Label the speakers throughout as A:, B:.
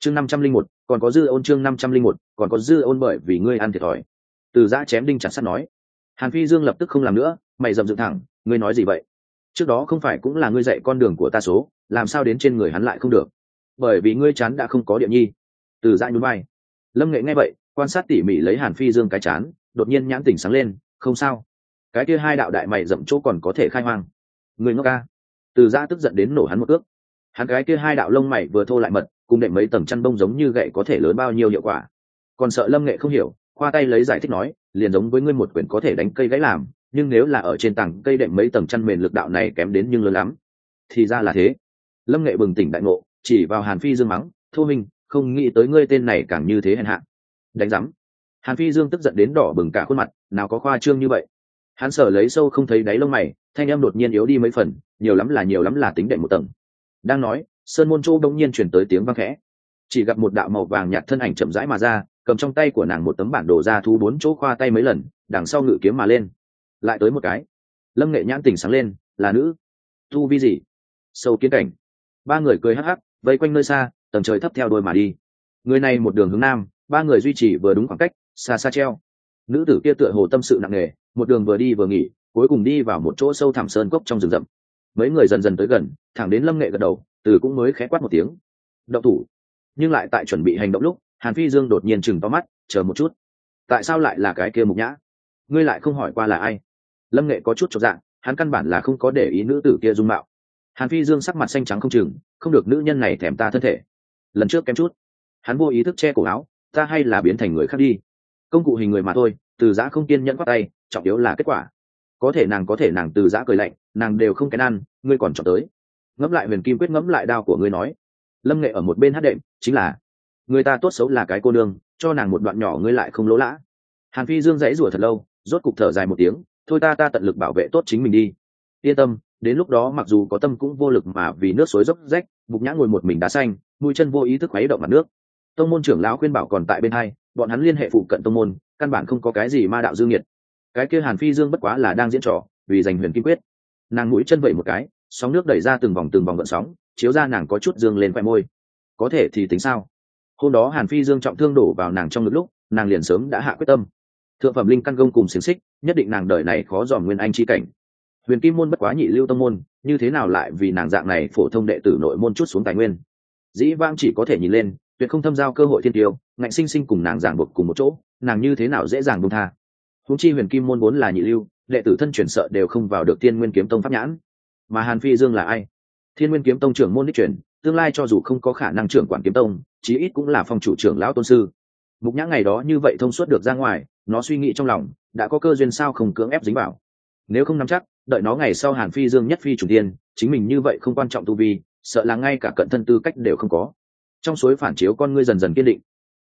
A: chương 501, còn có dư ôn. Chương 501, còn có dư ôn. Bởi vì ngươi ăn thiệt thòi. Từ giã chém đinh chặt sắt nói. Hàn Phi Dương lập tức không làm nữa, mày dậm dựng thẳng, ngươi nói gì vậy? Trước đó không phải cũng là ngươi dạy con đường của ta số, làm sao đến trên người hắn lại không được? Bởi vì ngươi chán đã không có địa nhi. Từ giã nhún vai. Lâm Nghệ nghe vậy, quan sát tỉ mỉ lấy Hàn Phi Dương cái chán, đột nhiên nhãn tỉnh sáng lên, không sao. Cái kia hai đạo đại mày dậm chỗ còn có thể khai hoang. Ngươi ngốc ca. Từ giã tức giận đến nổ hắn một cước. Hắn cái kia hai đạo lông mày vừa thô lại mật, cùng đệm mấy tầng chăn bông giống như gậy có thể lớn bao nhiêu hiệu quả. Còn sợ Lâm Nghệ không hiểu, khoa tay lấy giải thích nói, liền giống với ngươi một quyền có thể đánh cây gãy làm, nhưng nếu là ở trên tầng cây đệm mấy tầng chăn mền lực đạo này kém đến nhưng lớn lắm. Thì ra là thế. Lâm Nghệ bừng tỉnh đại ngộ, chỉ vào Hàn Phi Dương mắng, thô minh, không nghĩ tới ngươi tên này càng như thế hèn hạ. Đánh rắm. Hàn Phi Dương tức giận đến đỏ bừng cả khuôn mặt, nào có khoa trương như vậy. Hắn sở lấy sâu không thấy đáy lông mày, thanh âm đột nhiên yếu đi mấy phần, nhiều lắm là tính đệm một tầng. Đang nói, sơn môn châu đông nhiên chuyển tới tiếng vang khẽ, chỉ gặp một đạo màu vàng nhạt thân ảnh chậm rãi mà ra, cầm trong tay của nàng một tấm bản đồ ra thu 4 chỗ khoa tay mấy lần, đằng sau ngự kiếm mà lên. Lại tới một cái. Lâm Nghệ nhãn tỉnh sáng lên, là nữ. Tu vi gì? Sâu kiến cảnh. Ba người cười hắc hắc, vây quanh nơi xa, tầng trời thấp theo đôi mà đi. Người này một đường hướng nam, ba người duy trì vừa đúng khoảng cách, xa xa treo. Nữ tử kia tựa hồ tâm sự nặng nề, một đường vừa đi vừa nghỉ, cuối cùng đi vào một chỗ sâu thẳm sơn cốc trong rừng rậm. Mấy người dần dần tới gần, thẳng đến Lâm Nghệ gật đầu, từ cũng mới khẽ quát một tiếng. Động thủ. Nhưng lại tại chuẩn bị hành động lúc, Hàn Phi Dương đột nhiên chừng to mắt, chờ một chút. Tại sao lại là cái kia Mục Nhã? Ngươi lại không hỏi qua là ai? Lâm Nghệ có chút chột dạ, hắn căn bản là không có để ý nữ tử kia dung mạo. Hàn Phi Dương sắc mặt xanh trắng không chừng, không được nữ nhân này thèm ta thân thể. Lần trước kém chút, hắn vô ý thức che cổ áo, ta hay là biến thành người khác đi. Công cụ hình người mà thôi, Từ Giã không kiên nhẫn quát tay, trọng yếu là kết quả. Có thể nàng Từ Giã cười lạnh, nàng đều không kén ăn, ngươi còn chọn tới. Ngẫm lại Huyền Kim Quyết, ngẫm lại đao của ngươi nói. Lâm Nghệ ở một bên hát đệm, chính là người ta tốt xấu là cái cô nương, cho nàng một đoạn nhỏ ngươi lại không lỗ lã. Hàn Phi Dương dãy rủa thật lâu, rốt cục thở dài một tiếng, thôi ta tận lực bảo vệ tốt chính mình đi. Yên tâm, đến lúc đó mặc dù có tâm cũng vô lực mà vì nước suối dốc rách. Mục Nhã ngồi một mình đá xanh, mũi chân vô ý thức khuấy động mặt nước. Tông môn trưởng lão khuyên bảo còn tại bên hai, bọn hắn liên hệ phụ cận tông môn, căn bản không có cái gì ma đạo dư nghiệt. Cái kia Hàn Phi Dương bất quá là đang diễn trò, vì giành Huyền Kim Quyết. Nàng mũi chân vẩy một cái, sóng nước đẩy ra từng vòng gợn sóng, chiếu ra nàng có chút dương lên khoe môi. Có thể thì tính sao? Hôm đó Hàn Phi Dương trọng thương đổ vào nàng trong ngực lúc, nàng liền sớm đã hạ quyết tâm. Thượng phẩm linh căn gông cùng xiềng xích, nhất định nàng đời này khó dòm nguyên anh chi cảnh. Huyền Kim môn bất quá nhị lưu tông môn, như thế nào lại vì nàng dạng này phổ thông đệ tử nội môn chút xuống tài nguyên? Dĩ vãng chỉ có thể nhìn lên, tuyệt không thâm giao cơ hội thiên tiêu, ngạnh sinh sinh cùng nàng giảng buộc cùng một chỗ, nàng như thế nào dễ dàng buông tha. Huống chi Huyền Kim môn vốn là nhị lưu, đệ tử thân truyền sợ đều không vào được Thiên Nguyên Kiếm Tông pháp nhãn. Mà Hàn Phi Dương là ai? Thiên Nguyên Kiếm Tông trưởng môn đích truyền, tương lai cho dù không có khả năng trưởng quản kiếm tông, chí ít cũng là phong chủ trưởng lão tôn sư. Mục Nhã ngày đó như vậy thông suốt được ra ngoài, nó suy nghĩ trong lòng, đã có cơ duyên sao không cưỡng ép dính vào. Nếu không nắm chắc, đợi nó ngày sau Hàn Phi Dương nhất phi chủ tiên, chính mình như vậy không quan trọng tu vi, sợ là ngay cả cận thân tư cách đều không có. Trong suối phản chiếu con ngươi dần dần kiên định.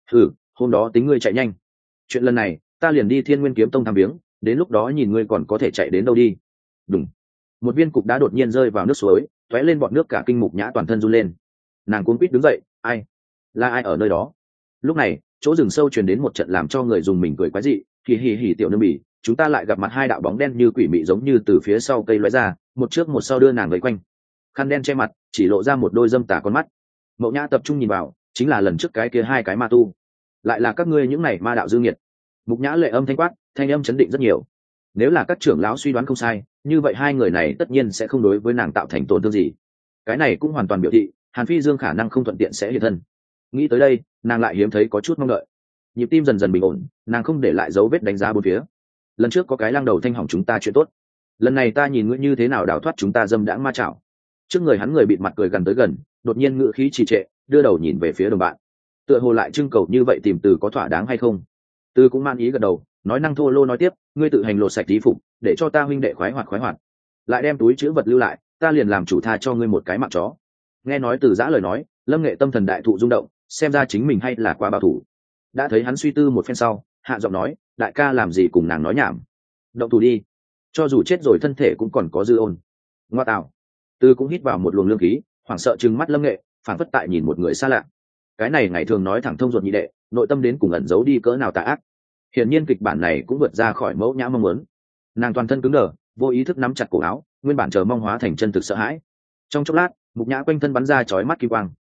A: Hôm đó tính ngươi chạy nhanh. Chuyện lần này, ta liền đi Thiên Nguyên Kiếm Tông thăm viếng, đến lúc đó nhìn ngươi còn có thể chạy đến đâu đi. Đùng. Một viên cục đá đột nhiên rơi vào nước suối, tóe lên bọt nước, cả kinh Mục Nhã toàn thân run lên. Nàng cuống quýt đứng dậy, ai? Là ai ở nơi đó? Lúc này, chỗ rừng sâu truyền đến một trận làm cho người dùng mình cười quái dị, hì hì hì tiểu nương bỉ, chúng ta lại gặp mặt hai đạo bóng đen như quỷ mị giống như từ phía sau cây lóe ra, một trước một sau đưa nàng vây quanh. Khăn đen che mặt, chỉ lộ ra một đôi dâm tà con mắt. Mậu Nhã tập trung nhìn vào, chính là lần trước cái kia hai cái ma tu. Lại là các ngươi những này ma đạo dư nghiệt. Mục Nhã lệ âm thanh quát, thanh âm chấn định rất nhiều. Nếu là các trưởng lão suy đoán không sai, như vậy hai người này tất nhiên sẽ không đối với nàng tạo thành tổn thương gì. Cái này cũng hoàn toàn biểu thị Hàn Phi Dương khả năng không thuận tiện sẽ hiện thân. Nghĩ tới đây, nàng lại hiếm thấy có chút mong đợi. Nhịp tim dần dần bình ổn, nàng không để lại dấu vết đánh giá bốn phía. Lần trước có cái lăng đầu thanh hỏng chúng ta chuyện tốt, lần này ta nhìn ngươi như thế nào đào thoát chúng ta dâm đãng ma chảo. Trước người hắn người bịt mặt cười gần tới gần, đột nhiên ngữ khí trì trệ, đưa đầu nhìn về phía đồng bạn, tựa hồ lại trưng cầu như vậy tìm từ có thỏa đáng hay không. Từ cũng man ý gật đầu, nói năng thô lô nói tiếp, ngươi tự hành lột sạch tí phục, để cho ta huynh đệ khoái hoạt, lại đem túi chữ vật lưu lại, ta liền làm chủ tha cho ngươi một cái mạng chó. Nghe nói Từ Giã lời nói, Lâm Nghệ tâm thần đại thụ rung động, xem ra chính mình hay là quá bảo thủ. Đã thấy hắn suy tư một phen sau, hạ giọng nói, đại ca làm gì cùng nàng nói nhảm, động thủ đi, cho dù chết rồi thân thể cũng còn có dư ôn. Ngoa tạo. Từ cũng hít vào một luồng lương khí, hoảng sợ trừng mắt Lâm Nghệ, phảng phất tại nhìn một người xa lạ. Cái này ngày thường nói thẳng thông ruột nhị đệ, nội tâm đến cùng ẩn giấu đi cỡ nào tà ác. Hiển nhiên kịch bản này cũng vượt ra khỏi Mẫu Nhã mong muốn. Nàng toàn thân cứng đờ, vô ý thức nắm chặt cổ áo, nguyên bản chờ mong hóa thành chân thực sợ hãi. Trong chốc lát, Mục Nhã quanh thân bắn ra chói mắt kim quang.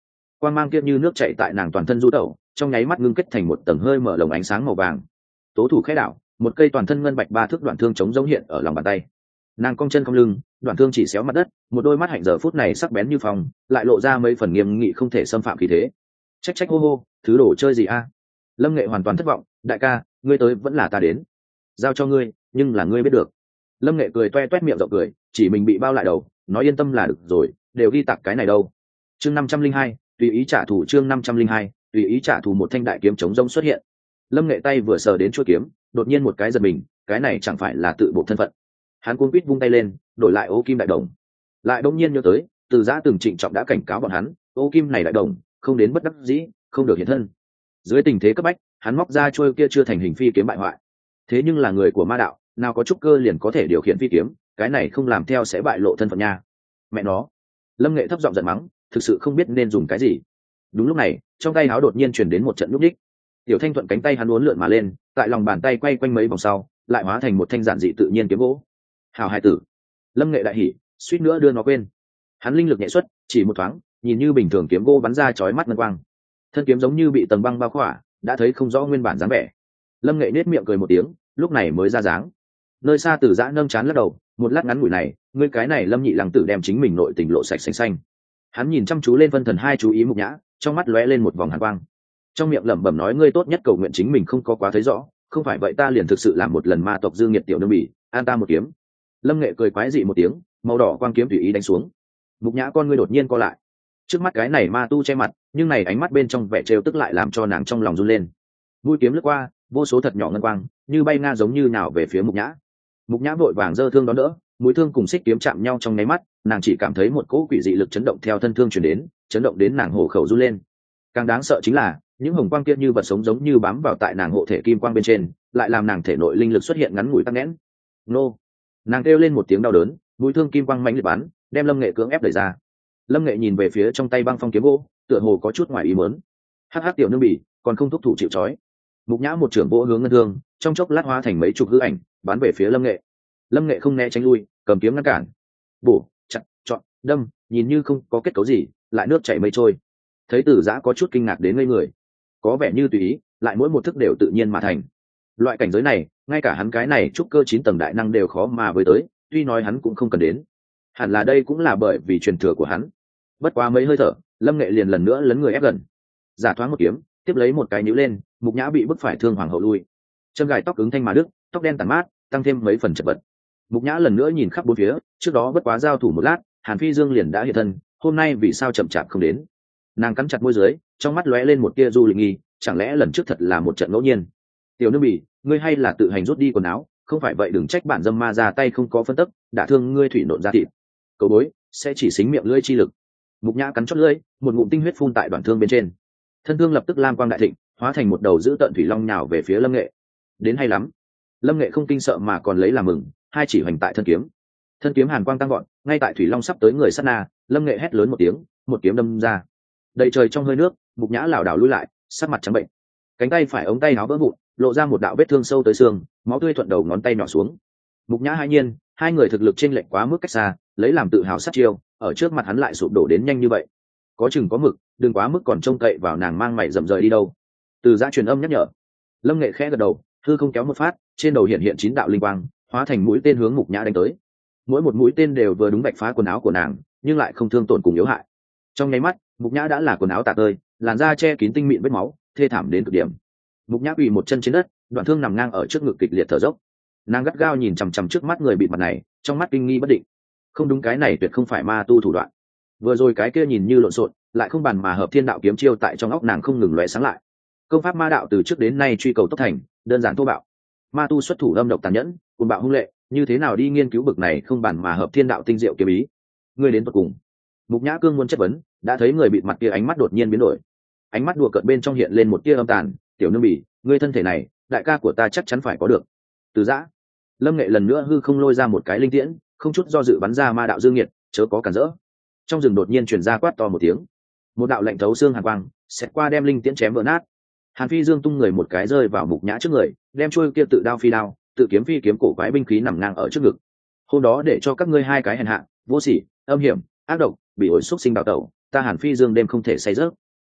A: quang mang kia như nước chảy tại nàng toàn thân du tẩu, trong nháy mắt ngưng kết thành một tầng hơi mở lồng ánh sáng màu vàng. Tố thủ khẽ đảo, một cây toàn thân ngân bạch 3 thước đoạn thương chống giống hiện ở lòng bàn tay. Nàng cong chân cong lưng, đoạn thương chỉ xéo mặt đất, một đôi mắt hạnh giờ phút này sắc bén như phòng, lại lộ ra mấy phần nghiêm nghị không thể xâm phạm khí thế. Trách trách hô hô, thứ đồ chơi gì a? Lâm Nghệ hoàn toàn thất vọng, đại ca, ngươi tới vẫn là ta đến. Giao cho ngươi, nhưng là ngươi biết được. Lâm Nghệ cười toe toét miệng rộng cười, chỉ mình bị bao lại đầu, nói yên tâm là được rồi, đều ghi tặc cái này đâu. Chương 502, tùy ý trả thù. Chương 502, tùy ý trả thù. Một thanh đại kiếm chống rông xuất hiện. Lâm Nghệ tay vừa sờ đến chuôi kiếm, đột nhiên một cái giật mình, cái này chẳng phải là tự bộ thân phận. Hắn cuống quýt vung tay lên, đổi lại ô kim đại đồng. Lại đột nhiên nhớ tới, Từ Giã từng trịnh trọng đã cảnh cáo bọn hắn, ô kim này đại đồng, không đến bất đắc dĩ, không được hiện thân. Dưới tình thế cấp bách, hắn móc ra chuôi kia chưa thành hình phi kiếm bại hoại. Thế nhưng là người của ma đạo, nào có trúc cơ liền có thể điều khiển phi kiếm, cái này không làm theo sẽ bại lộ thân phận nha. Mẹ nó. Lâm Nghệ thấp giọng giận mắng, thực sự không biết nên dùng cái gì. Đúng lúc này, trong tay áo đột nhiên truyền đến một trận nhúc nhích. Tiểu Thanh thuận cánh tay hắn uốn lượn mà lên, tại lòng bàn tay quay quanh mấy vòng sau, lại hóa thành một thanh giản dị tự nhiên kiếm gỗ. Hào hải tử. Lâm Nghệ đại hỉ, suýt nữa đưa nó quên. Hắn linh lực nhẹ xuất, chỉ một thoáng, nhìn như bình thường kiếm gỗ bắn ra chói mắt ngân quang. Thân kiếm giống như bị tầng băng bao khỏa, đã thấy không rõ nguyên bản dáng vẻ. Lâm Nghệ nết miệng cười một tiếng, lúc này mới ra dáng. Nơi xa Từ Giã nâng chán lắc đầu, một lát ngắn ngủi này, ngươi cái này Lâm Nhị Lăng Tử đem chính mình nội tình lộ sạch xanh xanh. Hắn nhìn chăm chú lên Vân Thần hai chú ý Mục Nhã, trong mắt lóe lên một vòng hàn quang. Trong miệng lẩm bẩm nói ngươi tốt nhất cầu nguyện chính mình không có quá thấy rõ, không phải vậy ta liền thực sự làm một lần ma tộc dương nghiệt tiểu nương bỉ, an ta một kiếm. Lâm Nghệ cười quái dị một tiếng, màu đỏ quang kiếm tùy ý đánh xuống. Mục Nhã con ngươi đột nhiên co lại. Trước mắt cái này ma tu che mặt, nhưng này ánh mắt bên trong vẻ trêu tức lại làm cho nàng trong lòng run lên. Mũi kiếm lướt qua, vô số thật nhỏ ngân quang, như bay nga giống như nào về phía Mục Nhã. Mục Nhã vội vàng giơ thương đón đỡ, mũi thương cùng xích kiếm chạm nhau trong nháy mắt, nàng chỉ cảm thấy một cỗ quỷ dị lực chấn động theo thân thương truyền đến, chấn động đến nàng hổ khẩu run lên. Càng đáng sợ chính là, những hồng quang kia như vật sống giống như bám vào tại nàng hộ thể kim quang bên trên, lại làm nàng thể nội linh lực xuất hiện ngắn ngủi tắc nghẽn. Nô! Nàng kêu lên một tiếng đau đớn, mũi thương kim quang mãnh liệt bắn, đem Lâm Nghệ cưỡng ép đẩy ra. Lâm Nghệ nhìn về phía trong tay băng phong kiếm gỗ, tựa hồ có chút ngoài ý muốn. Hắc hắc tiểu nương bỉ, còn không thúc thủ chịu trói. Mục Nhã một trưởng vỗ hướng ngân thương, trong chốc lát hóa thành mấy chục hư ảnh, bắn về phía Lâm Nghệ. Lâm Nghệ không né tránh lui, cầm kiếm ngăn cản. Bổ, chặt, chọn, đâm, nhìn như không có kết cấu gì, lại nước chảy mây trôi. Thấy Từ Giã có chút kinh ngạc đến ngây người, có vẻ như tùy ý, lại mỗi một thức đều tự nhiên mà thành. Loại cảnh giới này, ngay cả hắn cái này trúc cơ 9 tầng đại năng đều khó mà với tới, tuy nói hắn cũng không cần đến. Hẳn là đây cũng là bởi vì truyền thừa của hắn. Bất quá mấy hơi thở, Lâm Nghệ liền lần nữa lấn người ép gần. Giả thoáng một kiếm, tiếp lấy một cái nhíu lên, Mục Nhã bị bức phải thương hoàng hậu lui. Châm gài tóc ứng thanh mà đứt, tóc đen tàn mát, tăng thêm mấy phần chật vật. Mục Nhã lần nữa nhìn khắp bốn phía, trước đó bất quá giao thủ một lát, Hàn Phi Dương liền đã hiện thân, hôm nay vì sao chậm chạp không đến? Nàng cắn chặt môi dưới, trong mắt lóe lên một tia du lịch nghi, chẳng lẽ lần trước thật là một trận ngẫu nhiên? Tiểu nương bỉ, ngươi hay là tự hành rút đi quần áo, không phải vậy đừng trách bản dâm ma ra tay không có phân tức, đả thương ngươi thủy nộn ra thịt. Cầu bối sẽ chỉ xính miệng lưỡi chi lực. Mục Nhã cắn chót lưỡi, một ngụm tinh huyết phun tại đoạn thương bên trên. Thân thương lập tức lam quang đại thịnh, hóa thành một đầu dữ tợn thủy long nhào về phía Lâm Nghệ. Đến hay lắm. Lâm Nghệ không kinh sợ mà còn lấy làm mừng, hai chỉ hoành tại thân kiếm. Thân kiếm hàn quang tăng gọn, ngay tại thủy long sắp tới người sát na, Lâm Nghệ hét lớn một tiếng, một kiếm đâm ra. Đầy trời trong hơi nước, Mục Nhã lảo đảo lùi lại, sắc mặt trắng bệnh. Cánh tay phải ống tay áo vỡ vụn, lộ ra một đạo vết thương sâu tới xương, máu tươi thuận đầu ngón tay nhỏ xuống. Mục Nhã hãi nhiên, hai người thực lực chênh lệch quá mức cách xa, lấy làm tự hào sát chiêu, ở trước mặt hắn lại sụp đổ đến nhanh như vậy. Có chừng có mực, đừng quá mức còn trông cậy vào nàng mang mày rậm rời đi đâu. Từ Giã truyền âm nhắc nhở. Lâm Nghệ khẽ gật đầu, hư không kéo một phát, trên đầu hiện 9 đạo linh quang, hóa thành mũi tên hướng Mục Nhã đánh tới. Mỗi một mũi tên đều vừa đúng vạch phá quần áo của nàng, nhưng lại không thương tổn cùng yếu hại. Trong nháy mắt, Mục Nhã đã là quần áo tả tơi, làn da che kín tinh mịn vết máu, thê thảm đến cực điểm. Mục Nhã quỳ một chân trên đất, đoạn thương nằm ngang ở trước ngực kịch liệt thở dốc. Nàng gắt gao nhìn chằm chằm trước mắt người bịt mặt này, trong mắt kinh nghi bất định. Không đúng, cái này tuyệt không phải ma tu thủ đoạn. Vừa rồi cái kia nhìn như lộn xộn, lại không bàn mà hợp thiên đạo kiếm chiêu tại trong óc nàng không ngừng lóe sáng lại. Công pháp ma đạo từ trước đến nay truy cầu tốc thành, đơn giản thô bạo. Ma tu xuất thủ âm độc tàn nhẫn, cuồng bạo hung lệ, như thế nào đi nghiên cứu bực này không bàn mà hợp thiên đạo tinh diệu kiếm ý? Ngươi đến tận cùng. Mục Nhã cương muốn chất vấn, đã thấy người bịt mặt kia ánh mắt đột nhiên biến đổi. Ánh mắt đùa cợt bên trong hiện lên một tia âm tàn, "Tiểu nương bỉ, ngươi thân thể này, đại ca của ta chắc chắn phải có được." Từ Giã. Lâm Nghệ lần nữa hư không lôi ra một cái linh tiễn, không chút do dự bắn ra ma đạo dương nhiệt, chớ có cản rỡ. Trong rừng đột nhiên truyền ra quát to một tiếng, một đạo lạnh thấu xương hàn quang xẹt qua đem linh tiễn chém vỡ nát. Hàn Phi Dương tung người một cái rơi vào Mục Nhã trước người, đem chuôi kia tự đao phi đao, tự kiếm phi kiếm cổ quái binh khí nằm ngang ở trước ngực. "Hôm đó để cho các ngươi hai cái hèn hạ, vô sỉ, âm hiểm, ác độc, bị ổi xúc sinh đào tẩu, ta Hàn Phi Dương đêm không thể say rớt."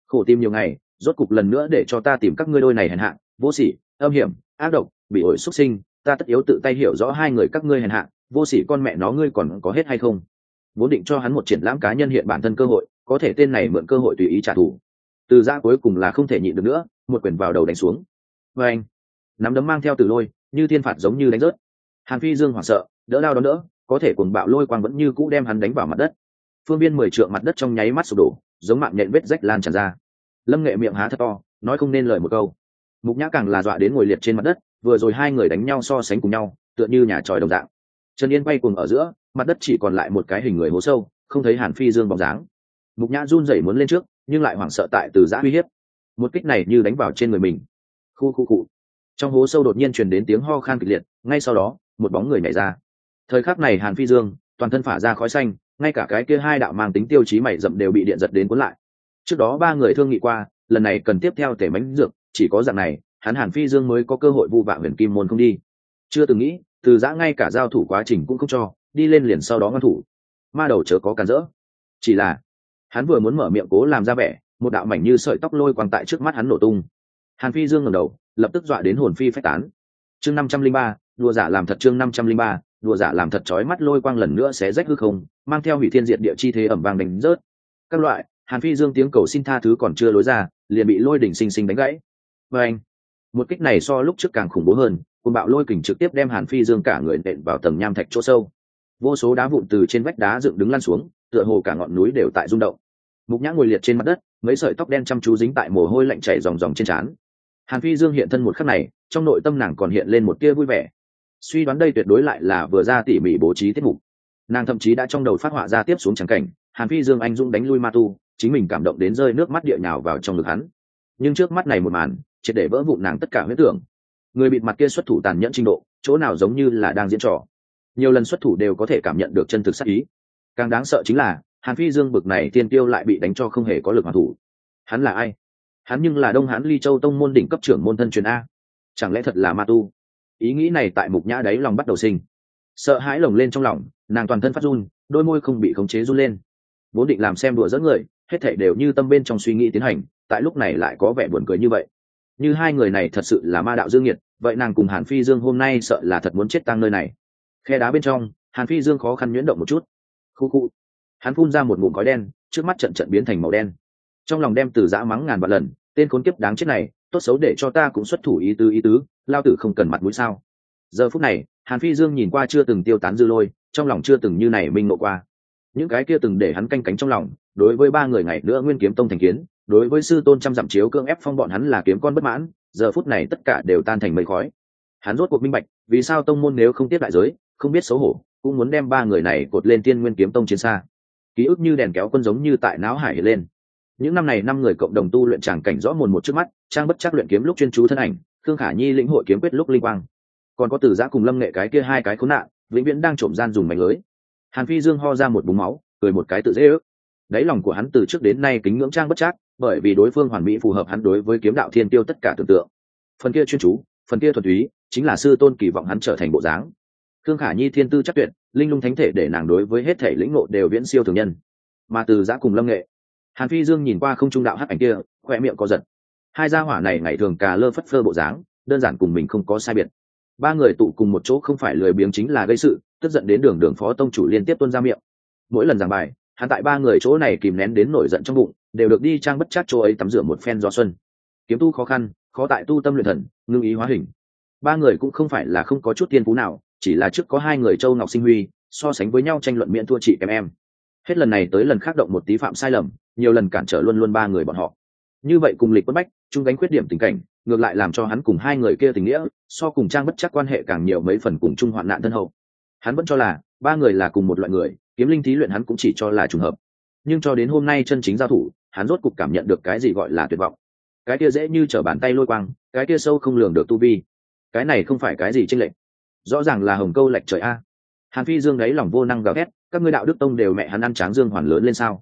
A: khổ tìm nhiều ngày, rốt cục lần nữa để cho ta tìm các ngươi đôi này hèn hạ, vô sỉ, âm hiểm, ác độc, bị ổi xuất sinh, ta tất yếu tự tay hiểu rõ hai người các ngươi hèn hạ, vô sỉ con mẹ nó ngươi còn có hết hay không? Vốn định cho hắn một triển lãm cá nhân hiện bản thân cơ hội, có thể tên này mượn cơ hội tùy ý trả thù. Từ Giã cuối cùng là không thể nhịn được nữa, một quyền vào đầu đánh xuống. Và anh, nắm đấm mang theo từ lôi, như thiên phạt giống như đánh rớt. Hàn Phi Dương hoảng sợ, đỡ đao đón đỡ, có thể cuồng bạo lôi quang vẫn như cũ đem hắn đánh vào mặt đất. Phương viên 10 trượng mặt đất trong nháy mắt sụp đổ, giống mạng nhện vết rách lan tràn ra. Lâm Nghệ miệng há thật to, nói không nên lời một câu. Mục Nhã càng là dọa đến ngồi liệt trên mặt đất, vừa rồi hai người đánh nhau so sánh cùng nhau, tựa như nhà tròi đồng dạng. Trần Yên bay cuồng ở giữa, mặt đất chỉ còn lại một cái hình người hố sâu, không thấy Hàn Phi Dương bóng dáng. Mục Nhã run rẩy muốn lên trước, nhưng lại hoảng sợ tại Từ Giã uy hiếp. Một kích này như đánh vào trên người mình. Khu khu cụ. Trong hố sâu đột nhiên truyền đến tiếng ho khan kịch liệt, ngay sau đó, một bóng người nhảy ra. Thời khắc này Hàn Phi Dương toàn thân phả ra khói xanh, ngay cả cái kia hai đạo mang tính tiêu chí mày rậm đều bị điện giật đến cuốn lại. Trước đó ba người thương nghị qua, lần này cần tiếp theo tể mánh dược, chỉ có dạng này, hắn Hàn Phi Dương mới có cơ hội vu vạ huyền kim môn không đi. Chưa từng nghĩ, Từ Giã ngay cả giao thủ quá trình cũng không cho, đi lên liền sau đó ngăn thủ. Ma đầu chớ có cản rỡ. Chỉ là, hắn vừa muốn mở miệng cố làm ra vẻ, một đạo mảnh như sợi tóc lôi quang tại trước mắt hắn nổ tung. Hàn Phi Dương ngẩng đầu, lập tức dọa đến hồn phi phách tán. Chương 503, đùa giả làm thật. Chương 503, đùa giả làm thật. Chói mắt lôi quang lần nữa xé rách hư không, mang theo hủy thiên diệt địa chi thế ẩm vang đánh rớt. Các loại, Hàn Phi Dương tiếng cầu xin tha thứ còn chưa lối ra, liền bị lôi đỉnh sinh sinh đánh gãy. Và anh, một kích này so lúc trước càng khủng bố hơn, cuồng bạo lôi kình trực tiếp đem Hàn Phi Dương cả người nện vào tầng nham thạch chỗ sâu. Vô số đá vụn từ trên vách đá dựng đứng lăn xuống, tựa hồ cả ngọn núi đều tại rung động. Mục Nhã ngồi liệt trên mặt đất, mấy sợi tóc đen chăm chú dính tại mồ hôi lạnh chảy ròng ròng trên trán. Hàn Phi Dương hiện thân một khắc này, trong nội tâm nàng còn hiện lên một tia vui vẻ. Suy đoán đây tuyệt đối lại là vừa ra tỉ mỉ bố trí tiết mục. Nàng thậm chí đã trong đầu phát họa ra tiếp xuống tràng cảnh, Hàn Phi Dương anh dũng đánh lui ma tu, chính mình cảm động đến rơi nước mắt địa nhào vào trong ngực hắn. Nhưng trước mắt này một màn, triệt để vỡ vụn nàng tất cả huyết tưởng. Người bịt mặt kia xuất thủ tàn nhẫn trình độ, chỗ nào giống như là đang diễn trò. Nhiều lần xuất thủ đều có thể cảm nhận được chân thực sát ý. Càng đáng sợ chính là, Hàn Phi Dương bực này tiên tiêu lại bị đánh cho không hề có lực hoàn thủ. Hắn là ai? Hắn nhưng là Đông Hán Ly Châu tông môn đỉnh cấp trưởng môn thân truyền a. Chẳng lẽ thật là ma tu? Ý nghĩ này tại Mục Nhã đáy lòng bắt đầu sinh. Sợ hãi lồng lên trong lòng, nàng toàn thân phát run, đôi môi không bị khống chế run lên. Vốn định làm xem đùa giỡn người, hết thảy đều như tâm bên trong suy nghĩ tiến hành, tại lúc này lại có vẻ buồn cười như vậy. Như hai người này thật sự là ma đạo dương nghiệt, vậy nàng cùng Hàn Phi Dương hôm nay sợ là thật muốn chết tang nơi này. Khe đá bên trong, Hàn Phi Dương khó khăn nhuyễn động một chút. Khu khu. Hắn phun ra một ngụm khói đen, trước mắt trận trận biến thành màu đen. Trong lòng đem Từ Giã mắng ngàn vạn lần, tên khốn kiếp đáng chết này, tốt xấu để cho ta cũng xuất thủ ý tứ, lao tử không cần mặt mũi sao? Giờ phút này, Hàn Phi Dương nhìn qua chưa từng tiêu tán dư lôi, trong lòng chưa từng như này minh ngộ qua. Những cái kia từng để hắn canh cánh trong lòng, đối với ba người ngày nữa Nguyên Kiếm Tông thành kiến, đối với sư tôn trăm dặm chiếu cưỡng ép phong bọn hắn là kiếm con bất mãn, giờ phút này tất cả đều tan thành mây khói. Hắn rốt cuộc minh bạch, vì sao tông môn nếu không tiếp đại giới, không biết xấu hổ, cũng muốn đem ba người này cột lên Tiên Nguyên Kiếm Tông chiến xa. Ký ức như đèn kéo quân giống như tại não hải hiện lên. Những năm này năm người cộng đồng tu luyện tràng cảnh rõ mồn một trước mắt, Trang Bất Trắc luyện kiếm lúc chuyên chú thân ảnh, Khương Khả Nhi lĩnh hội kiếm quyết lúc linh quang, còn có Từ Giã cùng Lâm Nghệ cái kia hai cái khốn nạn, vĩnh viễn đang trộm gian dùng mảnh lưới. Hàn Phi Dương ho ra một búng máu, cười một cái tự dễ ước. Đáy lòng của hắn từ trước đến nay kính ngưỡng Trang Bất Trắc, bởi vì đối phương hoàn mỹ phù hợp hắn đối với kiếm đạo thiên tiêu tất cả tưởng tượng. Phần kia chuyên chú, phần kia thuần túy, chính là sư tôn kỳ vọng hắn trở thành bộ dáng. Khương Khả Nhi thiên tư chắc tuyệt, linh lung thánh thể để nàng đối với hết thể lĩnh ngộ đều viễn siêu thường nhân. Mà Từ Giã cùng Lâm Nghệ, Hàn Phi Dương nhìn qua không trung đạo hắc ảnh kia, khoe miệng có giật. Hai gia hỏa này ngày thường cà lơ phất phơ bộ dáng, đơn giản cùng mình không có sai biệt. Ba người tụ cùng một chỗ không phải lười biếng chính là gây sự, tức giận đến đường phó tông chủ liên tiếp tuôn ra miệng. Mỗi lần giảng bài, hắn tại ba người chỗ này kìm nén đến nổi giận trong bụng, đều được đi Trang Bất Trắc chỗ ấy tắm rửa một phen gió xuân. Kiếm tu khó khăn, khó tại tu tâm luyện thần, ngưng ý hóa hình. Ba người cũng không phải là không có chút tiên phú nào, chỉ là trước có hai người Châu Ngọc Sinh Huy, so sánh với nhau tranh luận miễn thua chị em. Hết lần này tới lần khác động một tí phạm sai lầm, nhiều lần cản trở luôn ba người bọn họ. Như vậy cùng lịch bất bách, chung gánh khuyết điểm tình cảnh, ngược lại làm cho hắn cùng hai người kia tình nghĩa, so cùng Trang Bất Trắc quan hệ càng nhiều mấy phần cùng chung hoạn nạn thân hậu. Hắn vẫn cho là ba người là cùng một loại người, kiếm linh thí luyện hắn cũng chỉ cho là trùng hợp. Nhưng cho đến hôm nay chân chính giao thủ, hắn rốt cục cảm nhận được cái gì gọi là tuyệt vọng. Cái kia dễ như trở bàn tay lôi quang, cái kia sâu không lường được tu vi. Cái này không phải cái gì chênh lệch, rõ ràng là hồng câu lệch trời a. Hàn Phi Dương đấy lòng vô năng gào thét, các ngươi đạo đức tông đều mẹ hắn ăn tráng dương hoàn lớn lên sao?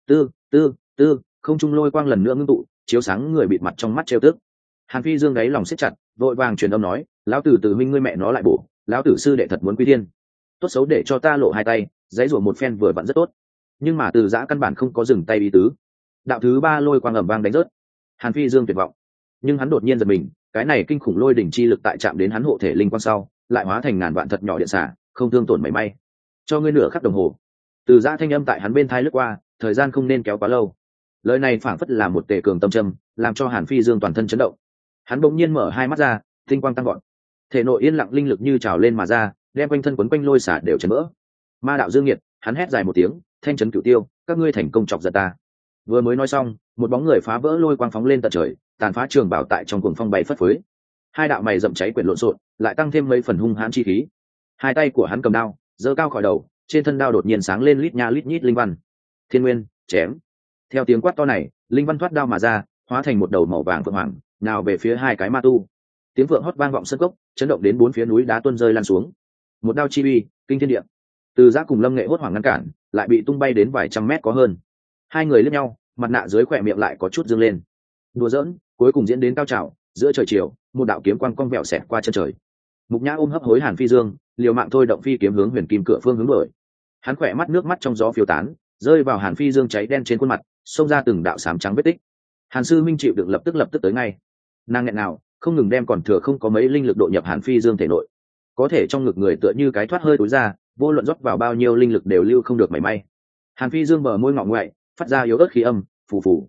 A: Tư, không trung lôi quang lần nữa ngưng tụ, chiếu sáng người bịt mặt trong mắt trêu tức. Hàn Phi Dương đấy lòng siết chặt, vội vàng truyền âm nói, lão tử từ huynh ngươi mẹ nó lại bổ, lão tử sư đệ thật muốn quy thiên. Tốt xấu để cho ta lộ hai tay, dãy rủa một phen vừa vặn rất tốt. Nhưng mà Từ Giã căn bản không có dừng tay ý tứ. đạo thứ ba lôi quang ầm vang đánh rớt. Hàn Phi Dương tuyệt vọng, nhưng hắn đột nhiên giật mình, cái này kinh khủng lôi đỉnh chi lực tại chạm đến hắn hộ thể linh quang sau, lại hóa thành ngàn vạn thật nhỏ điện xả, không thương tổn mảy may. Cho ngươi nửa khắc đồng hồ. Từ Giã thanh âm tại hắn bên tai lướt qua, thời gian không nên kéo quá lâu. Lời này phảng phất là một tề cường tâm châm, làm cho Hàn Phi Dương toàn thân chấn động. Hắn bỗng nhiên mở hai mắt ra, tinh quang tăng vọt, thể nội yên lặng linh lực như trào lên mà ra, đem quanh thân quấn quanh lôi xả đều chấn vỡ. Ma đạo dương nhiệt, hắn hét dài một tiếng, thanh trấn cửu tiêu, các ngươi thành công chọc giận ta. Vừa mới nói xong, một bóng người phá vỡ lôi quang phóng lên tận trời, tàn phá trường bảo tại trong cuồng phong bay phất phới. Hai đạo mày rậm cháy quyển lộn xộn, lại tăng thêm mấy phần hung hãn chi khí. Hai tay của hắn cầm đao, giơ cao khỏi đầu, trên thân đao đột nhiên sáng lên lít nha lít nhít linh văn. Thiên Nguyên, chém. Theo tiếng quát to này, linh văn thoát đao mà ra, hóa thành một đầu màu vàng phượng hoàng, nào về phía hai cái ma tu. Tiếng vượng hót vang vọng sân cốc, chấn động đến bốn phía núi đá tuôn rơi lan xuống. Một đao chi uy, kinh thiên địa. Từ Giã cùng Lâm Nghệ hốt hoảng ngăn cản, lại bị tung bay đến vài trăm mét có hơn. Hai người liếc nhau, mặt nạ dưới khỏe miệng lại có chút dương lên. Đùa giỡn, cuối cùng diễn đến cao trào, giữa trời chiều, một đạo kiếm quang cong vẹo xẹt qua chân trời. Mục Nhã ôm hấp hối Hàn Phi Dương, liều mạng thôi động phi kiếm hướng Huyền Kim cửa phương hướng đổi. Hắn khỏe mắt nước mắt trong gió phiêu tán, rơi vào Hàn Phi Dương cháy đen trên khuôn mặt, xông ra từng đạo xám trắng vết tích. Hàn Sư Minh chịu đựng lập tức tới ngay. Nàng nghẹn nào, không ngừng đem còn thừa không có mấy linh lực độ nhập Hàn Phi Dương thể nội. Có thể trong ngực người tựa như cái thoát hơi túi ra, vô luận rót vào bao nhiêu linh lực đều lưu không được mảy may. Hàn Phi Dương bờ môi ngọ ngoại, phát ra yếu ớt khí âm, phù phù.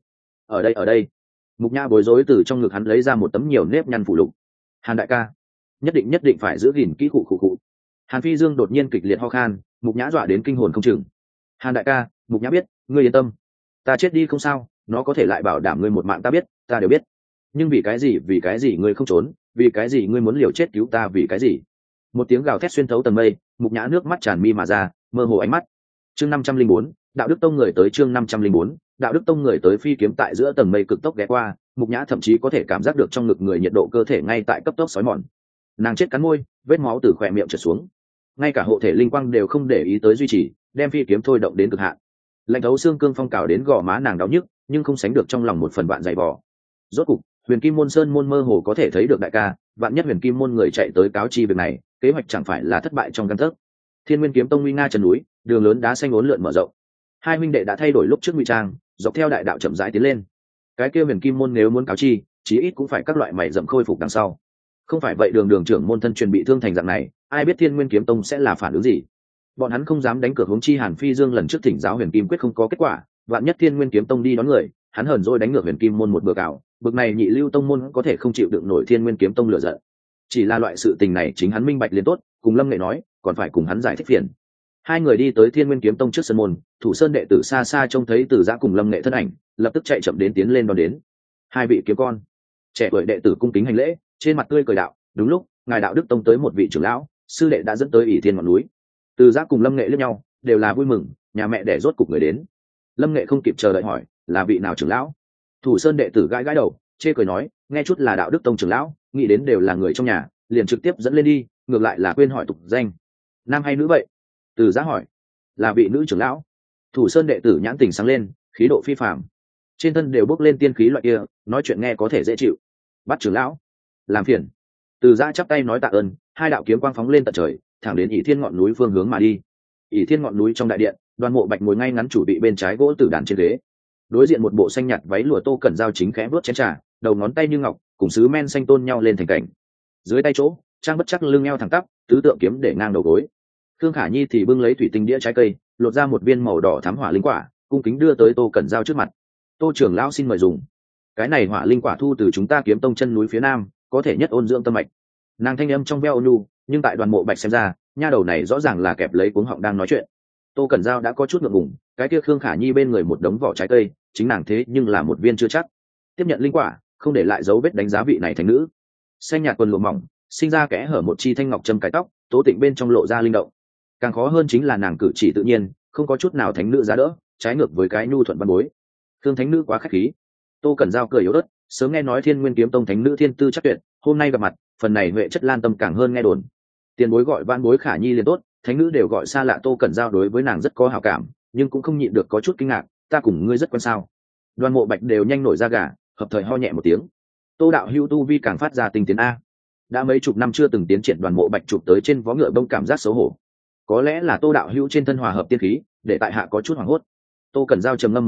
A: Ở đây. Mục Nhã bối rối từ trong ngực hắn lấy ra một tấm nhiều nếp nhăn phủ lục. Hàn đại ca, nhất định phải giữ gìn kỹ cụ. Hàn Phi Dương đột nhiên kịch liệt ho khan, Mục Nhã dọa đến kinh hồn không chừng. Hàn đại ca, Mục Nhã biết, ngươi yên tâm, ta chết đi không sao, nó có thể lại bảo đảm ngươi một mạng ta biết, ta đều biết. Nhưng vì cái gì ngươi không trốn, vì cái gì ngươi muốn liều chết cứu ta, vì cái gì? Một tiếng gào thét xuyên thấu tầng mây, Mục Nhã nước mắt tràn mi mà ra, mơ hồ ánh mắt. Chương 504, Đạo Đức Tông người tới. Chương 504, Đạo Đức Tông người tới. Phi kiếm tại giữa tầng mây cực tốc ghé qua, Mục Nhã thậm chí có thể cảm giác được trong ngực người nhiệt độ cơ thể ngay tại cấp tốc sói mòn. Nàng chết cắn môi, vết máu từ khóe miệng trượt xuống. Ngay cả hộ thể linh quang đều không để ý tới duy trì, đem phi kiếm thôi động đến cực hạn. Lạnh thấu xương cương phong cào đến gò má nàng đau nhức, nhưng không sánh được trong lòng một phần vạn dày vò. Rốt cục, Huyền Kim môn sơn môn mơ hồ có thể thấy được đại ca, vạn nhất Huyền Kim môn người chạy tới cáo chi việc này, kế hoạch chẳng phải là thất bại trong căn thức. Thiên Nguyên kiếm tông nguy nga chân núi, đường lớn đá xanh uốn lượn mở rộng. Hai huynh đệ đã thay đổi lúc trước ngụy trang, dọc theo đại đạo chậm rãi tiến lên. Cái kia Huyền Kim môn nếu muốn cáo chi, chí ít cũng phải các loại mày dậm khôi phục đằng sau. Không phải vậy đường trưởng môn thân truyền bị thương thành dạng này, ai biết Thiên Nguyên kiếm tông sẽ là phản ứng gì. Bọn hắn không dám đánh cược hướng chi Hàn Phi Dương lần trước thỉnh giáo Huyền Kim quyết không có kết quả, vạn nhất Thiên Nguyên kiếm tông đi đón người, hắn hờn dỗi đánh ngược Huyền Kim môn một bữa cào, bực này nhị lưu tông môn có thể không chịu đựng nổi Thiên Nguyên kiếm tông lửa giận. Chỉ là loại sự tình này chính hắn minh bạch liền tốt, cùng Lâm Nghệ nói, còn phải cùng hắn giải thích phiền. Hai người đi tới Thiên Nguyên kiếm tông trước sân môn, thủ sơn đệ tử xa xa trông thấy Từ Giã cùng Lâm Nghệ thân ảnh, lập tức chạy chậm đến tiến lên đón đến. Hai vị kiếm con, trẻ tuổi đệ tử cung kính hành lễ, trên mặt tươi cười đạo, đúng lúc ngài Đạo Đức Tông tới một vị trưởng lão, sư đệ đã dẫn tới ỷ thiên ngọn núi. Từ Giã cùng Lâm Nghệ liếc nhau, đều là vui mừng, nhà mẹ đẻ rốt cục người đến. Lâm Nghệ không kịp chờ đợi hỏi, là vị nào trưởng lão? Thủ sơn đệ tử gãi gãi đầu, chê cười nói, nghe chút là Đạo Đức Tông trưởng lão, nghĩ đến đều là người trong nhà, liền trực tiếp dẫn lên đi, ngược lại là quên hỏi tục danh. Nam hay nữ vậy? Từ Giã hỏi. Là vị nữ trưởng lão. Thủ sơn đệ tử nhãn tình sáng lên, khí độ phi phàm, trên thân đều bốc lên tiên khí loại kia, nói chuyện nghe có thể dễ chịu. Bắt trưởng lão, làm phiền. Từ Giã chắp tay nói tạ ơn, hai đạo kiếm quang phóng lên tận trời, thẳng đến ỷ thiên ngọn núi phương hướng mà đi. ỷ thiên ngọn núi trong đại điện, Đoàn Mộ Bạch ngồi ngay ngắn chủ bị bên trái gỗ tử đàn trên ghế, đối diện một bộ xanh nhạt váy lụa Tô Cẩn Giao chính khẽ vớt chén trà, đầu ngón tay như ngọc, cùng sứ men xanh tôn nhau lên thành cảnh. Dưới tay chỗ, trang bất chắc lưng eo thẳng tắp, tứ tượng kiếm để ngang đầu gối. Khương Khả Nhi thì bưng lấy thủy tinh đĩa trái cây, lột ra một viên màu đỏ thắm hỏa linh quả, cung kính đưa tới Tô Cẩn Giao trước mặt. Tô trưởng lão xin mời dùng. Cái này hỏa linh quả thu từ chúng ta Kiếm Tông chân núi phía nam, có thể nhất ôn dưỡng tâm mạch. Nàng thanh âm trong veo nhu, nhưng tại Đoàn Mộ Bạch xem ra, nha đầu này rõ ràng là kẹp lấy cuống họng đang nói chuyện. Tô Cẩn Giao đã có chút ngượng ngùng, cái kia Khương Khả Nhi bên người một đống vỏ trái cây, chính nàng thế nhưng là một viên chưa chắc. Tiếp nhận linh quả, không để lại dấu vết đánh giá vị này thành nữ. Xanh nhạt quần lụa mỏng, sinh ra kẽ hở một chi thanh ngọc châm cái tóc, tố tịnh bên trong lộ ra linh động. Càng khó hơn chính là nàng cử chỉ tự nhiên, không có chút nào thánh nữ giá đỡ, trái ngược với cái nhu thuận văn bối. Khương thánh nữ quá khách khí. Tô Cẩn Giao cười yếu ớt, sớm nghe nói Thiên Nguyên kiếm tông thánh nữ thiên tư chắc tuyệt, hôm nay gặp mặt, phần này huệ chất lan tâm càng hơn nghe đồn. Tiền bối gọi văn bối Khả Nhi liền tốt, thánh nữ đều gọi xa lạ. Tô Cẩn Giao đối với nàng rất có hảo cảm, nhưng cũng không nhịn được có chút kinh ngạc, ta cùng ngươi rất quen sao? Đoàn Mộ Bạch đều nhanh nổi da gà, hợp thời ho nhẹ một tiếng. Tô đạo hữu tu vi càng phát ra tinh tiến a. Đã mấy chục năm chưa từng tiến triển. Đoàn Mộ Bạch chụp tới trên vó ngựa bông cảm giác xấu hổ. Có lẽ là Tô đạo hữu trên thân hòa hợp tiên khí, để tại hạ có chút hoảng hốt. Tô Cẩn Giao trầm ngâm một lát,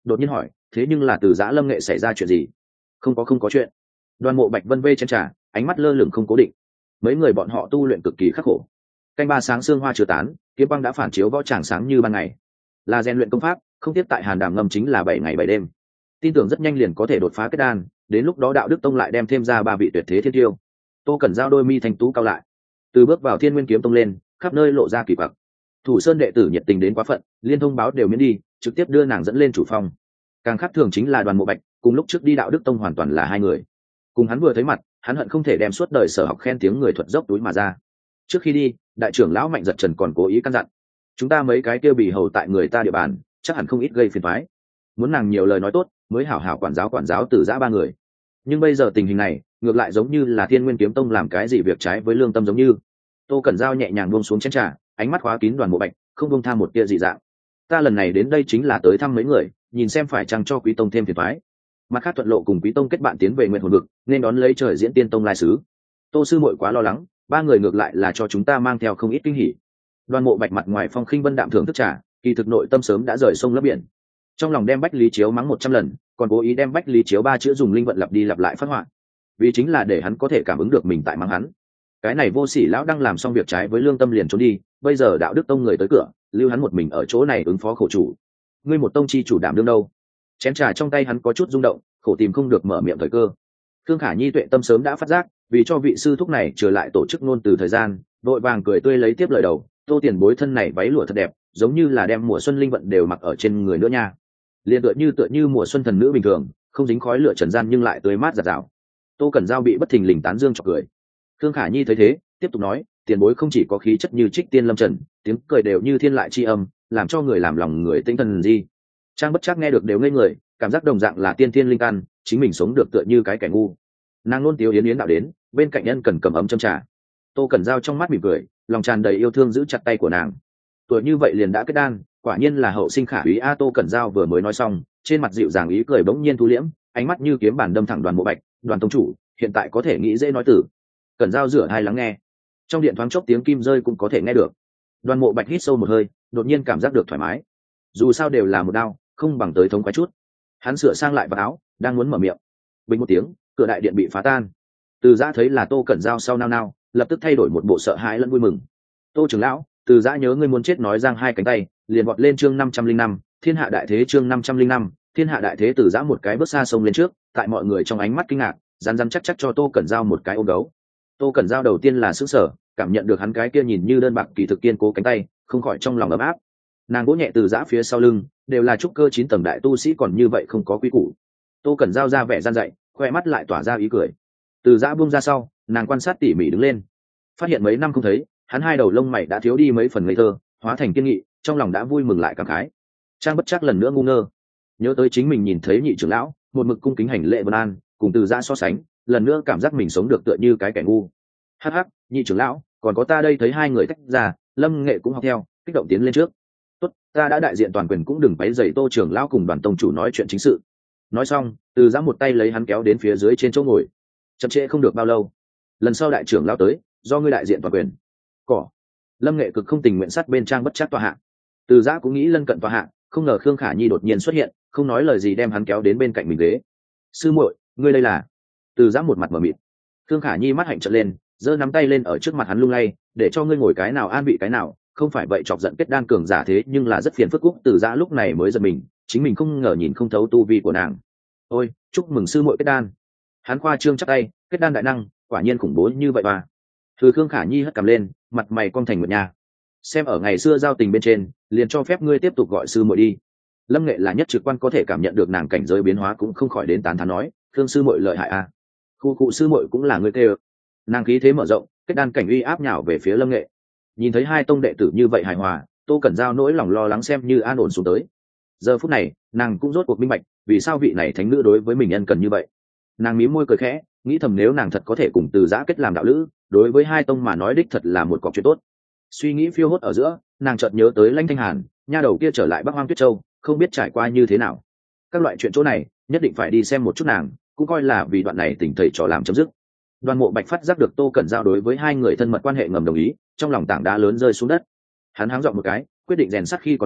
A: đột nhiên hỏi, thế nhưng là Từ Giã Lâm Nghệ xảy ra chuyện gì? Không có chuyện. Đoàn Mộ Bạch vân vê chén trà, ánh mắt lơ lửng không cố định. Mấy người bọn họ tu luyện cực kỳ khắc khổ. Canh ba sáng sương hoa chưa tán, kiếm băng đã phản chiếu võ tràng sáng như ban ngày. Là rèn luyện công pháp, không tiếp tại Hàn Đàm ngâm chính là 7 ngày 7 đêm. Tin tưởng rất nhanh liền có thể đột phá kết đan, đến lúc đó Đạo Đức Tông lại đem thêm ra 3 vị tuyệt thế thiên tiêu. Tô Cẩn Giao đôi mi thành tú cao lại. Từ bước vào Thiên Nguyên Kiếm Tông lên, khắp nơi lộ ra kỳ quặc. Thủ Sơn đệ tử nhiệt tình đến quá phận, liên thông báo đều miễn đi, trực tiếp đưa nàng dẫn lên chủ phong. Càng khác thường chính là Đoàn Mộ Bạch, cùng lúc trước đi Đạo Đức Tông hoàn toàn là hai người. Cùng hắn vừa thấy mặt, hắn hận không thể đem suốt đời sở học khen tiếng người thuật dốc túi mà ra. Trước khi đi, đại trưởng lão Mạnh Giật Trần còn cố ý căn dặn, chúng ta mấy cái kia bì hầu tại người ta địa bàn, chắc hẳn không ít gây phiền toái. Muốn nàng nhiều lời nói tốt, mới hảo hảo quản giáo Từ Giã ba người. Nhưng bây giờ tình hình này, ngược lại giống như là Thiên Nguyên Kiếm Tông làm cái gì việc trái với lương tâm giống như. Tô Cẩn Giao nhẹ nhàng buông xuống chén trà, ánh mắt khóa kín Đoàn Mộ Bạch, không buông tha một tia dị dạng. Ta lần này đến đây chính là tới thăm mấy người, nhìn xem phải chăng cho Quý Tông thêm phiền toái. Mặt khác thuận lộ cùng Quý Tông kết bạn tiến về Nguyện Hồn Vực, nên đón lấy trời diễn Tiên Tông lai sứ. Tô sư muội quá lo lắng, ba người ngược lại là cho chúng ta mang theo không ít kinh hỉ. Đoàn Mộ Bạch mặt ngoài phong khinh vân đạm thưởng thức trà, kỳ thực nội tâm sớm đã rời sông lấp biển. Trong lòng đem Bách Lý Chiếu mắng 100 lần, còn cố ý đem Bách Lý Chiếu 3 chữ dùng linh vận lặp đi lặp lại phát họa, vì chính là để hắn có thể cảm ứng được mình tại mắng hắn. Cái này vô sỉ lão đang làm xong việc trái với lương tâm liền trốn đi, bây giờ Đạo Đức Tông người tới cửa, lưu hắn một mình ở chỗ này ứng phó khổ chủ. Ngươi một tông chi chủ đảm đương đâu? Chén trà trong tay hắn có chút rung động, khổ tìm không được mở miệng thời cơ. Khương Khả Nhi tuệ tâm sớm đã phát giác, vì cho vị sư thúc này trở lại tổ chức ngôn từ thời gian, vội vàng cười tươi lấy tiếp lời đầu, Tô tiền bối thân này váy lụa thật đẹp, giống như là đem mùa xuân linh vận đều mặc ở trên người nữa nha. Liền tựa như mùa xuân thần nữ bình thường, không dính khói lửa trần gian nhưng lại tươi mát giạt rào. Tô Cẩn Giao bị bất thình lình tán dương chọc cười. Khương Khả Nhi thấy thế, tiếp tục nói, tiền bối không chỉ có khí chất như trích tiên lâm trần, tiếng cười đều như thiên lại chi âm, làm cho người làm lòng người tĩnh thần gì. Trang Bất Trác nghe được đều ngây người, cảm giác đồng dạng là tiên thiên linh căn, chính mình sống được tựa như cái kẻ ngu. Nàng luôn tiếu yến yến đạo đến, bên cạnh nhân cần cầm ấm châm trà. Tô Cẩn Giao trong mắt mỉm cười, lòng tràn đầy yêu thương giữ chặt tay của nàng. Tuổi như vậy liền đã kết đan, quả nhiên là hậu sinh khả úy a. Tô Cẩn Giao vừa mới nói xong, trên mặt dịu dàng ý cười bỗng nhiên thu liễm, ánh mắt như kiếm bản đâm thẳng Đoàn Mộ Bạch. Đoàn tông chủ, hiện tại có thể nghĩ dễ nói tử. Cẩn Giao rửa hai lắng nghe, trong điện thoáng chốc tiếng kim rơi cũng có thể nghe được. Đoàn Mộ Bạch hít sâu một hơi, đột nhiên cảm giác được thoải mái. Dù sao đều là một đao, không bằng tới thống quái chút. Hắn sửa sang lại vào áo, đang muốn mở miệng, bình một tiếng, cửa đại điện bị phá tan. Từ Giã thấy là Tô Cẩn Giao sau nao nao, lập tức thay đổi một bộ sợ hãi lẫn vui mừng. Tô trưởng lão, Từ Giã nhớ ngươi muốn chết nói giang hai cánh tay, liền vọt lên chương 505, thiên hạ đại thế chương 505, thiên hạ đại thế. Từ Giã một cái bước xa sông lên trước, tại mọi người trong ánh mắt kinh ngạc, rắn chắc cho Tô Cẩn Giao một cái ôm gấu. Tô Cẩn Giao đầu tiên là sững sờ, cảm nhận được hắn cái kia nhìn như đơn bạc kỳ thực kiên cố cánh tay, không khỏi trong lòng ấm áp. Nàng vỗ nhẹ Từ Giã phía sau lưng, đều là trúc cơ 9 tầng đại tu sĩ còn như vậy không có quý củ. Tô Cẩn Giao ra vẻ gian dạy, khoe mắt lại tỏa ra ý cười. Từ Giã buông ra sau, nàng quan sát tỉ mỉ đứng lên, phát hiện mấy năm không thấy, hắn hai đầu lông mày đã thiếu đi mấy phần ngây thơ, hóa thành kiên nghị, trong lòng đã vui mừng lại cảm khái. Trang Bất Trác lần nữa ngu ngơ, nhớ tới chính mình nhìn thấy nhị trưởng lão một mực cung kính hành lễ vân an, cùng Từ Giã so sánh, lần nữa cảm giác mình sống được tựa như cái kẻ ngu. Hắc hắc, nhị trưởng lão, còn có ta đây thấy hai người tách ra, Lâm Nghệ cũng học theo, kích động tiến lên trước. Tốt, ta đã đại diện toàn quyền, cũng đừng quấy rầy Tô trưởng lão cùng Đoàn tông chủ nói chuyện chính sự. Nói xong, Từ Giã một tay lấy hắn kéo đến phía dưới trên chỗ ngồi. Chậm trễ không được bao lâu, lần sau đại trưởng lão tới, do ngươi đại diện toàn quyền. Cỏ. Lâm Nghệ cực không tình nguyện sát bên Trang Bất Trác tòa hạ. Từ Giã cũng nghĩ lân cận tòa hạ, không ngờ Khương Khả Nhi đột nhiên xuất hiện, không nói lời gì đem hắn kéo đến bên cạnh mình ghế. Sư muội, ngươi đây là? Từ Giã một mặt mờ mịt. Khương Khả Nhi mắt hạnh trợn lên, giơ nắm tay lên ở trước mặt hắn lung lay, để cho ngươi ngồi cái nào an vị cái nào, không phải vậy chọc giận kết đan cường giả thế nhưng là rất phiền phức cúc. Từ Giã lúc này mới giật mình, chính mình không ngờ nhìn không thấu tu vi của nàng. Ôi, chúc mừng sư muội kết đan. Hắn khoa trương chắp tay, kết đan đại năng, quả nhiên khủng bố như vậy mà. Từ Khương Khả Nhi hất cằm lên, mặt mày cong thành một nhà. Xem ở ngày xưa giao tình bên trên, liền cho phép ngươi tiếp tục gọi sư muội đi. Lâm Nghệ là nhất trực quan có thể cảm nhận được nàng cảnh giới biến hóa, cũng không khỏi đến tán thán nói, Khương sư muội lợi hại a. Khu cụ sư muội cũng là người kêu. Nàng khí thế mở rộng, kết đan cảnh uy áp nhào về phía Lâm Nghệ. Nhìn thấy hai tông đệ tử như vậy hài hòa, Tô Cẩn Giao nỗi lòng lo lắng xem như an ổn xuống tới. Giờ phút này, nàng cũng rốt cuộc minh bạch, vì sao vị này thánh nữ đối với mình ân cần như vậy. Nàng mím môi cười khẽ, nghĩ thầm nếu nàng thật có thể cùng Từ Giã kết làm đạo lữ, đối với hai tông mà nói đích thật là một cọc chuyện tốt. Suy nghĩ phiêu hốt ở giữa, nàng chợt nhớ tới Lãnh Thanh Hàn, nha đầu kia trở lại Bắc Hoang Tuyết Châu, không biết trải qua như thế nào. Các loại chuyện chỗ này, nhất định phải đi xem một chút nàng, cũng coi là vì đoạn này tình thầy trò làm chấm dứt. Đoàn Mộ Bạch phát giác được Tô Cẩn Giao đối với hai người thân mật quan hệ ngầm đồng ý, trong lòng tảng đá lớn rơi xuống đất. Hắn háng giọng một cái, quyết định rèn sắt khi còn nóng,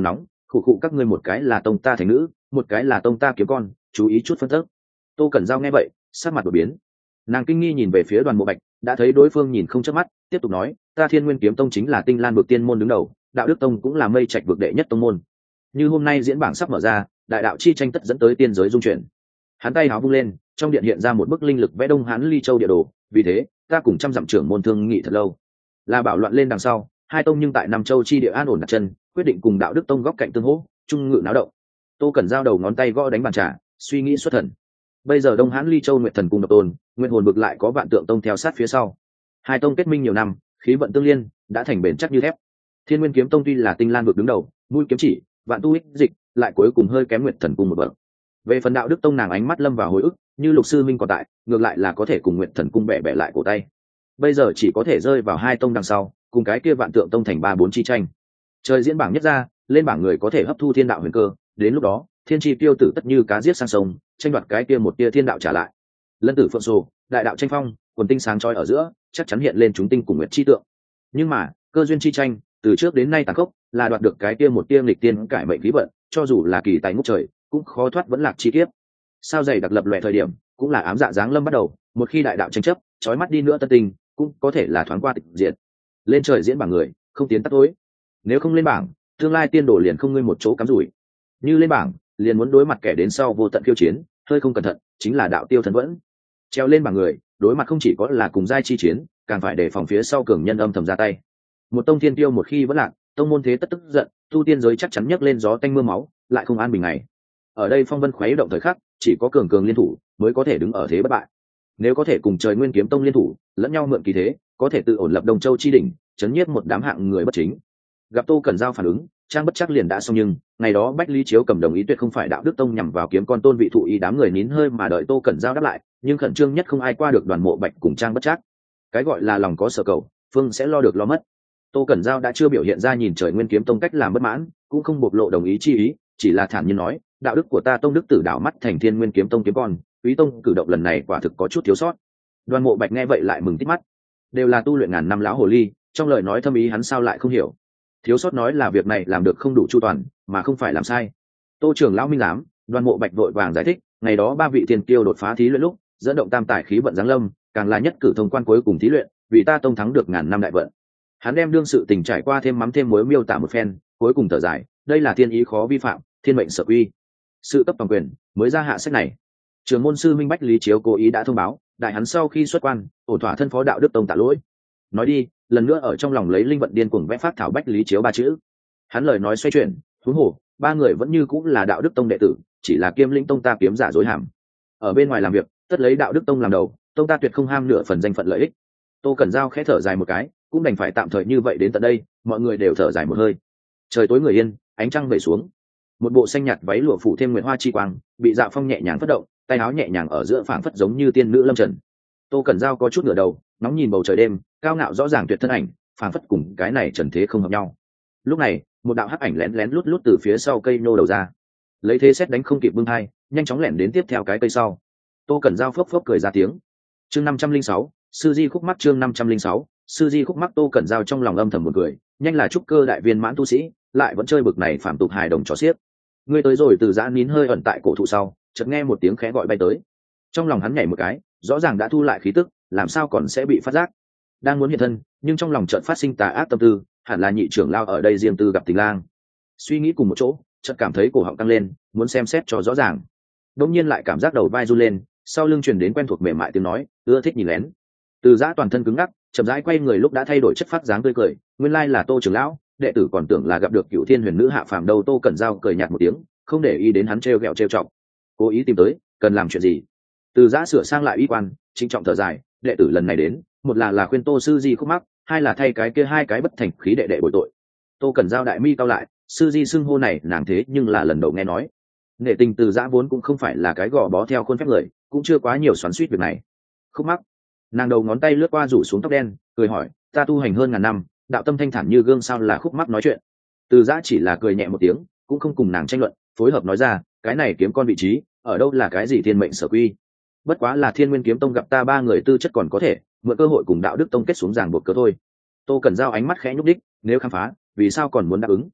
A: khụ khụ, các ngươi một cái là tông ta thành nữ, một cái là tông ta kiếm con, chú ý chút phân tức. Tô Cẩn Giao nghe vậy sắc mặt đổi biến, nàng kinh nghi nhìn về phía Đoàn Mộ Bạch, đã thấy đối phương nhìn không chớp mắt, tiếp tục nói, ta Thiên Nguyên Kiếm Tông chính là Tinh Lan vực tiên môn đứng đầu, Đạo Đức Tông cũng là mây trạch vực đệ nhất tông môn. Như hôm nay diễn bảng sắp mở ra, đại đạo chi tranh tất dẫn tới tiên giới dung chuyển. Hắn tay háo vung lên, trong điện hiện ra một bức linh lực vẽ Đông Hán Ly Châu địa đồ, vì thế ta cùng trăm dặm trưởng môn thương nghị thật lâu, là bảo loạn lên đằng sau, hai tông nhưng tại Nam Châu chi địa an ổn đặt chân, quyết định cùng Đạo Đức Tông góc cạnh tương hỗ, trung ngự náo động. Tô Cẩn Giao đầu ngón tay gõ đánh bàn trà, suy nghĩ xuất thần. Bây giờ Đông Hán Ly Châu Nguyệt Thần cùng độc tôn, Nguyên Hồn Vực lại có Vạn Tượng Tông theo sát phía sau. Hai tông kết minh nhiều năm, khí vận tương liên, đã thành bền chắc như thép. Thiên Nguyên Kiếm Tông tuy là Tinh Lan vực đứng đầu, mũi kiếm chỉ, vạn tu ích dịch, lại cuối cùng hơi kém Nguyệt Thần cùng một bậc. Về phần Đạo Đức Tông, nàng ánh mắt lâm vào hồi ức, như Lục sư minh còn tại, ngược lại là có thể cùng Nguyệt Thần cung bẻ bẻ lại cổ tay. Bây giờ chỉ có thể rơi vào hai tông đằng sau, cùng cái kia Vạn Tượng Tông thành 3-4 chi tranh. Trời diễn bảng nhất ra, lên bảng người có thể hấp thu thiên đạo huyền cơ, đến lúc đó, thiên chi tiêu tử tất như cá giết sang sông, tranh đoạt cái kia một tia thiên đạo trả lại. Lân tử phượng sồ, đại đạo tranh phong, quần tinh sáng chói ở giữa, chắc chắn hiện lên chúng tinh cùng nguyệt chi tượng. Nhưng mà, cơ duyên chi tranh, từ trước đến nay tàn khốc, là đoạt được cái kia một tia nghịch tiên cải mệnh khí vận, cho dù là kỳ tài ngút trời, cũng khó thoát vẫn lạc chi kiếp. Sao dày đặc lập loè thời điểm, cũng là ám dạ giáng lâm bắt đầu, một khi đại đạo tranh chấp, chói mắt đi nữa tân tình, cũng có thể là thoáng qua tịch diệt. Lên trời diễn bảng người, không tiến tắt tối. Nếu không lên bảng, tương lai tiên đồ liền không ngươi một chỗ cắm rủi. Như lên bảng, liền muốn đối mặt kẻ đến sau vô tận khiêu chiến, hơi không cẩn thận, chính là đạo tiêu thần vẫn. Treo lên bảng người, đối mặt không chỉ có là cùng giai chi chiến, càng phải đề phòng phía sau cường nhân âm thầm ra tay. Một tông thiên tiêu một khi vẫn lạc, tông môn thế tất tức giận, tu tiên giới chắc chắn nhấc lên gió tanh mưa máu, lại không an bình ngày. Ở đây phong vân khuấy động thời khắc, chỉ có cường cường liên thủ mới có thể đứng ở thế bất bại. Nếu có thể cùng Trời Nguyên Kiếm Tông liên thủ, lẫn nhau mượn kỳ thế, có thể tự ổn lập Đông Châu chi đỉnh, chấn nhiếp một đám hạng người bất chính. Gặp Tô Cẩn Giao phản ứng, Trang bất chắc liền đã xong, nhưng ngày đó Bách Lý Chiếu cầm đồng ý tuyệt không phải Đạo Đức Tông nhằm vào kiếm con tôn vị thụ ý, đám người nín hơi mà đợi Tô Cẩn Giao đáp lại, nhưng khẩn trương nhất không ai qua được Đoàn Mộ Bạch cùng Trang bất chắc. Cái gọi là lòng có sở cầu, phương sẽ lo được lo mất. Tô Cẩn Giao đã chưa biểu hiện ra nhìn Trời Nguyên Kiếm Tông cách làm bất mãn, cũng không bộc lộ đồng ý chi ý, chỉ là thản nhiên nói, đạo đức của ta tông đức tử đảo mắt thành Thiên Nguyên Kiếm Tông kiếm con, quý tông cử động lần này quả thực có chút thiếu sót. Đoàn Mộ Bạch nghe vậy lại mừng tít mắt, đều là tu luyện ngàn năm lão hồ ly, trong lời nói thâm ý hắn sao lại không hiểu. Thiếu sót nói là việc này làm được không đủ chu toàn, mà không phải làm sai. Tô trưởng lão minh giám, Đoàn Mộ Bạch vội vàng giải thích, ngày đó ba vị tiên kiêu đột phá thí luyện lúc, dẫn động tam tài khí vận giáng lâm, càng là nhất cử thông quan cuối cùng thí luyện, vì ta tông thắng được ngàn năm đại vận. Hắn đem đương sự tình trải qua thêm mắm thêm muối miêu tả một phen, cuối cùng thở dài, đây là thiên ý khó vi phạm, thiên mệnh sở quy, sự cấp toàn quyền mới ra hạ sách này. Trường môn sư minh Bách Lý Chiếu cố ý đã thông báo, đại hắn sau khi xuất quan, ổn thỏa thân phó Đạo Đức Tông tạ lỗi. Nói đi, lần nữa ở trong lòng lấy linh vận điên cuồng vẽ phát thảo Bách Lý Chiếu ba chữ. Hắn lời nói xoay chuyển, thú hổ, ba người vẫn như cũng là Đạo Đức Tông đệ tử, chỉ là kiêm lĩnh tông ta kiếm giả dối hàm. Ở bên ngoài làm việc, tất lấy Đạo Đức Tông làm đầu, tông ta tuyệt không ham nửa phần danh phận lợi ích. Tô Cẩn Giao khẽ thở dài một cái, cũng đành phải tạm thời như vậy đến tận đây, mọi người đều thở dài một hơi. Trời tối người yên, ánh trăng về xuống. Một bộ xanh nhạt váy lụa phủ thêm nguyệt hoa chi quang, bị Dạ Phong nhẹ nhàng phất động, tay áo nhẹ nhàng ở giữa phảng phất giống như tiên nữ lâm trần. Tô Cẩn Giao có chút ngửa đầu, nóng nhìn bầu trời đêm, cao ngạo rõ ràng tuyệt thân ảnh, phảng phất cùng cái này trần thế không hợp nhau. Lúc này, một đạo hắc ảnh lén lén lút lút từ phía sau cây nô đầu ra, lấy thế xét đánh không kịp bưng hai, nhanh chóng lẻn đến tiếp theo cái cây sau. Tô Cẩn Giao phốc phốc cười ra tiếng. Chương 506, sư di khúc mắc. Chương 506, sư di khúc mắc. Tô Cẩn Giao trong lòng âm thầm một cười, nhanh là trúc cơ đại viên mãn tu sĩ, lại vẫn chơi bực này phạm tục hài đồng chó xiếc. Ngươi tới rồi. Từ Giã nín hơi ẩn tại cổ thụ sau, chợt nghe một tiếng khẽ gọi bay tới. Trong lòng hắn nhảy một cái, rõ ràng đã thu lại khí tức, làm sao còn sẽ bị phát giác. Đang muốn hiện thân, nhưng trong lòng chợt phát sinh tà ác tâm tư, hẳn là nhị trưởng lao ở đây riêng tư gặp tình lang. Suy nghĩ cùng một chỗ, chợt cảm thấy cổ họng tăng lên, muốn xem xét cho rõ ràng. Đột nhiên lại cảm giác đầu vai run lên, sau lưng truyền đến quen thuộc mềm mại tiếng nói, ưa thích nhìn lén. Từ Giã toàn thân cứng ngắc, chậm rãi quay người lúc đã thay đổi chất phát dáng tươi cười, nguyên lai là Tô trưởng lão, đệ tử còn tưởng là gặp được Cửu Thiên Huyền Nữ hạ phàm đâu. Tô Cẩn Giao cười nhạt một tiếng, không để ý đến hắn trêu ghẹo trêu chọc. Cố ý tìm tới, cần làm chuyện gì? Từ Giã sửa sang lại y quan, trịnh trọng thở dài, đệ tử lần này đến, một là khuyên Tô sư di khúc mắc, hai là thay cái kia hai cái bất thành khí đệ đệ bồi tội. Tô Cẩn Giao đại mi cao lại, sư di xưng hô này nàng thế nhưng là lần đầu nghe nói. Nghệ tình Từ Giã vốn cũng không phải là cái gò bó theo khuôn phép người, cũng chưa quá nhiều xoắn xuýt việc này. Khúc mắc, nàng đầu ngón tay lướt qua rủ xuống tóc đen, cười hỏi, ta tu hành hơn ngàn năm, đạo tâm thanh thản như gương, sao là khúc mắc nói chuyện? Từ Giã chỉ là cười nhẹ một tiếng, cũng không cùng nàng tranh luận, phối hợp nói ra, cái này kiếm con vị trí ở đâu là cái gì thiên mệnh sở quy, bất quá là Thiên Nguyên Kiếm Tông gặp ta ba người tư chất còn có thể, mượn cơ hội cùng Đạo Đức Tông kết xuống ràng buộc cớ thôi. Tô Cẩn Giao ánh mắt khẽ nhúc đích, nếu khám phá, vì sao còn muốn đáp ứng?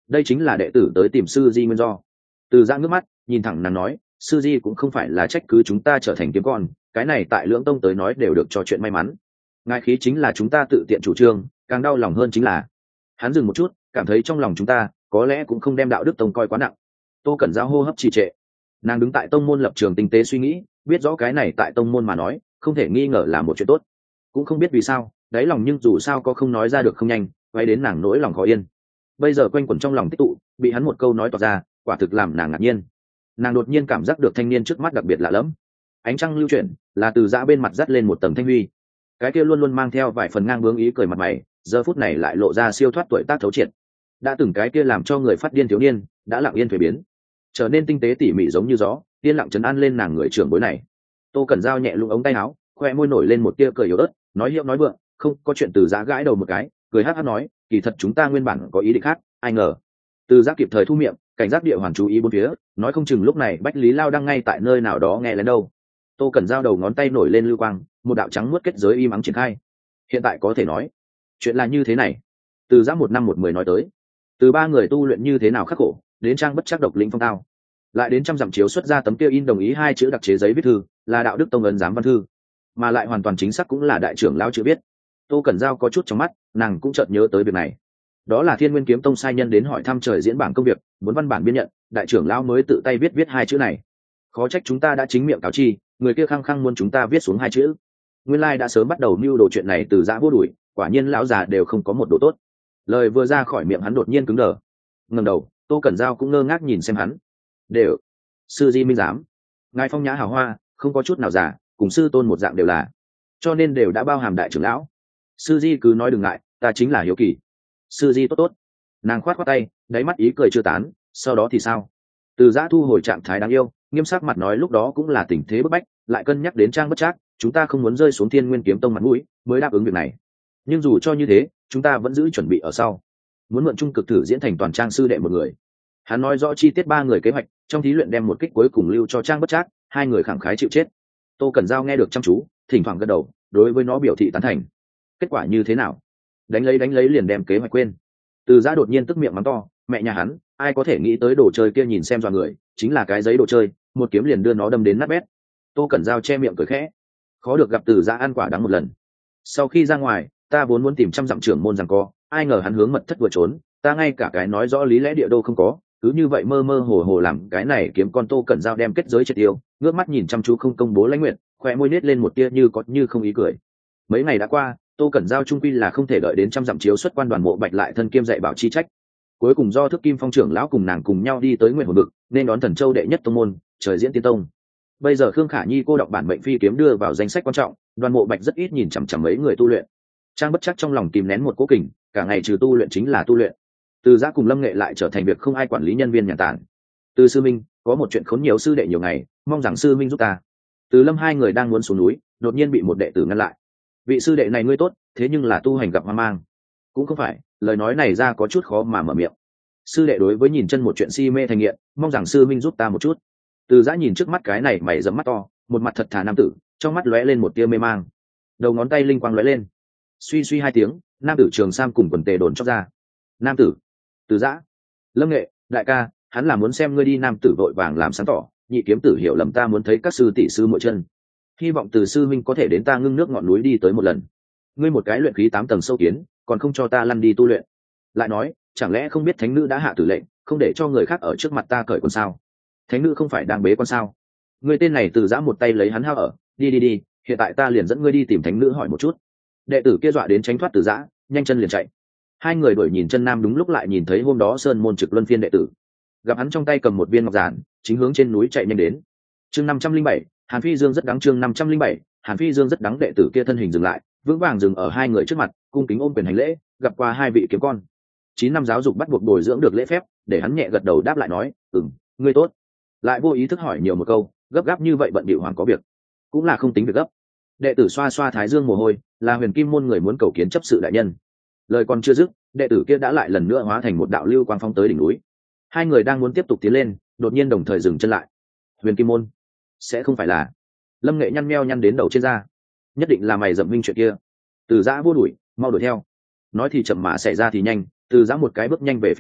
A: đây chính là đệ tử tới tìm sư di nguyên do. Từ giã ngước mắt nhìn thẳng nàng nói, sư di cũng không phải là trách cứ chúng ta trở thành kiếm con, cái này tại lưỡng tông tới nói đều được trò chuyện may mắn. Ngài khí chính là chúng ta tự tiện chủ trương, càng đau lòng hơn chính là hắn dừng một chút, cảm thấy trong lòng chúng ta có lẽ cũng không đem đạo đức tông coi quá nặng. Tô Cẩn Giao hô hấp trì trệ, nàng đứng tại tông môn lập trường tinh tế suy nghĩ, biết rõ cái này tại tông môn mà nói không thể nghi ngờ là một chuyện tốt, cũng không biết vì sao đáy lòng nhưng dù sao có không nói ra được không nhanh, quay đến nàng nỗi lòng khó yên. Bây giờ quanh quẩn trong lòng tích tụ, bị hắn một câu nói tỏ ra, quả thực làm nàng ngạc nhiên. Nàng đột nhiên cảm giác được thanh niên trước mắt đặc biệt lạ lẫm. Ánh trăng lưu chuyển, là từ giã bên mặt dắt lên một tầng thanh huy, cái kia luôn luôn mang theo vài phần ngang bướng ý cười mặt mày, giờ phút này lại lộ ra siêu thoát tuổi tác thấu triệt. Đã từng cái kia làm cho người phát điên thiếu niên đã lặng yên thuế biến, trở nên tinh tế tỉ mỉ giống như gió, yên lặng trấn an lên nàng người trưởng bối này. Tô Cẩn Giao nhẹ lung ống tay áo, khoe môi nổi lên một tia cười yếu ớt, nói hiệu nói vượng, không có chuyện. Từ giã gãi đầu một cái, cười hát hát nói, kỳ thật chúng ta nguyên bản có ý định khác, ai ngờ. Từ giã kịp thời thu miệng, cảnh giác địa hoàn chú ý bốn phía, nói không chừng lúc này Bách Lý Lao đang ngay tại nơi nào đó nghe lén đâu. Tô Cẩn Giao đầu ngón tay nổi lên lưu quang, một đạo trắng muốt kết giới im ắng triển khai. Hiện tại có thể nói chuyện là như thế này. Từ giã 1 năm 1 10 nói tới, từ 3 người tu luyện như thế nào khắc khổ, đến trang bất chắc độc lĩnh phong tao, lại đến trăm dặm chiếu xuất ra tấm kia in đồng ý 2 chữ đặc chế giấy viết thư, là đạo đức tông ấn giám văn thư, mà lại hoàn toàn chính xác cũng là đại trưởng lão chữ viết. Tô Cẩn Giao có chút trong mắt, nàng cũng chợt nhớ tới việc này. Đó là Thiên Nguyên Kiếm Tông sai nhân đến hỏi thăm trời diễn bảng công việc, muốn văn bản biên nhận, đại trưởng lão mới tự tay viết 2 chữ này. Khó trách chúng ta đã chính miệng cáo chi, người kia khăng khăng muốn chúng ta viết xuống 2 chữ. Nguyên lai đã sớm bắt đầu mưu đồ chuyện này từ giã vô đuổi, quả nhiên lão già đều không có một độ tốt. Lời vừa ra khỏi miệng hắn đột nhiên cứng đờ. Ngẩng đầu, Tô Cẩn Giao cũng ngơ ngác nhìn xem hắn. Đều, sư di minh giám, ngài phong nhã hào hoa, không có chút nào giả, cùng sư tôn một dạng đều là, cho nên đều đã bao hàm đại trưởng lão. Sư di cứ nói đừng ngại, ta chính là hiếu kỳ. Sư di tốt tốt. Nàng khoát khoát tay, đáy mắt ý cười chưa tán. Sau đó thì sao? Từ giã thu hồi trạng thái đáng yêu, nghiêm sắc mặt nói lúc đó cũng là tình thế bức bách, lại cân nhắc đến trang bất trác, chúng ta không muốn rơi xuống Thiên Nguyên Kiếm Tông mặt mũi, mới đáp ứng việc này. Nhưng dù cho như thế, chúng ta vẫn giữ chuẩn bị ở sau, muốn mượn trung cực thử diễn thành toàn trang sư đệ một người. Hắn nói rõ chi tiết 3 người kế hoạch, trong thí luyện đem một kích cuối cùng lưu cho trang bất trác, 2 người khẳng khái chịu chết. Tô Cẩn Giao nghe được chăm chú, thỉnh thoảng gật đầu, đối với nó biểu thị tán thành. Kết quả như thế nào? Đánh lấy liền đem kế hoạch quên. Từ giã đột nhiên tức miệng mắng to, mẹ nhà hắn, ai có thể nghĩ tới đồ chơi kia nhìn xem dọa người, chính là cái giấy đồ chơi, một kiếm liền đưa nó đâm đến nát bét. Tô Cẩn Giao che miệng cười khẽ, khó được gặp từ giã ăn quả đắng một lần. Sau khi ra ngoài, ta vốn muốn tìm trăm dặm trưởng môn rằng co, ai ngờ hắn hướng mật thất vừa trốn, ta ngay cả cái nói rõ lý lẽ địa đô không có, cứ như vậy mơ mơ hồ hồ làm cái này kiếm con. Tô Cẩn Giao đem kết giới triệt tiêu, ngước mắt nhìn chăm chú không công bố Lãnh Nguyệt, khóe môi nết lên một tia như có như không ý cười. Mấy ngày đã qua, Tô Cẩn Giao trung quy là không thể đợi đến trăm dặm chiếu xuất quan đoàn mộ bạch lại thân kiêm dạy bảo chi trách. Cuối cùng do Thức Kim Phong trưởng lão cùng nàng cùng nhau đi tới Nguyệt Hồn Vực, nên đón Thần Châu đệ nhất tông môn, trời diễn tiên tông. Bây giờ Khương Khả Nhi cô đọc bản mệnh phi kiếm đưa vào danh sách quan trọng, đoàn mộ bạch rất ít nhìn chằm chằm mấy người tu luyện. Trang bất chắc trong lòng kìm nén một cố kình, cả ngày trừ tu luyện chính là tu luyện. Từ giã cùng Lâm Nghệ lại trở thành việc không ai quản lý nhân viên nhàn tản. Từ sư minh, có một chuyện khốn nhiều sư đệ nhiều ngày, mong rằng sư minh giúp ta. Từ Lâm 2 người đang muốn xuống núi, đột nhiên bị một đệ tử ngăn lại. Vị sư đệ này ngươi tốt, thế nhưng là tu hành gặp hoang mang. Cũng không phải, lời nói này ra có chút khó mà mở miệng. Sư đệ đối với nhìn chân một chuyện si mê thành nghiện, mong rằng sư minh giúp ta một chút. Từ giã nhìn trước mắt cái này mày dẫm mắt to, một mặt thật thà nam tử, trong mắt lóe lên một tia mê mang. Đầu ngón tay linh quang lóe lên, suy suy 2 tiếng, nam tử trường sam cùng quần tề đồn chóc ra. Nam tử, Từ giã, Lâm Nghệ, đại ca, hắn là muốn xem ngươi đi. Nam tử vội vàng làm sáng tỏ, nhị kiếm tử hiểu lầm, ta muốn thấy các sư tỷ sư muội chân, hy vọng Từ sư minh có thể đến ta ngưng nước ngọn núi đi tới một lần. Ngươi một cái luyện khí 8 tầng sâu kiến, còn không cho ta lăn đi tu luyện. Lại nói, chẳng lẽ không biết thánh nữ đã hạ tử lệnh, không để cho người khác ở trước mặt ta cởi quần sao? Thánh nữ không phải đang bế quan sao? Ngươi tên này Từ giã một tay lấy hắn hao ở, đi, hiện tại ta liền dẫn ngươi đi tìm thánh nữ hỏi một chút. Đệ tử kia dọa đến tránh thoát Từ giã, nhanh chân liền chạy. 2 người đuổi nhìn chân nam, đúng lúc lại nhìn thấy hôm đó sơn môn trực luân phiên đệ tử, gặp hắn trong tay cầm một viên ngọc giản, chính hướng trên núi chạy nhanh đến. Chương 507, Hàn Phi Dương rất đáng. Chương 507, Hàn Phi Dương rất đáng. Đệ tử kia thân hình dừng lại, vững vàng dừng ở 2 người trước mặt, cung kính ôm quyền hành lễ, gặp qua 2 vị kiếm con. 9 năm giáo dục bắt buộc bồi dưỡng được lễ phép, để hắn nhẹ gật đầu đáp lại nói, ngươi tốt. Lại vô ý thức hỏi nhiều một câu, gấp gáp như vậy bận bịu hoàng có việc, cũng là không tính việc gấp. Đệ tử xoa xoa thái dương mồ hôi, là Huyền Kim môn người muốn cầu kiến chấp sự đại nhân. Lời còn chưa dứt, đệ tử kia đã lại lần nữa hóa thành một đạo lưu quang phóng tới đỉnh núi. 2 người đang muốn tiếp tục tiến lên, đột nhiên đồng thời dừng chân lại. Huyền Kim môn, sẽ không phải là? Lâm Nghệ nhăn meo nhăn đến đầu trên da, nhất định là mày dậm minh chuyện kia. Từ giã vô đuổi, mau đuổi theo. Nói thì chậm mà xảy ra thì nhanh, Từ giã một cái bước nhanh về phía trước,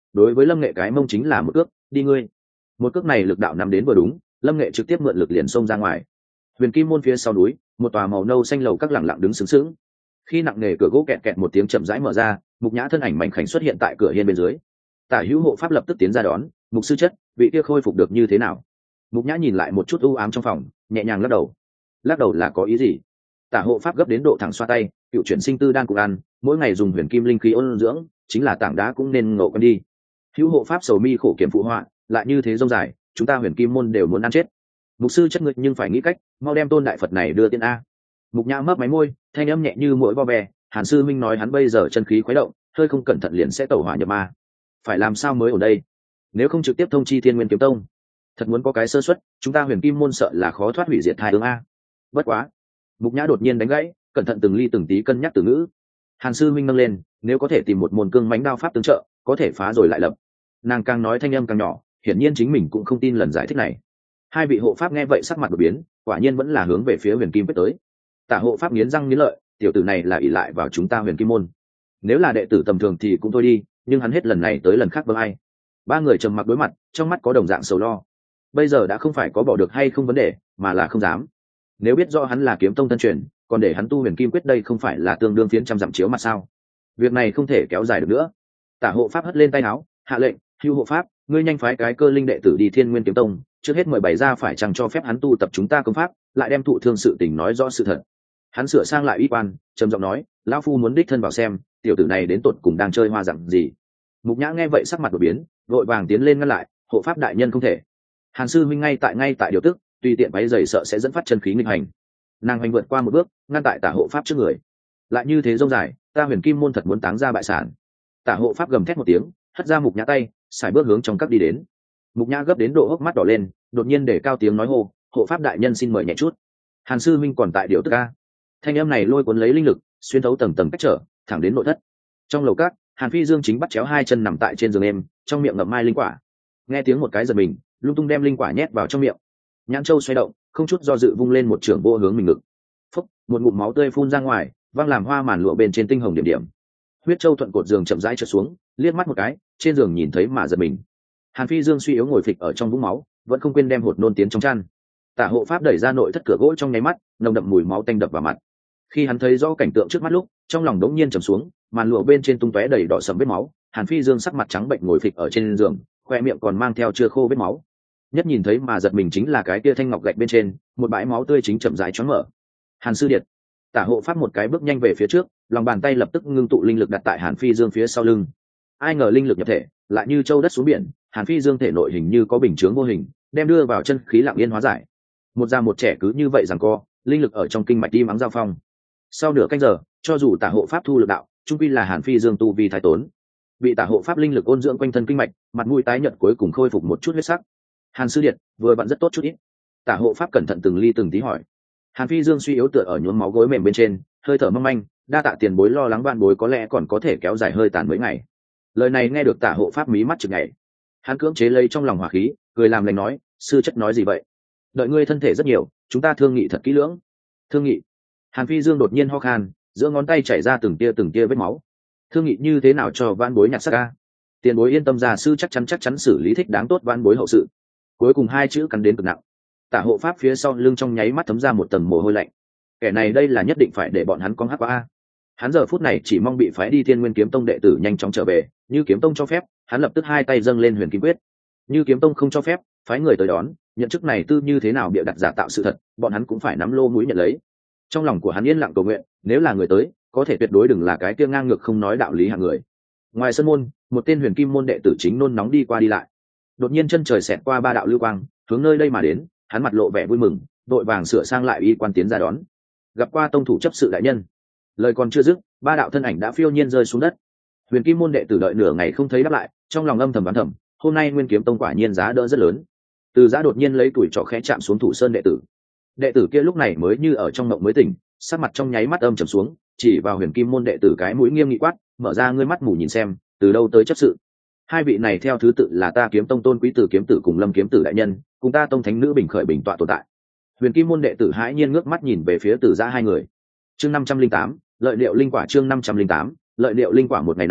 A: đối với lâm nghệ cái mông chính là một cước, đi ngươi. Một cước này lực đạo nắm đến vừa đúng, lâm nghệ trực tiếp mượn lực liền xông ra ngoài. Huyền Kim môn phía sau núi, một tòa màu nâu xanh lầu các lẳng lặng đứng sướng sướng. Khi nặng nề cửa gỗ kẹt kẹt một tiếng chậm rãi mở ra, Mục Nhã thân ảnh mảnh khảnh xuất hiện tại cửa hiên bên dưới. Tả hữu hộ pháp lập tức tiến ra đón, Mục sư chất, vị kia khôi phục được như thế nào? Mục Nhã nhìn lại một chút u ám trong phòng, nhẹ nhàng lắc đầu. Lắc đầu là có ý gì? Tả hộ pháp gấp đến độ thẳng xoa tay, cựu chuyển sinh tư đan cùng ăn, mỗi ngày dùng huyền kim linh khí ôn dưỡng, chính là tảng đá cũng nên ngộ quen đi. Hữu hộ pháp sầu mi khổ kiểm phụ họa, lại như thế dông dài, chúng ta huyền kim môn đều muốn ăn chết. Mục sư chất ngực nhưng phải nghĩ cách, mau đem tôn đại Phật này đưa tiên a. Mục Nhã mấp máy môi, thanh âm nhẹ như muỗi vo ve. Hàn sư minh nói hắn bây giờ chân khí khuấy động, hơi không cẩn thận liền sẽ tẩu hỏa nhập ma. Phải làm sao mới ở đây? Nếu không trực tiếp thông chi Thiên Nguyên Kiếm Tông, thật muốn có cái sơ suất, chúng ta huyền kim môn sợ là khó thoát hủy diệt hai hướng a. Bất quá, Mục Nhã đột nhiên đánh gãy, cẩn thận từng ly từng tí cân nhắc từ ngữ. Hàn sư minh nâng lên, nếu có thể tìm một môn cương mãnh đao pháp tương trợ, có thể phá rồi lại lập. Nàng càng nói thanh âm càng nhỏ, hiển nhiên chính mình cũng không tin lần giải thích này. Hai vị hộ pháp nghe vậy sắc mặt đột biến, quả nhiên vẫn là hướng về phía huyền kim quyết tới. Tả hộ pháp nghiến răng nghiến lợi, tiểu tử này là ỷ lại vào chúng ta huyền kim môn. Nếu là đệ tử tầm thường thì cũng thôi đi, nhưng hắn hết lần này tới lần khác với ai. Ba người trầm mặc đối mặt, trong mắt có đồng dạng sầu lo. Bây giờ đã không phải có bỏ được hay không vấn đề, mà là không dám. Nếu biết rõ hắn là kiếm tông tân truyền, còn để hắn tu huyền kim quyết đây không phải là tương đương phiến trăm dặm chiếu mặt sao? Việc này không thể kéo dài được nữa. Tả hộ pháp hất lên tay áo, hạ lệnh, Hưu hộ pháp, ngươi nhanh phái cái cơ linh đệ tử đi Thiên Nguyên Kiếm Tông, trước hết mời bày ra phải chẳng cho phép hắn tu tập chúng ta công pháp, lại đem thụ thương sự tình nói rõ sự thật. Hắn sửa sang lại y quan, trầm giọng nói, lão phu muốn đích thân vào xem, tiểu tử này đến tột cùng đang chơi hoa dặm gì. Mục Nhã nghe vậy sắc mặt đổi biến, vội vàng tiến lên ngăn lại, hộ pháp đại nhân không thể. Hàn sư minh ngay tại điều tức, tùy tiện váy giày sợ sẽ dẫn phát chân khí nghịch hành. Nàng hành vượt qua một bước, ngăn tại tả hộ pháp trước người. Lại như thế dông dài, ta huyền kim môn thật muốn táng ra bại sản. Tả hộ pháp gầm thét một tiếng, hất ra Mục Nhã tay, xài bước hướng trong các đi đến. Mục Nhã gấp đến độ hốc mắt đỏ lên, đột nhiên để cao tiếng nói hô, hộ pháp đại nhân xin mời nhẹ chút. Hàn sư minh còn tại điều tức a. Thanh âm này lôi cuốn lấy linh lực, xuyên thấu tầng tầng cách trở, thẳng đến nội thất. Trong lầu các, Hàn Phi Dương chính bắt chéo hai chân nằm tại trên giường em, trong miệng ngậm mai linh quả. Nghe tiếng một cái giật mình, lung tung đem linh quả nhét vào trong miệng. Nhãn châu xoay động, không chút do dự vung lên một trường vô hướng mình ngực. Phốc, một ngụm máu tươi phun ra ngoài, văng làm hoa màn lụa bên trên tinh hồng điểm điểm. Huyết châu thuận cột giường chậm rãi trượt xuống, liếc mắt một cái, trên giường nhìn thấy mà giật mình. Hàn Phi Dương suy yếu ngồi phịch ở trong vũng máu, vẫn không quên đem hột nôn tiến trong chăn. Tả hộ pháp đẩy ra nội thất cửa gỗ trong nháy mắt, nồng đậm mùi máu tanh đập vào mặt. Khi hắn thấy rõ cảnh tượng trước mắt lúc, trong lòng đống nhiên trầm xuống, màn lụa bên trên tung tóe đầy đỏ sẫm vết máu. Hàn Phi Dương sắc mặt trắng bệnh ngồi phịch ở trên giường, khoe miệng còn mang theo chưa khô vết máu. Nhất nhìn thấy mà giật mình chính là cái tia thanh ngọc gạch bên trên, một bãi máu tươi chính chậm rãi choáng mở. Hàn sư điệt. Tả hộ pháp một cái bước nhanh về phía trước, lòng bàn tay lập tức ngưng tụ linh lực đặt tại Hàn Phi Dương phía sau lưng. Ai ngờ linh lực nhập thể, lại như châu đất xuống biển, Hàn Phi Dương thể nội hình như có bình chướng vô hình, đem đưa vào chân khí lặng yên hóa giải. Một già một trẻ cứ như vậy giằng co, linh lực ở trong kinh mạch tim ắng giao phong. Sau nửa canh giờ, cho dù tả hộ pháp thu lực đạo, trung quy là Hàn Phi Dương tu vi thái tốn. Bị tả hộ pháp linh lực ôn dưỡng quanh thân kinh mạch, mặt mũi tái nhợt cuối cùng khôi phục một chút huyết sắc. Hàn sư điện, vừa vặn rất tốt chút ít. Tả hộ pháp cẩn thận từng ly từng tí hỏi. Hàn Phi Dương suy yếu tựa ở nhuốm máu gối mềm bên trên, hơi thở mong manh, đa tạ tiền bối lo lắng van bối có lẽ còn có thể kéo dài hơi tàn mấy ngày. Lời này nghe được tả hộ pháp mí mắt chực nhảy. Hắn cưỡng chế lấy trong lòng hỏa khí, cười làm lành nói, sư chất nói gì vậy? Đợi ngươi thân thể rất nhiều, chúng ta thương nghị thật kỹ lưỡng. Thương nghị? Hàn Phi Dương đột nhiên ho khan, giữa ngón tay chảy ra từng tia vết máu. Thương nghị như thế nào cho van bối nhặt xác ca? Tiền bối yên tâm, già sư chắc chắn xử lý thích đáng tốt van bối hậu sự. Cuối cùng hai chữ cắn đến cực nặng. Tả hộ pháp phía sau lưng trong nháy mắt thấm ra một tầng mồ hôi lạnh. Kẻ này đây là nhất định phải để bọn hắn con hắc qua. Hắn giờ phút này chỉ mong bị phái đi Thiên Nguyên Kiếm Tông đệ tử nhanh chóng trở về, như Kiếm Tông cho phép, hắn lập tức hai tay dâng lên huyền kim quyết. Như Kiếm Tông không cho phép, phái người tới đón, nhận chức này tư như thế nào bịa đặt giả tạo sự thật, bọn hắn cũng phải nắm lô mũi nhận lấy. Trong lòng của hắn yên lặng cầu nguyện, nếu là người tới, có thể tuyệt đối đừng là cái kia ngang ngược không nói đạo lý hạng người. Ngoài sân môn, một tên huyền kim môn đệ tử chính nôn nóng đi qua đi lại. Đột nhiên chân trời xẹt qua ba đạo lưu quang, hướng nơi đây mà đến, hắn mặt lộ vẻ vui mừng, đội vàng sửa sang lại y quan tiến ra đón. Gặp qua tông thủ chấp sự đại nhân. Lời còn chưa dứt, ba đạo thân ảnh đã phiêu nhiên rơi xuống đất. Huyền kim môn đệ tử đợi nửa ngày không thấy đáp lại, trong lòng âm thầm đoán thầm, hôm nay Nguyên Kiếm Tông quả nhiên giá đỡ rất lớn. Từ Giã đột nhiên lấy tuổi trọ khẽ chạm xuống thủ sơn đệ tử. Đệ tử kia lúc này mới như ở trong mộng mới tỉnh, sắc mặt trong nháy mắt âm trầm xuống, chỉ vào huyền kim môn đệ tử cái mũi nghiêm nghị quát, mở ra ngươi mắt mù nhìn xem, từ đâu tới chấp sự? Hai vị này theo thứ tự là ta Kiếm Tông tôn quý Từ kiếm tử cùng Lâm kiếm tử đại nhân, cùng ta tông thánh nữ bình khởi bình tọa tồn tại. Huyền kim môn đệ tử hãi nhiên ngước mắt nhìn về phía Từ Giã hai người. Chương 508, lợi liệu linh quả. Chương 508, lợi liệu linh quả. Một ngày này,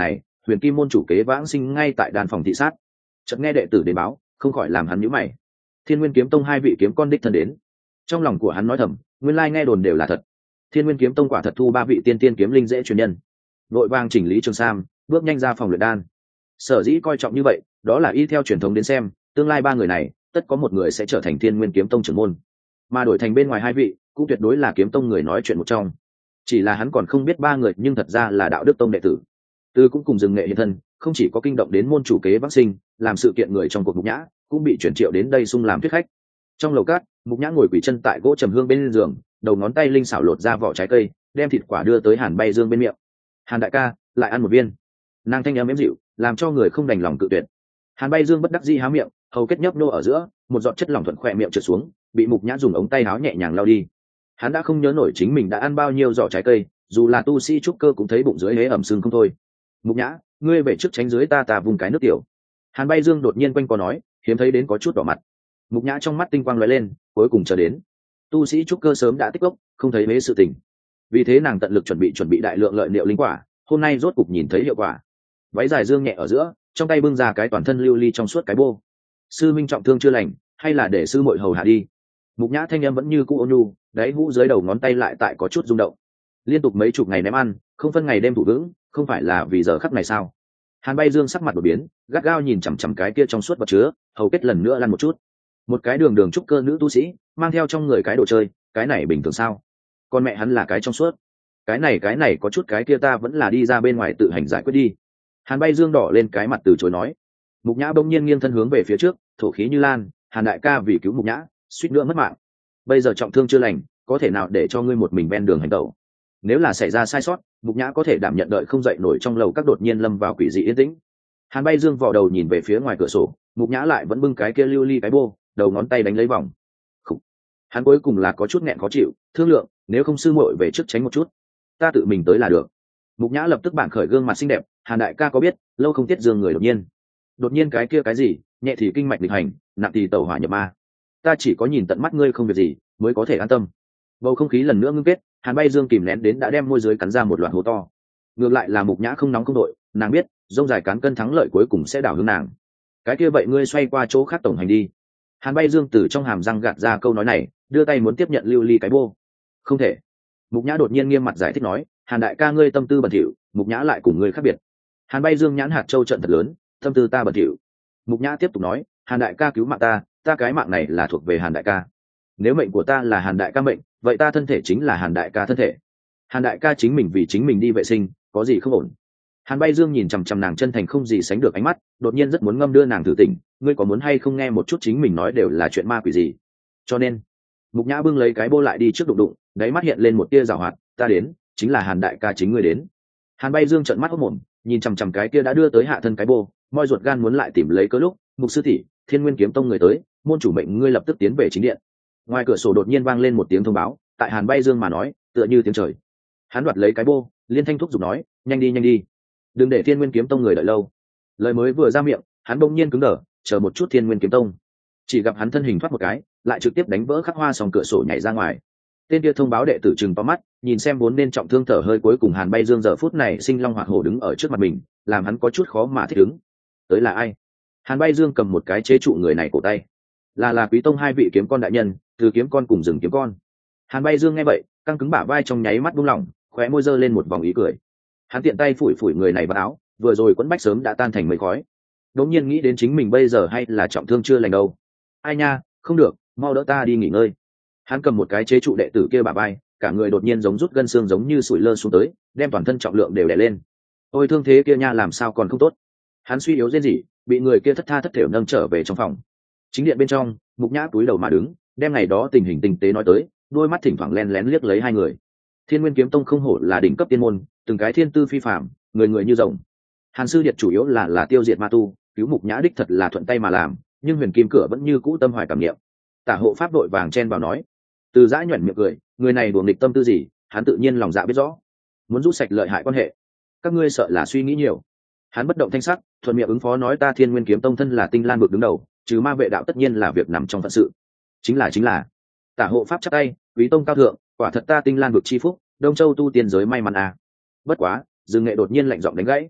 A: huyền kim môn chủ kế vãng sinh ngay tại đàn phòng thị sát. Chợt nghe đệ tử đến báo, không khỏi làm hắn nhíu mày. Thiên Nguyên Kiếm Tông hai vị kiếm con đích thân đến. Trong lòng của hắn nói thầm, nguyên lai nghe đồn đều là thật. Thiên Nguyên Kiếm Tông quả thật thu ba vị tiên tiên kiếm linh dễ truyền nhân. Vội vàng chỉnh lý trường sam, bước nhanh ra phòng luyện đan. Sở dĩ coi trọng như vậy, đó là y theo truyền thống đến xem, tương lai ba người này, tất có một người sẽ trở thành Thiên Nguyên Kiếm Tông trưởng môn, mà đổi thành bên ngoài hai vị, cũng tuyệt đối là kiếm tông người nói chuyện một trong. Chỉ là hắn còn không biết ba người nhưng thật ra là đạo đức tông đệ tử. Từ cũng cùng dừng nghệ hiện thân, không chỉ có kinh động đến môn chủ kế Bắc Sinh, làm sự kiện người trong cuộc Mục Nhã, cũng bị chuyển triệu đến đây sung làm thuyết khách. Trong lầu cát, Mục Nhã ngồi quỳ chân tại gỗ trầm hương bên giường, đầu ngón tay linh xảo lột ra vỏ trái cây, đem thịt quả đưa tới Hàn Bay Dương bên miệng. Hàn đại ca, lại ăn một viên. Nàng thanh âm êm dịu, làm cho người không đành lòng cự tuyệt. Hàn Bay Dương bất đắc dĩ há miệng, hầu kết nhấp nô ở giữa, một giọt chất lỏng thuận khỏe miệng trượt xuống, bị Mục Nhã dùng ống tay áo nhẹ nhàng lau đi. Hắn đã không nhớ nổi chính mình đã ăn bao nhiêu giỏ trái cây, dù là tu sĩ trúc cơ cũng thấy bụng dưới hế ẩm sưng không thôi. Mục Nhã, ngươi về trước tránh dưới ta vùng cái nước tiểu. Hàn Bay Dương đột nhiên quanh co nói, hiếm thấy đến có chút đỏ mặt. Mục Nhã trong mắt tinh quang lóe lên, cuối cùng chờ đến. Tu sĩ trúc cơ sớm đã tích gốc, không thấy hế sự tình. Vì thế nàng tận lực chuẩn bị đại lượng lợi liệu linh quả, hôm nay rốt cục nhìn thấy hiệu quả. Váy dài dương nhẹ ở giữa, trong tay bưng ra cái toàn thân lưu ly trong suốt cái bô. Sư minh trọng thương chưa lành, hay là để sư muội hầu hạ đi. Mục Nhã thanh âm vẫn như cũ ôn nhu, đáy hũ dưới đầu ngón tay lại tại có chút rung động. Liên tục mấy chục ngày ném ăn, không phân ngày đêm thủ vững, không phải là vì giờ khắc này sao? Hàn Bay Dương sắc mặt đột biến, gắt gao nhìn chằm chằm cái kia trong suốt vật chứa, hầu kết lần nữa lăn một chút. Một cái đường đường trúc cơ nữ tu sĩ, mang theo trong người cái đồ chơi, cái này bình thường sao? Con mẹ hắn là cái trong suốt. Cái này có chút cái kia ta vẫn là đi ra bên ngoài tự hành giải quyết đi. Hàn Bay Dương đỏ lên cái mặt từ chối nói. Mục Nhã bỗng nhiên nghiêng thân hướng về phía trước, thổ khí như lan, Hàn đại ca vì cứu Mục Nhã, suýt nữa mất mạng. Bây giờ trọng thương chưa lành, có thể nào để cho ngươi một mình ven đường hành tẩu? Nếu là xảy ra sai sót, Mục Nhã có thể đảm nhận đợi không dậy nổi trong lầu các đột nhiên lâm vào quỷ dị yên tĩnh. Hàn Bay Dương vò đầu nhìn về phía ngoài cửa sổ, Mục Nhã lại vẫn bưng cái kia lưu ly cái bô, đầu ngón tay đánh lấy vòng. Khủ. Hắn cuối cùng là có chút nghẹn khó chịu, thương lượng, nếu không sư muội về trước tránh một chút, ta tự mình tới là được. Mục Nhã lập tức bản khởi gương mặt xinh đẹp, Hàn đại ca có biết, lâu không tiết dương người đột nhiên cái kia cái gì, nhẹ thì kinh mạch định hành, nặng thì tẩu hỏa nhập ma. Ta chỉ có nhìn tận mắt ngươi không việc gì, mới có thể an tâm. Bầu không khí lần nữa ngưng kết, Hàn Bay Dương kìm nén đến đã đem môi dưới cắn ra một loạt hố to. Ngược lại là Mục Nhã không nóng không đội, nàng biết, rông dài cán cân thắng lợi cuối cùng sẽ đảo hướng nàng. Cái kia vậy ngươi xoay qua chỗ khác tổng hành đi. Hàn Bay Dương từ trong hàm răng gạt ra câu nói này, đưa tay muốn tiếp nhận lưu ly cái bô. Không thể. Mục Nhã đột nhiên nghiêm mặt giải thích nói, Hàn đại ca ngươi tâm tư bẩn thỉu, Mục Nhã lại cùng ngươi khác biệt. Hàn Bay Dương nhãn hạt châu trận thật lớn, tâm tư ta bẩn thỉu. Mục Nhã tiếp tục nói, Hàn đại ca cứu mạng ta cái mạng này là thuộc về Hàn đại ca. Nếu mệnh của ta là Hàn đại ca mệnh, vậy ta thân thể chính là Hàn đại ca thân thể. Hàn đại ca chính mình vì chính mình đi vệ sinh, có gì không ổn? Hàn Bay Dương nhìn chằm chằm nàng chân thành không gì sánh được ánh mắt, đột nhiên rất muốn ngâm đưa nàng thử tỉnh, ngươi có muốn hay không nghe một chút chính mình nói đều là chuyện ma quỷ gì? Cho nên, Mục Nhã bưng lấy cái bô lại đi trước đụng đụng, đáy mắt hiện lên một tia giảo hoạt, ta đến, chính là Hàn đại ca chính ngươi đến. Hàn Bay Dương trợn mắt hốt mồm, nhìn chằm chằm cái kia đã đưa tới hạ thân cái bô, moi ruột gan muốn lại tìm lấy cớ lúc, Mục sư tỷ, Thiên Nguyên Kiếm Tông người tới, môn chủ mệnh ngươi lập tức tiến về chính điện. Ngoài cửa sổ đột nhiên vang lên một tiếng thông báo, tại Hàn Bay Dương mà nói, tựa như tiếng trời. Hắn đoạt lấy cái bô, liên thanh thúc giục nói, nhanh đi, đừng để Thiên Nguyên Kiếm Tông người đợi lâu. Lời mới vừa ra miệng, hắn bỗng nhiên cứng đờ, chờ một chút Thiên Nguyên Kiếm Tông. Chỉ gặp hắn thân hình thoát một cái, lại trực tiếp đánh vỡ khắc hoa sòng cửa sổ nhảy ra ngoài. Tên kia thông báo đệ tử trừng to mắt, nhìn xem vốn nên trọng thương thở hơi cuối cùng Hàn Bay Dương giờ phút này sinh long hỏa hổ đứng ở trước mặt mình, làm hắn có chút khó mà thích ứng. Tới là ai? Hàn Bay Dương cầm một cái chế trụ người này cổ tay. Là Quý Tông hai vị kiếm con đại nhân, Từ kiếm con cùng Rừng kiếm con. Hàn Bay Dương nghe vậy, căng cứng bả vai trong nháy mắt buông lỏng, khóe môi giơ lên một vòng ý cười. Hắn tiện tay phủi phủi người này vào áo, vừa rồi quẫn bách sớm đã tan thành mây khói. Đống nhiên nghĩ đến chính mình bây giờ hay là trọng thương chưa lành đâu. Ai nha, không được, mau đỡ ta đi nghỉ ngơi. Hắn cầm một cái chế trụ đệ tử kia bả vai, cả người đột nhiên giống rút gân xương giống như sủi lơ xuống tới, đem toàn thân trọng lượng đều đè lên. Ôi thương thế kia nha làm sao còn không tốt. Hắn suy yếu rên rỉ, bị người kia thất tha thất thểu nâng trở về trong phòng. Chính điện bên trong, Mục Nhã túi đầu mà đứng, đem ngày đó tình hình tinh tế nói tới, đôi mắt thỉnh thoảng lén lén liếc lấy hai người. Thiên Nguyên Kiếm Tông không hổ là đỉnh cấp tiên môn, từng cái thiên tư phi phàm, người người như rồng. Hàn sư điệt chủ yếu là tiêu diệt ma tu, cứu Mục Nhã đích thật là thuận tay mà làm, nhưng Huyền Kim Cửa vẫn như cũ tâm hoài cảm niệm. Tả hộ pháp đội vàng chen vào nói, Từ Dã nhuận miệng cười, người này đùa nghịch tâm tư gì, hắn tự nhiên lòng dạ biết rõ, muốn rút sạch lợi hại quan hệ. Các ngươi sợ là suy nghĩ nhiều. Hắn bất động thanh sắc, thuận miệng ứng phó nói ta Thiên Nguyên Kiếm Tông thân là Tinh Lan vực đứng đầu, trừ ma vệ đạo tất nhiên là việc nằm trong phận sự. Chính là. Tả hộ pháp chắp tay, Quý Tông cao thượng, quả thật ta Tinh Lan vực chi phúc, Đông Châu tu tiên giới may mắn à. Bất quá, Dương Nghệ đột nhiên lạnh giọng đánh gãy.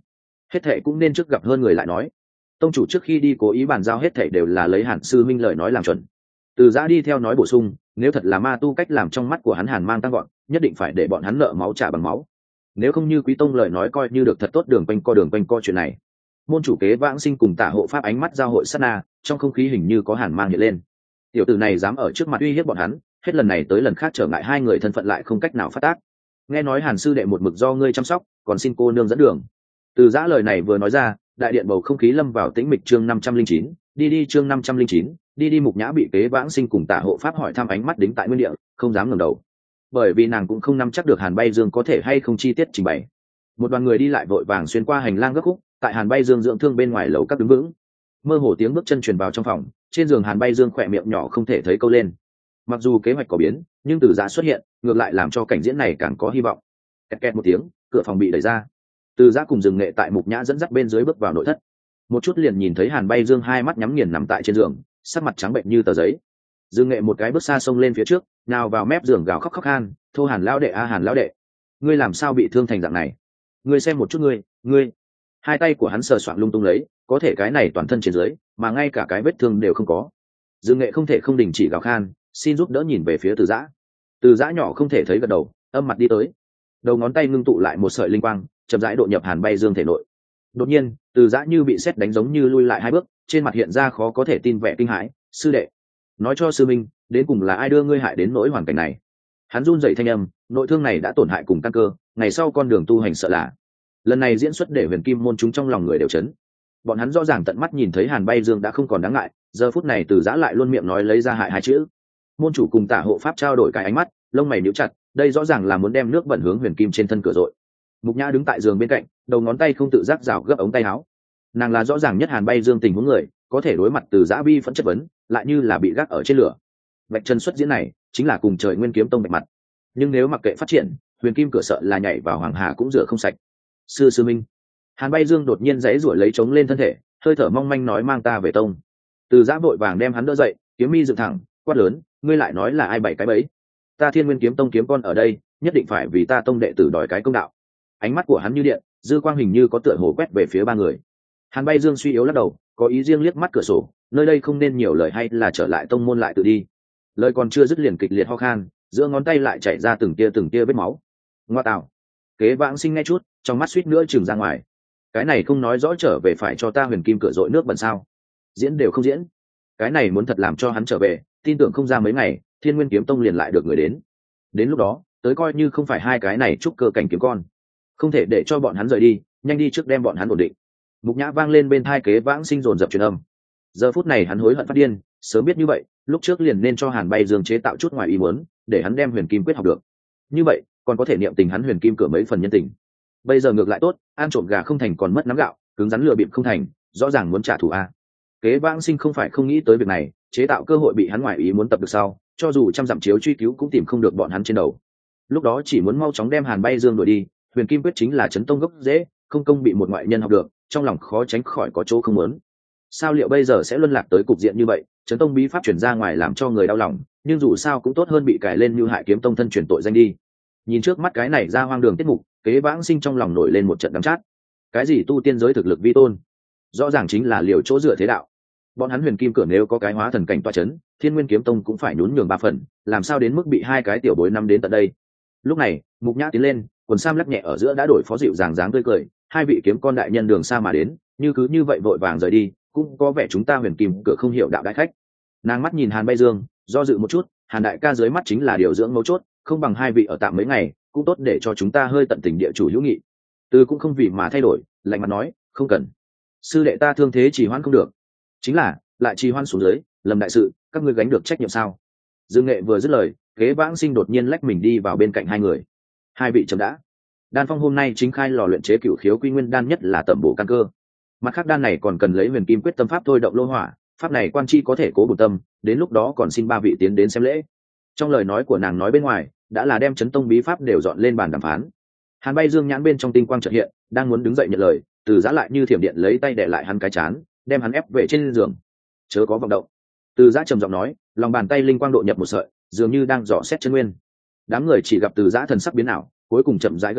A: hết thệ cũng nên trước gặp hơn người lại nói. Tông chủ trước khi đi cố ý bàn giao hết thệ đều là lấy Hàn sư minh lời nói làm chuẩn. Từ Giã đi theo nói bổ sung, nếu thật là ma tu cách làm trong mắt của hắn Hàn mang tăng gọn, nhất định phải để bọn hắn nợ máu trả bằng máu. Nếu không như Quý tông lời nói coi như được thật tốt, đường quanh co chuyện này. Môn chủ Kế Vãng Sinh cùng Tả Hộ Pháp ánh mắt giao hội sát na, trong không khí hình như có hàn mang hiện lên. Tiểu tử này dám ở trước mặt uy hiếp bọn hắn, hết lần này tới lần khác trở ngại hai người thân phận lại không cách nào phát tác. Nghe nói Hàn sư đệ một mực do ngươi chăm sóc, còn xin cô nương dẫn đường. Từ Giã lời này vừa nói ra, đại điện bầu không khí lâm vào tĩnh mịch. Chương 509, đi chương 509, đi Mục Nhã bị Kế Vãng Sinh cùng Tả Hộ Pháp hỏi thăm ánh mắt đính tại nguyên địa, không dám ngẩng đầu. Bởi vì nàng cũng không nắm chắc được Hàn Bay Dương có thể hay không chi tiết trình bày. Một đoàn người đi lại vội vàng xuyên qua hành lang gấp khúc, tại Hàn Bay Dương dưỡng thương bên ngoài lầu các đứng vững. Mơ hồ tiếng bước chân truyền vào trong phòng, trên giường Hàn Bay Dương khỏe miệng nhỏ không thể thấy câu lên. Mặc dù kế hoạch có biến, nhưng Từ Giã xuất hiện ngược lại làm cho cảnh diễn này càng có hy vọng. Kẹt kẹt một tiếng, cửa phòng bị đẩy ra. Từ Giã cùng Dừng Nghệ tại Mục Nhã dẫn dắt bên dưới bước vào nội thất. Một chút liền nhìn thấy Hàn Bay Dương hai mắt nhắm nghiền nằm tại trên giường, sắc mặt trắng bệnh như tờ giấy. Dừng Nghệ một cái bước xa xông lên phía trước, nào vào mép giường gào khóc khóc khan, thô Hàn lão đệ a Hàn lão đệ, ngươi làm sao bị thương thành dạng này? Ngươi xem một chút ngươi. Hai tay của hắn sờ soạng lung tung lấy, có thể cái này toàn thân trên dưới, mà ngay cả cái vết thương đều không có. Dương Nghệ không thể không đình chỉ gào khan, xin giúp đỡ nhìn về phía Từ Giã. Từ Giã nhỏ không thể thấy gật đầu, âm mặt đi tới. Đầu ngón tay ngưng tụ lại một sợi linh quang, chậm rãi độ nhập Hàn Bay Dương thể nội. Đột nhiên, Từ Giã như bị sét đánh giống như lui lại hai bước, trên mặt hiện ra khó có thể tin vẻ kinh hãi. Sư đệ, nói cho sư minh, đến cùng là ai đưa ngươi hại đến nỗi hoàn cảnh này? Hắn run rẩy thanh âm, nội thương này đã tổn hại cùng căn cơ, ngày sau con đường tu hành sợ là. Lần này diễn xuất để Huyền Kim môn chúng trong lòng người đều chấn. Bọn hắn rõ ràng tận mắt nhìn thấy Hàn Bay Dương đã không còn đáng ngại, giờ phút này Từ Giã lại luôn miệng nói lấy ra hại hai chữ. Môn chủ cùng Tả Hộ Pháp trao đổi cái ánh mắt, lông mày nhíu chặt, đây rõ ràng là muốn đem nước bẩn hướng Huyền Kim trên thân cửa rồi. Mục Nhã đứng tại giường bên cạnh, đầu ngón tay không tự giác rảo gấp ống tay áo. Nàng là rõ ràng nhất Hàn Bay Dương tình huống người, có thể đối mặt Từ Giã bi phẫn chất vấn, lại như là bị gác ở trên lửa. Vạch chân xuất diễn này, chính là cùng trời Nguyên Kiếm Tông bạch mặt. Nhưng nếu mặc kệ phát triển, Huyền Kim cửa sợ là nhảy vào Hoàng Hà cũng rửa không sạch. Sư minh. Hàn Bay Dương đột nhiên giãy giụa lấy chống lên thân thể, hơi thở mong manh nói mang ta về tông. Từ Giã vội vàng đem hắn đỡ dậy, kiếm mi dựng thẳng, quát lớn, ngươi lại nói là ai bảy cái bẫy? Ta Thiên Nguyên Kiếm Tông kiếm con ở đây, nhất định phải vì ta tông đệ tử đòi cái công đạo. Ánh mắt của hắn như điện, dư quang hình như có tựa hồ quét về phía ba người. Hàn Bay Dương suy yếu lắc đầu, có ý riêng liếc mắt cửa sổ, nơi đây không nên nhiều lời hay là trở lại tông môn lại tự đi. Lời còn chưa dứt liền kịch liệt ho khan, giữa ngón tay lại chảy ra từng tia vết máu. Ngoa tạo. Kế Vãng Sinh nghe chút, trong mắt suýt nữa trừng ra ngoài. Cái này không nói rõ trở về phải cho ta Huyền Kim cửa dội nước bẩn sao? Diễn đều không diễn. Cái này muốn thật làm cho hắn trở về, tin tưởng không ra mấy ngày, Thiên Nguyên Kiếm Tông liền lại được người đến. Đến lúc đó, tới coi như không phải hai cái này trúc cơ cảnh kiếm con. Không thể để cho bọn hắn rời đi, nhanh đi trước đem bọn hắn ổn định. Mục Nhã vang lên bên tai Kế Vãng Sinh dồn dập truyền âm. Giờ phút này hắn hối hận phát điên, sớm biết như vậy, lúc trước liền nên cho Hàn Bay Dương chế tạo chút ngoài ý muốn, để hắn đem Huyền Kim quyết học được. Như vậy, còn có thể niệm tình hắn Huyền Kim cửa mấy phần nhân tình. Bây giờ ngược lại tốt, ăn trộm gà không thành còn mất nắm gạo, cứng rắn lừa bịp không thành, rõ ràng muốn trả thù a. Kế Vãng Sinh không phải không nghĩ tới việc này, chế tạo cơ hội bị hắn ngoài ý muốn tập được sau, cho dù trăm dặm chiếu truy cứu cũng tìm không được bọn hắn trên đầu. Lúc đó chỉ muốn mau chóng đem Hàn Bay Dương đuổi đi, Huyền Kim quyết chính là chấn tông gốc dễ, không công bị một ngoại nhân học được, trong lòng khó tránh khỏi có chỗ không muốn. Sao liệu bây giờ sẽ luân lạc tới cục diện như vậy, chấn tông bí pháp truyền ra ngoài làm cho người đau lòng, nhưng dù sao cũng tốt hơn bị cài lên như hại kiếm tông thân truyền tội danh đi. Nhìn trước mắt cái này ra hoang đường tiết mục, Kế Vãng Sinh trong lòng nổi lên một trận đắng chát. Cái gì tu tiên giới thực lực vi tôn, rõ ràng chính là liều chỗ dựa thế đạo. Bọn hắn Huyền Kim cửa nếu có cái hóa thần cảnh tọa chấn, Thiên Nguyên Kiếm Tông cũng phải nhún nhường 3 phần, làm sao đến mức bị hai cái tiểu bối năm đến tận đây. Lúc này, Mục Nhã tiến lên, quần sam lắc nhẹ ở giữa đã đổi phó dịu dàng dáng tươi cười, hai vị kiếm con đại nhân đường xa mà đến, như cứ như vậy vội vàng rời đi, cũng có vẻ chúng ta Huyền Kim cửa không hiểu đạo đại khách. Nàng mắt nhìn Hàn Bay Dương, do dự một chút, Hàn đại ca dưới mắt chính là điều dưỡng mấu chốt, không bằng hai vị ở tạm mấy ngày, cũng tốt để cho chúng ta hơi tận tình địa chủ hữu nghị. Từ cũng không vì mà thay đổi, lạnh mặt nói, không cần. Sư đệ ta thương thế trì hoãn không được. Chính là, lại trì hoãn xuống dưới, lầm đại sự, các ngươi gánh được trách nhiệm sao? Dương Nghệ vừa dứt lời, Kế Vãng Sinh đột nhiên lách mình đi vào bên cạnh hai người. Hai vị chấm đã. Đan Phong hôm nay chính khai lò luyện chế cửu khiếu quy nguyên đan, nhất là tẩm bổ căn cơ. Mặt khác đan này còn cần lấy Huyền Kim quyết tâm pháp thôi động lô hỏa, pháp này quan chi có thể cố bổn tâm, đến lúc đó còn xin ba vị tiến đến xem lễ. Trong lời nói của nàng nói bên ngoài, đã là đem chấn tông bí pháp đều dọn lên bàn đàm phán. Hàn Bay Dương nhãn bên trong tinh quang chợt hiện, đang muốn đứng dậy nhận lời, Từ Giã lại như thiểm điện lấy tay đè lại hắn cái chán, đem hắn ép về trên giường. Chớ có vọng động. Từ Giã trầm giọng nói, lòng bàn tay linh quang độ nhập một sợi, dường như đang dò xét chân nguyên. Đám người chỉ gặp Từ Giã thần sắc biến ảo, cuối cùng chậm rãi gật đầu,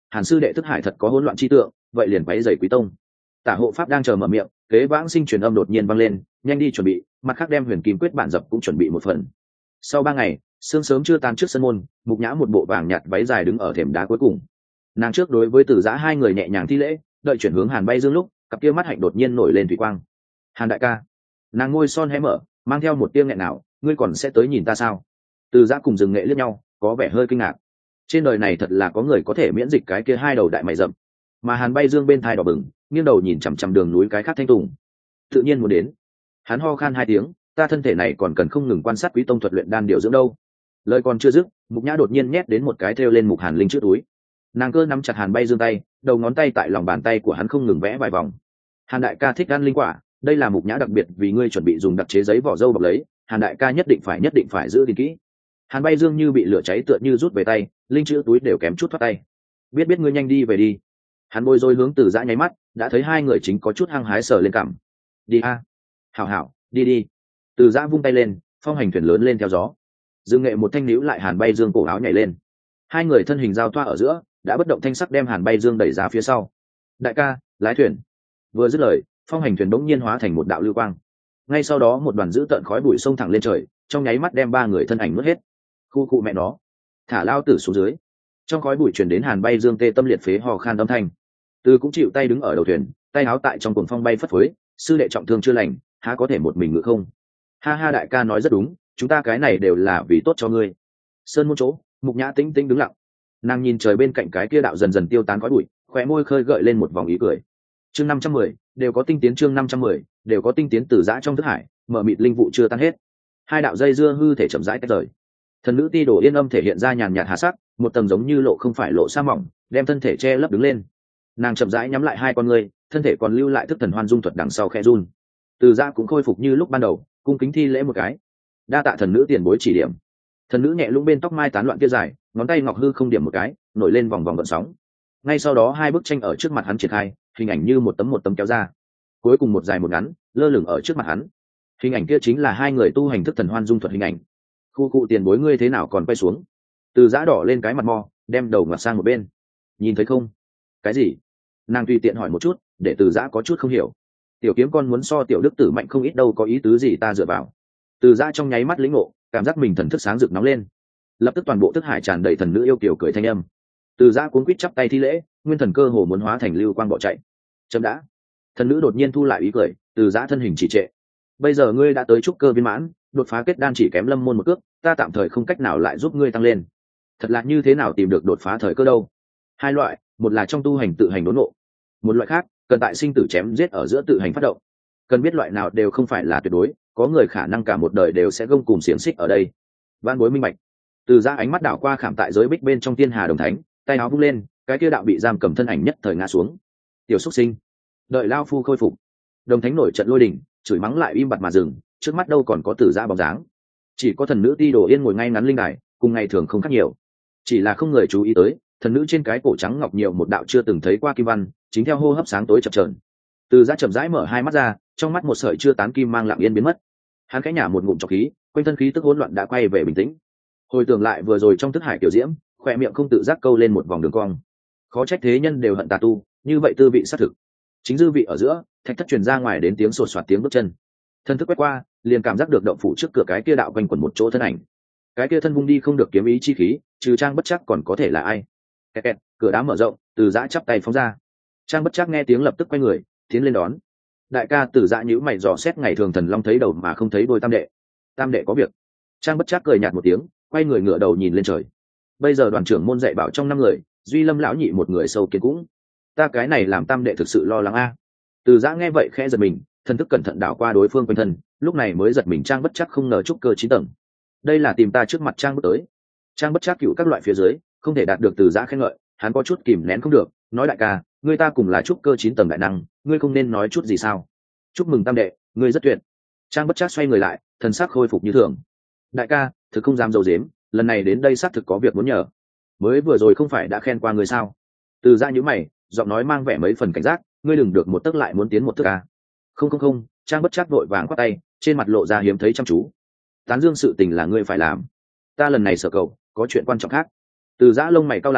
A: Hàn sư đệ thức hải thật có hỗn loạn chi tượng, vậy liền quấy rầy Quý tông. Tả hộ pháp đang chờ mở miệng, kế vãng sinh truyền âm đột nhiên vang lên, nhanh đi chuẩn bị, mặt khác đem huyền kim quyết bản dập cũng chuẩn bị một phần. Sau 3 ngày, sương sớm chưa tan trước sân môn, Mục Nhã một bộ vàng nhạt váy dài đứng ở thềm đá cuối cùng. Nàng trước đối với Từ Giã hai người nhẹ nhàng thi lễ, đợi chuyển hướng Hàn Bay Dương lúc, cặp kia mắt hạnh đột nhiên nổi lên thủy quang. Hàn đại ca. Nàng ngôi son hé mở, mang theo một tiếng nghẹn nào, ngươi còn sẽ tới nhìn ta sao? Từ Giã cùng Dừng Nghệ liếc nhau, có vẻ hơi kinh ngạc. Trên đời này thật là có người có thể miễn dịch cái kia hai đầu đại mày rậm. Mà Hàn Bay Dương bên thai đỏ bừng, nghiêng đầu nhìn chằm chằm đường núi cái khác thanh tùng. Tự nhiên muốn đến. Hắn ho khan 2 tiếng, ta thân thể này còn cần không ngừng quan sát Quý tông thuật luyện đan điều dưỡng đâu. Lời còn chưa dứt, Mục Nhã đột nhiên nhét đến một cái thêu lên Mục Hàn Linh trước túi. Nàng cơ nắm chặt Hàn Bay Dương tay, đầu ngón tay tại lòng bàn tay của hắn không ngừng vẽ vài vòng. Hàn đại ca thích ăn linh quả, đây là Mục Nhã đặc biệt vì ngươi chuẩn bị dùng đặc chế giấy vỏ dâu bọc lấy, Hàn đại ca nhất định phải giữ gìn kỹ. Hàn Bay Dương như bị lửa cháy tựa như rút về tay, linh chữ túi đều kém chút thoát tay. Biết ngươi nhanh đi về đi. Hắn bôi rồi hướng Từ Giã nháy mắt, đã thấy hai người chính có chút hăng hái sờ lên cằm. Đi a. Hảo, đi. Từ Giã vung tay lên, phong hành thuyền lớn lên theo gió. Dương Nghệ một thanh níu lại Hàn Bay Dương cổ áo nhảy lên. Hai người thân hình giao thoa ở giữa, đã bất động thanh sắc đem Hàn Bay Dương đẩy ra phía sau. Đại ca, lái thuyền. Vừa dứt lời, phong hành thuyền bỗng nhiên hóa thành một đạo lưu quang. Ngay sau đó một đoàn dữ tợn khói bụi xông thẳng lên trời, trong nháy mắt đem 3 người thân ảnh nuốt hết. Khu cụ mẹ nó, thả lao tử xuống dưới. Trong khói bụi truyền đến Hàn Bay Dương tê tâm liệt phế hò khan âm thanh. Từ cũng chịu tay đứng ở đầu thuyền, tay áo tại trong cuồng phong bay phất phới, sư đệ trọng thương chưa lành, há có thể một mình ngự không? Ha ha, đại ca nói rất đúng, chúng ta cái này đều là vì tốt cho ngươi. Sơn môn chỗ, Mục Nhã tĩnh tĩnh đứng lặng. Nàng nhìn trời bên cạnh cái kia đạo dần dần tiêu tán khói bụi, khóe môi khơi gợi lên một vòng ý cười. Chương 510, đều có tinh tiến, chương 510, đều có tinh tiến. Từ Giã trong thức hải, mở mịt linh vụ chưa tan hết. Hai đạo dây dưa hư thể chậm rãi tách rời. Thần nữ Ti Đồ Yên âm thể hiện ra nhàn nhạt hà sắc, một tầng giống như lộ không phải lộ sa mỏng, đem thân thể che lấp đứng lên. Nàng chậm rãi nhắm lại hai con ngươi, thân thể còn lưu lại thức thần hoan dung thuật đằng sau khẽ run. Từ Giã cũng khôi phục như lúc ban đầu, cung kính thi lễ một cái. Đa tạ thần nữ tiền bối chỉ điểm. Thần nữ nhẹ lũng bên tóc mai tán loạn kia dài, ngón tay ngọc hư không điểm một cái, nổi lên vòng vòng gợn sóng. Ngay sau đó 2 bức tranh ở trước mặt hắn triển khai, hình ảnh như một tấm kéo ra, cuối cùng một dài một ngắn lơ lửng ở trước mặt hắn. Hình ảnh kia chính là hai người tu hành thức thần hoan dung thuật hình ảnh. Khu cụ tiền bối ngươi thế nào còn quay xuống? Từ Giã đỏ lên cái mặt mo, đem đầu ngoặt sang một bên. Nhìn thấy không? Cái gì? Nàng tùy tiện hỏi một chút, để Từ Giã có chút không hiểu. Tiểu kiếm con muốn so tiểu đức tử mạnh không ít đâu, có ý tứ gì ta dựa vào? Từ Giã trong nháy mắt lĩnh ngộ, cảm giác mình thần thức sáng rực nóng lên. Lập tức toàn bộ thức hải tràn đầy thần nữ yêu kiều cười thanh âm. Từ Giã cuống quýt chắp tay thi lễ, nguyên thần cơ hồ muốn hóa thành lưu quang bỏ chạy. Chấm đã. Thần nữ đột nhiên thu lại ý cười, Từ Giã thân hình trì trệ. Bây giờ ngươi đã tới trúc cơ viên mãn, đột phá kết đan chỉ kém lâm môn một cước, ta tạm thời không cách nào lại giúp ngươi tăng lên. Thật là như thế nào tìm được đột phá thời cơ đâu? 2 loại, một là trong tu hành tự hành đốn ngộ, một loại khác cần tại sinh tử chém giết ở giữa tự hành phát động. Cần biết loại nào đều không phải là tuyệt đối, có người khả năng cả một đời đều sẽ gông cùng xiềng xích ở đây. Van bối minh bạch. Từ Giã ánh mắt đảo qua khảm tại giới bích bên trong Tiên Hà Đồng Thánh, tay áo vung lên, cái kia đạo bị giam cầm thân ảnh nhất thời ngã xuống. Tiểu xuất sinh, đợi lao phu khôi phục. Đồng Thánh nổi trận lôi đình, chửi mắng lại im bặt mà dừng, trước mắt đâu còn có Từ Giã bóng dáng. Chỉ có thần nữ Ti Đồ Yên ngồi ngay ngắn linh đài, cùng ngày thường không khác nhiều. Chỉ là không người chú ý tới, thần nữ trên cái cổ trắng ngọc nhiều một đạo chưa từng thấy qua kim văn, chính theo hô hấp sáng tối chập chờn. Từ Giã chậm rãi mở 2 mắt ra, trong mắt một sợi chưa tán kim mang lặng yên biến mất. Hắn khẽ nhả một ngụm trọc khí, quanh thân khí tức hỗn loạn đã quay về bình tĩnh. Hồi tưởng lại vừa rồi trong thức hải kiểu diễm, khỏe miệng không tự giác câu lên một vòng đường cong. Khó trách thế nhân đều hận tà tu, như vậy tư vị sát thực. Chính dư vị ở giữa, thạch thất truyền ra ngoài đến tiếng sột soạt tiếng bước chân. Thân thức quét qua, liền cảm giác được động phủ trước cửa cái kia đạo quanh quẩn một chỗ thân ảnh. Cái kia thân vung đi không được kiếm ý chi khí, trừ Trang Bất Trắc còn có thể là ai? Kẹt kẹt, cửa đá mở rộng, Từ Giã chắp tay phóng ra. Trang Bất Trắc nghe tiếng lập tức quay người, tiến lên đón. Đại ca. Từ Giã nhíu mày dò xét ngày thường thần long thấy đầu mà không thấy đôi tam đệ. Tam đệ có việc. Trang Bất Trắc cười nhạt một tiếng, quay người ngửa đầu nhìn lên trời. Bây giờ đoàn trưởng môn dạy bảo trong 5 người, duy Lâm lão nhị một người sâu kiến cũng. Ta cái này làm tam đệ thực sự lo lắng a. Từ Giã nghe vậy khẽ giật mình, thần thức cẩn thận đảo qua đối phương quanh thân, lúc này mới giật mình. Trang Bất Trắc không ngờ trúc cơ 9 tầng. Đây là tìm ta trước mặt Trang Bất tới. Trang Bất Trắc cựu các loại phía dưới, không thể đạt được Từ Giã khen ngợi, hắn có chút kìm nén không được, nói đại ca, ngươi ta cùng là trúc cơ 9 tầng đại năng, ngươi không nên nói chút gì sao? Chúc mừng tam đệ, ngươi rất tuyệt. Trang Bất Trắc xoay người lại, thần sắc khôi phục như thường. Đại ca, thực không dám dầu dếm, lần này đến đây xác thực có việc muốn nhờ. Mới vừa rồi không phải đã khen qua ngươi sao? Từ Giã nhíu mày, giọng nói mang vẻ mấy phần cảnh giác, ngươi đừng được một tấc lại muốn tiến một thước à? Không, Trang Bất Trắc vội vàng quát tay, trên mặt lộ ra hiếm thấy chăm chú. Tán dương sự tình là ngươi phải làm, ta lần này sở cầu có chuyện quan trọng khác. Từ Giã lông mày cau lại,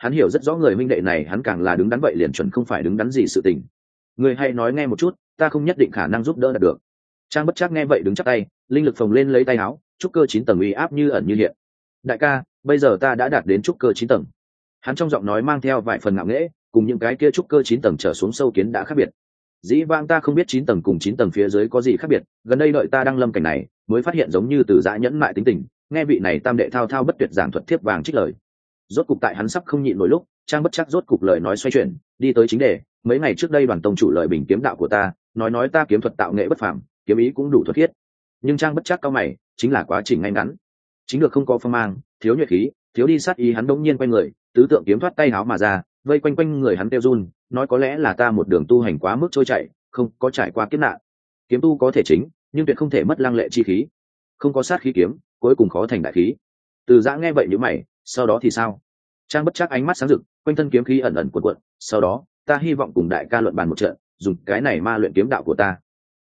A: Hắn hiểu rất rõ người huynh đệ này, hắn càng là đứng đắn vậy liền chuẩn không phải đứng đắn gì sự tình. Người hay nói nghe một chút, ta không nhất định khả năng giúp đỡ được. Trang Bất Trắc nghe vậy đứng chắp tay, linh lực phồng lên lấy tay áo, trúc cơ 9 tầng uy áp như ẩn như hiện. Đại ca, bây giờ ta đã đạt đến trúc cơ 9 tầng. Hắn trong giọng nói mang theo vài phần ngạo nghễ, cùng những cái kia trúc cơ 9 tầng trở xuống sâu kiến đã khác biệt. Dĩ vãng ta không biết 9 tầng cùng 9 tầng phía dưới có gì khác biệt, gần đây đợi ta đang lâm cảnh này, mới phát hiện giống như Từ Dã nhẫn mại tính tình, nghe vị này tam đệ thao thao bất tuyệt giảng thuật thiếp vàng trích lời. Rốt cục tại hắn sắp không nhịn nổi lúc, Trang Bất Trắc rốt cục lời nói xoay chuyển, đi tới chính đề. Mấy ngày trước đây đoàn tông chủ lời bình kiếm đạo của ta, nói ta kiếm thuật tạo nghệ bất phàm, kiếm ý cũng đủ thuật khiết. Nhưng Trang Bất Trắc cao mày, chính là quá trình ngay ngắn, chính được không có phong mang, thiếu nhuệ khí, thiếu đi sát ý. Hắn đống nhiên quay người, tứ tượng kiếm thoát tay háo mà ra, vây quanh quanh người hắn tiêu run, nói có lẽ là ta một đường tu hành quá mức trôi chảy, không có trải qua kiếp nạn. Kiếm tu có thể chính, nhưng tuyệt không thể mất lăng lệ chi khí. Không có sát khí kiếm, cuối cùng khó thành đại khí. Từ Dã nghe vậy nhíu mày, sau đó thì sao? Trang Bất Trắc ánh mắt sáng rực, quanh thân kiếm khí ẩn ẩn cuộn cuộn. Sau đó, ta hy vọng cùng đại ca luận bàn một trận, dùng cái này ma luyện kiếm đạo của ta.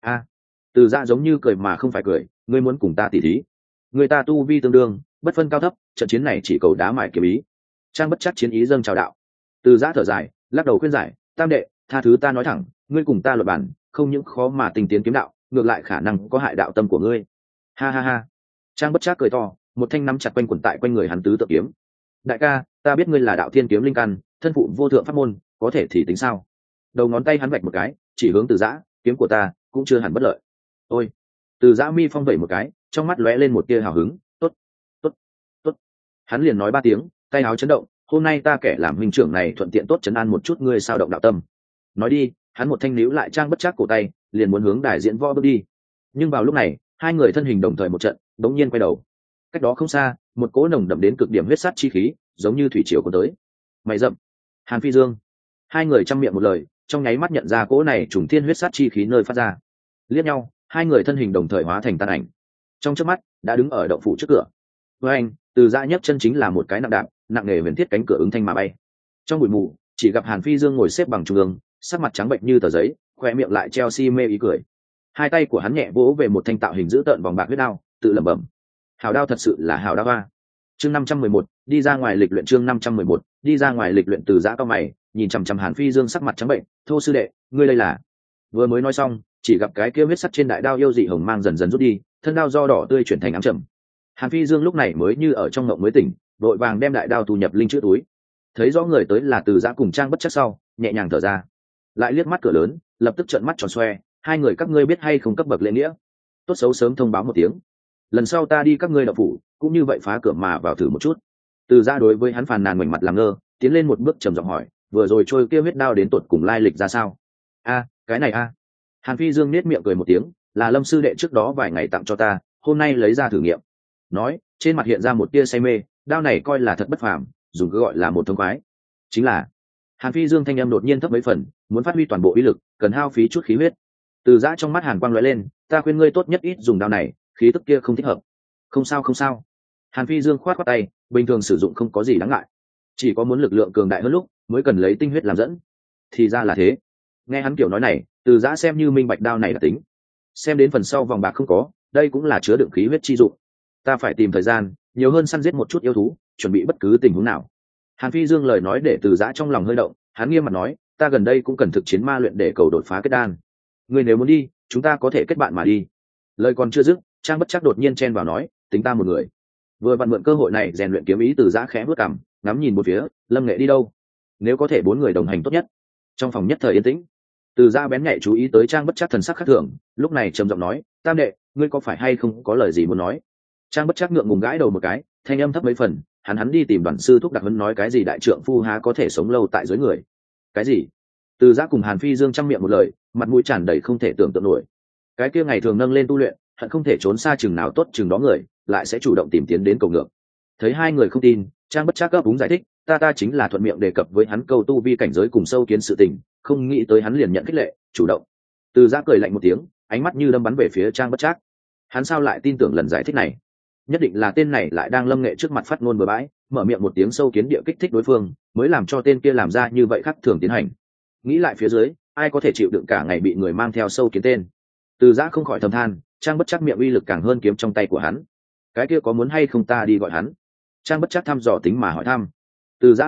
A: Từ Dã giống như cười mà không phải cười, ngươi muốn cùng ta tỉ thí? Người ta tu vi tương đương, bất phân cao thấp, trận chiến này chỉ cầu đá mài kiếm ý. Trang Bất Trắc chiến ý dâng trào đạo. Từ Dã thở dài, lắc đầu khuyên giải, tam đệ, tha thứ ta nói thẳng, ngươi cùng ta luận bàn, không những khó mà tinh tiến kiếm đạo, ngược lại khả năng có hại đạo tâm của ngươi. Ha ha ha. Trang Bất Trắc cười to, một thanh nắm chặt quanh quần tại quanh người hắn tứ tự kiếm. Đại ca, ta biết ngươi là đạo thiên kiếm linh căn, thân phụ vô thượng pháp môn, có thể thì tính sao? Đầu ngón tay hắn vạch một cái, chỉ hướng Từ Dã, kiếm của ta cũng chưa hẳn bất lợi. Ôi. Từ Dã mi phong vẩy một cái, trong mắt lóe lên một tia hào hứng. Tốt, tốt, tốt. Hắn liền nói 3 tiếng, tay áo chấn động, hôm nay ta kẻ làm huynh trưởng này thuận tiện tốt trấn an một chút ngươi sao động đạo tâm. Nói đi, hắn một thanh níu lại Trang Bất Trắc cổ tay, liền muốn hướng đài diễn võ bước đi. Nhưng vào lúc này, hai người thân hình đồng thời một trận, đống nhiên quay đầu. Cách đó không xa, một cỗ nồng đậm đến cực điểm huyết sát chi khí, giống như thủy triều cuốn tới. Mày rậm, Hàn Phi Dương. Hai người trăm miệng một lời, trong nháy mắt nhận ra cỗ này trùng thiên huyết sát chi khí nơi phát ra. Liếc nhau, hai người thân hình đồng thời hóa thành tàn ảnh. Trong chớp mắt, đã đứng ở động phủ trước cửa. Với anh, Từ Dã nhấc chân chính là một cái nặng đạp, nặng nề huyền thiết cánh cửa ứng thanh mà bay. Trong bụi mù, chỉ gặp Hàn Phi Dương ngồi xếp bằng trung ương, sắc mặt trắng bệnh như tờ giấy, khoe miệng lại treo si mê ý cười. Hai tay của hắn nhẹ vỗ về một thanh tạo hình dữ tợn vòng bạc huyết đao, tự lẩm bẩm: hào đao thật sự là hào đao a. Chương 511, đi ra ngoài lịch luyện. Chương 511, đi ra ngoài lịch luyện. Từ Dã cao mày, nhìn chằm chằm Hàn Phi Dương sắc mặt trắng bệnh, thô sư đệ, ngươi đây là? Vừa mới nói xong, chỉ gặp cái kia huyết sắt trên đại đao yêu dị hồng mang dần dần rút đi, thân đao do đỏ tươi chuyển thành ám trầm. Hàn Phi Dương lúc này mới như ở trong ngộng mới tỉnh, vội vàng đem đại đao thu nhập linh chữ túi. Thấy rõ người tới là Từ Dã cùng Trang Bất Trắc sau, nhẹ nhàng thở ra, lại liếc mắt cửa lớn, lập tức trợn mắt tròn xoe, hai người các ngươi biết hay không cấp bậc lễ nghĩa, tốt xấu sớm thông báo một tiếng, lần sau ta đi các ngươi đạo phủ cũng như vậy phá cửa mà vào thử một chút. Từ Dã đối với hắn phàn nàn ngoảnh mặt làm ngơ, tiến lên một bước trầm giọng hỏi, vừa rồi trôi kia huyết đao đến tột cùng lai lịch ra sao? Cái này a. Hàn Phi Dương nết miệng cười một tiếng, là Lâm sư đệ trước đó vài ngày tặng cho ta, hôm nay lấy ra thử nghiệm. Nói, trên mặt hiện ra một tia say mê, đao này coi là thật bất phàm, dùng cứ gọi là một thông khoái. Chính là. Hàn Phi Dương thanh âm đột nhiên thấp mấy phần, muốn phát huy toàn bộ uy lực, cần hao phí chút khí huyết. Từ Dã trong mắt hàn quang lóe lên, ta khuyên ngươi tốt nhất ít dùng đao này, khí tức kia không thích hợp. Không sao không sao. Hàn Phi Dương khoát khoát tay, bình thường sử dụng không có gì đáng ngại, chỉ có muốn lực lượng cường đại hơn lúc mới cần lấy tinh huyết làm dẫn. Thì ra là thế. Nghe hắn kiểu nói này, Từ Dã xem như minh bạch đao này là tính. Xem đến phần sau vòng bạc không có, đây cũng là chứa đựng khí huyết chi dụng. Ta phải tìm thời gian nhiều hơn săn giết một chút yêu thú, chuẩn bị bất cứ tình huống nào. Hàn Phi Dương lời nói để Từ Dã trong lòng hơi động, hắn nghiêm mặt nói, ta gần đây cũng cần thực chiến ma luyện để cầu đột phá kết đan. Ngươi nếu muốn đi, chúng ta có thể kết bạn mà đi. Lời còn chưa dứt, Trang Bất Trắc đột nhiên chen vào nói, tính ta một người. Vừa vặn mượn cơ hội này rèn luyện kiếm ý. Từ Dã khẽ bước cằm, ngắm nhìn một phía, Lâm Nghệ đi đâu? Nếu có thể 4 người đồng hành tốt nhất. Trong phòng nhất thời yên tĩnh. Từ Dã bén nhạy chú ý tới Trang Bất Trắc thần sắc khác thường, lúc này trầm giọng nói, tam đệ, ngươi có phải hay không có lời gì muốn nói? Trang Bất Trắc ngượng ngùng gãi đầu một cái, thanh âm thấp mấy phần, hắn đi tìm đoàn sư thúc đặc huấn nói cái gì đại trượng phu há có thể sống lâu tại dưới người. Cái gì? Từ Dã cùng Hàn Phi Dương trăm miệng một lời, mặt mũi tràn đầy không thể tưởng tượng nổi. Cái kia ngày thường nâng lên tu luyện, hận không thể trốn xa chừng nào tốt chừng đó người, lại sẽ chủ động tìm tiến đến cầu ngược. Thấy hai người không tin, Trang Bất Trắc gấp úng giải thích, ta chính là thuận miệng đề cập với hắn câu tu vi cảnh giới cùng sâu kiến sự tình, không nghĩ tới hắn liền nhận khích lệ, chủ động. Từ Dã cười lạnh một tiếng, ánh mắt như đâm bắn về phía Trang Bất Trắc. Hắn sao lại tin tưởng lần giải thích này? Nhất định là tên này lại đang Lâm Nghệ trước mặt phát ngôn bừa bãi, mở miệng một tiếng sâu kiến địa kích thích đối phương, mới làm cho tên kia làm ra như vậy khác thường tiến hành. Nghĩ lại phía dưới, ai có thể chịu đựng cả ngày bị người mang theo sâu kiến tên? Từ Dã không khỏi thầm than, Trang Bất Trắc miệng uy lực càng hơn kiếm trong tay của hắn. Cái kia có muốn hay không ta đi gọi hắn? Trang Bất Trắc thăm dò tính mà hỏi thăm. Từ Dã lắc đầu,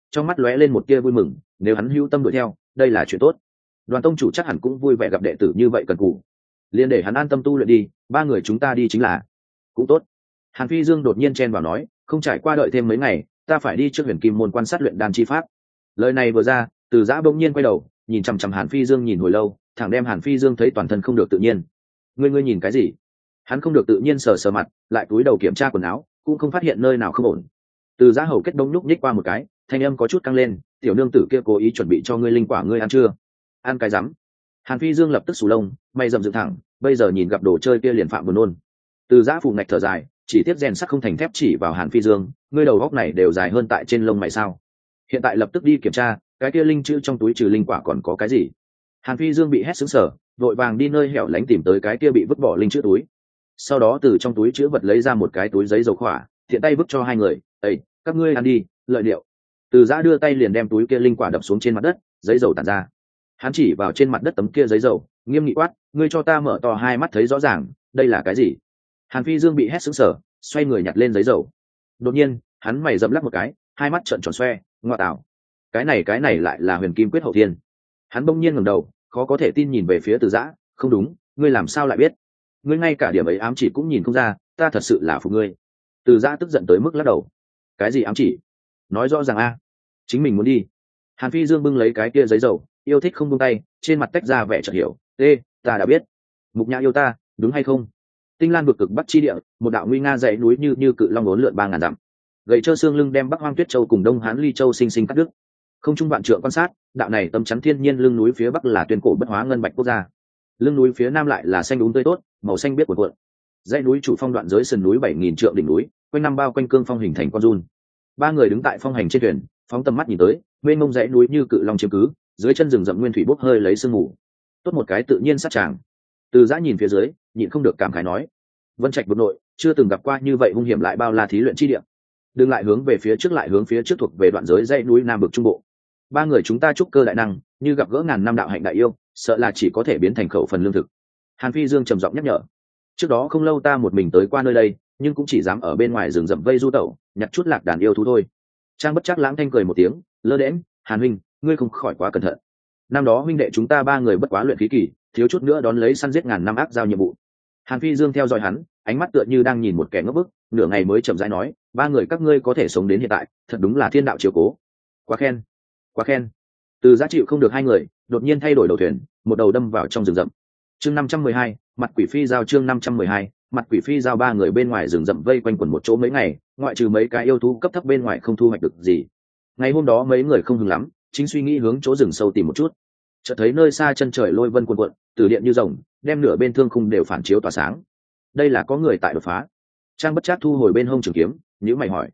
A: trong mắt lóe lên một tia vui mừng, nếu hắn hữu tâm đuổi theo đây là chuyện tốt. Đoàn tông chủ chắc hẳn cũng vui vẻ gặp đệ tử như vậy cần cù, liền để hắn an tâm tu luyện đi, ba người chúng ta đi chính là cũng tốt. Hàn Phi Dương đột nhiên chen vào nói, không trải qua đợi thêm mấy ngày, ta phải đi trước Huyền Kim môn quan sát luyện đan chi pháp. Lời này vừa ra, Từ Giã bỗng nhiên quay đầu nhìn chằm chằm Hàn Phi Dương nhìn hồi lâu, thẳng đem Hàn Phi Dương thấy toàn thân không được tự nhiên. Ngươi nhìn cái gì? Hắn không được tự nhiên sờ sờ mặt, lại cúi đầu kiểm tra quần áo, cũng không phát hiện nơi nào không ổn. Từ Giã hầu kết đông nhúc nhích qua một cái, thanh âm có chút căng lên, tiểu nương tử kia cố ý chuẩn bị cho ngươi linh quả, ngươi ăn chưa? Ăn cái rắm. Hàn Phi Dương lập tức sù lông, mày rậm dựng thẳng, bây giờ nhìn gặp đồ chơi kia liền phạm buồn nôn. Từ Giã phủ ngạch thở dài, chỉ tiếp rèn sắt không thành thép chỉ vào Hàn Phi Dương, ngươi đầu góc này đều dài hơn tại trên lông mày sao? Hiện tại lập tức đi kiểm tra, cái kia linh chữ trong túi trừ linh quả còn có cái gì? Hàn Phi Dương bị hét sững sờ, vội vàng đi nơi hẻo lánh tìm tới cái kia bị vứt bỏ linh chữ túi. Sau đó từ trong túi chữ vật lấy ra một cái túi giấy dầu khỏa, thiện tay vứt cho hai người, "Ê, các ngươi ăn đi, lợi điệu." Từ Giã đưa tay liền đem túi kia linh quả đập xuống trên mặt đất, giấy dầu tản ra. Hắn chỉ vào trên mặt đất tấm kia giấy dầu, nghiêm nghị quát, "Ngươi cho ta mở to hai mắt thấy rõ ràng, đây là cái gì?" Hàn Phi Dương bị hét sững sờ, xoay người nhặt lên giấy dầu. Đột nhiên, hắn mày rậm lắc một cái, hai mắt trợn tròn xoe, "Ngoa tạo, cái này lại là Huyền Kim quyết hậu thiên." Hắn bỗng nhiên ngẩng đầu, khó có thể tin nhìn về phía Từ Giã, "Không đúng, ngươi làm sao lại biết? Ngươi ngay cả điểm ấy ám chỉ cũng nhìn không ra, ta thật sự là phục ngươi." Từ Giã tức giận tới mức lắc đầu, "Cái gì ám chỉ? Nói rõ ràng a." Chính mình muốn đi. Hàn Phi Dương bưng lấy cái kia giấy dầu, yêu thích không buông tay, trên mặt tách ra vẻ chợt hiểu, "Ê, ta đã biết. Mục Nhã yêu ta, đúng hay không?" Tinh Lan vực cực bắc chi địa, một đạo nguy nga dãy núi như cự long uốn lượn 3000 dặm. Gậy trơ xương lưng đem Bắc Hoang Tuyết Châu cùng Đông Hán Ly Châu sinh sinh cắt đứt. Không trung vạn trượng quan sát, đạo này tâm chắn thiên nhiên lưng núi phía bắc là tuyên cổ bất hóa ngân bạch quốc gia. Lưng núi phía nam lại là xanh đúng tươi tốt, màu xanh biết cuộn cuộn. Dãy núi chủ phong đoạn giới sườn núi 7000 trượng đỉnh núi, quanh năm bao quanh cương phong hình thành con giun. Ba người đứng tại phong hành trên thuyền, phóng tầm mắt nhìn tới, mênh mông dãy núi như cự long chiếm cứ, dưới chân rừng rậm nguyên thủy bốc hơi lấy sương mù. Tốt một cái tự nhiên sát tràng. Từ Giã nhìn phía dưới, nhịn không được cảm khái nói, Vân Trạch vực nội, chưa từng gặp qua như vậy hung hiểm lại bao la thí luyện chi địa. Đừng lại hướng về phía trước, lại hướng phía trước thuộc về đoạn giới dãy núi nam vực trung bộ. Ba người chúng ta trúc cơ đại năng, như gặp gỡ ngàn năm đạo hạnh đại yêu, sợ là chỉ có thể biến thành khẩu phần lương thực. Hàn Phi Dương trầm giọng nhắc nhở, trước đó không lâu ta một mình tới qua nơi đây, nhưng cũng chỉ dám ở bên ngoài rừng rậm vây du tẩu, nhặt chút lạc đàn yêu thú thôi. Trang Bất Trác lãng thanh cười một tiếng, lơ đễnh, Hàn huynh, ngươi không khỏi quá cẩn thận. Năm đó huynh đệ chúng ta ba người bất quá luyện khí kỳ, thiếu chút nữa đón lấy săn giết ngàn năm ác giao nhiệm vụ. Hàn Phi Dương theo dõi hắn, ánh mắt tựa như đang nhìn một kẻ ngốc bức, nửa ngày mới chậm rãi nói, ba người các ngươi có thể sống đến hiện tại, thật đúng là thiên đạo chiếu cố. Quá khen, quá khen. Từ Giã chịu không được hai người, đột nhiên thay đổi đầu thuyền, một đầu đâm vào trong rừng rậm. Chương 512, mặt quỷ phi giao. Chương 512, mặt quỷ phi giao. Ba người bên ngoài rừng rậm vây quanh quần một chỗ mấy ngày, ngoại trừ mấy cái yêu thú cấp thấp bên ngoài không thu hoạch được gì. Ngày hôm đó mấy người không hứng lắm, chính suy nghĩ hướng chỗ rừng sâu tìm một chút, chợt thấy nơi xa chân trời lôi vân cuồn cuộn, từ điện như rồng, đem nửa bên thương khung đều phản chiếu tỏa sáng. Đây là có người tại đột phá. Trang Bất Trác thu hồi bên hông trường kiếm, nhíu mày hỏi,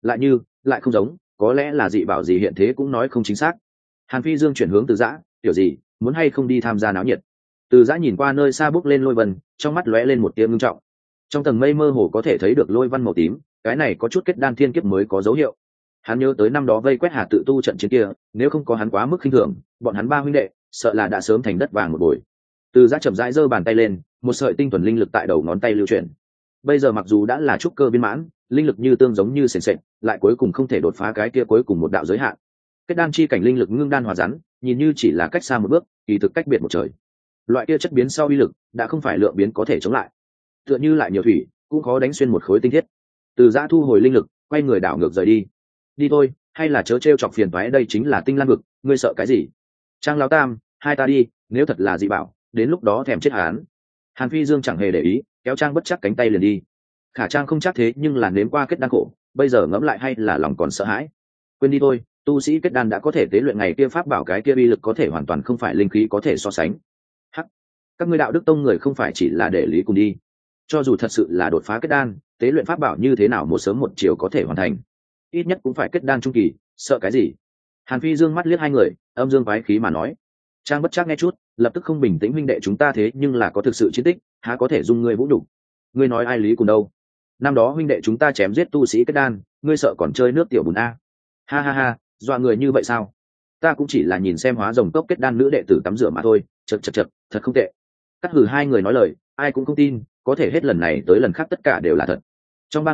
A: lại không giống, có lẽ là dị bảo gì hiện thế cũng nói không chính xác. Hàn Phi Dương chuyển hướng Từ Giã, tiểu gì, muốn hay không đi tham gia náo nhiệt? Từ Giã nhìn qua nơi xa bốc lên lôi vân, trong mắt lóe lên một tia ngưng trọng. Trong tầng mây mơ hồ có thể thấy được lôi văn màu tím, cái này có chút kết đan thiên kiếp mới có dấu hiệu. Hắn nhớ tới năm đó vây quét Hà Tự Tu trận chiến kia, nếu không có hắn quá mức khinh thường, bọn hắn ba huynh đệ sợ là đã sớm thành đất vàng một bồi. Từ Giã chậm rãi giơ bàn tay lên, một sợi tinh thuần linh lực tại đầu ngón tay lưu chuyển. Bây giờ mặc dù đã là trúc cơ viên mãn, linh lực như tương giống như sền sệt, lại cuối cùng không thể đột phá cái kia cuối cùng một đạo giới hạn. Kết đan chi cảnh linh lực ngưng đan hòa rắn, nhìn như chỉ là cách xa một bước, kỳ thực cách biệt một trời. Loại kia chất biến sau uy lực đã không phải lượng biến có thể chống lại, tựa như lại nhiều thủy cũng khó đánh xuyên một khối tinh thiết. Từ Giã thu hồi linh lực, quay người đảo ngược rời đi. Đi thôi, hay là chớ trêu chọc phiền toái, đây chính là Tinh Lan vực, ngươi sợ cái gì? Trang lão tam, hai ta đi, nếu thật là dị bảo, đến lúc đó thèm chết hắn. Hàn Phi Dương chẳng hề để ý, kéo Trang Bất Trác cánh tay liền đi. Khả Trang không chắc thế nhưng là nếm qua kết đan khổ, bây giờ ngẫm lại hay là lòng còn sợ hãi. Quên đi thôi, tu sĩ kết đan đã có thể tế luyện ngày kia pháp bảo, cái kia uy lực có thể hoàn toàn không phải linh khí có thể so sánh. Hắc, các ngươi đạo đức tông người không phải chỉ là để lý cùng đi. Cho dù thật sự là đột phá kết đan, tế luyện pháp bảo như thế nào một sớm một chiều có thể hoàn thành, ít nhất cũng phải kết đan trung kỳ, sợ cái gì? Hàn Phi Dương mắt liếc hai người, âm dương quái khí mà nói. Trang Bất Trác nghe chút, lập tức không bình tĩnh, huynh đệ chúng ta thế nhưng là có thực sự chiến tích, há có thể dung ngươi vũ nhục? Ngươi nói ai lý cùng đâu? Năm đó huynh đệ chúng ta chém giết tu sĩ kết đan, ngươi sợ còn chơi nước tiểu bùn a? Ha ha ha, dọa người như vậy sao? Ta cũng chỉ là nhìn xem hóa rồng cốc kết đan nữ đệ tử tắm rửa mà thôi, chật, thật không tệ. Cắt hử hai người nói lời, ai cũng không tin, có thể hết lần này tới lần khác tất cả đều là thật. Trong ba người,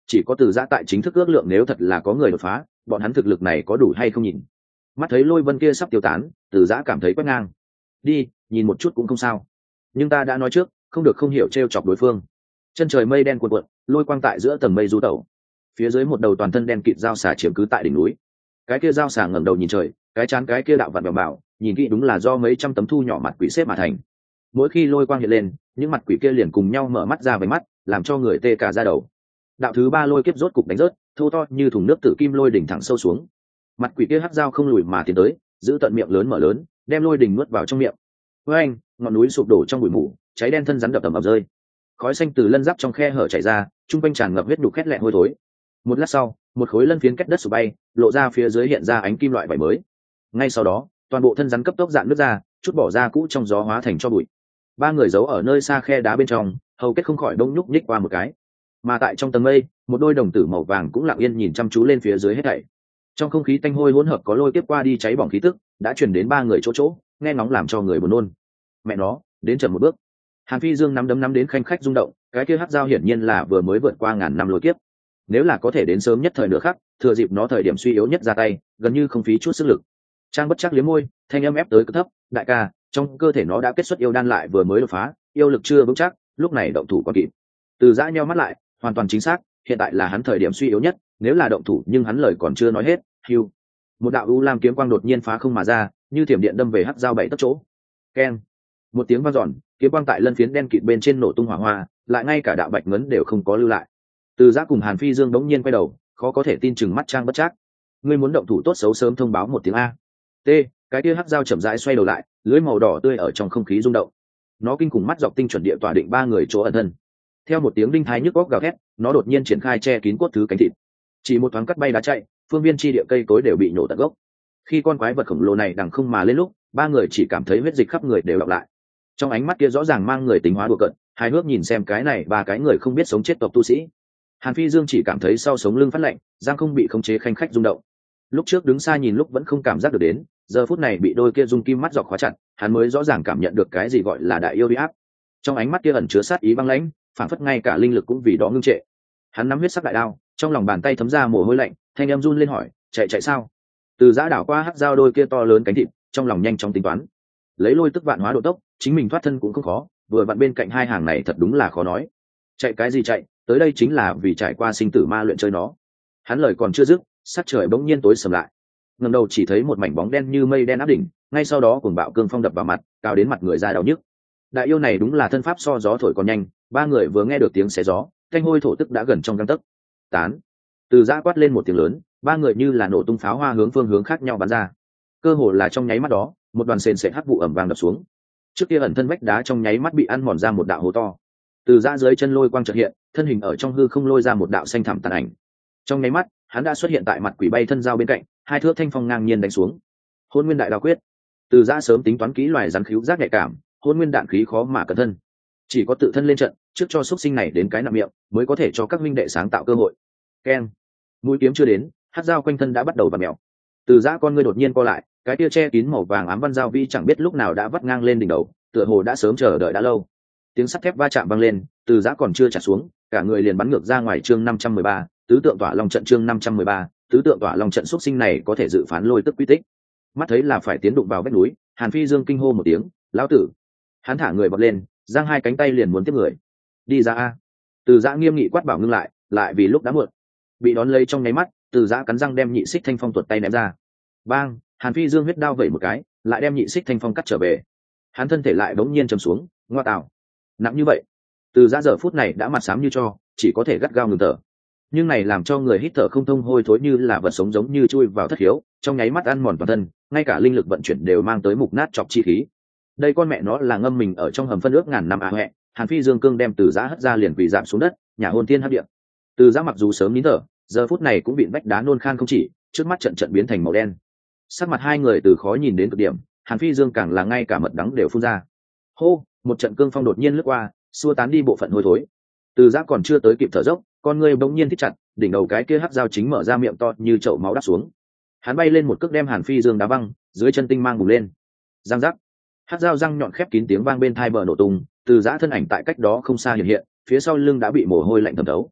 A: chỉ có từ giã tại chính thức ước lượng nếu thật là có người đột phá bọn hắn thực lực này có đủ hay không nhìn. Mắt thấy lôi vân kia sắp tiêu tán, từ giã cảm thấy quét ngang. Đi nhìn một chút cũng không sao, nhưng ta đã nói trước không được không hiểu t chọc đối phương. Chân trời mây đen cuộn cuộn, lôi quang tại giữa tầng mây du tẩu. Phía dưới một đầu toàn thân đen kịt dao xà chiếm cứ tại đỉnh núi. Cái kia dao xà ngẩng đầu nhìn trời, cái chán cái kia đạo vặn vẹo bảo nhìn kỹ đúng là do mấy trăm tấm thu nhỏ mặt quỷ xếp mà thành. Mỗi khi lôi quang hiện lên, những mặt quỷ kia liền cùng nhau mở mắt ra với mắt, làm cho người tê cả da đầu. Đạo thứ ba lôi kiếp rốt cục đánh rớt, thô to như thùng nước tử kim lôi đỉnh thẳng sâu xuống. Mặt quỷ kia hắc dao không lùi mà tiến tới, giữ tận miệng lớn mở lớn, đem lôi đỉnh nuốt vào trong miệng. Với anh, ngọn núi sụp đổ trong bụi mù, cháy đen thân rắn đập ầm ầm rơi. Khói xanh từ lân giáp trong khe hở chảy ra, trung quanh tràn ngập huyết đục khét lẹ hôi thối. Một lát sau, một khối lân phiến kết đất sụp bay, lộ ra phía dưới hiện ra ánh kim loại vảy mới. Ngay sau đó, toàn bộ thân rắn cấp tốc dạn nước ra, chút bỏ ra cũ trong gió hóa thành cho bụi. Ba người giấu ở nơi xa khe đá bên trong, hầu kết không khỏi đông nhúc nhích qua một cái. Mà tại trong tầng mây, một đôi đồng tử màu vàng cũng lặng yên nhìn chăm chú lên phía dưới hết thảy. Trong không khí tanh hôi hỗn hợp có lôi tiếp qua đi cháy bỏng khí tức, đã truyền đến ba người chỗ chỗ, nghe ngóng làm cho người buồn nôn. Mẹ nó, đến chậm một bước. Hàn Phi Dương nắm đấm nắm đến khanh khách rung động, cái kia hắc dao hiển nhiên là vừa mới vượt qua ngàn năm lôi kiếp. Nếu là có thể đến sớm nhất thời nửa khắc, thừa dịp nó thời điểm suy yếu nhất ra tay, gần như không phí chút sức lực. Trang bất chắc liếm môi, thanh âm ép tới cực thấp, đại ca, trong cơ thể nó đã kết xuất yêu đan lại vừa mới đột phá, yêu lực chưa vững chắc, lúc này động thủ còn kịp. Từ Dã nheo mắt lại, hoàn toàn chính xác, hiện tại là hắn thời điểm suy yếu nhất, nếu là động thủ nhưng hắn lời còn chưa nói hết, hưu. Một đạo u lam kiếm quang đột nhiên phá không mà ra, như thiểm điện đâm về hắc dao bảy tấc chỗ. Keng. Một tiếng vang dọn, kiếm quang tại lân phiến đen kịt bên trên nổ tung hỏa hoa, lại ngay cả đạo bạch ngấn đều không có lưu lại. Từ Dã cùng Hàn Phi Dương đống nhiên quay đầu, khó có thể tin chừng mắt Trang bất trắc. Ngươi muốn động thủ tốt xấu sớm thông báo một tiếng a. T, cái kia hắc dao chậm rãi xoay đầu lại, lưới màu đỏ tươi ở trong không khí rung động. Nó kinh khủng mắt dọc tinh chuẩn địa tỏa định ba người chỗ ẩn thân. Theo một tiếng đinh thái nhức óc gào thét, nó đột nhiên triển khai che kín cốt thứ cánh thịt. Chỉ một thoáng cắt bay đá chạy, phương viên chi địa cây cối đều bị nổ tận gốc. Khi con quái vật khổng lồ này đằng không mà lên lúc, ba người chỉ cảm thấy huyết dịch khắp người đều đọng lại. Trong ánh mắt kia rõ ràng mang người tính hóa đùa cợt, hài hước nhìn xem cái này ba cái người không biết sống chết tộc tu sĩ. Hàn Phi Dương chỉ cảm thấy sau sống lưng phát lạnh, giang không bị khống chế khanh khách rung động. Lúc trước đứng xa nhìn lúc vẫn không cảm giác được đến, giờ phút này bị đôi kia dung kim mắt dọc khóa chặt, hắn mới rõ ràng cảm nhận được cái gì gọi là đại yêu uy áp. Trong ánh mắt kia ẩn chứa sát ý băng lãnh, phản phất ngay cả linh lực cũng vì đó ngưng trệ. Hắn nắm huyết sắc đại đao, trong lòng bàn tay thấm ra mồ hôi lạnh, thanh em run lên hỏi, chạy sao? Từ Dã đảo qua hắc dao đôi kia to lớn cánh thịt, trong lòng nhanh chóng tính toán. Lấy lôi tức vạn hóa độ tốc, chính mình thoát thân cũng không khó, vừa vặn bên cạnh hai hàng này thật đúng là khó nói. Chạy cái gì chạy, tới đây chính là vì trải qua sinh tử ma luyện chơi nó. Hắn lời còn chưa dứt, sắc trời bỗng nhiên tối sầm lại. Ngẩng đầu chỉ thấy một mảnh bóng đen như mây đen áp đỉnh, ngay sau đó cuồng bạo cương phong đập vào mặt, cao đến mặt người ra đau nhức. Đại yêu này đúng là thân pháp so gió thổi còn nhanh, ba người vừa nghe được tiếng xé gió, thanh hôi thổ tức đã gần trong gang tấc. Tán. Từ Dã quát lên một tiếng lớn, ba người như là nổ tung pháo hoa hướng phương hướng khác nhau bắn ra. Cơ hồ là trong nháy mắt đó, một đoàn sền sệt hắc vụ ầm vang đập xuống. Trước kia ẩn thân vách đá trong nháy mắt bị ăn mòn ra một đạo hố to. Từ Dã dưới chân lôi quang chợt hiện, thân hình ở trong hư không lôi ra một đạo xanh thẳm tàn ảnh. Trong nháy mắt, hắn đã xuất hiện tại mặt quỷ bay thân dao bên cạnh, hai thước thanh phong ngang nhiên đánh xuống. Hôn Nguyên Đại Đao Quyết. Từ Dã sớm tính toán kỹ loài rắn khíu giác nhạy cảm, hôn nguyên đạn khí khó mà cẩn thân, chỉ có tự thân lên trận trước cho xuất sinh này đến cái nặng miệng, mới có thể cho các huynh đệ sáng tạo cơ hội. Keng. Mũi kiếm chưa đến, hắc dao quanh thân đã bắt đầu vặn mèo. Từ Dã con ngươi đột nhiên co lại, cái tia che kín màu vàng ám văn dao vi chẳng biết lúc nào đã vắt ngang lên đỉnh đầu, tựa hồ đã sớm chờ đợi đã lâu. Tiếng sắt thép va chạm vang lên, Từ Dã còn chưa trả xuống, cả người liền bắn ngược ra ngoài. Chương 513, tứ tượng tỏa long trận. Chương 513, tứ tượng tỏa long trận. Xuất sinh này có thể dự phán lôi tức quy tích. Mắt thấy là phải tiến đụng vào vách núi, Hàn Phi Dương kinh hô một tiếng, lão tử. Hắn thả người bật lên, giang hai cánh tay liền muốn tiếp người. Đi ra a. Từ Dã nghiêm nghị quát bảo ngưng lại vì lúc đã muộn. Bị đón lấy trong nháy mắt, Từ Dã cắn răng đem nhị xích thanh phong tuột tay ném ra. Bang. Hàn Phi Dương huyết đao vẩy một cái, lại đem nhị xích thanh phong cắt trở về. Hắn thân thể lại bỗng nhiên trầm xuống, ngoa tạo, nặng như vậy. Từ Dã giờ phút này đã mặt xám như cho, chỉ có thể gắt gao ngừng thở. Nhưng này làm cho người hít thở không thông, hôi thối như là vật sống giống như chui vào thất hiếu, trong nháy mắt ăn mòn toàn thân, ngay cả linh lực vận chuyển đều mang tới mục nát chọc chi khí. Đây con mẹ nó là ngâm mình ở trong hầm phân ước ngàn năm à hẹ. Hàn Phi Dương cương đem Từ Dã hất ra liền quỳ dạp xuống đất, nhà hôn thiên hấp điện. Từ Dã mặc dù sớm nín thở, giờ phút này cũng bị vách đá nôn khan không chỉ, trước mắt trận biến thành màu đen. Sắc mặt hai người từ khó nhìn đến cực điểm, Hàn Phi Dương càng là ngay cả mật đắng đều phun ra. Hô, một trận cương phong đột nhiên lướt qua, xua tán đi bộ phận hôi thối. Từ Dã còn chưa tới kịp thở dốc, con người bỗng nhiên thích chặt, đỉnh đầu cái kia hắc dao chính mở ra miệng to như chậu máu đắp xuống. Hắn bay lên một cước đem Hàn Phi Dương đá văng, dưới chân tinh mang bùng lên. Giang giác. Hắc dao răng nhọn khép kín tiếng vang bên tai bờ nổ tung, Từ Dã thân ảnh tại cách đó không xa hiện hiện, phía sau lưng đã bị mồ hôi lạnh thấm thấu.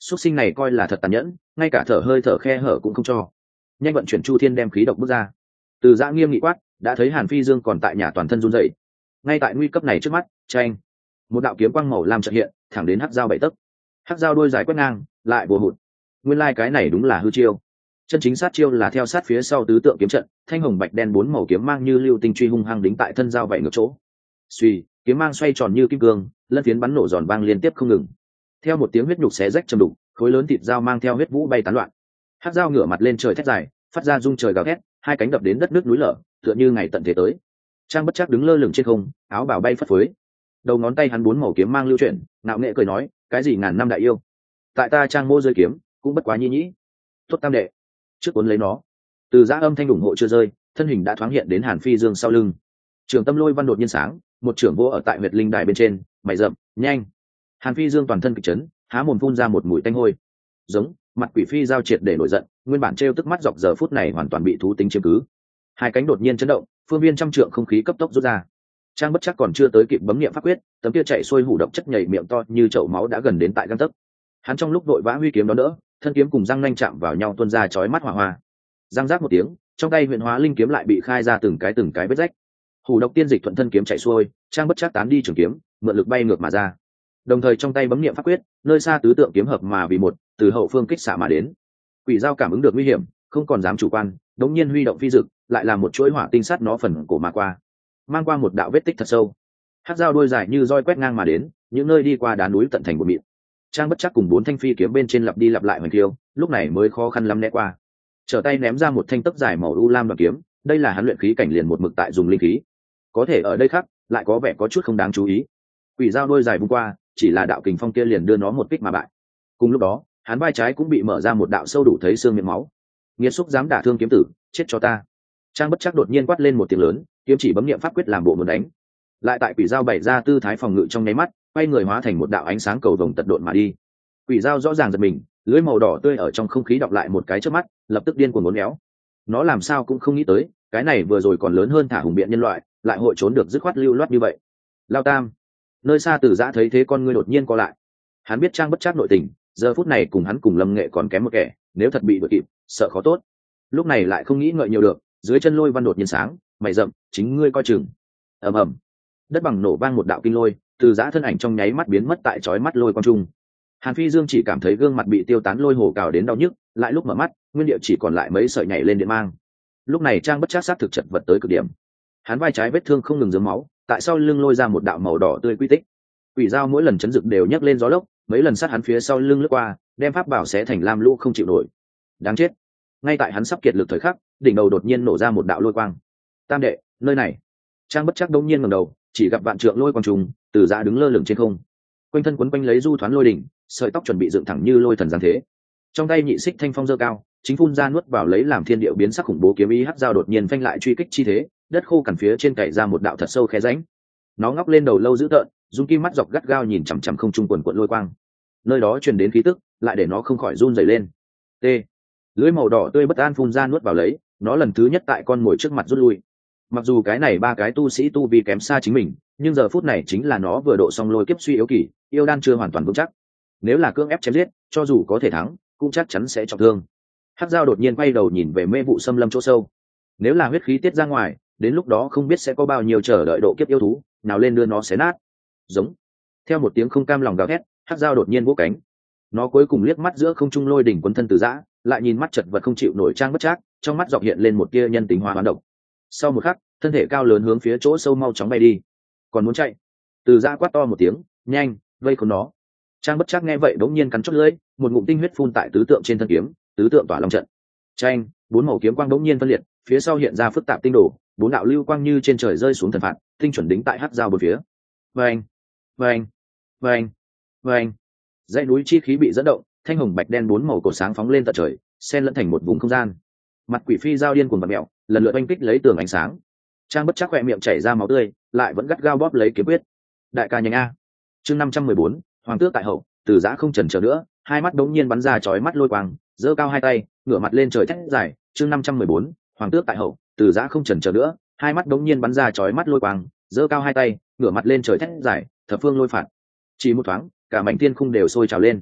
A: Xuất sinh này coi là thật tàn nhẫn, ngay cả thở hơi thở khe hở cũng không cho. Nhanh vận chuyển chu thiên đem khí độc bước ra. Từ Giã nghiêm nghị quát, đã thấy Hàn Phi Dương còn tại nhà toàn thân run rẩy. Ngay tại nguy cấp này trước mắt, tranh một đạo kiếm quang màu lam chợt hiện, thẳng đến hắc dao 7 tấc. Hắc dao đuôi dài quét ngang, lại bùa hụt. Nguyên lai cái này đúng là hư chiêu. Chân chính sát chiêu là theo sát phía sau tứ tượng kiếm trận, thanh hồng bạch đen 4 màu kiếm mang như lưu tinh truy hung hăng đính tại thân dao vậy ngược chỗ. Suy, kiếm mang xoay tròn như kim cương, lân phiến bắn nổ giòn vang liên tiếp không ngừng. Theo một tiếng huyết nhục xé rách trầm đục, khối lớn thịt dao mang theo huyết vũ bay tán loạn. Hắc dao ngửa mặt lên trời thét dài, phát ra rung trời gào thét, hai cánh đập đến đất nước núi lở, tựa như ngày tận thế tới. Trang Bất Trắc đứng lơ lửng trên không, áo bào bay phất phới. Đầu ngón tay hắn 4 màu kiếm mang lưu chuyển, ngạo nghệ cười nói, cái gì ngàn năm đại yêu, tại ta Trang mô rơi kiếm, cũng bất quá nhi nhĩ. Tốt tam đệ, trước cuốn lấy nó. Từ Giã âm thanh ủng hộ chưa rơi, thân hình đã thoáng hiện đến Hàn Phi Dương sau lưng. Trường tâm lôi văn đột nhiên sáng, một trưởng vô ở tại huyệt linh đài bên trên, mày rậm, nhanh. Hàn Phi Dương toàn thân kịch chấn, há mồm phun ra một mũi tanh hôi. Giống, mặt quỷ phi giao triệt để nổi giận, nguyên bản trêu tức mắt dọc giờ phút này hoàn toàn bị thú tính chiếm cứ. Hai cánh đột nhiên chấn động, phương viên trăm trượng không khí cấp tốc rút ra. Trang Bất Trắc còn chưa tới kịp bấm niệm pháp quyết, tấm kia chạy xuôi hủ độc chất nhảy miệng to như chậu máu đã gần đến tại gang tấc. Hắn trong lúc vội vã huy kiếm đón đỡ, thân kiếm cùng răng nanh chạm vào nhau tuôn ra chói mắt hỏa hoa. Răng rác một tiếng, trong tay huyền hóa linh kiếm lại bị khai ra từng cái vết rách. Hủ độc tiên dịch thuận thân kiếm chạy xuôi, Trang Bất Trắc tán đi trường kiếm, mượn lực bay ngược mà ra. Đồng thời trong tay bấm niệm pháp quyết, nơi xa tứ tượng kiếm hợp mà vì một, từ hậu phương kích xạ mà đến. Quỷ dao cảm ứng được nguy hiểm, không còn dám chủ quan, đống nhiên huy động phi dực, lại làm một chuỗi hỏa tinh sát nó phần cổ mà qua, mang qua một đạo vết tích thật sâu. Hắc dao đuôi dài như roi quét ngang mà đến, những nơi đi qua đá núi tận thành một mịn. Trang Bất Trắc cùng 4 thanh phi kiếm bên trên lặp đi lặp lại hoành kiêu, lúc này mới khó khăn lắm né qua. Trở tay ném ra một thanh tấc dài màu u lam đoạn kiếm, đây là hắn luyện khí cảnh liền một mực tại dùng linh khí. Có thể ở đây khác, lại có vẻ có chút không đáng chú ý. Quỷ dao đuôi dài vung qua, chỉ là đạo kình phong kia liền đưa nó một kích mà bại. Cùng lúc đó, hắn vai trái cũng bị mở ra một đạo sâu đủ thấy xương miệng máu. Nghiệt xúc dám đả thương kiếm tử, chết cho ta. Trang Bất Trắc đột nhiên quát lên một tiếng lớn, kiếm chỉ bấm niệm pháp quyết làm bộ muốn đánh. Lại tại quỷ dao bày ra tư thái phòng ngự trong nháy mắt, quay người hóa thành một đạo ánh sáng cầu vồng tật độn mà đi. Quỷ dao rõ ràng giật mình, lưỡi màu đỏ tươi ở trong không khí đọc lại một cái trước mắt, lập tức điên cuồng uốn éo. Nó làm sao cũng không nghĩ tới, cái này vừa rồi còn lớn hơn thả hùng biện nhân loại, lại hội trốn được dứt khoát lưu loát như vậy. Lao tam. Nơi xa Từ Giã thấy thế con ngươi đột nhiên co lại. Hắn biết Trang Bất Trắc nội tình, giờ phút này cùng hắn cùng Lâm Nghệ còn kém một kẻ, nếu thật bị đuổi kịp, sợ khó tốt. Lúc này lại không nghĩ ngợi nhiều được, dưới chân lôi văn đột nhiên sáng, mày rậm, chính ngươi coi chừng. Ầm ầm. Đất bằng nổ vang một đạo kinh lôi, Từ Giã thân ảnh trong nháy mắt biến mất tại chói mắt lôi quang trung. Hàn Phi Dương chỉ cảm thấy gương mặt bị tiêu tán lôi hồ cào đến đau nhức, lại lúc mở mắt, nguyên địa chỉ còn lại mấy sợi nhảy lên điện mang. Lúc này Trang Bất Trắc sát thực chật vật tới cực điểm. Hắn vai trái vết thương không ngừng rớm máu, tại sau lưng lôi ra một đạo màu đỏ tươi quy tích. Quỷ dao mỗi lần chấn rực đều nhấc lên gió lốc, mấy lần sát hắn phía sau lưng lướt qua, đem pháp bảo xé thành lam lũ không chịu nổi. Đáng chết. Ngay tại hắn sắp kiệt lực thời khắc, đỉnh đầu đột nhiên nổ ra một đạo lôi quang. Tam đệ, nơi này. Trang Bất Trắc đông nhiên ngẩng đầu, chỉ gặp vạn trượng lôi quang trùng, Từ Giã đứng lơ lửng trên không. Quanh thân quấn quanh lấy du thoán lôi đỉnh, sợi tóc chuẩn bị dựng thẳng như lôi thần giáng thế. Trong tay nhị xích thanh phong giơ cao, chính phun ra nuốt vào lấy làm thiên điệu biến sắc khủng bố kiếm ý hắc dao đột nhiên phanh lại truy kích chi thế, đất khô cằn phía trên cày ra một đạo thật sâu khe rãnh. Nó ngóc lên đầu lâu dữ tợn, dung kim mắt dọc gắt gao nhìn chằm chằm không trung quần quận lôi quang. Nơi đó truyền đến khí tức, lại để nó không khỏi run rẩy lên. T. Lưỡi màu đỏ tươi bất an phun ra nuốt vào lấy, nó lần thứ nhất tại con mồi trước mặt rút lui. Mặc dù cái này ba cái tu sĩ tu vi kém xa chính mình, nhưng giờ phút này chính là nó vừa độ xong lôi kiếp suy yếu kỳ, yêu đan chưa hoàn toàn vững chắc. Nếu là cưỡng ép chém giết, cho dù có thể thắng, cũng chắc chắn sẽ trọng thương. Hắc dao đột nhiên quay đầu nhìn về mê vụ xâm lâm chỗ sâu. Nếu là huyết khí tiết ra ngoài, đến lúc đó không biết sẽ có bao nhiêu chờ đợi độ kiếp yêu thú nào lên đưa nó xé nát. Giống. Theo một tiếng không cam lòng gào thét, hắc dao đột nhiên vỗ cánh. Nó cuối cùng liếc mắt giữa không trung lôi đỉnh quấn thân Từ Giã, lại nhìn mắt chật vật không chịu nổi Trang Bất Trắc, trong mắt dọc hiện lên một tia nhân tính hóa hoán độc. Sau một khắc, thân thể cao lớn hướng phía chỗ sâu mau chóng bay đi. Còn muốn chạy? Từ Giã quát to một tiếng, nhanh, vây khốn nó. Trang Bất Trắc nghe vậy đống nhiên cắn chót lưỡi, một ngụm tinh huyết phun tại tứ tượng trên thân kiếm, tứ tượng tỏa long trận. Tranh, 4 màu kiếm quang đống nhiên phân liệt, phía sau hiện ra phức tạp tinh đồ, 4 đạo lưu quang như trên trời rơi xuống thần phạt, tinh chuẩn đính tại hắc dao bốn phía. Vâng, vâng, vâng, vâng. Dãy núi chi khí bị dẫn động, thanh hồng bạch đen 4 màu cột sáng phóng lên tận trời, xen lẫn thành một vùng không gian. Mặt quỷ phi giao điên cuồng bật mèo, lần lượt oanh kích lấy tường ánh sáng. Trang Bất Trắc khỏe miệng chảy ra máu tươi, lại vẫn gắt gao bóp lấy kiếm quyết. Đại ca nhanh a. Chương 514, hoàng tước tại hậu. Từ Giã không chần chờ nữa, hai mắt đống nhiên bắn ra chói mắt lôi quang, giơ cao hai tay, ngửa mặt lên trời thét dài. Chương 514, hoàng tước tại hậu. Từ Giã không chần chờ nữa, hai mắt đống nhiên bắn ra chói mắt lôi quang, giơ cao hai tay, ngửa mặt lên trời thét dài, thập phương lôi phạt. Chỉ một thoáng, cả mảnh thiên khung đều sôi trào lên.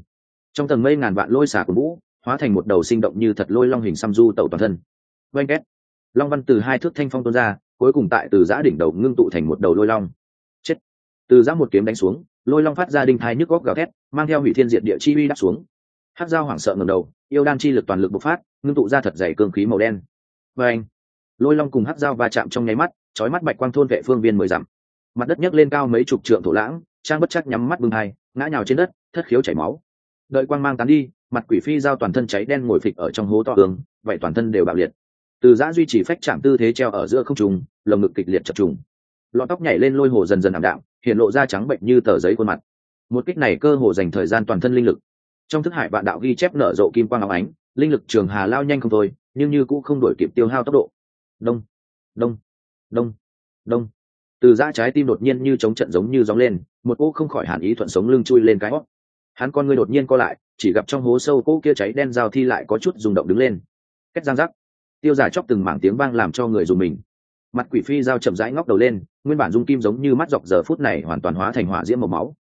A: trong tầng mây ngàn vạn lôi xả của vũ hóa thành một đầu sinh động như thật lôi long hình xăm du tẩu toàn thân. Oanh két, long văn từ hai thước thanh phong tuôn ra, cuối cùng tại từ giã đỉnh đầu ngưng tụ thành một đầu lôi long. Chết! Từ giã một kiếm đánh xuống, lôi long phát ra đinh thai nhức góc gào thét, mang theo hủy thiên diệt địa chi uy đáp xuống. Hắc Dao hoảng sợ ngẩng đầu, yêu đan chi lực toàn lực bộc phát, ngưng tụ ra thật dày cương khí màu đen. Oanh! Lôi long cùng Hắc Dao va chạm trong nháy mắt, chói mắt bạch quang thôn vệ phương viên 10 dặm. Mặt đất nhấc lên cao mấy chục trượng thổ lãng, Trang Bất Trắc nhắm mắt bưng hai, ngã nhào trên đất, thất khiếu chảy máu. Đợi quang mang tán đi, mặt quỷ phi Dao toàn thân cháy đen ngồi phịch ở trong hố to hướng, vậy toàn thân đều bạo liệt. Từ giã duy trì phách chạm tư thế treo ở giữa không trung, lồng ngực kịch liệt chập trùng, lọn tóc nhảy lên lôi hồ dần dần ảm đạm, hiện lộ ra trắng bệnh như tờ giấy khuôn mặt. Một kích này cơ hồ dành thời gian toàn thân linh lực. Trong thức hải vạn đạo ghi chép nở rộ kim quang óng ánh, linh lực trường hà lao nhanh không thôi, nhưng như cũng không đổi kịp tiêu hao tốc độ. Đông, đông, đông, đông. Từ giã trái tim đột nhiên như chống trận giống như gióng lên, một cỗ không khỏi hàn ý thuận sống lưng chui lên cái hót. Hắn con ngươi đột nhiên co lại, chỉ gặp trong hố sâu cỗ kia cháy đen Dao thi lại có chút rung động đứng lên. Két giang rắc, tiêu giả chóc từng mảng tiếng vang làm cho người dùng mình. Mặt quỷ phi Dao chậm rãi ngóc đầu lên, nguyên bản dung kim giống như mắt dọc giờ phút này hoàn toàn hóa thành hỏa diễm màu máu.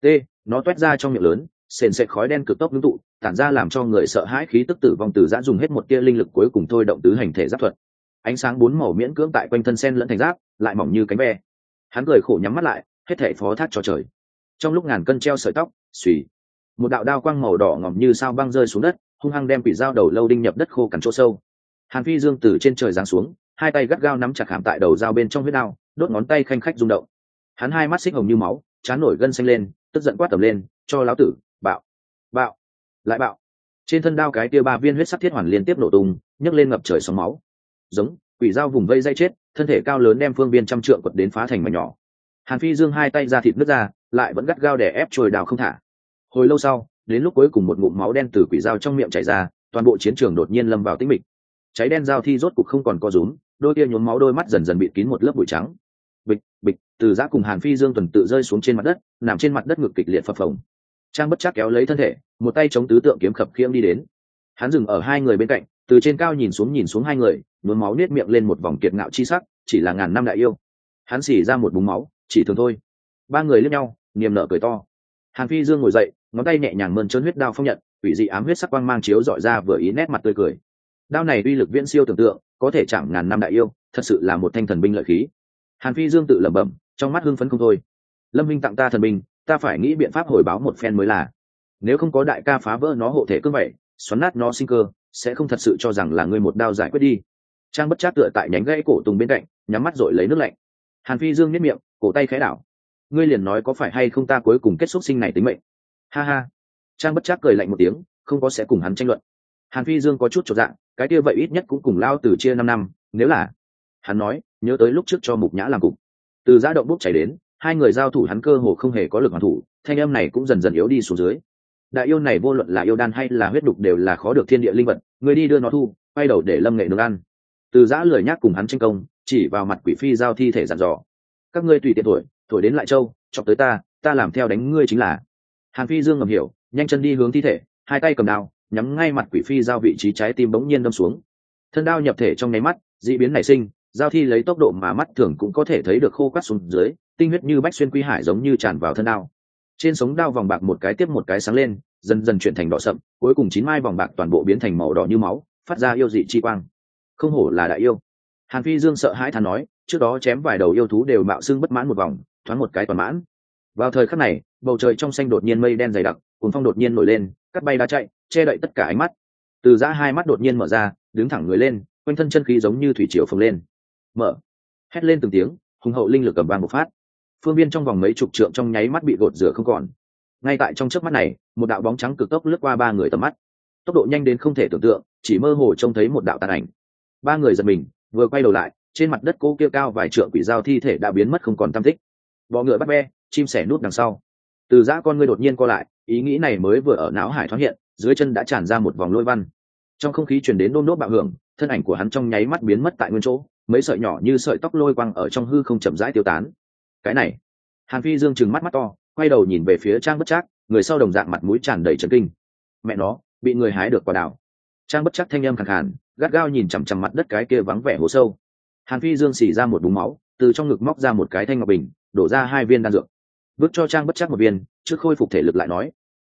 A: Nó toét ra trong miệng lớn, sền sệt khói đen cực tốc ngưng tụ, tản ra làm cho người sợ hãi khí tức tử vong. Từ giã dùng hết một tia linh lực cuối cùng thôi động tứ hành thể giáp thuật. Ánh sáng bốn màu miễn cưỡng tại quanh thân sen lẫn thành giáp, lại mỏng như cánh ve. Hắn cười khổ nhắm mắt lại, hết thảy phó thác cho trời. Trong lúc ngàn cân treo sợi tóc, xùy, một đạo đao quang màu đỏ ngòm như sao băng rơi xuống đất, hung hăng đem quỷ dao đầu lâu đinh nhập đất khô cằn chỗ sâu. Hàn Phi Dương từ trên trời giáng xuống, hai tay gắt gao nắm chặt hàm tại đầu dao bên trong huyết đao, đốt ngón tay khanh khách rung động. Hắn hai mắt xích hồng như máu, trán nổi gân xanh lên, tức giận quát tầm lên, cho lão tử bạo, bạo, lại bạo. Trên thân đao cái tia ba viên huyết sắc thiết hoàn liên tiếp nổ tung, nhấc lên ngập trời sóng máu. Giống quỷ dao vùng vây dây chết, thân thể cao lớn đem phương viên trăm trượng quật đến phá thành mảnh nhỏ. Hàn Phi Dương hai tay ra thịt nứt ra, lại vẫn gắt gao đè ép trôi đao không thả. Hồi lâu sau, đến lúc cuối cùng một ngụm máu đen từ quỷ dao trong miệng chảy ra, toàn bộ chiến trường đột nhiên lâm vào tĩnh mịch. Cháy đen Dao thi rốt cục không còn co rúm, đôi kia nhuốm máu đôi mắt dần dần bịt kín một lớp bụi trắng. Bịch bịch, từ giã cùng Hàn Phi Dương tuần tự rơi xuống trên mặt đất, nằm trên mặt đất ngực kịch liệt phập phồng. Trang Bất Trắc kéo lấy thân thể, một tay chống tứ tượng kiếm khập khiễng đi đến. Hắn dừng ở hai người bên cạnh, từ trên cao nhìn xuống hai người, nhuốm máu nết miệng lên một vòng kiệt ngạo chi sắc, chỉ là ngàn năm đại yêu. Hắn xì ra một búng máu, chỉ thường thôi. Ba người liếc nhau, niềm nở cười to. Hàn Phi Dương ngồi dậy, ngón tay nhẹ nhàng mơn trớn huyết đao phong nhận, quỷ dị ám huyết sắc quang mang chiếu dọi ra vừa ý nét mặt tươi cười. Đao này uy lực viễn siêu tưởng tượng, có thể chạm ngàn năm đại yêu, thật sự là một thanh thần binh lợi khí. Hàn Phi Dương tự lẩm bẩm, trong mắt hưng phấn không thôi. Lâm Minh tặng ta thần binh, ta phải nghĩ biện pháp hồi báo một phen mới là. Nếu không có đại ca phá vỡ nó hộ thể cương vậy, xoắn nát nó sinh cơ, sẽ không thật sự cho rằng là ngươi một đao giải quyết đi. Trang Bất Trắc tựa tại nhánh gãy cổ tùng bên cạnh, nhắm mắt rồi lấy nước lạnh. Hàn Phi Dương nhếch miệng, cổ tay khẽ đảo. Ngươi liền nói có phải hay không ta cuối cùng kết xúc sinh này tính mệnh. Ha ha. Trang Bất Trắc cười lạnh một tiếng, không có sẽ cùng hắn tranh luận. Hàn Phi Dương có chút chột dạ, cái kia vậy ít nhất cũng cùng lao từ chia 5 năm, nếu là. Hắn nói, nhớ tới lúc trước cho Mục Nhã làm cục. Từ giã động bốc chảy đến, hai người giao thủ hắn cơ hồ không hề có lực hoàn thủ, thanh âm này cũng dần dần yếu đi xuống dưới. Đại yêu này vô luận là yêu đan hay là huyết đục đều là khó được thiên địa linh vật, người đi đưa nó thu, quay đầu để Lâm Nghệ nướng ăn. Từ giã lười nhác cùng hắn tranh công, chỉ vào mặt quỷ phi Dao thi thể dặn dò. Các ngươi tùy tiện thổi đến Lại Châu, chọc tới ta làm theo đánh ngươi chính là. Hàn Phi Dương ngầm hiểu, nhanh chân đi hướng thi thể, hai tay cầm đao, nhắm ngay mặt quỷ phi Dao vị trí trái tim bỗng nhiên đâm xuống. Thân đao nhập thể trong nháy mắt, dị biến nảy sinh, Dao thi lấy tốc độ mà mắt thường cũng có thể thấy được khô quắt xuống dưới, tinh huyết như bách xuyên quy hải giống như tràn vào thân đao. Trên sống đao vòng bạc một cái tiếp một cái sáng lên, dần dần chuyển thành đỏ sậm, cuối cùng 9 mai vòng bạc toàn bộ biến thành màu đỏ như máu, phát ra yêu dị chi quang. Không hổ là đại yêu. Hàn Phi Dương sợ hãi thán nói, trước đó chém vài đầu yêu thú đều mạo xương bất mãn một vòng, thoáng một cái toàn mãn. Vào thời khắc này, bầu trời trong xanh đột nhiên mây đen dày đặc, cuồng phong đột nhiên nổi lên, cắt bay đá chạy, che đậy tất cả ánh mắt. Từ giã hai mắt đột nhiên mở ra, đứng thẳng người lên, quanh thân chân khí giống như thủy triều phồng lên. Mở. Hét lên từng tiếng, hùng hậu linh lực cầm vang một phát. Phương viên trong vòng mấy chục trượng trong nháy mắt bị gột rửa không còn. Ngay tại trong chớp mắt này, một đạo bóng trắng cực tốc lướt qua ba người tầm mắt, tốc độ nhanh đến không thể tưởng tượng, chỉ mơ hồ trông thấy một đạo tàn ảnh. Ba người giật mình, vừa quay đầu lại, trên mặt đất cô kia cao vài trượng quỷ dao thi thể đã biến mất không còn tăm tích. Bọ ngựa bắt be, chim sẻ nút đằng sau. Từ giã con ngươi đột nhiên co lại, ý nghĩ này mới vừa ở não hải thoáng hiện, dưới chân đã tràn ra một vòng lôi văn. Trong không khí truyền đến đôn đốt bạo hưởng, thân ảnh của hắn trong nháy mắt biến mất tại nguyên chỗ, mấy sợi nhỏ như sợi tóc lôi quang ở trong hư không chậm rãi tiêu tán. Cái này, Hàn Phi Dương trừng mắt mắt to, quay đầu nhìn về phía Trang Bất Trắc, người sau đồng dạng mặt mũi tràn đầy chấn kinh. Mẹ nó, bị người hái được quả đào. Trang Bất Trắc thanh âm khàn khàn, gắt gao nhìn chằm chằm mặt đất cái kia vắng vẻ hố sâu. Hàn Phi Dương xì ra một búng máu, từ trong ngực móc ra một cái thanh ngọc bình, đổ ra 2 viên đan dược, vứt cho Trang Bất Trắc một viên, trước khôi phục thể lực lại nói,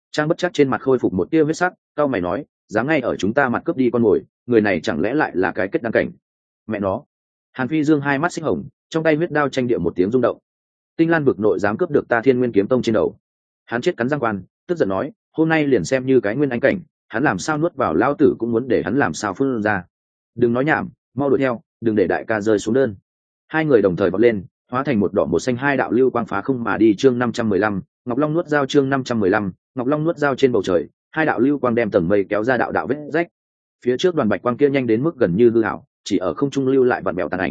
A: Trang Bất Trắc trên mặt khôi phục một tia huyết sắc, cau mày nói, dám ngay ở chúng ta mặt cướp đi con mồi, người này chẳng lẽ lại là cái kết đăng cảnh? Mẹ nó. Hàn Phi Dương hai mắt xích hồng, trong tay huyết đao tranh địa một tiếng rung động. Tinh Lan vực nội dám cướp được ta Thiên Nguyên Kiếm Tông trên đầu. Hắn chết cắn răng quan, tức giận nói, hôm nay liền xem như cái nguyên anh cảnh, hắn làm sao nuốt vào lao tử cũng muốn để hắn làm sao phun ra. Đừng nói nhảm, mau đuổi theo, đừng để đại ca rơi xuống đơn. Hai người đồng thời vọt lên, hóa thành một đỏ một xanh, hai đạo lưu quang phá không mà đi. Chương 515, Ngọc Long nuốt dao. Chương 515, Ngọc Long nuốt dao. Trên bầu trời, hai đạo lưu quang đem tầng mây kéo ra đạo đạo vết rách. Phía trước đoàn bạch quang kia nhanh đến mức gần như hư ảo, chỉ ở không trung lưu lại vặn bèo tàn ảnh.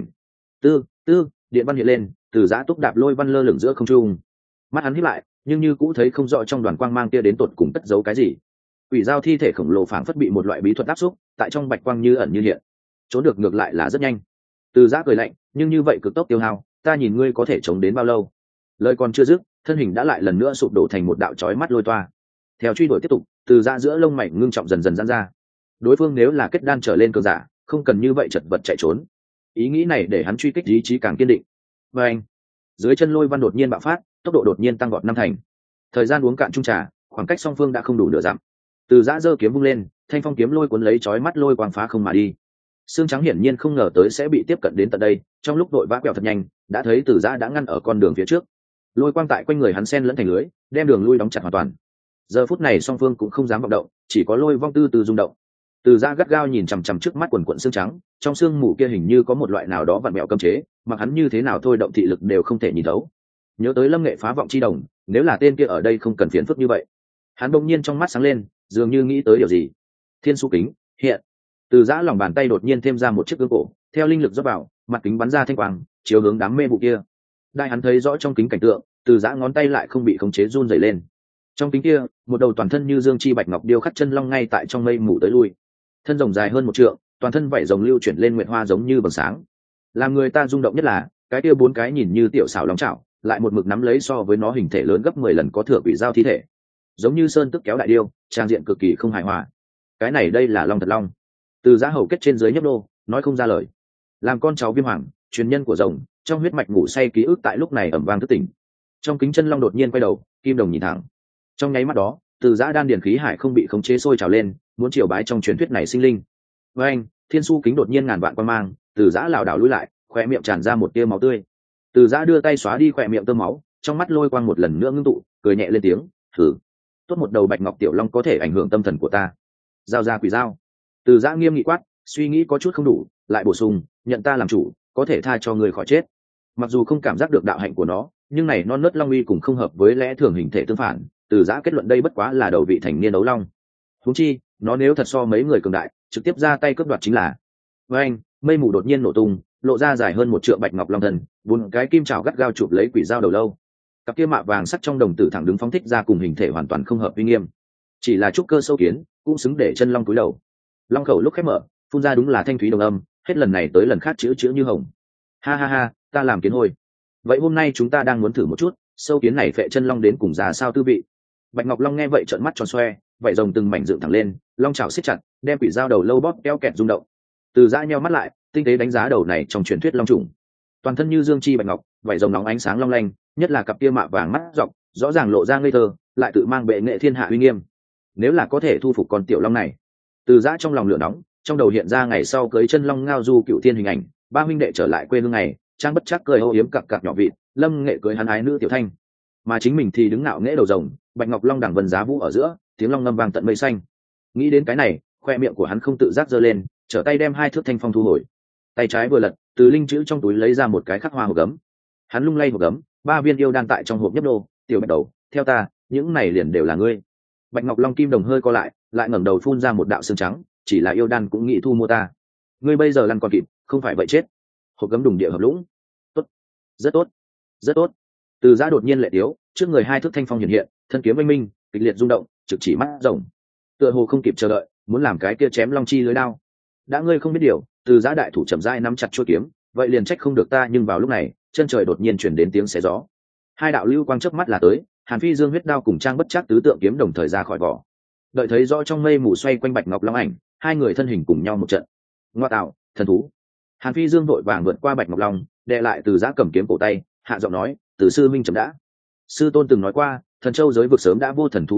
A: Điện văn hiện lên, Từ Giã túc đạp lôi văn lơ lửng giữa không trung. Mắt hắn híp lại, nhưng như cũ thấy không rõ trong đoàn quang mang kia đến tột cùng cất giấu cái gì. Quỷ dao thi thể khổng lồ phảng phất bị một loại bí thuật áp xúc, tại trong bạch quang như ẩn như hiện. Trốn được ngược lại là rất nhanh. Từ Giã cười lạnh, nhưng như vậy cực tốc tiêu hao, ta nhìn ngươi có thể chống đến bao lâu. Lời còn chưa dứt, thân hình đã lại lần nữa sụp đổ thành một đạo chói mắt lôi toa. Theo truy đuổi tiếp tục, Từ Giã giữa lông mày ngưng trọng dần dần giãn ra. Đối phương nếu là kết đan trở lên cường giả, không cần như vậy chật vật chạy trốn. Ý nghĩ này để hắn truy kích ý chí càng kiên định. Và anh, dưới chân lôi văn đột nhiên bạo phát, tốc độ đột nhiên tăng vọt năm thành. Thời gian uống cạn chung trà, khoảng cách song phương đã không đủ nửa dặm. Từ Giã giơ kiếm vung lên, thanh phong kiếm lôi cuốn lấy chói mắt lôi quang phá không mà đi. Xương Trắng hiển nhiên không ngờ tới sẽ bị tiếp cận đến tận đây, trong lúc đội vã quẹo thật nhanh, đã thấy Từ Giã đã ngăn ở con đường phía trước. Lôi quang tại quanh người hắn xen lẫn thành lưới, đem đường lui đóng chặt hoàn toàn. Giờ phút này song phương cũng không dám vọng động, chỉ có lôi vong từ từ rung động. Từ Giã gắt gao nhìn chằm chằm trước mắt quần quần xương trắng, trong xương mù kia hình như có một loại nào đó vặn vẹo cấm chế, mặc hắn như thế nào thôi động thị lực đều không thể nhìn thấu. Nhớ tới Lâm Nghệ phá vọng chi đồng, nếu là tên kia ở đây không cần phiền phức như vậy. Hắn bỗng nhiên trong mắt sáng lên, dường như nghĩ tới điều gì. Thiên Su Kính hiện. Từ Giã lòng bàn tay đột nhiên thêm ra một chiếc gương cổ, theo linh lực rót vào, mặt kính bắn ra thanh quang, chiếu hướng đám mê vụ kia. Đại hắn thấy rõ trong kính cảnh tượng, Từ Giã ngón tay lại không bị khống chế run rẩy lên. Trong kính kia, một đầu toàn thân như dương chi bạch ngọc điêu khắc chân long ngay tại trong mây mù tới lui. Thân rồng dài hơn 1 trượng, toàn thân vảy rồng lưu chuyển lên nguyệt hoa giống như vầng sáng. Làm người ta rung động nhất là, cái kia 4 cái nhìn như tiểu xảo long chảo, lại một mực nắm lấy so với nó hình thể lớn gấp 10 lần có thừa quỷ dao thi thể. Giống như sơn tức kéo đại điêu, trang diện cực kỳ không hài hòa. Cái này đây là long thật long. Từ Giã hầu kết trên dưới nhấp đô, nói không ra lời. Làm con cháu Viêm Hoàng, truyền nhân của rồng, trong huyết mạch ngủ say ký ức tại lúc này ầm vang thức tỉnh. Trong kính chân long đột nhiên quay đầu, kim đồng nhìn thẳng. Trong nháy mắt đó, Từ Giã đan điền khí hải không bị khống chế sôi trào lên, muốn triều bái trong truyền thuyết này sinh linh. Với anh, Thiên Su Kính đột nhiên ngàn vạn quang mang, Từ Giã lảo đảo lùi lại, khóe miệng tràn ra một tia máu tươi. Từ Giã đưa tay xóa đi khóe miệng tơ máu, trong mắt lôi quang một lần nữa ngưng tụ, cười nhẹ lên tiếng, "Thử, tốt một đầu bạch ngọc tiểu long có thể ảnh hưởng tâm thần của ta." Giao ra quỷ dao. Từ Giã nghiêm nghị quát, suy nghĩ có chút không đủ, lại bổ sung, "Nhận ta làm chủ, có thể tha cho người khỏi chết." Mặc dù không cảm giác được đạo hạnh của nó, nhưng này non nớt long uy cũng không hợp với lẽ thường hình thể tương phản, Từ Giã kết luận đây bất quá là đầu vị thành niên đấu long. Huống chi, nó nếu thật so mấy người cường đại, trực tiếp ra tay cướp đoạt chính là. Với anh, mây mù đột nhiên nổ tung, lộ ra dài hơn 1 trượng bạch ngọc long thần, 4 cái kim trảo gắt gao chụp lấy quỷ dao đầu lâu. Cặp kia mạ vàng sắt trong đồng tử thẳng đứng phóng thích ra cùng hình thể hoàn toàn không hợp uy nghiêm. Chỉ là trúc cơ sâu kiến, cũng xứng để chân long cúi đầu. Long khẩu lúc khép mở, phun ra đúng là thanh thúy đồng âm, hết lần này tới lần khác chữ chữ như hồng. Ha ha ha, ta làm kiến hôi. Vậy hôm nay chúng ta đang muốn thử một chút, sâu kiến này phệ chân long đến cùng ra sao tư vị. Bạch ngọc long nghe vậy trợn mắt tròn xoe, vảy rồng từng mảnh dựng thẳng lên, long chảo siết chặt, đem quỷ dao đầu lâu bóp kéo kẹt rung động. Từ Giã nheo mắt lại, tinh tế đánh giá đầu này trong truyền thuyết long trùng. Toàn thân như dương chi bạch ngọc, vảy rồng nóng ánh sáng long lanh, nhất là cặp kia mạ vàng mắt dọc, rõ ràng lộ ra ngây thơ, lại tự mang bệ nghệ thiên hạ uy nghiêm. Nếu là có thể thu phục con tiểu long này. Từ Giã trong lòng lửa nóng, trong đầu hiện ra ngày sau cưới chân long ngao du cựu thiên hình ảnh, 3 huynh đệ trở lại quê hương này, Trang Bất Trắc cười âu yếm cặp cặp nhỏ vịt, Lâm Nghệ cưới hắn ái nữ tiểu thanh, mà chính mình thì đứng ngạo nghễ đầu rồng, bạch ngọc long đẳng vân giá vũ ở giữa, tiếng long ngâm vang tận mây xanh. Nghĩ đến cái này, khoe miệng của hắn không tự giác giơ lên, trở tay đem 2 thước thanh phong thu hồi. Tay trái vừa lật, từ linh chữ trong túi lấy ra một cái khắc hoa hộp gấm. Hắn lung lay hộp gấm, 3 viên yêu đan tại trong hộp nhấp đô, tiểu bạch đầu, theo ta, những này liền đều là ngươi. Bạch ngọc long kim đồng hơi co lại, lại ngẩng đầu phun ra một đạo xương trắng, chỉ là yêu đan cũng nghĩ thu mua ta. Ngươi bây giờ lăn còn kịp, không phải vậy chết. Hộp gấm đùng địa hợp lũng. Tốt, rất tốt, rất tốt. Từ Giã đột nhiên lệ tiếu, trước người 2 thước thanh phong hiện hiện, thân kiếm oanh minh, kịch liệt rung động, trực chỉ mắt rồng. Tựa hồ không kịp chờ đợi, muốn làm cái kia chém long chi lưới đao. Đã ngươi không biết điều, Từ Giã đại thủ chậm rãi nắm chặt chuôi kiếm, vậy liền trách không được ta. Nhưng vào lúc này, chân trời đột nhiên chuyển đến tiếng xé gió. 2 đạo lưu quang chớp mắt là tới, Hàn Phi Dương huyết đao cùng Trang Bất Trắc tứ tượng kiếm đồng thời ra khỏi vỏ. Đợi thấy rõ trong mây mù xoay quanh bạch ngọc long ảnh, 2 người thân hình cùng nhau một trận. Ngoa tạo, thần thú. Hàn Phi Dương vội vàng vượt qua bạch ngọc long, đè lại Từ Giã cầm kiếm cổ tay, hạ giọng nói, "Từ sư minh chậm đã. Sư tôn từng nói qua, thần châu giới vực sớm đã vô thần thú tung tích,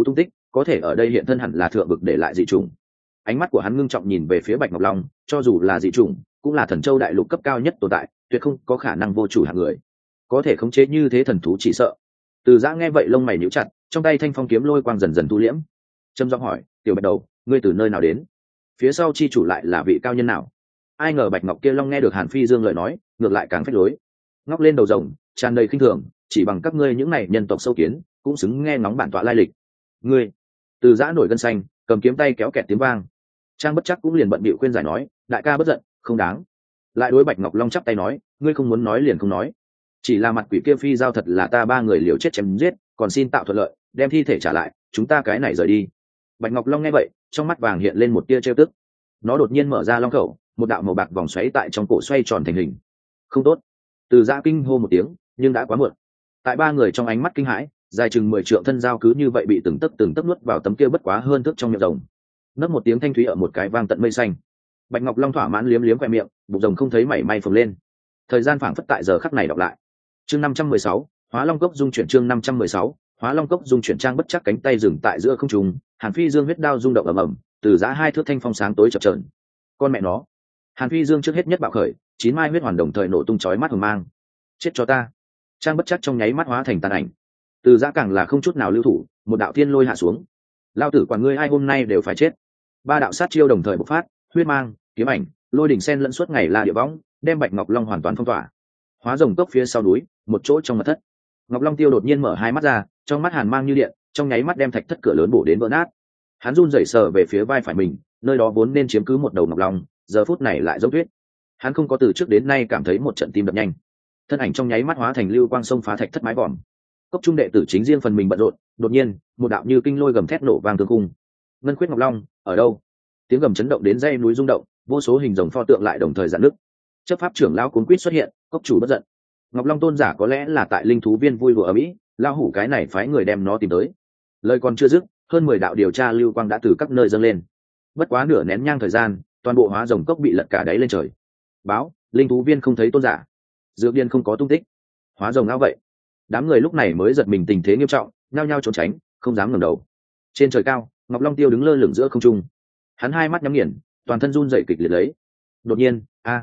A: có thể ở đây hiện thân hẳn là thượng vực để lại dị chủng. Ánh mắt của hắn ngưng trọng nhìn về phía Bạch Ngọc Long, cho dù là dị chủng cũng là thần châu đại lục cấp cao nhất tồn tại, tuyệt không có khả năng vô chủ hạng người có thể khống chế như thế thần thú chỉ sợ. Từ Giã nghe vậy lông mày nhíu chặt, trong tay thanh phong kiếm lôi quang dần dần thu liễm, trầm giọng hỏi, tiểu Bạch Đầu, ngươi từ nơi nào đến? Phía sau chi chủ lại là vị cao nhân nào? Ai ngờ Bạch Ngọc kia Long nghe được Hàn Phi Dương lời nói, ngược lại càng phách lối, ngóc lên đầu rồng, tràn đầy khinh thường, chỉ bằng các ngươi những này nhân tộc sâu kiến, cũng xứng nghe ngóng bản tọa lai lịch. Ngươi. Từ Giã nổi gân xanh, cầm kiếm tay kéo kẹt tiếng vang. Trang Bất Trắc cũng liền bận bịu khuyên giải nói, đại ca bất giận, không đáng. Lại đối Bạch Ngọc Long chắp tay nói, ngươi không muốn nói liền không nói, chỉ là mặt quỷ kia phi giao thật là ta ba người liều chết chém giết, còn xin tạo thuận lợi, đem thi thể trả lại, chúng ta cái này rời đi. Bạch Ngọc Long nghe vậy, trong mắt vàng hiện lên một tia trêu tức. Nó đột nhiên mở ra long khẩu, một đạo màu bạc vòng xoáy tại trong cổ xoay tròn thành hình. Không tốt. Từ Giã kinh hô một tiếng, nhưng đã quá muộn. Tại ba người trong ánh mắt kinh hãi, dài chừng 10 trượng thân dao cứ như vậy bị từng tấc nuốt vào tấm kia bất quá hơn thước trong miệng rồng. Nấc một tiếng thanh thúy ở một cái vang tận mây xanh. Bạch Ngọc Long thỏa mãn liếm liếm khoe miệng, bụng rồng không thấy mảy may phồng lên. Thời gian phảng phất tại giờ khắc này đọc lại. Chương 516, Hóa Long Cốc dung chuyển. Chương 516, Hóa Long Cốc dung chuyển. Trang Bất Trắc cánh tay dừng tại giữa không trung, Hàn Phi Dương huyết đao rung động ầm ầm, Từ Giã hai thước thanh phong sáng tối chập chờn. Con mẹ nó. Hàn Phi Dương trước hết nhất bạo khởi, 9 mai huyết hoàn đồng thời nổ tung chói mắt hừng mang. Chết cho ta. Trang Bất Trắc trong nháy mắt hóa thành tàn ảnh. Từ Giã càng là không chút nào lưu thủ, một đạo thiên lôi hạ xuống. Lao tử quản ngươi ai hôm nay đều phải chết. Ba đạo sát chiêu đồng thời bộc phát, huyết mang, kiếm ảnh, lôi đỉnh sen lẫn suốt ngày là địa võng, đem Bạch Ngọc Long hoàn toàn phong tỏa. Hóa rồng cốc phía sau núi, một chỗ trong mật thất. Ngọc Long Tiêu đột nhiên mở hai mắt ra, trong mắt hàn mang như điện, trong nháy mắt đem thạch thất cửa lớn bổ đến vỡ nát. Hắn run rẩy sờ về phía vai phải mình, nơi đó vốn nên chiếm cứ một đầu ngọc long, giờ phút này lại giống tuyết. Hắn không có từ trước đến nay cảm thấy một trận tim đập nhanh. Thân ảnh trong nháy mắt hóa thành lưu quang xông phá thạch thất mái vòm. Cốc trung đệ tử chính riêng phần mình bận rộn, đột nhiên, một đạo như kinh lôi gầm thét nổ vang tương cung. Ngân Khuyết Ngọc Long, ở đâu? Tiếng gầm chấn động đến dãy núi rung động, vô số hình rồng pho tượng lại đồng thời giãn nứt. Chấp pháp trưởng lão cuống quýt xuất hiện, cốc chủ bất giận. Ngọc Long tôn giả có lẽ là tại linh thú viên vui đùa ở mỹ, lão hủ cái này phái người đem nó tìm tới. Lời còn chưa dứt, hơn 10 đạo điều tra lưu quang đã từ các nơi dâng lên. Bất quá nửa nén nhang thời gian, toàn bộ hóa rồng cốc bị lật cả đáy lên trời. Báo, linh thú viên không thấy tôn giả, dược điên không có tung tích. Hóa rồng ngao vậy. Đám người lúc này mới giật mình tình thế nghiêm trọng, nhao nhao trốn tránh, không dám ngẩng đầu. Trên trời cao, Ngọc Long Tiêu đứng lơ lửng giữa không trung. Hắn hai mắt nhắm nghiền, toàn thân run rẩy kịch liệt lấy. Đột nhiên,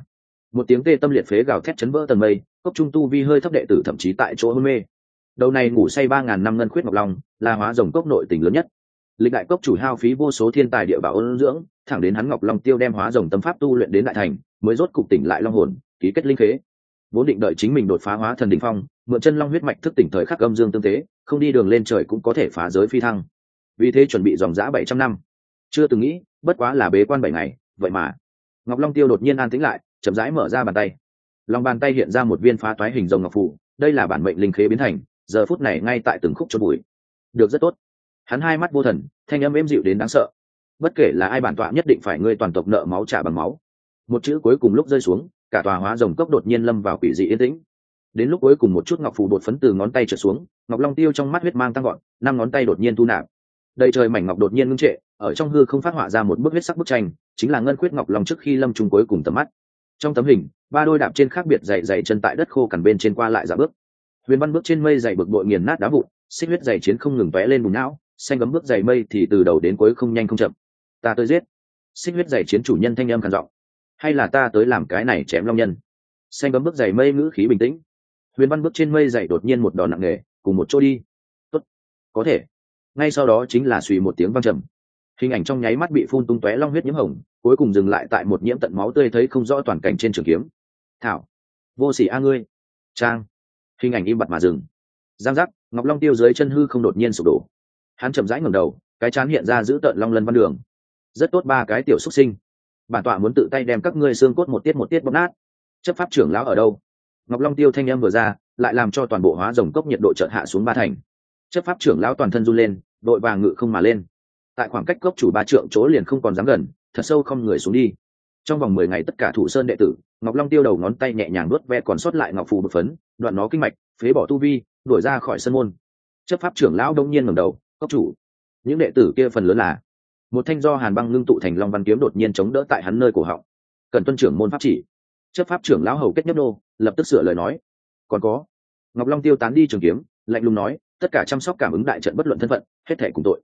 A: một tiếng tê tâm liệt phế gào thét chấn vỡ tầng mây, cốc trung tu vi hơi thấp đệ tử thậm chí tại chỗ hôn mê. Đầu này ngủ say 3000 năm Ngân Khuyết Ngọc Long, là hóa rồng cốc nội tình lớn nhất. Lịch đại cốc chủ hao phí vô số thiên tài địa bảo ôn dưỡng, thẳng đến hắn Ngọc Long Tiêu đem hóa rồng tâm pháp tu luyện đến đại thành, mới rốt cục tỉnh lại long hồn, ký kết linh khế. Vốn định đợi chính mình đột phá hóa thần đỉnh phong, mượn chân long huyết mạch thức tỉnh thời khắc âm dương tương tế, không đi đường lên trời cũng có thể phá giới phi thăng. Vì thế chuẩn bị dòng dã 700 năm. Chưa từng nghĩ, bất quá là bế quan 7 ngày, vậy mà. Ngọc Long Tiêu đột nhiên an tĩnh lại, chậm rãi mở ra bàn tay. Lòng bàn tay hiện ra một viên phá toái hình rồng ngọc phù, đây là bản mệnh linh khế biến thành, giờ phút này ngay tại từng khúc chôn bụi. Được rất tốt. Hắn hai mắt vô thần, thanh âm êm dịu đến đáng sợ. Bất kể là ai bản tọa nhất định phải ngươi toàn tộc nợ máu trả bằng máu. Một chữ cuối cùng lúc rơi xuống, cả tòa hóa rồng cốc đột nhiên lâm vào quỷ dị yên tĩnh. Đến lúc cuối cùng một chút ngọc phù bột phấn từ ngón tay trượt xuống, Ngọc Long Tiêu trong mắt huyết mang tăng gọn, 5 ngón tay đột nhiên thu nạp. Đầy trời mảnh ngọc đột nhiên ngưng trệ, ở trong hư không phát họa ra một bức huyết sắc bức tranh, chính là Ngân Khuyết Ngọc Long trước khi lâm trùng cuối cùng tầm mắt. Trong tấm hình, 3 đôi đạp trên khác biệt dày chân tại đất khô cằn bên trên qua lại dạo bước. Huyền Văn bước trên mây dày bực bội nghiền nát đá vụn, xích huyết dày chiến không ngừng tóe lên bùn não, xanh gấm bước dày mây thì từ đầu đến cuối không nhanh không chậm. Ta tới giết. Xích huyết dày chiến chủ nhân thanh âm khàn giọng. Hay là ta tới làm cái này chém long nhân? Xanh gấm bước dày mây ngữ khí bình tĩnh. Huyền Văn bước trên mây dày đột nhiên một đòn nặng nề, cùng một chỗ đi. Tốt, có thể. Ngay sau đó chính là suy một tiếng vang trầm. Hình ảnh trong nháy mắt bị phun tung tóe long huyết nhiễm hồng, cuối cùng dừng lại tại một nhiễm tận máu tươi thấy không rõ toàn cảnh trên trường kiếm. Thảo, vô sỉ a ngươi. Trang. Hình ảnh im bặt mà dừng. Giang giác, Ngọc Long Tiêu dưới chân hư không đột nhiên sụp đổ. Hắn chậm rãi ngẩng đầu, cái trán hiện ra giữ tợn long lân văn đường. Rất tốt, 3 cái tiểu xuất sinh. Bản tọa muốn tự tay đem các ngươi xương cốt một tiết bóp nát. Chấp pháp trưởng lão ở đâu? Ngọc Long Tiêu thanh âm vừa ra, lại làm cho toàn bộ hóa rồng cốc nhiệt độ chợt hạ xuống 3 thành. Chấp pháp trưởng lão toàn thân run lên, đội vàng ngự không mà lên. Tại khoảng cách cốc chủ 3 trượng chỗ liền không còn dám gần, thật sâu không người xuống đi. Trong vòng 10 ngày tất cả thủ sơn đệ tử, Ngọc Long Tiêu đầu ngón tay nhẹ nhàng nuốt ve còn sót lại ngọc phù bột phấn, đoạn nó kinh mạch, phế bỏ tu vi, đuổi ra khỏi sân môn. Chấp pháp trưởng lão đông nhiên ngẩng đầu, cốc chủ. Những đệ tử kia phần lớn là một thanh do hàn băng ngưng tụ thành long văn kiếm đột nhiên chống đỡ tại hắn nơi cổ họng. Cần tuân trưởng môn pháp chỉ. Chấp pháp trưởng lão hầu kết nhấp nô, lập tức sửa lời nói. Còn có. Ngọc Long Tiêu tán đi trường kiếm, lạnh lùng nói, tất cả chăm sóc cảm ứng đại trận bất luận thân phận, hết thể cùng tội.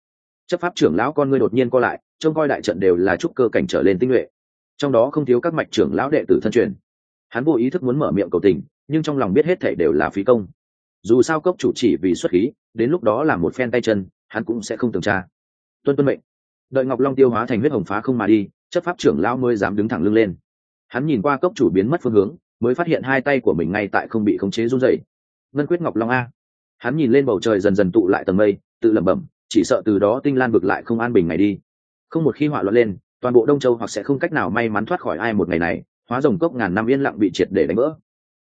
A: Chấp pháp trưởng lão con ngươi đột nhiên co lại, trông coi đại trận đều là trúc cơ cảnh trở lên tinh nhuệ, trong đó không thiếu các mạch trưởng lão đệ tử thân truyền. Hắn vô ý thức muốn mở miệng cầu tình, nhưng trong lòng biết hết thảy đều là phí công. Dù sao cốc chủ chỉ vì xuất khí, đến lúc đó làm một phen tay chân, hắn cũng sẽ không tường tra. Tuân mệnh. Đợi Ngọc Long tiêu hóa thành huyết hồng phá không mà đi, chấp pháp trưởng lão mới dám đứng thẳng lưng lên. Hắn nhìn qua cốc chủ biến mất phương hướng, mới phát hiện hai tay của mình ngay tại không bị khống chế run rẩy. Ngân quyết Ngọc Long a. Hắn nhìn lên bầu trời dần dần tụ lại tầng mây, tự lẩm bẩm, chỉ sợ từ đó tinh lan vực lại không an bình ngày đi. Không một khi họa loạn lên, toàn bộ Đông Châu hoặc sẽ không cách nào may mắn thoát khỏi ai một ngày này, hóa rồng cốc ngàn năm yên lặng bị triệt để đánh vỡ.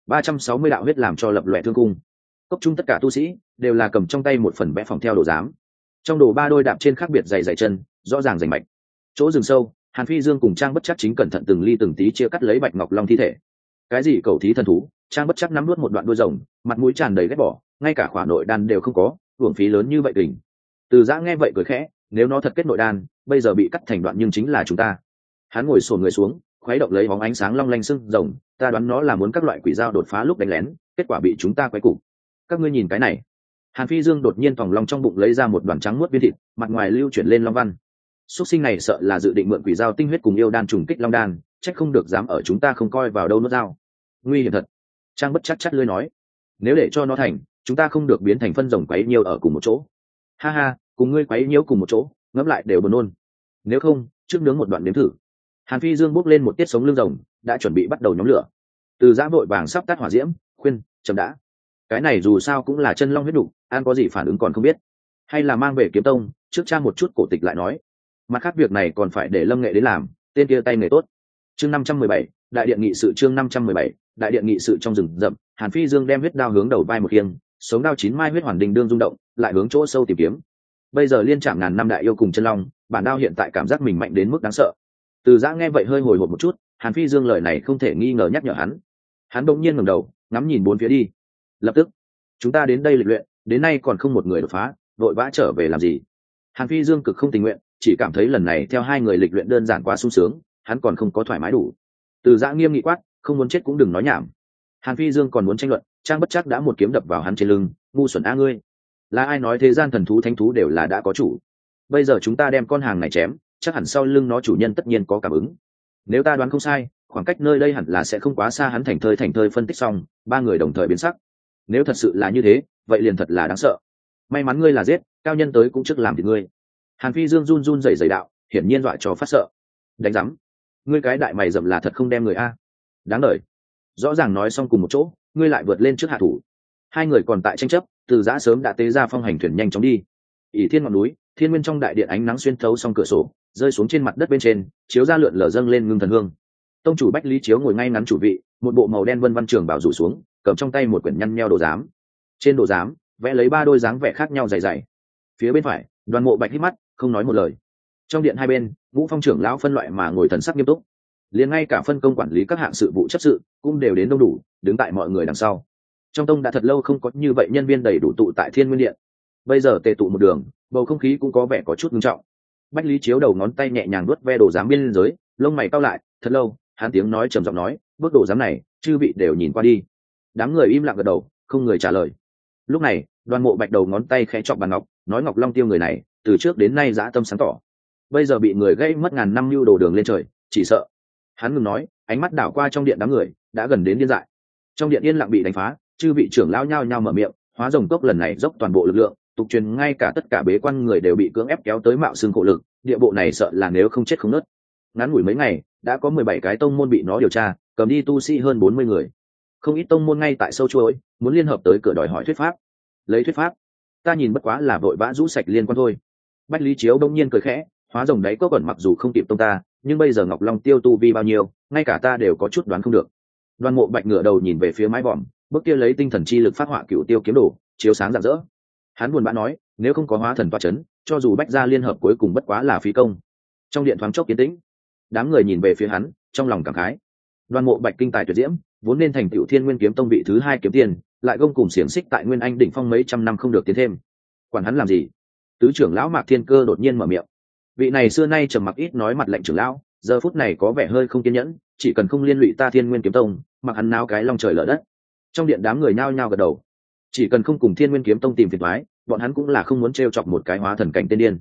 A: 360 đạo huyết làm cho lập loè thương cung. Cốc chung tất cả tu sĩ đều là cầm trong tay một phần vẽ phòng theo đồ giám. Trong đồ ba đôi đạp trên khác biệt dày dày chân, rõ ràng rành mạch. Chỗ rừng sâu, Hàn Phi Dương cùng Trang Bất Chắc chính cẩn thận từng ly từng tí chia cắt lấy Bạch Ngọc Long thi thể. Cái gì cầu thí thần thú, Trang Bất Chắc nắm nuốt một đoạn đuôi rồng, mặt mũi tràn đầy ghét bỏ, ngay cả khỏa nội đan đều không có, uổng phí lớn như vậy kình. Từ Giã nghe vậy cười khẽ, nếu nó thật kết nội đan, bây giờ bị cắt thành đoạn nhưng chính là chúng ta. Hắn ngồi xổm người xuống, khuấy động lấy bóng ánh sáng long lanh sưng rồng, ta đoán nó là muốn các loại quỷ dao đột phá lúc đánh lén, kết quả bị chúng ta quấy cục. Các ngươi nhìn cái này. Hàn Phi Dương đột nhiên thòng long trong bụng lấy ra một đoàn trắng muốt viên thịt, mặt ngoài lưu chuyển lên long văn. Xuất sinh này sợ là dự định mượn quỷ dao tinh huyết cùng yêu đan trùng kích long đan, trách không được dám ở chúng ta không coi vào đâu nuốt dao. Nguy hiểm thật. Trang Bất Chắc chắt lưỡi nói, nếu để cho nó thành, chúng ta không được biến thành phân rồng quấy nhiêu ở cùng một chỗ. Ha ha, cùng ngươi quấy nhiễu cùng một chỗ, ngẫm lại đều buồn nôn. Nếu không, trước nướng một đoạn nếm thử. Hàn Phi Dương bốc lên một tiết sống lưng rồng, đã chuẩn bị bắt đầu nhóm lửa. Từ Giã vội vàng sắp tắt hỏa diễm, khuyên, chậm đã. Cái này dù sao cũng là chân long huyết đủ, an có gì phản ứng còn không biết. Hay là mang về kiếm tông, trước tra một chút cổ tịch lại nói. Mặt khác việc này còn phải để Lâm Nghệ đến làm, tên kia tay nghề tốt. Chương 517, đại điện nghị sự chương 517, đại điện nghị sự trong rừng rậm, Hàn Phi Dương đem huyết đao hướng đầu vai một khiêng, sống đao 9 mai huyết hoàn đình đương rung động, lại hướng chỗ sâu tìm kiếm. Bây giờ liên chạm ngàn năm đại yêu cùng chân long, bản đao hiện tại cảm giác mình mạnh đến mức đáng sợ. Từ Giã nghe vậy hơi hồi hộp một chút, Hàn Phi Dương lời này không thể nghi ngờ nhắc nhở hắn. Hắn bỗng nhiên ngẩng đầu, ngắm nhìn bốn phía đi. Lập tức, chúng ta đến đây lịch luyện, đến nay còn không một người đột phá, vội vã trở về làm gì? Hàn Phi Dương cực không tình nguyện, chỉ cảm thấy lần này theo hai người lịch luyện đơn giản quá sung sướng, hắn còn không có thoải mái đủ. Từ Giã nghiêm nghị quát, không muốn chết cũng đừng nói nhảm. Hàn Phi Dương còn muốn tranh luận, Trang Bất Chắc đã một kiếm đập vào hắn trên lưng, ngu xuẩn a ngươi. Là ai nói thế gian thần thú thánh thú đều là đã có chủ? Bây giờ chúng ta đem con hàng này chém, chắc hẳn sau lưng nó chủ nhân tất nhiên có cảm ứng. Nếu ta đoán không sai, khoảng cách nơi đây hẳn là sẽ không quá xa. Hắn thành thơi phân tích xong, ba người đồng thời biến sắc. Nếu thật sự là như thế, vậy liền thật là đáng sợ. May mắn ngươi là giết, cao nhân tới cũng trước làm thì ngươi. Hàn Phi Dương run run rẩy đạo, hiển nhiên dọa cho phát sợ. Đánh rắm, ngươi cái đại mày rậm là thật không đem người a. Đáng đời. Rõ ràng nói xong cùng một chỗ, ngươi lại vượt lên trước hạ thủ. Hai người còn tại tranh chấp, Từ Giã sớm đã tế ra phong hành thuyền nhanh chóng đi. ỷ thiên ngọn núi, thiên nguyên trong đại điện ánh nắng xuyên thấu xong cửa sổ, rơi xuống trên mặt đất bên trên, chiếu ra lượn lờ dâng lên ngưng thần hương. Tông chủ Bách Lý Chiếu ngồi ngay ngắn chủ vị, một bộ màu đen vân văn trường bảo rủ xuống, cầm trong tay một quyển nhăn nheo đồ giám. Trên đồ giám vẽ lấy ba đôi dáng vẻ khác nhau dày dày. Phía bên phải, Đoàn Mộ Bạch hít mắt, không nói một lời. Trong điện hai bên, Vũ Phong trưởng lão phân loại mà ngồi thần sắc nghiêm túc, liền ngay cả phân công quản lý các hạng sự vụ chấp sự cũng đều đến đông đủ, đứng tại mọi người đằng sau. Trong tông đã thật lâu không có như vậy nhân viên đầy đủ tụ tại Thiên Nguyên Điện. Bây giờ tề tụ một đường, bầu không khí cũng có vẻ có chút nghiêm trọng. Bách Lý Chiếu đầu ngón tay nhẹ nhàng vuốt ve đồ giám biên giới, lông mày cau lại, thật lâu, hắn tiếng nói trầm giọng nói, bước đồ giám này, chư vị đều nhìn qua đi. Đám người im lặng gật đầu, không người trả lời. Lúc này, Đoàn Mộ Bạch đầu ngón tay khẽ chọc bàn ngọc, nói Ngọc Long Tiêu người này, từ trước đến nay dã tâm sáng tỏ. Bây giờ bị người gây mất ngàn năm lưu đồ đường lên trời, chỉ sợ. Hắn ngừng nói, ánh mắt đảo qua trong điện đám người, đã gần đến điên dại. Trong điện yên lặng bị đánh phá, chư vị trưởng lão nhao nhao mở miệng, hóa rồng cốc lần này dốc toàn bộ lực lượng, tục truyền ngay cả tất cả bế quan người đều bị cưỡng ép kéo tới mạo xương khổ lực, địa bộ này sợ là nếu không chết không nứt. Ngắn ngủi mấy ngày, đã có 17 cái tông môn bị nó điều tra, cầm đi tu sĩ hơn 40 người. Không ít tông môn ngay tại sâu chuỗi, muốn liên hợp tới cửa đòi hỏi thuyết pháp. Lấy thuyết pháp, ta nhìn bất quá là vội vã rũ sạch liên quan thôi. Bách Lý Chiếu đông nhiên cười khẽ, hóa rồng đấy có còn mặc dù không kịp tông ta, nhưng bây giờ Ngọc Long Tiêu tu vi bao nhiêu, ngay cả ta đều có chút đoán không được. Đoàn Mộ Bạch ngửa đầu nhìn về phía mái vòm, bước kia lấy tinh thần chi lực phát họa cửu tiêu kiếm đồ, chiếu sáng rạng rỡ. Hắn buồn bã nói, nếu không có hóa thần toa chấn, cho dù bách gia liên hợp cuối cùng bất quá là phí công. Trong điện thoáng chốc yên tĩnh, đám người nhìn về phía hắn, trong lòng cảm khái. Đoàn Mộ Bạch kinh tài tuyệt diễm, vốn nên thành tựu Thiên Nguyên kiếm tông vị thứ 2 kiếm tiền, lại gông cùng xiềng xích tại Nguyên Anh đỉnh phong mấy trăm năm không được tiến thêm. Quản hắn làm gì? Tứ trưởng lão Mạc Thiên Cơ đột nhiên mở miệng. Vị này xưa nay trầm mặc ít nói mặt lệnh trưởng lão, giờ phút này có vẻ hơi không kiên nhẫn, chỉ cần không liên lụy ta Thiên Nguyên kiếm tông, mặc hắn náo cái long trời lở đất. Trong điện đám người nhao nhao gật đầu, chỉ cần không cùng Thiên Nguyên kiếm tông tìm phiền toái, bọn hắn cũng là không muốn trêu chọc một cái hóa thần cảnh tiên điên.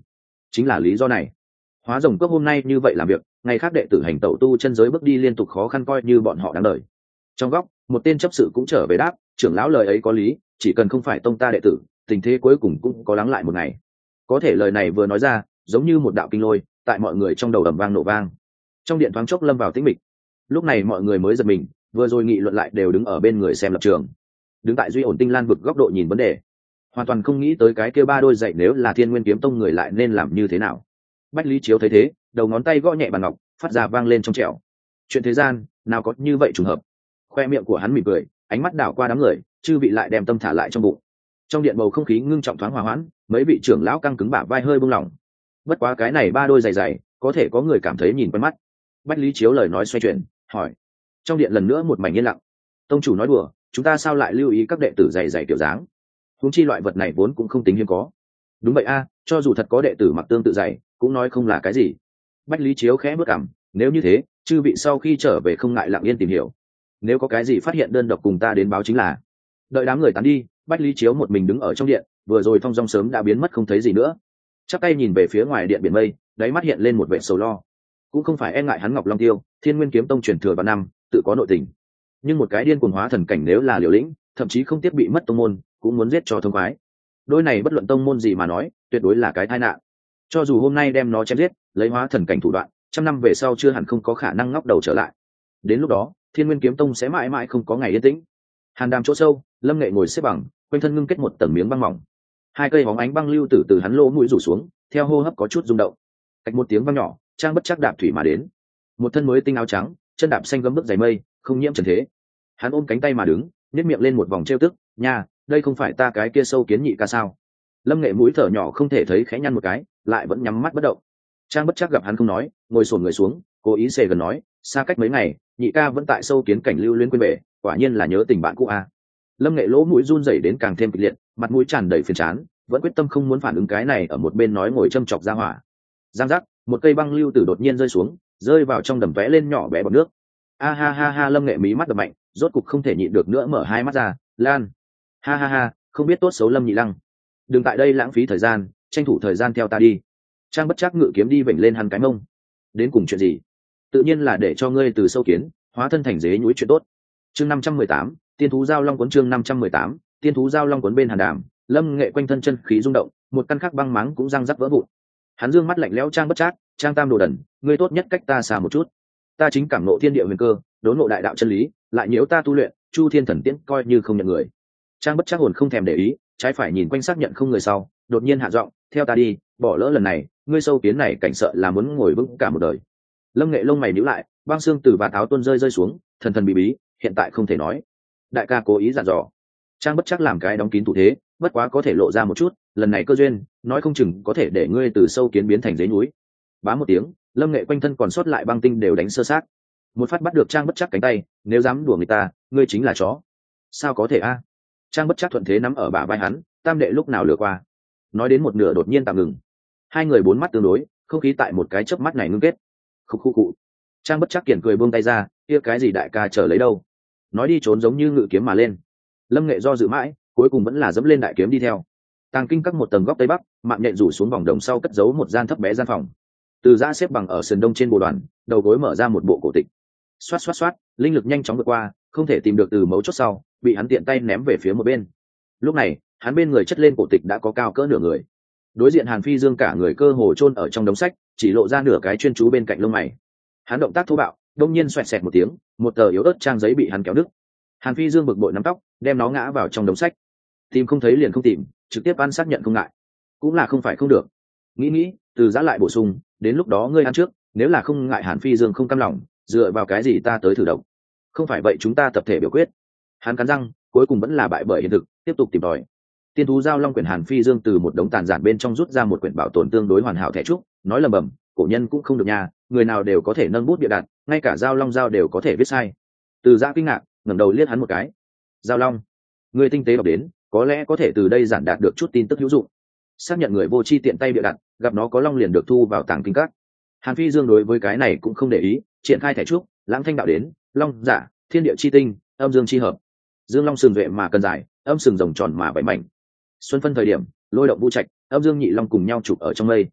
A: chính là lý do này. Hóa rồng cốc hôm nay như vậy làm việc, ngày khác đệ tử hành tẩu tu chân giới bước đi liên tục khó khăn, coi như bọn họ đáng đời. Trong góc, một tên chấp sự cũng trở về đáp, trưởng lão lời ấy có lý, chỉ cần không phải tông ta đệ tử, tình thế cuối cùng cũng có lắng lại một ngày. Có thể lời này vừa nói ra, giống như một đạo kinh lôi, tại mọi người trong đầu ầm vang nổ vang. Trong điện thoáng chốc lâm vào tĩnh mịch. Lúc này mọi người mới giật mình, vừa rồi nghị luận lại đều đứng ở bên người xem lập trường, đứng tại duy ổn tinh lan vực góc độ nhìn vấn đề, hoàn toàn không nghĩ tới cái kia ba đôi dạy nếu là Thiên Nguyên Kiếm Tông người lại nên làm như thế nào. Bách Lý Chiếu thấy thế, đầu ngón tay gõ nhẹ bàn ngọc, phát ra vang lên trong trẻo. Chuyện thế gian nào có như vậy trùng hợp. Khoe miệng của hắn mỉm cười, ánh mắt đảo qua đám người, chư vị lại đem tâm thả lại trong bụng. Trong điện bầu không khí ngưng trọng thoáng hòa hoãn, mấy vị trưởng lão căng cứng bả vai hơi buông lỏng. Bất quá cái này ba đôi giày giày, có thể có người cảm thấy nhìn quen mắt. Bách Lý Chiếu lời nói xoay chuyển, hỏi. Trong điện lần nữa một mảnh yên lặng. Tông chủ nói đùa, chúng ta sao lại lưu ý các đệ tử giày giày kiểu dáng? Huống chi loại vật này vốn cũng không tính hiếm có. Đúng vậy a, cho dù thật có đệ tử mặc tương tự giày, cũng nói không là cái gì. Bách Lý Chiếu khẽ bước cằm, nếu như thế, chư vị sau khi trở về không ngại lặng yên tìm hiểu. Nếu có cái gì phát hiện đơn độc cùng ta đến báo chính là. Đợi đám người tán đi, Bách Lý Chiếu một mình đứng ở trong điện, vừa rồi thong dong sớm đã biến mất không thấy gì nữa. Chắp tay nhìn về phía ngoài điện biển mây, đáy mắt hiện lên một vẻ sầu lo. Cũng không phải e ngại hắn Ngọc Long Tiêu, Thiên Nguyên Kiếm Tông truyền thừa vào năm, tự có nội tình. Nhưng một cái điên cuồng hóa thần cảnh nếu là liều lĩnh, thậm chí không tiếp bị mất tông môn, cũng muốn giết cho thông khoái. Đôi này bất luận tông môn gì mà nói, tuyệt đối là cái tai nạn. Cho dù hôm nay đem nó chém giết, lấy hóa thần cảnh thủ đoạn, trăm năm về sau chưa hẳn không có khả năng ngóc đầu trở lại. Đến lúc đó, Thiên Nguyên Kiếm Tông sẽ mãi mãi không có ngày yên tĩnh. Hàn Đàm chỗ sâu, Lâm Nghệ ngồi xếp bằng, quanh thân ngưng kết một tầng miếng băng mỏng. Hai cây bóng ánh băng lưu từ hắn lỗ mũi rủ xuống, theo hô hấp có chút rung động. Cách một tiếng vang nhỏ, Trang Bất Trắc đạp thủy mà đến. Một thân mới tinh áo trắng, chân đạp xanh gấm bước giày mây, không nhiễm trần thế. Hắn ôm cánh tay mà đứng, nhếch miệng lên một vòng trêu tức, "Nha, đây không phải ta cái kia sâu kiến nhị ca sao?" Lâm Nghệ mũi thở nhỏ không thể thấy khẽ nhăn một cái, lại vẫn nhắm mắt bất động. Trang Bất Trắc gặp hắn không nói, ngồi xổm người xuống, cố ý xề gần nói, "Xa cách mấy ngày, nhị ca vẫn tại sâu kiến cảnh lưu luyến quên về, quả nhiên là nhớ tình bạn cũ a." Lâm Nghệ lỗ mũi run rẩy đến càng thêm kịch liệt, mặt mũi tràn đầy phiền chán, vẫn quyết tâm không muốn phản ứng cái này ở một bên nói ngồi châm chọc ra hỏa. Giang giác, một cây băng lưu tử đột nhiên rơi xuống, rơi vào trong đầm vẽ lên nhỏ bé bọt nước. A ha ha ha, Lâm Nghệ mí mắt đập mạnh, rốt cục không thể nhịn được nữa mở hai mắt ra, "Lan." Ha ha ha, không biết tốt xấu Lâm Nhị Lăng. Đừng tại đây lãng phí thời gian, tranh thủ thời gian theo ta đi. Trang Bất Trắc ngự kiếm đi vểnh lên hắn cái mông. Đến cùng chuyện gì? Tự nhiên là để cho ngươi từ sâu kiến hóa thân thành dế nhúi chuyện tốt. Chương 518, Tiên thú giao long cuốn. Chương 518, Tiên thú giao long cuốn. Bên Hàn Đàm, Lâm Nghệ quanh thân chân khí rung động, một căn khắc băng máng cũng răng rắc vỡ vụn. Hắn dương mắt lạnh lẽo Trang Bất Trắc, "Trang Tam đồ đần, ngươi tốt nhất cách ta xa một chút. Ta chính cảm ngộ thiên địa huyền cơ, đốn ngộ đại đạo chân lý, lại nhiễu ta tu luyện, Chu Thiên Thần Tiễn coi như không nhận người." Trang Bất Trắc hồn không thèm để ý, trái phải nhìn quanh xác nhận không người sau, đột nhiên hạ giọng, "Theo ta đi, bỏ lỡ lần này, ngươi sâu kiến này cảnh sợ là muốn ngồi vững cả một đời." Lâm Nghệ lông mày nhíu lại, băng xương từ vạt áo tuôn rơi xuống, thần thần bí bí, hiện tại không thể nói. Đại ca cố ý dặn dò. Trang Bất Trắc làm cái đóng kín thủ thế, bất quá có thể lộ ra một chút, lần này cơ duyên, nói không chừng có thể để ngươi từ sâu kiến biến thành dế núi. Bá một tiếng, Lâm Nghệ quanh thân còn sót lại băng tinh đều đánh sơ sát. Một phát bắt được Trang Bất Trắc cánh tay, "Nếu dám đùa người ta, ngươi chính là chó." "Sao có thể a?" Trang Bất Trắc thuận thế nắm ở bả vai hắn, "Tam đệ lúc nào lừa qua?" Nói đến một nửa đột nhiên tạm ngừng. Hai người bốn mắt tương đối, không khí tại một cái chớp mắt này ngưng kết. Khục khục khụ. Trang Bất Trắc kiển cười buông tay ra, "Kia cái gì đại ca chờ lấy đâu?" Nói đi trốn giống như ngự kiếm mà lên. Lâm Nghệ do dự mãi, cuối cùng vẫn là dẫm lên đại kiếm đi theo. Tàng kinh các một tầng góc tây bắc, mạng nhện rủ xuống vòng đồng sau cất giấu một gian thấp bé gian phòng. Từ Giã xếp bằng ở sườn đông trên bồ đoàn, đầu gối mở ra một bộ cổ tịch. Xoát xoát xoát, linh lực nhanh chóng vượt qua, không thể tìm được từ mấu chốt sau, bị hắn tiện tay ném về phía một bên. Lúc này, hắn bên người chất lên cổ tịch đã có cao cỡ nửa người. Đối diện Hàn Phi Dương cả người cơ hồ chôn ở trong đống sách, chỉ lộ ra nửa cái chuyên chú bên cạnh lông mày. Hắn động tác thô bạo, đông nhiên xoẹt xẹt một tiếng, một tờ yếu ớt trang giấy bị hắn kéo đứt. Hàn Phi Dương bực bội nắm tóc, đem nó ngã vào trong đống sách. Tìm không thấy liền không tìm, trực tiếp ăn xác nhận không ngại. Cũng là không phải không được. Nghĩ, Từ Giã lại bổ sung, "Đến lúc đó ngươi ăn trước, nếu là không ngại." Hàn Phi Dương không cam lòng, "Dựa vào cái gì ta tới thử độc? Không phải vậy chúng ta tập thể biểu quyết." Hắn cắn răng, cuối cùng vẫn là bại bởi hiện thực, tiếp tục tìm tòi. Tiên thú giao long quyển. Hàn Phi Dương từ một đống tàn giản bên trong rút ra một quyển bảo tồn tương đối hoàn hảo thẻ trúc, nói lầm bầm, "Cổ nhân cũng không được nha, người nào đều có thể nâng bút bịa đặt, ngay cả giao long giao đều có thể viết sai." Từ Giã kinh ngạc, ngẩng đầu liếc hắn một cái. "Giao long, người tinh tế đọc đến, có lẽ có thể từ đây giản đạt được chút tin tức hữu dụng." Xác nhận người vô tri tiện tay bịa đặt, gặp nó có long liền được thu vào tàng kinh các. Hàn Phi Dương đối với cái này cũng không để ý, triển khai thẻ trúc, lãng thanh đạo đến, "Long giả, thiên địa chi tinh, âm dương chi hợp. Dương long sừng duệ mà cần dài, âm sừng rồng tròn mà bảy mảnh. Xuân phân thời điểm, lôi động vũ trạch, âm dương nhị long cùng nhau chụp ở trong mây.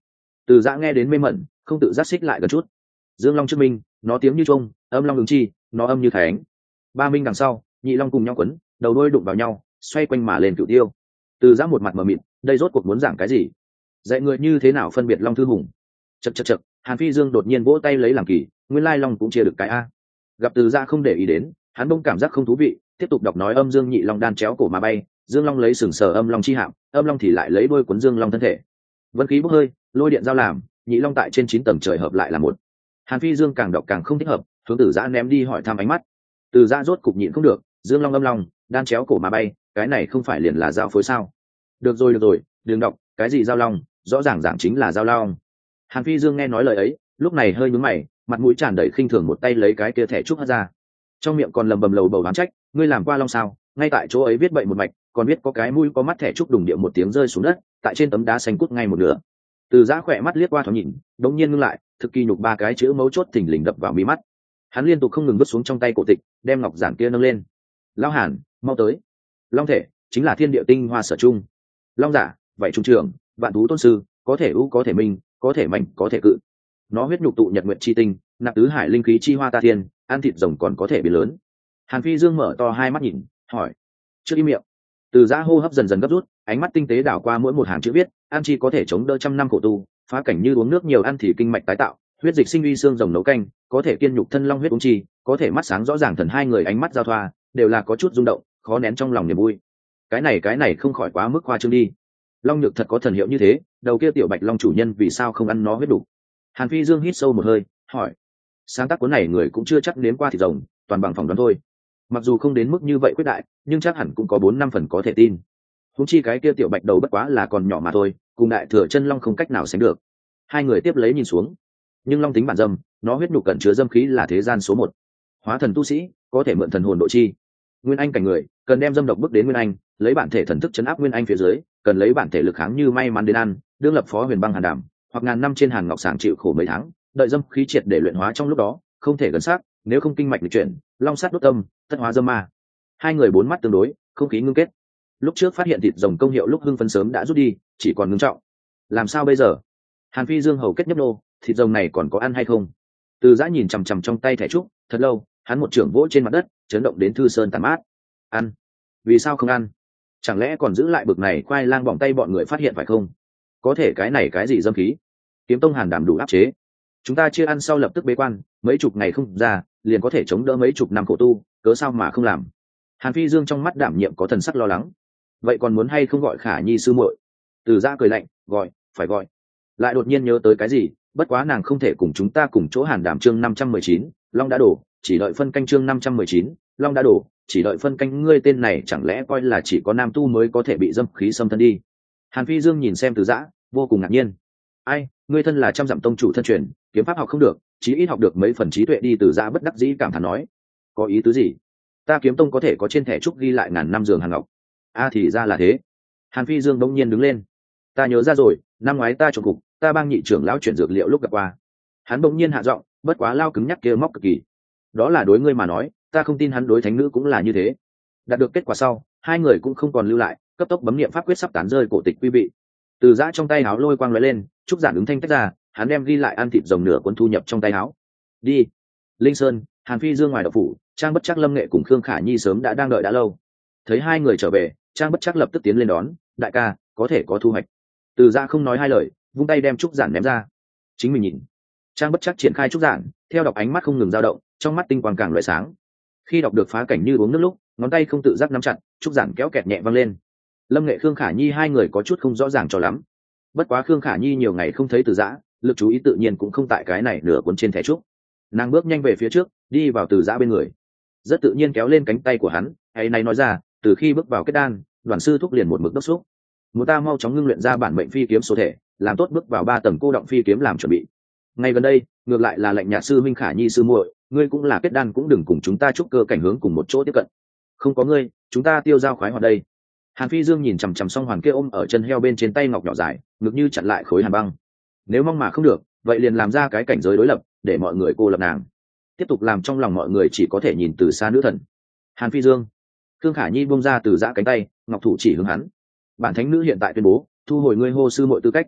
A: Từ Giã nghe đến mê mẩn, không tự giác xích lại gần chút. Dương Long trước minh, nó tiếng như trung, âm long ứng chi, nó âm như khánh. Ba minh đằng sau, nhị long cùng nhau quấn, đầu đôi đụng vào nhau, xoay quanh mà lên cửu tiêu. Từ Giã một mặt mờ mịt, đây rốt cuộc muốn giảng cái gì? Dạy người như thế nào phân biệt long thư hùng? Chậc chậc chậc, Hàn Phi Dương đột nhiên vỗ tay lấy làm kỳ, nguyên lai long cũng chia được cái a. Gặp Từ Giã không để ý đến, hắn bỗng cảm giác không thú vị, tiếp tục đọc nói âm dương nhị long đan chéo cổ mà bay, dương long lấy sừng sờ âm long chi hạm, âm long thì lại lấy đuôi cuốn dương long thân thể. Vân khí bốc hơi, lôi điện giao làm, nhị long tại trên 9 tầng trời hợp lại là một. Hàn Phi Dương càng đọc càng không thích hợp, hướng Từ Giã ném đi hỏi thăm ánh mắt. Từ Giã rốt cục nhịn không được, dương long âm long đan chéo cổ mà bay, cái này không phải liền là giao phối sao? Được rồi, đừng đọc, cái gì giao long, rõ ràng giảng chính là giao long. Hàn Phi Dương nghe nói lời ấy, lúc này hơi nhướng mày, mặt mũi tràn đầy khinh thường, một tay lấy cái kia thẻ trúc hất ra, trong miệng còn lầm bầm lầu bầu đoán trách, ngươi làm qua long sao? Ngay tại chỗ ấy viết bậy một mạch, còn biết có cái mũi có mắt thẻ trúc đùng địa một tiếng rơi xuống đất, tại trên tấm đá xanh cút ngay một nửa. Từ Giã khỏe mắt liếc qua thoáng nhìn, đống nhiên ngưng lại, thực kỳ nhục ba cái chữ mấu chốt thình lình đập vào mí mắt. Hắn liên tục không ngừng vứt xuống trong tay cổ tịch, đem ngọc giản kia nâng lên. Lão Hàn, mau tới. Long thể chính là thiên địa tinh hoa sở trung. Long giả, vậy trung trưởng, vạn thú tôn sư, có thể ưu có thể minh, có thể mạnh có thể cự. Nó huyết nhục tụ nhật nguyện chi tinh, nạp tứ hải linh khí chi hoa ta thiên, ăn thịt rồng còn có thể biến lớn. Hàn Phi Dương mở to hai mắt nhìn, hỏi. Trước im miệng. Từ Giã hô hấp dần dần gấp rút, ánh mắt tinh tế đảo qua mỗi một hàng chữ viết, ăn chi có thể chống đỡ trăm năm khổ tu, phá cảnh như uống nước nhiều, ăn thì kinh mạch tái tạo, huyết dịch sinh uy xương rồng nấu canh, có thể kiên nhục thân long huyết uống chi, có thể mắt sáng rõ ràng thần. Hai người ánh mắt giao thoa, đều là có chút rung động, khó nén trong lòng niềm vui. Cái này không khỏi quá mức khoa trương đi. Long nhược thật có thần hiệu như thế, đầu kia tiểu bạch long chủ nhân vì sao không ăn nó huyết đủ? Hàn Phi Dương hít sâu một hơi, hỏi. Sáng tác cuốn này người cũng chưa chắc nếm qua thịt rồng, toàn bằng phỏng đoán thôi. Mặc dù không đến mức như vậy quyết đại, nhưng chắc hẳn cũng có 4-5 phần có thể tin. Húng chi cái kia tiểu bạch đầu bất quá là còn nhỏ mà thôi, cùng đại thừa chân long không cách nào sánh được. Hai người tiếp lấy nhìn xuống, nhưng long tính bản dâm, nó huyết nhục cẩn chứa dâm khí là thế gian số 1. Hóa thần tu sĩ có thể mượn thần hồn độ chi. Nguyên anh cảnh người cần đem dâm độc bước đến nguyên anh, lấy bản thể thần thức chấn áp nguyên anh phía dưới, cần lấy bản thể lực kháng như may mắn đến ăn, đương lập phó huyền băng hàn đảm, hoặc ngàn năm trên hàn ngọc sàng chịu khổ mấy tháng, đợi dâm khí triệt để luyện hóa trong lúc đó, không thể gần sát, nếu không kinh mạch lịch chuyển, long sát đốt tâm, tất hóa dâm ma. Hai người bốn mắt tương đối, không khí ngưng kết. Lúc trước phát hiện thịt rồng công hiệu lúc hưng phấn sớm đã rút đi, chỉ còn ngưng trọng. Làm sao bây giờ? Hàn Phi Dương hầu kết nhấp nô, thịt rồng này còn có ăn hay không? Từ Giã nhìn chằm chằm trong tay thẻ trúc, thật lâu, hắn một trưởng vỗ trên mặt đất, chấn động đến thư sơn tàn mát. Ăn? Vì sao không ăn? Chẳng lẽ còn giữ lại bực này khoai lang bỏng tay bọn người phát hiện phải không? Có thể cái này cái gì dâm khí? Kiếm Tông Hàn đảm đủ áp chế. Chúng ta chia ăn sau lập tức bế quan, mấy chục ngày không ra, liền có thể chống đỡ mấy chục năm khổ tu, cớ sao mà không làm? Hàn Phi Dương trong mắt đảm nhiệm có thần sắc lo lắng. Vậy còn muốn hay không gọi Khả Nhi sư muội? Từ Giã cười lạnh, gọi, phải gọi. Lại đột nhiên nhớ tới cái gì, bất quá nàng không thể cùng chúng ta cùng chỗ Hàn đảm chương 519, long đã đổ, chỉ đợi phân canh chương 519, long đã đổ, chỉ đợi phân canh. Ngươi tên này chẳng lẽ coi là chỉ có nam tu mới có thể bị dâm khí xâm thân đi? Hàn Phi Dương nhìn xem Từ Giã, vô cùng ngạc nhiên. Ai, ngươi thân là trăm dặm tông chủ thân truyền, kiếm pháp học không được, chí ít học được mấy phần trí tuệ đi. Từ Giã bất đắc dĩ cảm thán nói. Có ý tứ gì? Ta Kiếm Tông có thể có trên thẻ trúc ghi lại ngàn năm giường hàng ngọc. Thì ra là thế. Hàn Phi Dương bỗng nhiên đứng lên. Ta nhớ ra rồi, năm ngoái ta trộm cục, ta bang nhị trưởng lão chuyển dược liệu lúc gặp qua. Hắn bỗng nhiên hạ giọng, bất quá lao cứng nhắc kia móc cực kỳ. Đó là đối ngươi mà nói, ta không tin hắn đối thánh nữ cũng là như thế. Đạt được kết quả sau, hai người cũng không còn lưu lại, cấp tốc bấm niệm pháp quyết sắp tán rơi cổ tịch quy vị. Từ Giã trong tay áo lôi quang lóe lên, trúc giản ứng thanh tách ra, hắn đem ghi lại ăn thịt rồng nửa cuốn thu nhập trong tay áo. Đi. Linh Sơn, Hàn Phi Dương ngoài đậu phủ, Trang Bất Trắc Lâm Nghệ cùng Khương Khả Nhi sớm đang đợi đã lâu. Thấy hai người trở về, Trang Bất Trắc lập tức tiến lên đón, đại ca, có thể có thu hoạch. Từ Giã không nói hai lời, vung tay đem trúc giản ném ra. Chính mình nhìn. Trang Bất Trắc triển khai trúc giản, theo đọc ánh mắt không ngừng dao động, trong mắt tinh quang càng loại sáng. Khi đọc được phá cảnh như uống nước lúc, ngón tay không tự giác nắm chặt, trúc giản kéo kẹt nhẹ văng lên. Lâm Nghệ Khương Khả Nhi hai người có chút không rõ ràng cho lắm. Bất quá Khương Khả Nhi nhiều ngày không thấy Từ Giã, lực chú ý tự nhiên cũng không tại cái này nửa cuốn trên thẻ trúc. Nàng bước nhanh về phía trước, đi vào Từ Giã bên người, rất tự nhiên kéo lên cánh tay của hắn, hay này nói ra, từ khi bước vào kết đan, Đoàn sư thúc liền một mực đốc xúc, muốn ta mau chóng ngưng luyện ra bản mệnh phi kiếm số thể, làm tốt bước vào 3 tầng cô động phi kiếm làm chuẩn bị. Ngay gần đây, ngược lại là lệnh nhà sư minh Khả Nhi sư muội, ngươi cũng là kết đan cũng đừng cùng chúng ta chúc cơ cảnh hướng cùng một chỗ tiếp cận. Không có ngươi, chúng ta tiêu dao khoái hoạt đây. Hàn Phi Dương nhìn chằm chằm song hoàn kia ôm ở chân heo bên trên tay ngọc nhỏ dài, ngực như chặn lại khối hàn băng. Nếu mong mà không được, vậy liền làm ra cái cảnh giới đối lập, để mọi người cô lập nàng. Tiếp tục làm trong lòng mọi người chỉ có thể nhìn từ xa nữ thần. Hàn Phi Dương. Khương Khả Nhi buông ra Từ Giã cánh tay, ngọc thủ chỉ hướng hắn. Bản thánh nữ hiện tại tuyên bố, thu hồi ngươi hô sư muội tư cách.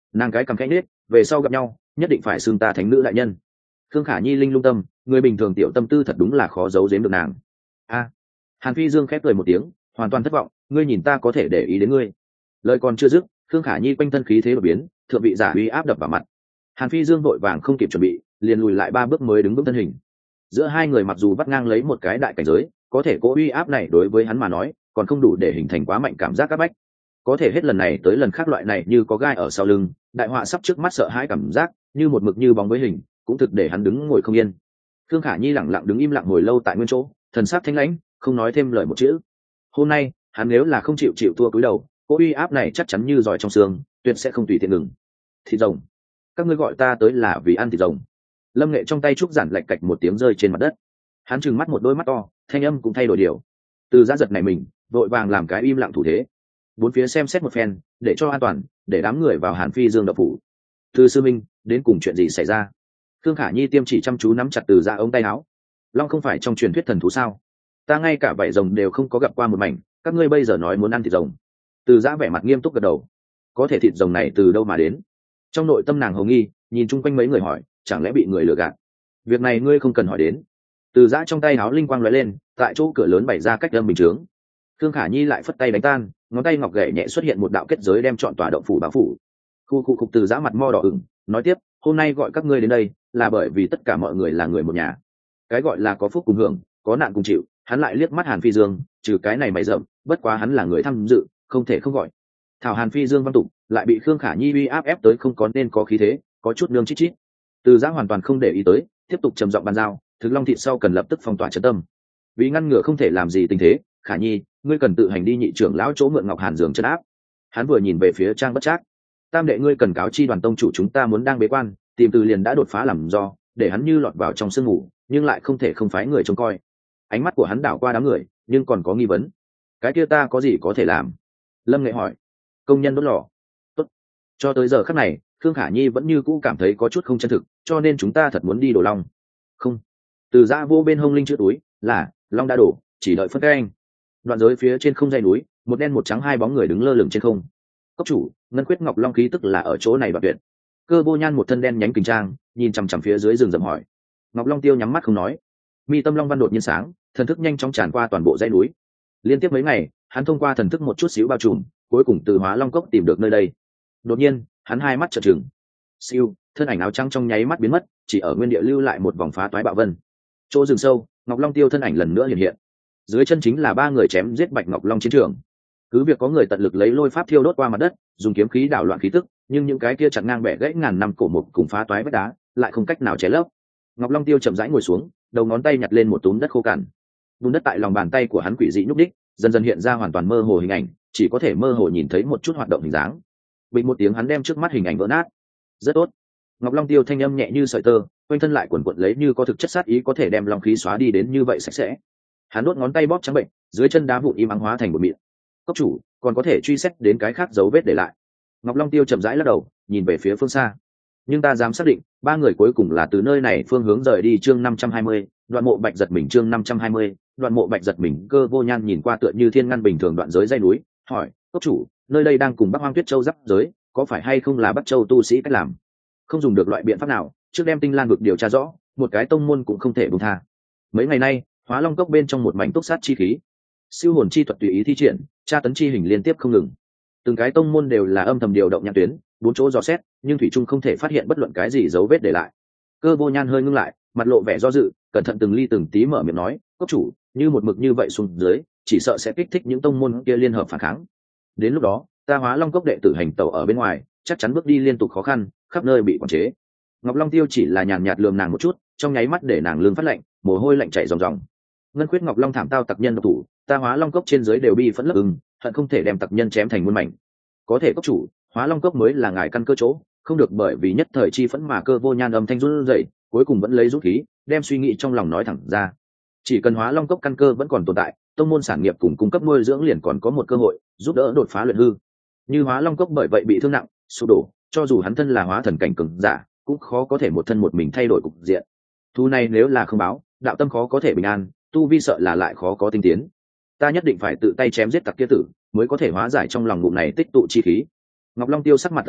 A: nàng cái cầm khẽ nết, về sau gặp nhau nhất định phải xưng ta thánh nữ đại nhân. Khương Khả Nhi linh lung tâm, người bình thường tiểu tâm tư thật đúng là khó giấu giếm được nàng. A. Hàn Phi Dương khép cười một tiếng, hoàn toàn thất vọng, ngươi nhìn ta có thể để ý đến ngươi. Lời còn chưa dứt, Khương Khả Nhi quanh thân khí thế đột biến, thượng vị giả uy áp đập vào mặt. Hàn Phi Dương vội vàng không kịp chuẩn bị, liền lùi lại 3 bước mới đứng vững thân hình. Giữa hai người mặc dù vắt ngang lấy một cái đại cảnh giới, có thể cỗ uy áp này đối với hắn mà nói còn không đủ để hình thành quá mạnh cảm giác áp bách. Có thể hết lần này tới lần khác loại này như có gai ở sau lưng, đại họa sắp trước mắt, sợ hãi cảm giác như một mực như bóng với hình, cũng thực để hắn đứng ngồi không yên. Khương Khả Nhi lặng lặng đứng im lặng hồi lâu tại nguyên chỗ, thần sắc thanh lãnh, không nói thêm lời một chữ. Hôm nay hắn nếu là không chịu thua cúi đầu, cỗ uy áp này chắc chắn như giỏi trong xương, tuyệt sẽ không tùy tiện ngừng. Thịt rồng, các ngươi gọi ta tới là vì ăn thịt rồng. Lâm Nghệ trong tay trúc giản lạch cạch một tiếng rơi trên mặt đất. Hắn trừng mắt một đôi mắt to, thanh âm cũng thay đổi điều. Từ Giã giật này mình, vội vàng làm cái im lặng thủ thế. Bốn phía xem xét một phen, để cho an toàn, để đám người vào Hàn Phi Dương đậu phủ. Từ sư minh, đến cùng chuyện gì xảy ra? Khương Khả Nhi tiêm chỉ chăm chú nắm chặt Từ Giã ống tay áo. Long không phải trong truyền thuyết thần thú sao? Ta ngay cả vảy rồng đều không có gặp qua một mảnh, các ngươi bây giờ nói muốn ăn thịt rồng. Từ Giã vẻ mặt nghiêm túc gật đầu. Có thể thịt rồng này từ đâu mà đến? Trong nội tâm nàng hồng nghi, nhìn chung quanh mấy người hỏi, chẳng lẽ bị người lừa gạt? Việc này ngươi không cần hỏi đến. Từ Giã trong tay áo linh quang lóe lên, tại chỗ cửa lớn bày ra cách âm bình chướng. Khương Khả Nhi lại phất tay đánh tan, ngón tay ngọc gậy nhẹ xuất hiện một đạo kết giới đem trọn tòa động phủ bao phủ. Khu khục Từ Giã mặt mo đỏ ửng, nói tiếp, hôm nay gọi các ngươi đến đây là bởi vì tất cả mọi người là người một nhà. Cái gọi là có phúc cùng hưởng, có nạn cùng chịu. Hắn lại liếc mắt Hàn Phi Dương, trừ cái này mày rậm, bất quá hắn là người tham dự, không thể không gọi. Thảo Hàn Phi Dương văn tục, lại bị Khương Khả Nhi uy áp ép tới không có nên có khí thế, có chút nương chít chít. Từ Giã hoàn toàn không để ý tới, tiếp tục trầm giọng bàn giao, thực long thịt sau cần lập tức phong tỏa trấn tâm. Vì ngăn ngừa không thể làm gì tình thế, Khả Nhi, ngươi cần tự hành đi nhị trưởng lão chỗ mượn Ngọc Hàn giường trấn áp. Hắn vừa nhìn về phía Trang Bất Trác, tam đệ ngươi cần cáo chi đoàn tông chủ chúng ta muốn đang bế quan, tìm từ liền đã đột phá làm do, để hắn như lọt vào trong sương ngủ, nhưng lại không thể không phái người trông coi. Ánh mắt của hắn đảo qua đám người, nhưng còn có nghi vấn. Cái kia ta có gì có thể làm? Lâm Nghệ hỏi. Công nhân đốt lò. Tốt. Cho tới giờ khắc này, Khương Khả Nhi vẫn như cũ cảm thấy có chút không chân thực, cho nên chúng ta thật muốn đi đổ long. Không. Từ Giã vô bên hông linh chữ túi, là long đã đổ, chỉ đợi phân cái anh. Đoạn giới phía trên không dây núi, một đen một trắng hai bóng người đứng lơ lửng trên không. Cốc chủ, ngân khuyết ngọc long khí tức là ở chỗ này đoạt tuyệt. Cơ Vô Nhan một thân đen nhánh kình trang, nhìn chằm chằm phía dưới rừng rậm hỏi. Ngọc Long Tiêu nhắm mắt không nói. Mi tâm long văn đột nhiên sáng, thần thức nhanh chóng tràn qua toàn bộ dãy núi. Liên tiếp mấy ngày, hắn thông qua thần thức một chút xíu bao trùm, cuối cùng từ Hóa Long Cốc tìm được nơi đây. Đột nhiên, hắn hai mắt trợn trừng. Siêu, thân ảnh áo trắng trong nháy mắt biến mất, chỉ ở nguyên địa lưu lại một vòng phá toái bạo vân. Chỗ rừng sâu, Ngọc Long Tiêu thân ảnh lần nữa hiện hiện. Dưới chân chính là 3 người chém giết Bạch Ngọc Long chiến trường. Cứ việc có người tận lực lấy lôi pháp thiêu đốt qua mặt đất, dùng kiếm khí đảo loạn khí tức, nhưng những cái kia chặt ngang bẻ gãy ngàn năm cổ mục cùng phá toái vách đá, lại không cách nào che lấp. Ngọc Long Tiêu chậm rãi ngồi xuống, đầu ngón tay nhặt lên một túm đất khô cằn. Bùn đất tại lòng bàn tay của hắn quỷ dị nhúc đích, dần dần hiện ra hoàn toàn mơ hồ hình ảnh, chỉ có thể mơ hồ nhìn thấy một chút hoạt động hình dáng. Bình một tiếng hắn đem trước mắt hình ảnh vỡ nát. Rất tốt. Ngọc Long Tiêu thanh âm nhẹ như sợi tơ, quanh thân lại quần quật lấy như có thực chất sát ý có thể đem long khí xóa đi đến như vậy sạch sẽ. Hắn đốt ngón tay bóp trắng bệnh, dưới chân đá vụn im ắng hóa thành một mịn. Cốc chủ, còn có thể truy xét đến cái khác dấu vết để lại. Ngọc Long Tiêu chậm rãi lắc đầu, nhìn về phía phương xa. Nhưng ta dám xác định, 3 người cuối cùng là từ nơi này phương hướng rời đi. Chương 520, Đoạn Mộ Bạch giật mình. Chương 520, Đoạn Mộ Bạch giật mình. Cơ Vô Nhan nhìn qua tựa như thiên ngăn bình thường đoạn giới dây núi, hỏi, cốc chủ, nơi đây đang cùng Bắc Hoang Tuyết Châu giáp giới, có phải hay không là Bắc Châu tu sĩ cách làm? Không dùng được loại biện pháp nào, trước đem Tinh Lan vực điều tra rõ, một cái tông môn cũng không thể buông tha. Mấy ngày nay, Hóa Long Cốc bên trong một mảnh túc sát chi khí, siêu hồn chi thuật tùy ý thi triển, tra tấn chi hình liên tiếp không ngừng. Từng cái tông môn đều là âm thầm điều động nhãn tuyến, 4 chỗ dò xét, nhưng thủy trung không thể phát hiện bất luận cái gì dấu vết để lại. Cơ Vô Nhan hơi ngưng lại, mặt lộ vẻ do dự, cẩn thận từng ly từng tí mở miệng nói, cốc chủ, như một mực như vậy xuống dưới, chỉ sợ sẽ kích thích những tông môn kia liên hợp phản kháng. Đến lúc đó, ta Hóa Long Cốc đệ tử hành tẩu ở bên ngoài, chắc chắn bước đi liên tục khó khăn, khắp nơi bị quản chế. Ngọc Long Tiêu chỉ là nhàn nhạt lườm nàng một chút, trong nháy mắt để nàng lưng phát lạnh, mồ hôi lạnh chảy ròng ròng. Ngân khuyết Ngọc Long thảm tao tặc nhân độc thủ, ta Hóa Long Cốc trên dưới đều bi phẫn lấp hận không thể đem tặc nhân chém thành muôn mảnh. Có thể cốc chủ, Hóa Long Cốc mới là ngài căn cơ chỗ, không được bởi vì nhất thời chi phẫn mà Cơ Vô Nhan âm thanh run rẩy, cuối cùng vẫn lấy dũng khí, đem suy nghĩ trong lòng nói thẳng ra. Chỉ cần Hóa Long Cốc căn cơ vẫn còn tồn tại, tông môn sản nghiệp cùng cung cấp nuôi dưỡng liền còn có một cơ hội giúp đỡ đột phá luyện hư. Như Hóa Long Cốc bởi vậy bị thương nặng, sụp đổ, cho dù hắn thân là hóa thần cảnh cường giả, cũng khó có thể một thân một mình thay đổi cục diện. Thu này nếu là không báo, đạo tâm khó có thể bình an, tu vi sợ là lại khó có tinh tiến. Ta nhất định phải tự tay chém giết tặc kia tử, mới có thể hóa giải trong lòng ngụm này tích tụ chi khí. Ngọc Long Tiêu sắc mặt tâm trầm,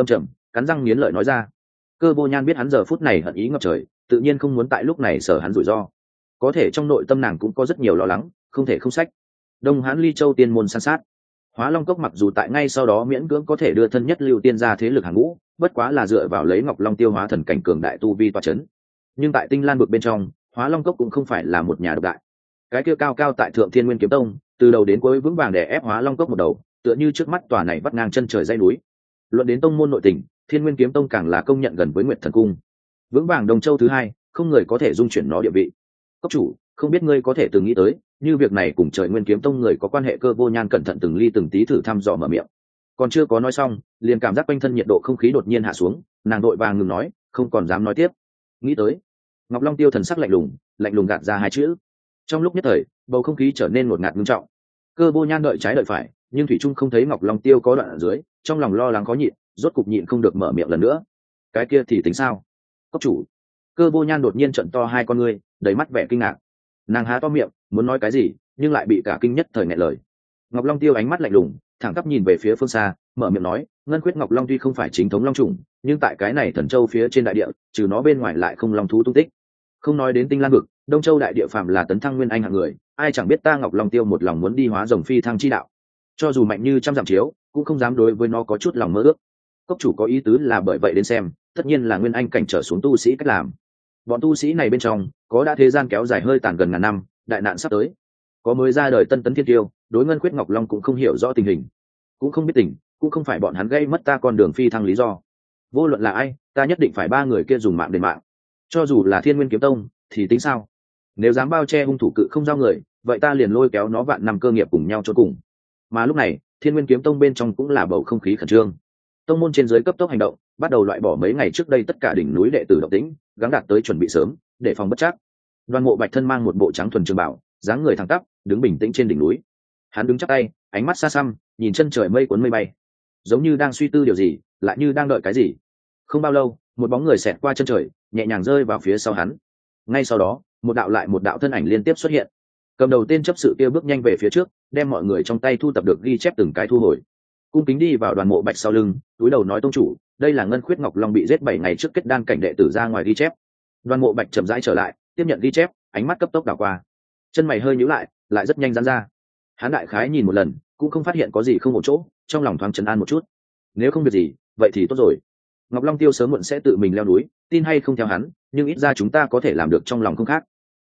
A: cắn răng nghiến lợi nói ra. Cơ Vô Nhan biết hắn giờ phút này hận ý ngập trời, tự nhiên không muốn tại lúc này sở hắn rủi ro. Có thể trong nội tâm nàng cũng có rất nhiều lo lắng, không thể không sách. Đông Hán Ly Châu tiên môn san sát. Hóa Long Cốc mặc dù tại ngay sau đó miễn cưỡng có thể đưa thân nhất lưu tiên ra thế lực hàng ngũ, bất quá là dựa vào lấy Ngọc Long tiêu hóa thần cảnh cường đại tu vi tọa chấn. Nhưng tại Tinh Lan vực bên trong, Hóa Long Cốc cũng không phải là một nhà độc đại. Cái kia cao cao tại Thượng Thiên Nguyên Kiếm Tông, từ đầu đến cuối vững vàng đè ép Hóa Long Cốc một đầu, tựa như trước mắt tòa này vắt ngang chân trời dãy núi. Luận đến tông môn nội tình, Thiên Nguyên Kiếm Tông càng là công nhận gần với Nguyệt Thần Cung. Vững vàng Đông Châu thứ hai, không người có thể dung chuyển nó địa vị. Cốc chủ, không biết ngươi có thể từng nghĩ tới, như việc này cùng Trời Nguyên Kiếm Tông người có quan hệ. Cơ Vô Nhan cẩn thận từng ly từng tí thử thăm dò mở miệng. Còn chưa có nói xong, liền cảm giác quanh thân nhiệt độ không khí đột nhiên hạ xuống, nàng đội vàng ngừng nói, không còn dám nói tiếp. Nghĩ tới. Ngọc Long Tiêu thần sắc lạnh lùng gạt ra hai chữ. Trong lúc nhất thời, bầu không khí trở nên ngột ngạt nghiêm trọng. Cơ Vô Nhan đợi trái đợi phải, nhưng thủy trung không thấy Ngọc Long Tiêu có đoạn ở dưới, trong lòng lo lắng khó nhịn, rốt cục nhịn không được mở miệng lần nữa. Cái kia thì tính sao? Cốc chủ. Cơ Vô Nhan đột nhiên trợn to hai con ngươi, đầy mắt vẻ kinh ngạc. Nàng há to miệng muốn nói cái gì, nhưng lại bị cả kinh nhất thời nghẹn lời. Ngọc Long Tiêu ánh mắt lạnh lùng, thẳng tắp nhìn về phía phương xa, mở miệng nói, ngân khuyết Ngọc Long tuy không phải chính thống long trùng, nhưng tại cái này Thần Châu phía trên đại địa, trừ nó bên ngoài lại không long thú tung tích. Không nói đến Tinh Lan vực, Đông Châu đại địa phàm là tấn thăng nguyên anh hạng người, ai chẳng biết ta Ngọc Long Tiêu một lòng muốn đi hóa rồng phi thăng chi đạo. Cho dù mạnh như trăm dặm chiếu, cũng không dám đối với nó có chút lòng mơ ước. Cốc chủ có ý tứ là bởi vậy đến xem, tất nhiên là nguyên anh cảnh trở xuống tu sĩ cách làm. Bọn tu sĩ này bên trong, có đã thế gian kéo dài hơi tàn gần ngàn năm, đại nạn sắp tới. Có mới ra đời tân tấn thiên tiêu, đối ngân khuyết Ngọc Long cũng không hiểu rõ tình hình, cũng không biết tình, cũng không phải bọn hắn gây mất ta con đường phi thăng lý do. Vô luận là ai, ta nhất định phải ba người kia dùng mạng đền mạng. Cho dù là Thiên Nguyên Kiếm Tông, thì tính sao? Nếu dám bao che hung thủ cự không giao người, vậy ta liền lôi kéo nó vạn năm cơ nghiệp cùng nhau cho cùng. Mà lúc này, Thiên Nguyên Kiếm Tông bên trong cũng là bầu không khí khẩn trương. Tông môn trên dưới cấp tốc hành động, bắt đầu loại bỏ mấy ngày trước đây tất cả đỉnh núi đệ tử động tĩnh, gắng đạt tới chuẩn bị sớm, để phòng bất trắc. Đoàn Mộ Bạch thân mang một bộ trắng thuần trường bảo, dáng người thẳng tắp, đứng bình tĩnh trên đỉnh núi. Hắn đứng chắp tay, ánh mắt xa xăm, nhìn chân trời mây cuốn mây bay, giống như đang suy tư điều gì, lại như đang đợi cái gì. Không bao lâu, một bóng người xẹt qua chân trời, nhẹ nhàng rơi vào phía sau hắn. Ngay sau đó, một đạo lại một đạo thân ảnh liên tiếp xuất hiện. Cầm đầu tên chấp sự kia bước nhanh về phía trước, đem mọi người trong tay thu tập được ghi chép từng cái thu hồi. Cung kính đi vào Đoàn Mộ Bạch sau lưng, túi đầu nói, tông chủ, đây là ngân khuyết Ngọc Long bị giết 7 ngày trước kết đan cảnh đệ tử ra ngoài ghi chép. Đoàn Mộ Bạch chậm rãi trở lại, tiếp nhận ghi chép, ánh mắt cấp tốc đảo qua, chân mày hơi nhíu lại rất nhanh giãn ra. Hắn đại khái nhìn một lần, cũng không phát hiện có gì không ổn chỗ, trong lòng thoáng trấn an một chút. Nếu không việc gì, vậy thì tốt rồi. Ngọc Long Tiêu sớm muộn sẽ tự mình leo núi, tin hay không theo hắn, nhưng ít ra chúng ta có thể làm được trong lòng không khác.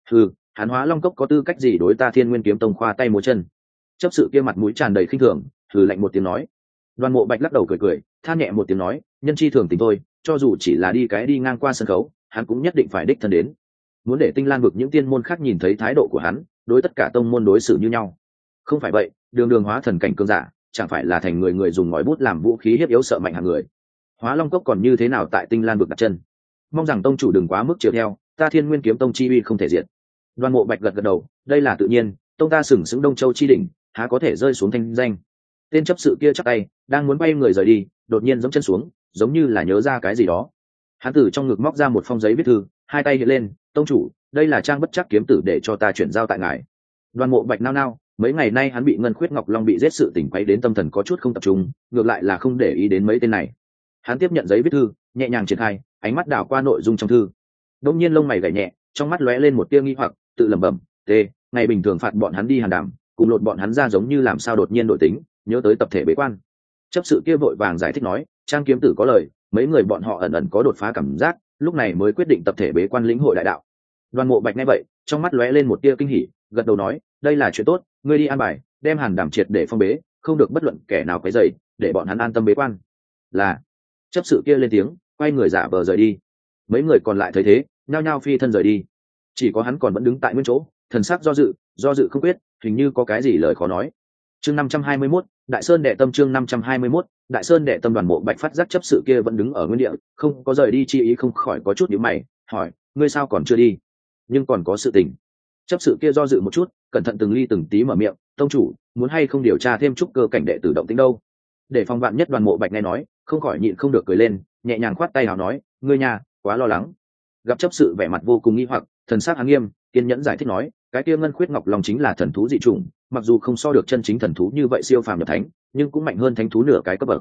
A: Hắn Hóa Long Cốc có tư cách gì đối ta Thiên Nguyên Kiếm Tông khoa tay múa chân? Chấp sự kia mặt mũi tràn đầy khinh thường, lạnh một tiếng nói. Đoàn Mộ Bạch lắc đầu cười, than nhẹ một tiếng nói, nhân chi thường tình thôi, cho dù chỉ là đi ngang qua sân khấu, hắn cũng nhất định phải đích thân đến. Muốn để Tinh Lan vực những tiên môn khác nhìn thấy thái độ của hắn, đối tất cả tông môn đối xử như nhau. Không phải vậy, đường hóa thần cảnh cường giả, chẳng phải là thành người dùng ngòi bút làm vũ khí hiếp yếu sợ mạnh hàng người. Hóa Long Cốc còn như thế nào tại Tinh Lan vực đặt chân? Mong rằng tông chủ đừng quá mức chiều theo, ta Thiên Nguyên Kiếm Tông chi uy không thể diệt. Đoàn Mộ Bạch gật đầu, đây là tự nhiên, tông ta sừng sững Đông Châu chi đỉnh, há có thể rơi xuống thanh danh. Tên chấp sự kia chắp tay, đang muốn bay người rời đi, đột nhiên giẫm chân xuống, giống như là nhớ ra cái gì đó. Hắn từ trong ngực móc ra một phong giấy viết thư, hai tay hiện lên, tông chủ, đây là trang bất trắc kiếm tử để cho ta chuyển giao tại ngài. Đoàn Mộ Bạch nao nao, mấy ngày nay hắn bị ngân khuyết Ngọc Long bị giết sự tỉnh quấy đến tâm thần có chút không tập trung, ngược lại là không để ý đến mấy tên này. Hắn tiếp nhận giấy viết thư, nhẹ nhàng triển khai, ánh mắt đảo qua nội dung trong thư. Đột nhiên lông mày gảy nhẹ, trong mắt lóe lên một tia nghi hoặc, tự lẩm bẩm, ngày bình thường phạt bọn hắn đi hàn đàm, cùng lột bọn hắn ra giống như làm sao đột nhiên đổi tính, nhớ tới tập thể bế quan. Chấp sự kia vội vàng giải thích nói, trang kiếm tử có lời, mấy người bọn họ ẩn ẩn có đột phá cảm giác, lúc này mới quyết định tập thể bế quan lĩnh hội đại đạo. Đoàn Mộ Bạch nghe vậy, trong mắt lóe lên một tia kinh hỉ, gật đầu nói, đây là chuyện tốt, ngươi đi an bài, đem hàn đàm triệt để phong bế, không được bất luận kẻ nào quấy rầy, để bọn hắn an tâm bế quan. Là. Chấp sự kia lên tiếng, quay người giả vờ rời đi. Mấy người còn lại thấy thế, nhao nhao phi thân rời đi. Chỉ có hắn còn vẫn đứng tại nguyên chỗ, thần sắc do dự không quyết, hình như có cái gì lời khó nói. Chương 521, Đại Sơn đệ tâm. Chương 521, Đại Sơn đệ tâm. Đoàn Mộ Bạch phát giác chấp sự kia vẫn đứng ở nguyên địa, không có rời đi chi ý, không khỏi có chút nhíu mày, hỏi, ngươi sao còn chưa đi? Nhưng còn có sự tình. Chấp sự kia do dự một chút, cẩn thận từng ly từng tí mở miệng, tông chủ, muốn hay không điều tra thêm chút cơ cảnh đệ tử động tĩnh đâu? Để phòng vạn nhất. Đoàn Mộ Bạch nghe nói, không khỏi nhịn không được cười lên, nhẹ nhàng khoát tay hào nói, ngươi nhà quá lo lắng. Gặp chấp sự vẻ mặt vô cùng nghi hoặc, thần sắc hắn nghiêm, kiên nhẫn giải thích nói, cái kia ngân khuyết Ngọc Long chính là thần thú dị chủng, mặc dù không so được chân chính thần thú như vậy siêu phàm nhập thánh, nhưng cũng mạnh hơn thánh thú nửa cái cấp bậc.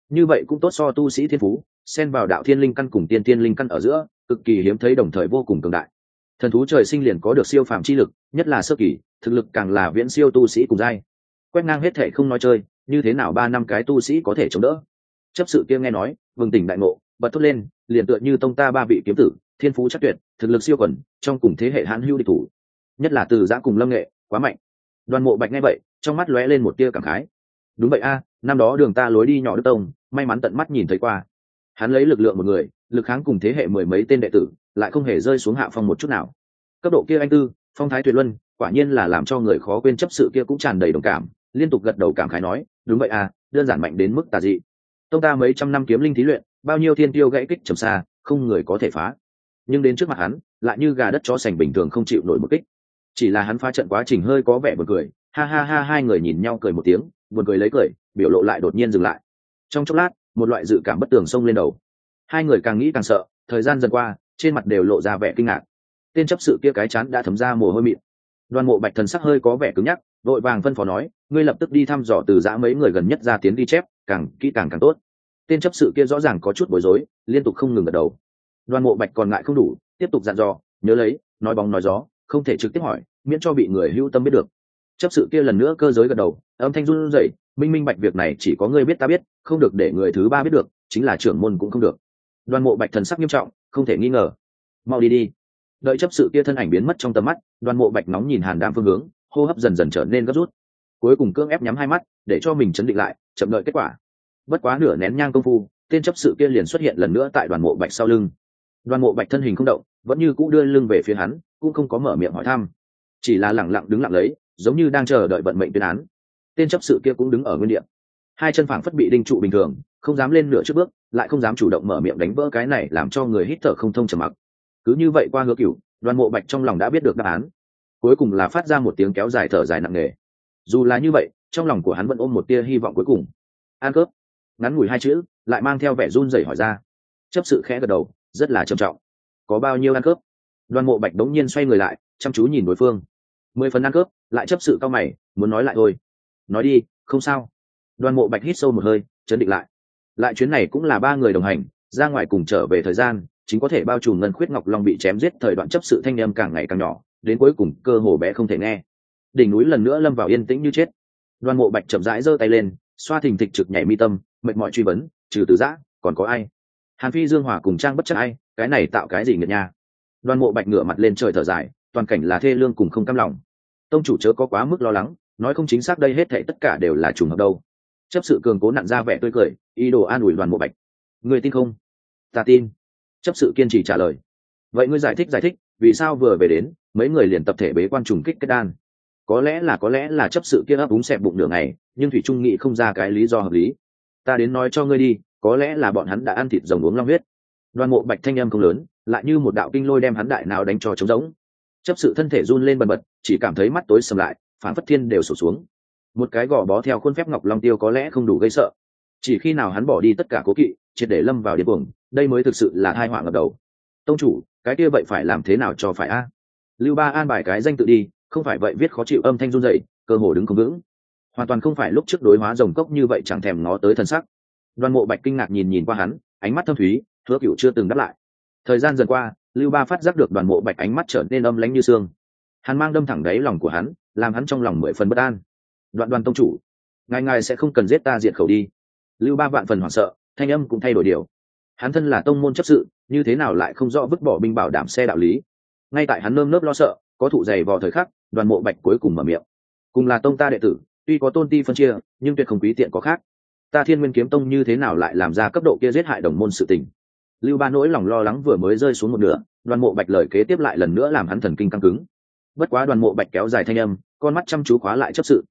A: như vậy cũng tốt, so tu sĩ thiên phú xen vào đạo thiên linh căn cùng tiên tiên linh căn ở giữa, cực kỳ hiếm thấy, đồng thời vô cùng cường đại. Thần thú trời sinh liền có được siêu phàm chi lực, nhất là sơ kỳ thực lực càng là viễn siêu tu sĩ cùng giai. Quét ngang hết thể không nói chơi, như thế nào 3 năm cái tu sĩ có thể chống đỡ. Chấp sự kia nghe nói bừng tỉnh đại ngộ, bật thốt lên, liền tựa như tông ta 3 vị kiếm tử, thiên phú chắc tuyệt, thực lực siêu quần, trong cùng thế hệ hãn hữu địch thủ, nhất là Từ Giã cùng Lâm Nghệ, quá mạnh. Đoàn Mộ Bạch nghe vậy, trong mắt lóe lên một tia cảm khái. Đúng vậy a, năm đó đường ta lối đi nhỏ Đức Tông, may mắn tận mắt nhìn thấy qua. Hắn lấy lực lượng một người, lực kháng cùng thế hệ 10 mấy tên đệ tử, lại không hề rơi xuống hạ phong một chút nào. Cấp độ kia anh tư, phong thái tuyệt luân, quả nhiên là làm cho người khó quên. Chấp sự kia cũng tràn đầy đồng cảm, liên tục gật đầu cảm khái nói, đúng vậy a, đơn giản mạnh đến mức tà dị. Tông ta mấy trăm năm kiếm linh thí luyện, bao nhiêu thiên tiêu gãy kích trầm xa, không người có thể phá. Nhưng đến trước mặt hắn, lại như gà đất chó sành bình thường không chịu nổi một kích. Chỉ là hắn phá trận quá trình hơi có vẻ buồn cười, ha ha ha, hai người nhìn nhau cười một tiếng, buồn cười lấy cười, biểu lộ lại đột nhiên dừng lại. Trong chốc lát, một loại dự cảm bất tường xông lên đầu. Hai người càng nghĩ càng sợ, thời gian dần qua, trên mặt đều lộ ra vẻ kinh ngạc. Tên chấp sự kia cái chán đã thấm ra mồ hôi mịn. Đoàn Mộ Bạch thần sắc hơi có vẻ cứng nhắc, vội vàng phân phó nói, ngươi lập tức đi thăm dò Từ Giã mấy người gần nhất ra tiến ghi chép, càng kỹ càng tốt. Tên chấp sự kia rõ ràng có chút bối rối, liên tục không ngừng gật đầu. Đoàn Mộ Bạch còn ngại không đủ, tiếp tục dặn dò, nhớ lấy, nói bóng nói gió, không thể trực tiếp hỏi, miễn cho bị người hữu tâm biết được. Chấp sự kia lần nữa cơ giới gật đầu, âm thanh run rẩy, minh minh bạch việc này chỉ có ngươi biết ta biết, không được để người thứ ba biết được, chính là trưởng môn cũng không được. Đoàn Mộ Bạch thần sắc nghiêm trọng, không thể nghi ngờ. Mau đi đi. Đợi chấp sự kia thân ảnh biến mất trong tầm mắt, Đoàn Mộ Bạch nóng nhìn Hàn Đam phương hướng, hô hấp dần dần trở nên gấp rút. Cuối cùng cưỡng ép nhắm hai mắt, để cho mình chấn định lại, chậm đợi kết quả. Bất quá nửa nén nhang công phu, tên chấp sự kia liền xuất hiện lần nữa tại Đoàn Mộ Bạch sau lưng. Đoàn Mộ Bạch thân hình không động, vẫn như cũ đưa lưng về phía hắn, cũng không có mở miệng hỏi thăm, chỉ là lẳng lặng đứng lặng lấy, giống như đang chờ đợi vận mệnh tuyên án. Tên chấp sự kia cũng đứng ở nguyên địa, hai chân phảng phất bị đinh trụ bình thường, không dám lên nửa trước bước, lại không dám chủ động mở miệng đánh vỡ cái này làm cho người hít thở không thông trầm mặc. Cứ như vậy qua Hứa Cửu, Đoàn Mộ Bạch trong lòng đã biết được đáp án, cuối cùng là phát ra một tiếng kéo dài thở dài nặng nề. Dù là như vậy, trong lòng của hắn vẫn ôm một tia hy vọng cuối cùng. Ăn cướp, ngắn ngủi hai chữ, lại mang theo vẻ run rẩy hỏi ra. Chấp sự khẽ gật đầu, rất là trầm trọng. Có bao nhiêu ăn cướp? Đoàn Mộ Bạch đống nhiên xoay người lại, chăm chú nhìn đối phương. 10 phần ăn cướp. Lại chấp sự cao mày, muốn nói lại thôi. Nói đi, không sao. Đoàn Mộ Bạch hít sâu một hơi, chấn định lại. Lại chuyến này cũng là 3 người đồng hành, ra ngoài cùng trở về thời gian, chính có thể bao trùm Ngân Khuyết Ngọc Long bị chém giết thời đoạn. Chấp sự thanh âm càng ngày càng nhỏ, đến cuối cùng cơ hồ bé không thể nghe. Đỉnh núi lần nữa lâm vào yên tĩnh như chết. Đoàn Mộ Bạch chậm rãi giơ tay lên, xoa thình thịch trực nhảy mi tâm, mệt mỏi truy vấn, trừ Từ Giã, còn có ai? Hàn Phi Dương Hòa cùng Trang Bất Chấp ai? Cái này tạo cái gì nghiệt nha? Đoàn Mộ Bạch ngửa mặt lên trời thở dài, toàn cảnh là thê lương cùng không cam lòng. Tông chủ chớ có quá mức lo lắng, nói không chính xác đây hết thảy tất cả đều là trùng hợp đâu. Chấp sự cường cố nặn ra vẻ tươi cười, ý đồ an ủi Đoàn Mộ Bạch. Ngươi tin không? Ta tin. Chấp sự kiên trì trả lời. Vậy ngươi giải thích, vì sao vừa về đến, mấy người liền tập thể bế quan trùng kích kết đan? Có lẽ là chấp sự kia ấp úng xẹp bụng nửa ngày, nhưng thủy trung nghĩ không ra cái lý do hợp lý. Ta đến nói cho ngươi đi, có lẽ là bọn hắn đã ăn thịt rồng uống long huyết. Đoàn Mộ Bạch thanh âm không lớn, lại như một đạo kinh lôi đem hắn đại nào đánh cho trống rỗng. Chấp sự thân thể run lên bần bật, chỉ cảm thấy mắt tối sầm lại, phản phất thiên đều sụp xuống. Một cái gò bó theo khuôn phép ngọc long tiêu có lẽ không đủ gây sợ, chỉ khi nào hắn bỏ đi tất cả cố kỵ, triệt để lâm vào điên cuồng, đây mới thực sự là tai họa ngập đầu. Tông chủ, cái kia vậy phải làm thế nào cho phải a? Lưu Ba an bài cái danh tự đi, không phải vậy viết khó chịu. Âm thanh run rẩy, cơ hồ đứng không vững, hoàn toàn không phải lúc trước đối hóa rồng cốc như vậy, chẳng thèm ngó tới thân sắc. Đoàn Mộ Bạch kinh ngạc nhìn qua hắn, ánh mắt thâm thúy. Hứa Cửu chưa từng đáp lại. Thời gian dần qua, Lưu Ba phát giác được Đoàn Mộ Bạch ánh mắt trở nên âm lãnh như xương. Hắn mang đâm thẳng đáy lòng của hắn, làm hắn trong lòng 10 phần bất an. Đoàn tông chủ, ngài sẽ không cần giết ta diệt khẩu đi. Lưu Ba vạn phần hoảng sợ, thanh âm cũng thay đổi điều. Hắn thân là tông môn chấp sự, như thế nào lại không rõ vứt bỏ binh bảo đảm xe đạo lý. Ngay tại hắn nơm nớp lo sợ, có thụ dày vò thời khắc, Đoàn Mộ Bạch cuối cùng mở miệng. Cùng là tông ta đệ tử, tuy có tôn ti phân chia, nhưng tuyệt không quý tiện có khác. Ta Thiên Nguyên Kiếm Tông như thế nào lại làm ra cấp độ kia giết hại đồng môn sự tình? Lưu Ba nỗi lòng lo lắng vừa mới rơi xuống một nửa, Đoàn Mộ Bạch lời kế tiếp lại lần nữa làm hắn thần kinh căng cứng. Bất quá Đoàn Mộ Bạch kéo dài thanh âm, con mắt chăm chú khóa lại chấp sự.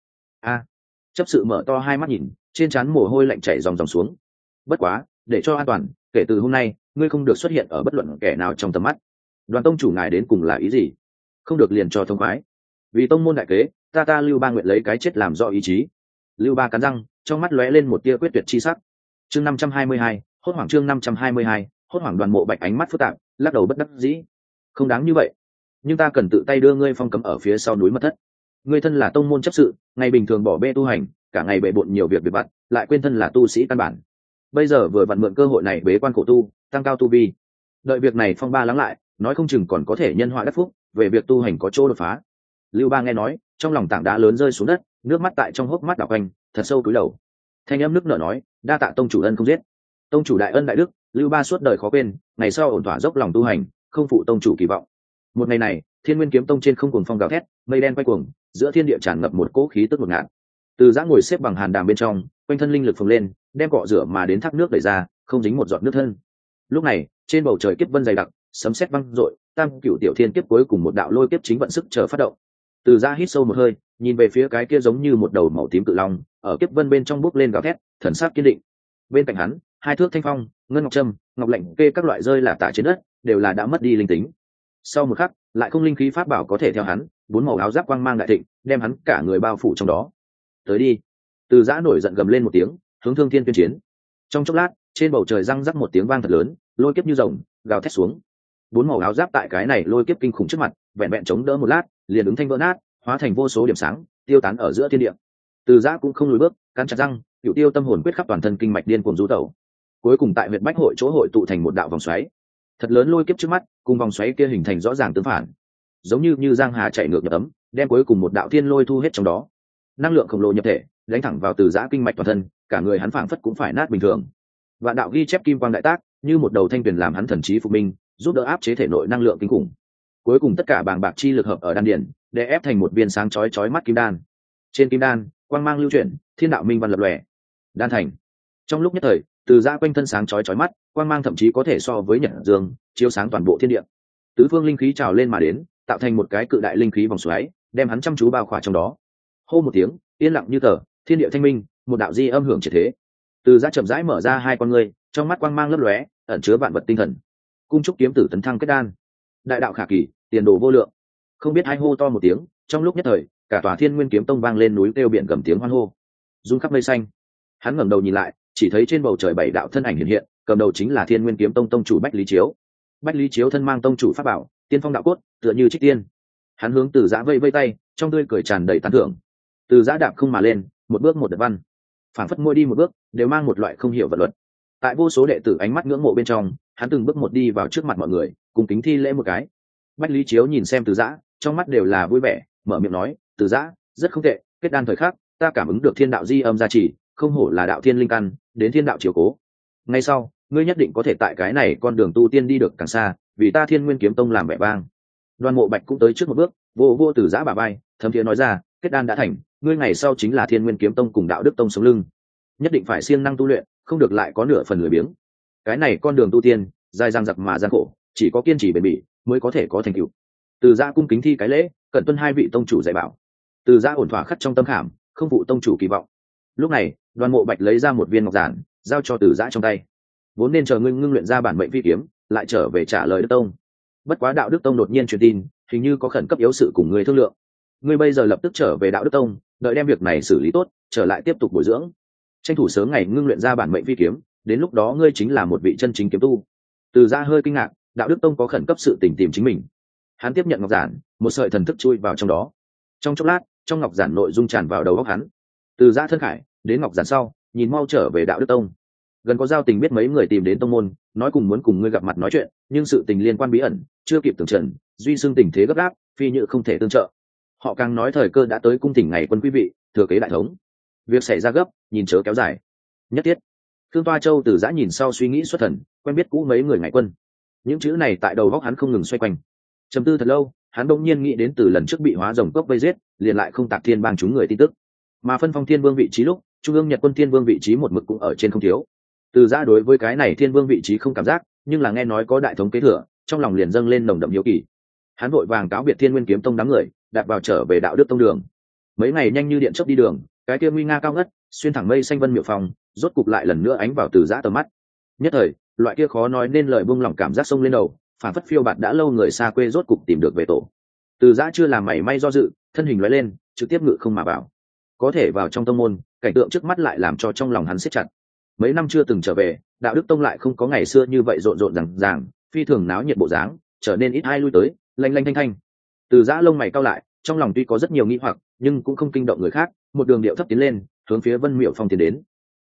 A: Chấp sự mở to hai mắt nhìn, trên trán mồ hôi lạnh chảy ròng ròng xuống. Bất quá, để cho an toàn, kể từ hôm nay, ngươi không được xuất hiện ở bất luận kẻ nào trong tầm mắt. Đoàn tông chủ ngài đến cùng là ý gì? Không được liền cho thông khoái. Vì tông môn đại kế, ta Lưu Ba nguyện lấy cái chết làm rõ ý chí. Lưu Ba cắn răng, trong mắt lóe lên một tia quyết tuyệt chi sắc. Chương 522, hốt hoảng. Chương 522, hốt hoảng. Đoàn Mộ Bạch ánh mắt phức tạp, lắc đầu bất đắc dĩ. Không đáng như vậy, nhưng ta cần tự tay đưa ngươi phong cấm ở phía sau núi mật thất. Ngươi thân là tông môn chấp sự, ngày bình thường bỏ bê tu hành, cả ngày bệ bội nhiều việc vặt, lại quên thân là tu sĩ căn bản. bây giờ vừa vặn mượn cơ hội này bế quan khổ tu, tăng cao tu vi. Đợi việc này phong ba lắng lại, nói không chừng còn có thể nhân họa đắc phúc, về việc tu hành có chỗ đột phá. Lưu Ba nghe nói, trong lòng tảng đá lớn rơi xuống đất, nước mắt tại trong hốc mắt đảo quanh, thật sâu cúi đầu. Thanh âm nước nở nói, đa tạ tông chủ ân không giết. Tông chủ đại ân đại đức, Lưu Ba suốt đời khó quên, ngày sau ổn thỏa dốc lòng tu hành, không phụ tông chủ kỳ vọng. Một ngày này, Thiên Nguyên Kiếm Tông trên không cuồng phong gào thét, mây đen quay cuồng, giữa thiên địa tràn ngập một cỗ khí tức ngột ngạt. Từ Giã ngồi xếp bằng hàn đàm bên trong, quanh thân linh lực phồng lên, đem cọ rửa mà đến thác nước đẩy ra, không dính một giọt nước thân. Lúc này, trên bầu trời kiếp vân dày đặc, sấm sét vang dội, tam cửu tiểu thiên kiếp cuối cùng một đạo lôi kiếp chính vận sức chờ phát động. Từ Giã hít sâu một hơi, nhìn về phía cái kia giống như một đầu màu tím cự long, ở kiếp vân bên trong bước lên gào thét, thần sắc kiên định. Bên cạnh hắn, hai thước thanh phong, ngân ngọc trâm, ngọc lệnh kê các loại rơi là tả trên đất, đều là đã mất đi linh tính. Sau một khắc, lại không linh khí pháp bảo có thể theo hắn, bốn màu áo giáp quang mang đại thịnh, đem hắn cả người bao phủ trong đó. Tới đi. Từ Giã nổi giận gầm lên một tiếng, hướng Thương Thiên tuyên chiến. Trong chốc lát, trên bầu trời răng rắc một tiếng vang thật lớn, lôi kiếp như rồng gào thét xuống. Bốn màu áo giáp tại cái này lôi kiếp kinh khủng trước mặt, vẹn vẹn chống đỡ một lát, liền ứng thanh vỡ nát, hóa thành vô số điểm sáng, tiêu tán ở giữa thiên địa. Từ Giã cũng không lùi bước, cắn chặt răng, cửu tiêu tâm hồn quyết khắp toàn thân kinh mạch điên cuồng du tẩu. Cuối cùng tại huyện bách hội chỗ hội tụ thành một đạo vòng xoáy. Thật lớn lôi kiếp trước mắt, cùng vòng xoáy kia hình thành rõ ràng tương phản, giống như giang hà chạy ngược nhập ấm, đem cuối cùng một đạo thiên lôi thu hết trong đó. Năng lượng khổng lồ nhập thể, đánh thẳng vào Từ Giã kinh mạch toàn thân, cả người hắn phảng phất cũng phải nát bình thường. Vạn đạo ghi chép kim quang đại tác, như một đầu thanh tuyền làm hắn thần trí phục minh, giúp đỡ áp chế thể nội năng lượng kinh khủng. Cuối cùng tất cả bàng bạc chi lực hợp ở đan điền, để ép thành một viên sáng chói chói mắt kim đan. Trên kim đan, quang mang lưu chuyển, thiên đạo minh văn lập lòe. Đan thành. Trong lúc nhất thời, Từ Giã quanh thân sáng chói chói mắt, quang mang thậm chí có thể so với nhật dương, chiếu sáng toàn bộ thiên địa. Tứ phương linh khí trào lên mà đến, tạo thành một cái cự đại linh khí vòng xoáy, đem hắn chăm chú bao khỏa trong đó. Hô một tiếng, yên lặng như tờ, thiên địa thanh minh, một đạo di âm hưởng triệt thế. Từ Giã chậm rãi mở ra hai con ngươi, trong mắt quang mang lấp lóe, ẩn chứa vạn vật tinh thần. Cung trúc kiếm tử tấn thăng kết đan, đại đạo khả kỳ, tiền đồ vô lượng. Không biết ai hô to một tiếng, trong lúc nhất thời, cả tòa Thiên Nguyên Kiếm Tông vang lên núi kêu biển gầm tiếng hoan hô, rung khắp mây xanh. Hắn ngẩng đầu nhìn lại, chỉ thấy trên bầu trời bảy đạo thân ảnh hiện hiện, cầm đầu chính là Thiên Nguyên Kiếm Tông tông chủ Bách Lý Chiếu. Bách Lý Chiếu thân mang tông chủ pháp bảo, tiên phong đạo cốt, tựa như trích tiên. Hắn hướng Từ Giã vây vây tay, trong tươi cười tràn đầy tán thưởng. Từ Giã đạp không mà lên, một bước một đợt văn, phảng phất môi đi một bước, đều mang một loại không hiểu vật luật. Tại vô số đệ tử ánh mắt ngưỡng mộ bên trong, hắn từng bước một đi vào trước mặt mọi người, cùng kính thi lễ một cái. Bách Lý Chiếu nhìn xem Từ Giã, trong mắt đều là vui vẻ, mở miệng nói, Từ Giã, rất không tệ, kết đan thời khắc, ta cảm ứng được thiên đạo di âm gia trì, không hổ là đạo thiên linh căn, đến thiên đạo chiếu cố. Ngay sau, ngươi nhất định có thể tại cái này con đường tu tiên đi được càng xa, vì ta Thiên Nguyên Kiếm Tông làm vẻ vang. Đoan Mộ Bạch cũng tới trước một bước, vô Từ Giã bả vai, thấm thiế nói ra, kết đan đã thành, ngươi ngày sau chính là Thiên Nguyên Kiếm Tông cùng Đạo Đức Tông sống lưng, nhất định phải siêng năng tu luyện, không được lại có nửa phần lười biếng. Cái này con đường tu tiên, dài dằng dặc mà gian khổ, chỉ có kiên trì bền bỉ mới có thể có thành tựu. Từ Giã cung kính thi cái lễ, cẩn tuân hai vị tông chủ dạy bảo. Từ Giã ổn thỏa khắc trong tâm khảm, không phụ tông chủ kỳ vọng. Lúc này, Đoan Mộ Bạch lấy ra một viên ngọc giản, giao cho Từ Giã trong tay. Vốn nên chờ ngươi ngưng luyện ra bản mệnh phi kiếm, lại trở về trả lời Đức Tông. Bất quá Đạo Đức Tông đột nhiên truyền tin, hình như có khẩn cấp yếu sự cùng ngươi thương lượng. Ngươi bây giờ lập tức trở về Đạo Đức Tông, đợi đem việc này xử lý tốt, trở lại tiếp tục bồi dưỡng. Tranh thủ sớm ngày ngưng luyện ra bản mệnh phi kiếm, đến lúc đó ngươi chính là một vị chân chính kiếm tu. Từ Giã hơi kinh ngạc, Đạo Đức Tông có khẩn cấp sự tình tìm chính mình. Hắn tiếp nhận ngọc giản, một sợi thần thức chui vào trong đó. Trong chốc lát, trong ngọc giản nội dung tràn vào đầu óc hắn. Từ Giã thân khải, đến ngọc giản sau, nhìn mau trở về Đạo Đức Tông. Gần có giao tình biết mấy người tìm đến tông môn, nói cùng muốn cùng ngươi gặp mặt nói chuyện, nhưng sự tình liên quan bí ẩn, chưa kịp tưởng trần, duy xưng tình thế gấp gáp, phi nhự không thể tương trợ. Họ càng nói thời cơ đã tới cung thỉnh ngày quân quý vị, thừa kế đại thống. Việc xảy ra gấp, nhìn chớ kéo dài. Nhất thiết. Thương Toa Châu Từ Giã nhìn sau suy nghĩ xuất thần, quen biết cũ mấy người ngày quân. Những chữ này tại đầu óc hắn không ngừng xoay quanh. Trầm tư thật lâu, hắn bỗng nhiên nghĩ đến từ lần trước bị Hóa Rồng Cốc vây giết, liền lại không tạc thiên bang chúng người tin tức. Mà phân phong thiên vương vị trí lúc, trung ương Nhật quân thiên vương vị trí một mực cũng ở trên không thiếu. Từ Giã đối với cái này thiên vương vị trí không cảm giác, nhưng là nghe nói có đại thống kế thừa, trong lòng liền dâng lên nồng đậm hiếu kỳ. Hắn vội vàng cáo biệt Thiên Nguyên Kiếm Tông đám người, đạp vào trở về Đạo Đức Tông đường. Mấy ngày nhanh như điện chớp đi đường, cái kia nguy nga cao ngất, xuyên thẳng mây xanh vân miệu phòng, rốt cục lại lần nữa ánh vào Từ Giã tầm mắt. Nhất thời, loại kia khó nói nên lời buông lỏng cảm giác sông lên đầu, phản phất phiêu bạt đã lâu người xa quê rốt cục tìm được về tổ. Từ Giã chưa làm mảy may do dự, thân hình lóe lên, trực tiếp ngự không mà vào. Có thể vào trong tông môn, cảnh tượng trước mắt lại làm cho trong lòng hắn siết chặt. Mấy năm chưa từng trở về, Đạo Đức Tông lại không có ngày xưa như vậy rộn rộn ràng, phi thường náo nhiệt bộ dáng, trở nên ít ai lui tới, lanh lanh thanh thanh. Từ Giã lông mày cau lại, trong lòng tuy có rất nhiều nghi hoặc, nhưng cũng không kinh động người khác, một đường điệu thấp tiến lên, hướng phía Vân Miệu Phong tiến đến.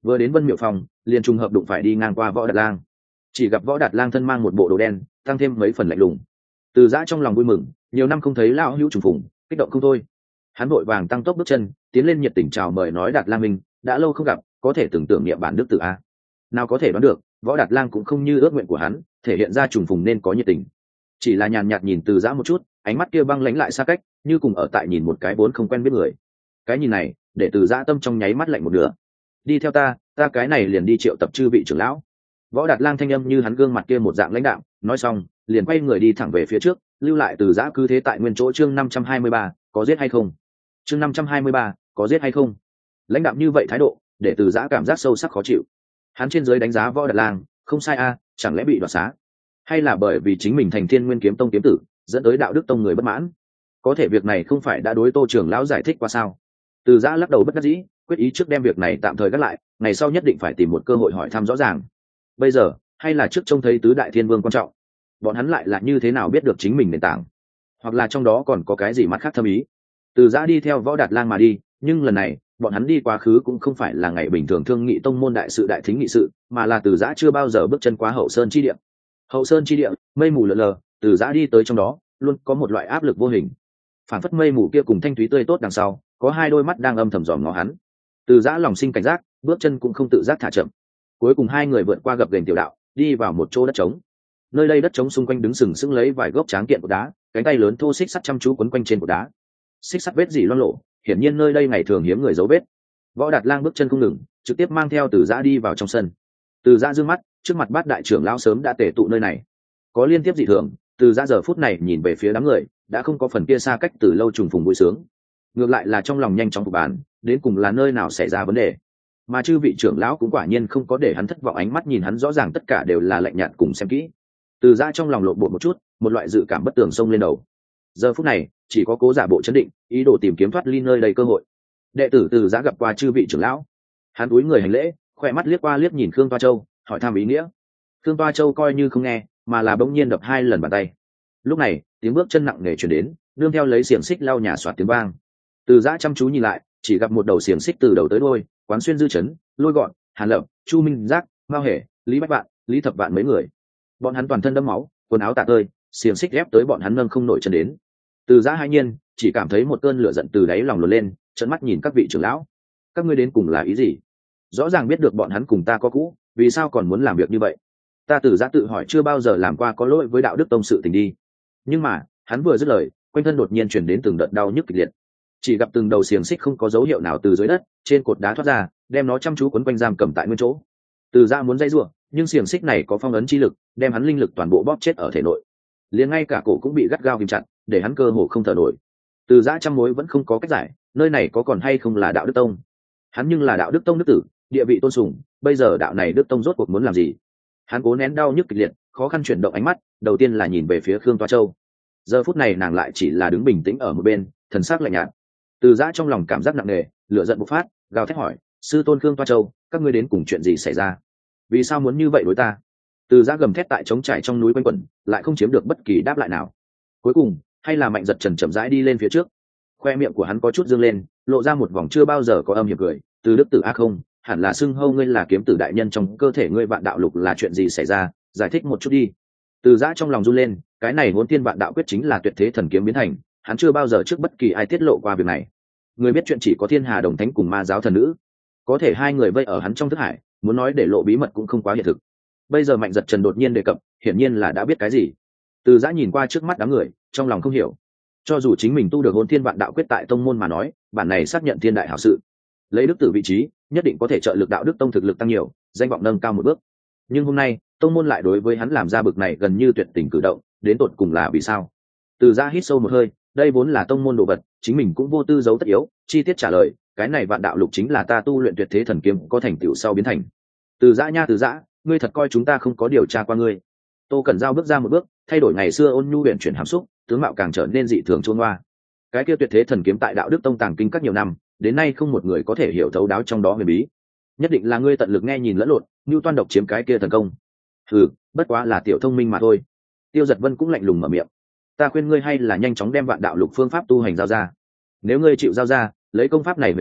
A: Vừa đến Vân Miệu Phòng, liền trùng hợp đụng phải đi ngang qua Võ Đạt Lang. Chỉ gặp Võ Đạt Lang thân mang một bộ đồ đen, tăng thêm mấy phần lạnh lùng. Từ Giã trong lòng vui mừng, nhiều năm không thấy lão hữu trùng phùng, kích động không thôi. Hắn vội vàng tăng tốc bước chân, tiến lên nhiệt tình chào mời nói Đạt Lang minh, đã lâu không gặp, có thể tưởng niệm bản đức tử a. Nào có thể đoán được, Võ Đạt Lang cũng không như ước nguyện của hắn, thể hiện ra trùng phùng nên có nhiệt tình. Chỉ là nhàn nhạt nhìn Từ Giã một chút, ánh mắt kia băng lãnh lại xa cách, như cùng ở tại nhìn một cái vốn không quen biết người. Cái nhìn này, để Từ Giã tâm trong nháy mắt lạnh một nửa. Đi theo ta cái này liền đi triệu tập chư vị trưởng lão. Võ Đạt Lang thanh âm như hắn gương mặt kia một dạng lãnh đạm, nói xong liền quay người đi thẳng về phía trước, lưu lại Từ Giã cứ thế tại nguyên chỗ. Chương 523, có giết hay không? Chương 523, có giết hay không? Lãnh đạm như vậy thái độ, để Từ Giã cảm giác sâu sắc khó chịu. Hắn trên dưới đánh giá Võ Đạt Lang, không sai a, chẳng lẽ bị đoạt xá? Hay là bởi vì chính mình thành Thiên Nguyên Kiếm Tông kiếm tử, dẫn tới Đạo Đức Tông người bất mãn? Có thể việc này không phải đã đối Tô trưởng lão giải thích qua sao? Từ Giã lắc đầu bất đắc dĩ, quyết ý trước đem việc này tạm thời gác lại, ngày sau nhất định phải tìm một cơ hội hỏi thăm rõ ràng. Bây giờ hay là trước trông thấy tứ đại thiên vương quan trọng. Bọn hắn lại là như thế nào biết được chính mình nền tảng, hoặc là trong đó còn có cái gì mắt khác thâm ý. Từ Giã đi theo Võ Đạt Lang mà đi, nhưng lần này bọn hắn đi quá khứ cũng không phải là ngày bình thường thương nghị tông môn đại sự đại thính nghị sự, mà là Từ Giã chưa bao giờ bước chân qua Hậu Sơn chi địa. Hậu Sơn chi địa, mây mù lờ lờ, Từ Giã đi tới trong đó luôn có một loại áp lực vô hình, phản phất mây mù kia cùng thanh thúy tươi tốt đằng sau có hai đôi mắt đang âm thầm dòm ngó hắn. Từ Giã lòng sinh cảnh giác, bước chân cũng không tự giác thả chậm. Cuối cùng hai người vượt qua gập ghềnh tiểu đạo, đi vào một chỗ đất trống. Nơi đây đất trống xung quanh đứng sừng sững lấy vài gốc tráng kiện của đá, cánh tay lớn thô xích sắt chăm chú quấn quanh trên cột đá. Xích sắt vết dỉ loang lộ, hiển nhiên nơi đây ngày thường hiếm người dấu vết. Võ Đạt Lang bước chân không ngừng, trực tiếp mang theo Từ Giã đi vào trong sân. Từ Giã dương mắt, trước mặt bát đại trưởng lão sớm đã tề tụ nơi này. Có liên tiếp dị thường, Từ Giã giờ phút này nhìn về phía đám người, đã không có phần kia xa cách từ lâu trùng phùng vui sướng. Ngược lại là trong lòng nhanh chóng phục bàn, đến cùng là nơi nào xảy ra vấn đề. Mà chư vị trưởng lão cũng quả nhiên không có để hắn thất vọng, ánh mắt nhìn hắn rõ ràng tất cả đều là lạnh nhạt cùng xem kỹ. Từ Giã trong lòng lộn bột một chút, một loại dự cảm bất tường xông lên đầu. Giờ phút này chỉ có cố giả bộ chấn định, ý đồ tìm kiếm thoát ly nơi đầy cơ hội. Đệ tử Từ Giã gặp qua chư vị trưởng lão, hắn cúi người hành lễ, khoe mắt liếc qua liếc nhìn Khương Toa Châu, hỏi thăm ý nghĩa. Khương Toa Châu coi như không nghe, mà là bỗng nhiên đập hai lần bàn tay. Lúc này tiếng bước chân nặng nề truyền đến, nương theo lấy xiềng xích lau nhà xoạt tiếng vang. Từ Giã chăm chú nhìn lại, chỉ gặp một đầu xiềng xích từ đầu tới đuôi, quán xuyên Dư Chấn, Lôi Gọn, Hàn Lập, Chu Minh Giác, Mao Hề, Lý Bách Vạn, Lý Thập Vạn mấy người. Bọn hắn toàn thân đẫm máu, quần áo tả tơi, xiềng xích ép tới bọn hắn nâng không nổi chân đến. Từ Giã hai nhiên, chỉ cảm thấy một cơn lửa giận từ đáy lòng luồn lên, trợn mắt nhìn các vị trưởng lão. Các ngươi đến cùng là ý gì? Rõ ràng biết được bọn hắn cùng ta có cũ, vì sao còn muốn làm việc như vậy? Ta Từ Giã tự hỏi chưa bao giờ làm qua có lỗi với Đạo Đức Tông sự tình đi. Nhưng mà hắn vừa dứt lời, quanh thân đột nhiên chuyển đến từng đợt đau nhức kịch liệt. Chỉ gặp từng đầu xiềng xích không có dấu hiệu nào từ dưới đất trên cột đá thoát ra, đem nó chăm chú quấn quanh giam cầm tại nguyên chỗ. Từ Giã muốn dây giụa, nhưng xiềng xích này có phong ấn chi lực, đem hắn linh lực toàn bộ bóp chết ở thể nội. Liền ngay cả cổ cũng bị gắt gao kìm chặt, để hắn cơ hồ không thở nổi. Từ Giã trăm mối vẫn không có cách giải, nơi này có còn hay không là Đạo Đức Tông? Hắn nhưng là Đạo Đức Tông đức tử, địa vị tôn sùng, bây giờ đạo này Đức Tông rốt cuộc muốn làm gì? Hắn cố nén đau nhức kịch liệt, khó khăn chuyển động ánh mắt, đầu tiên là nhìn về phía Khương Toa Châu. Giờ phút này nàng lại chỉ là đứng bình tĩnh ở một bên, thần sắc lạnh nhạt. Từ Giã trong lòng cảm giác nặng nề, lửa giận bộc phát, gào thét hỏi: sư tôn Khương Toa Châu, các ngươi đến cùng chuyện gì xảy ra? Vì sao muốn như vậy đối ta? Từ Giã gầm thét tại trống trải trong núi quanh quẩn, lại không chiếm được bất kỳ đáp lại nào. Cuối cùng hay là Mạnh Giật Trần chậm rãi đi lên phía trước, khoe miệng của hắn có chút dương lên, lộ ra một vòng chưa bao giờ có âm hiểm cười. Từ Đức Tử a không, hẳn là xưng hô ngươi là kiếm tử đại nhân, trong cơ thể ngươi vạn đạo lục là chuyện gì xảy ra, giải thích một chút đi. Từ Giã trong lòng run lên, cái này Hỗn Thiên Vạn Đạo Quyết chính là tuyệt thế thần kiếm biến thành, hắn chưa bao giờ trước bất kỳ ai tiết lộ qua việc này. Người biết chuyện chỉ có Thiên Hà Đồng Thánh cùng Ma Giáo thần nữ, có thể hai người vây ở hắn trong thức hải, muốn nói để lộ bí mật cũng không quá hiện thực. Bây giờ Mạnh Giật Trần đột nhiên đề cập, hiển nhiên là đã biết cái gì. Từ Giã nhìn qua trước mắt đám người, trong lòng không hiểu. Cho dù chính mình tu được Hỗn Thiên Vạn Đạo Quyết tại tông môn mà nói, bản này xác nhận thiên đại hảo sự, lấy đức tử vị trí, nhất định có thể trợ lực Đạo Đức Tông thực lực tăng nhiều, danh vọng nâng cao một bước. Nhưng hôm nay, tông môn lại đối với hắn làm ra bực này gần như tuyệt tình cử động, đến tột cùng là vì sao? Từ Giã hít sâu một hơi, đây vốn là tông môn đồ vật, chính mình cũng vô tư giấu tất yếu, chi tiết trả lời, cái này Vạn Đạo Lục chính là ta tu luyện tuyệt thế thần kiếm có thành tựu sau biến thành. Từ Giã nha, Từ Giã, ngươi thật coi chúng ta không có điều tra qua ngươi? Tô Cẩn Giao bước ra một bước, thay đổi ngày xưa ôn nhu huyền chuyển hàm xúc, tướng mạo càng trở nên dị thường chôn hoa. Cái kia tuyệt thế thần kiếm tại Đạo Đức Tông tàng kinh các nhiều năm, đến nay không một người có thể hiểu thấu đáo trong đó huyền bí. Nhất định là ngươi tận lực nghe nhìn lẫn lộn, như toan độc chiếm cái kia thần công. Hừ, bất quá là tiểu thông minh mà thôi. Tiêu Giật Vân cũng lạnh lùng mở miệng. Ta khuyên ngươi hay là nhanh chóng đem Vạn Đạo Lục phương pháp tu hành giao ra. Nếu ngươi chịu giao ra, lấy công pháp này huyền diệu,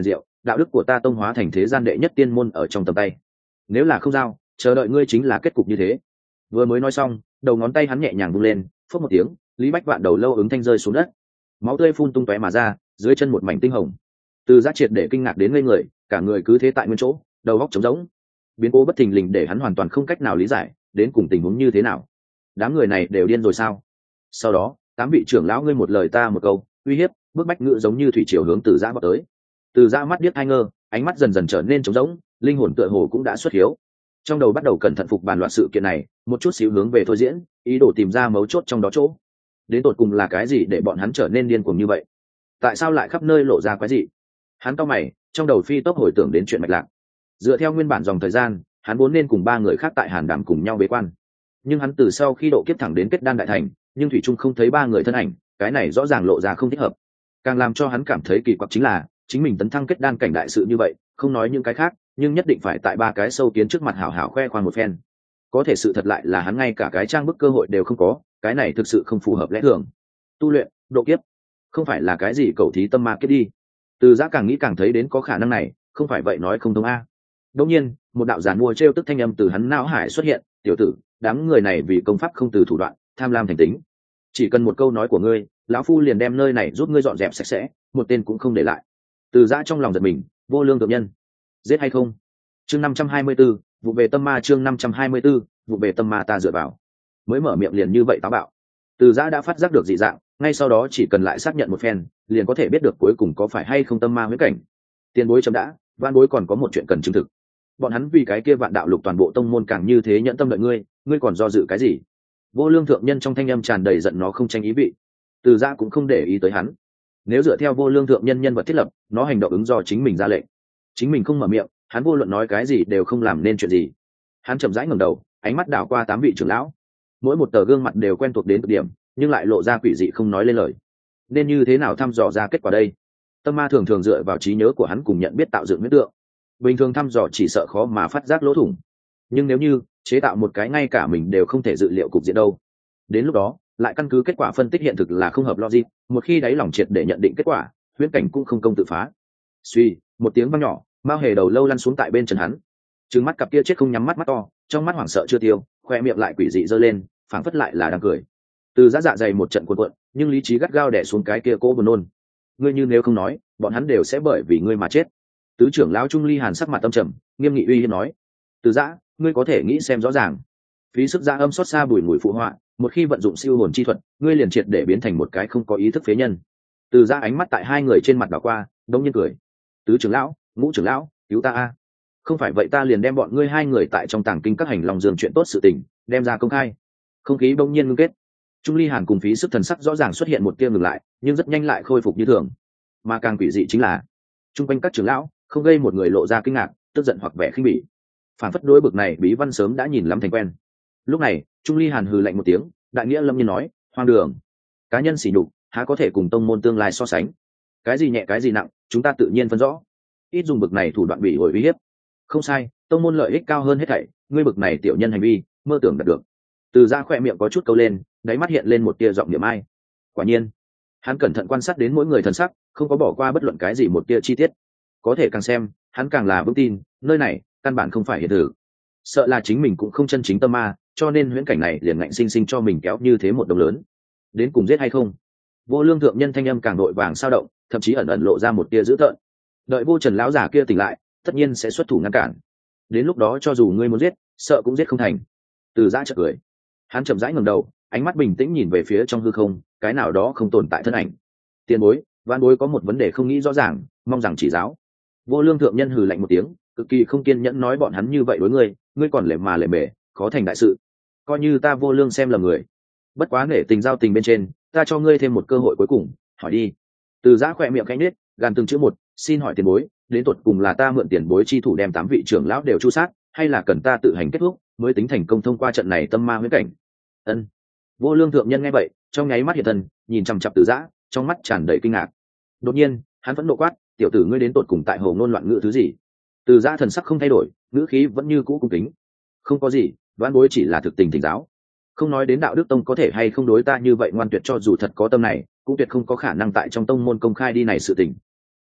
A: đạo đức của ta tông hóa thành thế gian đệ nhất tiên môn ở trong tầm tay, nếu là không giao, chờ đợi ngươi chính là kết cục như thế. Vừa mới nói xong, đầu ngón tay hắn nhẹ nhàng vung lên, phất một tiếng, Lý Bách Vạn đầu lâu ứng thanh rơi xuống đất, máu tươi phun tung tóe mà ra, dưới chân một mảnh tinh hồng. Từ Giã triệt để kinh ngạc đến ngây người, cả người cứ thế tại nguyên chỗ, đầu óc trống rỗng. Biến cố bất thình lình để hắn hoàn toàn không cách nào lý giải đến cùng tình huống như thế nào. Đám người này đều điên rồi sao? Sau đó, 8 vị trưởng lão ngươi một lời ta một câu, uy hiếp, bức bách ngự giống như thủy triều hướng Từ Giã vọt tới. Từ Giã mắt điếc hai ngơ, ánh mắt dần dần trở nên trống rỗng, linh hồn tựa hồ cũng đã xuất hiếu. Trong đầu bắt đầu cẩn thận phục bàn loạn sự kiện này, một chút xíu hướng về thôi diễn, ý đồ tìm ra mấu chốt trong đó chỗ. Đến tột cùng là cái gì để bọn hắn trở nên điên cuồng như vậy? Tại sao lại khắp nơi lộ ra quái gì? Hắn cau mày, trong đầu phi tốc hồi tưởng đến chuyện mạch lạc. Dựa theo nguyên bản dòng thời gian, hắn vốn nên cùng 3 người khác tại Hàn Đàm cùng nhau bế quan. Nhưng hắn từ sau khi độ kiếp thẳng đến kết đan đại thành, nhưng thủy trung không thấy 3 người thân ảnh, cái này rõ ràng lộ ra không thích hợp. Càng làm cho hắn cảm thấy kỳ quặc chính là, chính mình tấn thăng kết đan cảnh đại sự như vậy, không nói những cái khác, nhưng nhất định phải tại 3 cái sâu kiến trước mặt hảo hảo khoe khoang một phen. Có thể sự thật lại là hắn ngay cả cái trang bức cơ hội đều không có, cái này thực sự không phù hợp lẽ thường. Tu luyện, độ kiếp, không phải là cái gì cầu thí tâm ma kiếp đi. Từ Giã càng nghĩ càng thấy đến có khả năng này, không phải vậy nói không thông a. Đương nhiên, một đạo giàn mua trêu tức thanh âm từ hắn não hải xuất hiện, "Tiểu tử, đám người này vì công pháp không từ thủ đoạn, tham lam thành tính. Chỉ cần một câu nói của ngươi, lão phu liền đem nơi này giúp ngươi dọn dẹp sạch sẽ, một tên cũng không để lại." Từ Giã trong lòng giật mình, vô lương thượng nhân, giết hay không? Chương 524, vụ về tâm ma. Chương 524, vụ về tâm ma ta dựa vào. Mới mở miệng liền như vậy táo bạo. Từ Giã đã phát giác được dị dạng, ngay sau đó chỉ cần lại xác nhận một phen, liền có thể biết được cuối cùng có phải hay không tâm ma huyễn cảnh. Tiền bối chấm đã, Vạn bối còn có một chuyện cần chứng thực. Bọn hắn vì cái kia Vạn đạo lục toàn bộ tông môn càng như thế nhẫn tâm đợi ngươi, ngươi còn do dự cái gì? Vô lương thượng nhân trong thanh âm tràn đầy giận nó không tranh ý vị. Từ Giã cũng không để ý tới hắn. Nếu dựa theo vô lương thượng nhân nhân vật thiết lập, nó hành động ứng do chính mình ra lệnh. Chính mình không mở miệng, hắn vô luận nói cái gì đều không làm nên chuyện gì. Hắn chậm rãi ngẩng đầu, ánh mắt đảo qua 8 vị trưởng lão. Mỗi một tờ gương mặt đều quen thuộc đến cực điểm, nhưng lại lộ ra quỷ dị không nói lên lời. Nên như thế nào thăm dò ra kết quả đây? Tâm ma thường thường dựa vào trí nhớ của hắn cùng nhận biết tạo dựng huyết tượng. Bình thường thăm dò chỉ sợ khó mà phát giác lỗ thủng. Nhưng nếu như chế tạo một cái ngay cả mình đều không thể dự liệu cục diện đâu. Đến lúc đó, lại căn cứ kết quả phân tích hiện thực là không hợp logic, một khi đáy lòng triệt để nhận định kết quả, huyễn cảnh cũng không công tự phá. Suy, một tiếng vang nhỏ, Mao Hề đầu lâu lăn xuống tại bên chân hắn. Trừng mắt cặp kia chết không nhắm mắt mắt to, trong mắt hoảng sợ chưa tiêu, khoe miệng lại quỷ dị giơ lên, phảng phất lại là đang cười. Từ Giã dạ dày một trận cuộn cuộn, nhưng lý trí gắt gao đè xuống cái kia cố buồn nôn. Ngươi như nếu không nói, bọn hắn đều sẽ bởi vì ngươi mà chết. Tứ trưởng lão Trung Ly Hàn sắc mặt tâm trầm, nghiêm nghị uy hiếp nói: Từ Giã, ngươi có thể nghĩ xem rõ ràng. Phí sức Giã âm xót xa bùi ngùi phụ họa, một khi vận dụng siêu hồn chi thuật, ngươi liền triệt để biến thành một cái không có ý thức phế nhân. Từ Giã ánh mắt tại 2 người trên mặt đảo qua, đông nhiên cười: Tứ trưởng lão, Ngũ trưởng lão, cứu ta a! Không phải vậy ta liền đem bọn ngươi 2 người tại trong tàng kinh các hành lòng dương chuyện tốt sự tình đem ra công khai. Không khí bỗng nhiên ngưng kết. Trung Ly Hàn cùng Phí sức thần sắc rõ ràng xuất hiện một tia ngừng lại, nhưng rất nhanh lại khôi phục như thường. Mà càng quỷ dị chính là, trung quanh các trưởng lão không gây một người lộ ra kinh ngạc, tức giận hoặc vẻ khinh bỉ. Phản phất đối bực này bí văn sớm đã nhìn lắm thành quen. Lúc này, Trung Ly Hàn hừ lạnh một tiếng, đại nghĩa lâm nhiên nói: Hoang đường, cá nhân sỉ nhục, há có thể cùng tông môn tương lai so sánh? Cái gì nhẹ cái gì nặng, chúng ta tự nhiên phân rõ. Ít dùng bực này thủ đoạn bị hồi uy hiếp. Không sai, tông môn lợi ích cao hơn hết thảy, ngươi bực này tiểu nhân hành vi, mơ tưởng đạt được. Từ Giã khỏe miệng có chút câu lên, đáy mắt hiện lên một tia giọng niệm ai. Quả nhiên, hắn cẩn thận quan sát đến mỗi người thần sắc, không có bỏ qua bất luận cái gì một tia chi tiết. Có thể càng xem, hắn càng là vững tin, nơi này căn bản không phải hiện thực. Sợ là chính mình cũng không chân chính tâm ma, cho nên huyễn cảnh này liền ngạnh sinh sinh cho mình kéo như thế một đồng lớn. Đến cùng giết hay không? Vô lương thượng nhân thanh âm càng đội vàng sao động, thậm chí ẩn ẩn lộ ra một tia dữ tợn. Đợi Vô Trần lão giả kia tỉnh lại, tất nhiên sẽ xuất thủ ngăn cản. Đến lúc đó cho dù ngươi muốn giết, sợ cũng giết không thành. Từ Giã chợt cười. Hắn chậm rãi ngẩng đầu, ánh mắt bình tĩnh nhìn về phía trong hư không, cái nào đó không tồn tại thân ảnh. Tiền bối, Vãn bối có một vấn đề không nghĩ rõ ràng, mong rằng chỉ giáo. Vô lương thượng nhân hừ lạnh một tiếng, cực kỳ không kiên nhẫn nói bọn hắn như vậy đối ngươi, ngươi còn lề mà lề mề, khó thành đại sự. Coi như ta vô lương xem lầm người. Bất quá nể tình giao tình bên trên, ta cho ngươi thêm một cơ hội cuối cùng, hỏi đi. Từ Giã khỏe miệng khẽ nhếch, gàn từng chữ một, xin hỏi tiền bối, đến tuột cùng là ta mượn tiền bối chi thủ đem 8 vị trưởng lão đều chu sát, hay là cần ta tự hành kết thúc mới tính thành công thông qua trận này tâm ma huyễn cảnh? Ân. Vô lương thượng nhân nghe vậy, trong nháy mắt hiện thần, nhìn chằm chằm Từ Giã, trong mắt tràn đầy kinh ngạc. Đột nhiên, hắn vẫn nộ quát: tiểu tử ngươi đến tột cùng tại hồ ngôn loạn ngữ thứ gì? Từ Giã thần sắc không thay đổi, ngữ khí vẫn như cũ cung kính: không có gì, vãn bối chỉ là thực tình thỉnh giáo. Không nói đến đạo đức tông có thể hay không đối ta như vậy ngoan tuyệt, cho dù thật có tâm này, cũng tuyệt không có khả năng tại trong tông môn công khai đi này sự tình.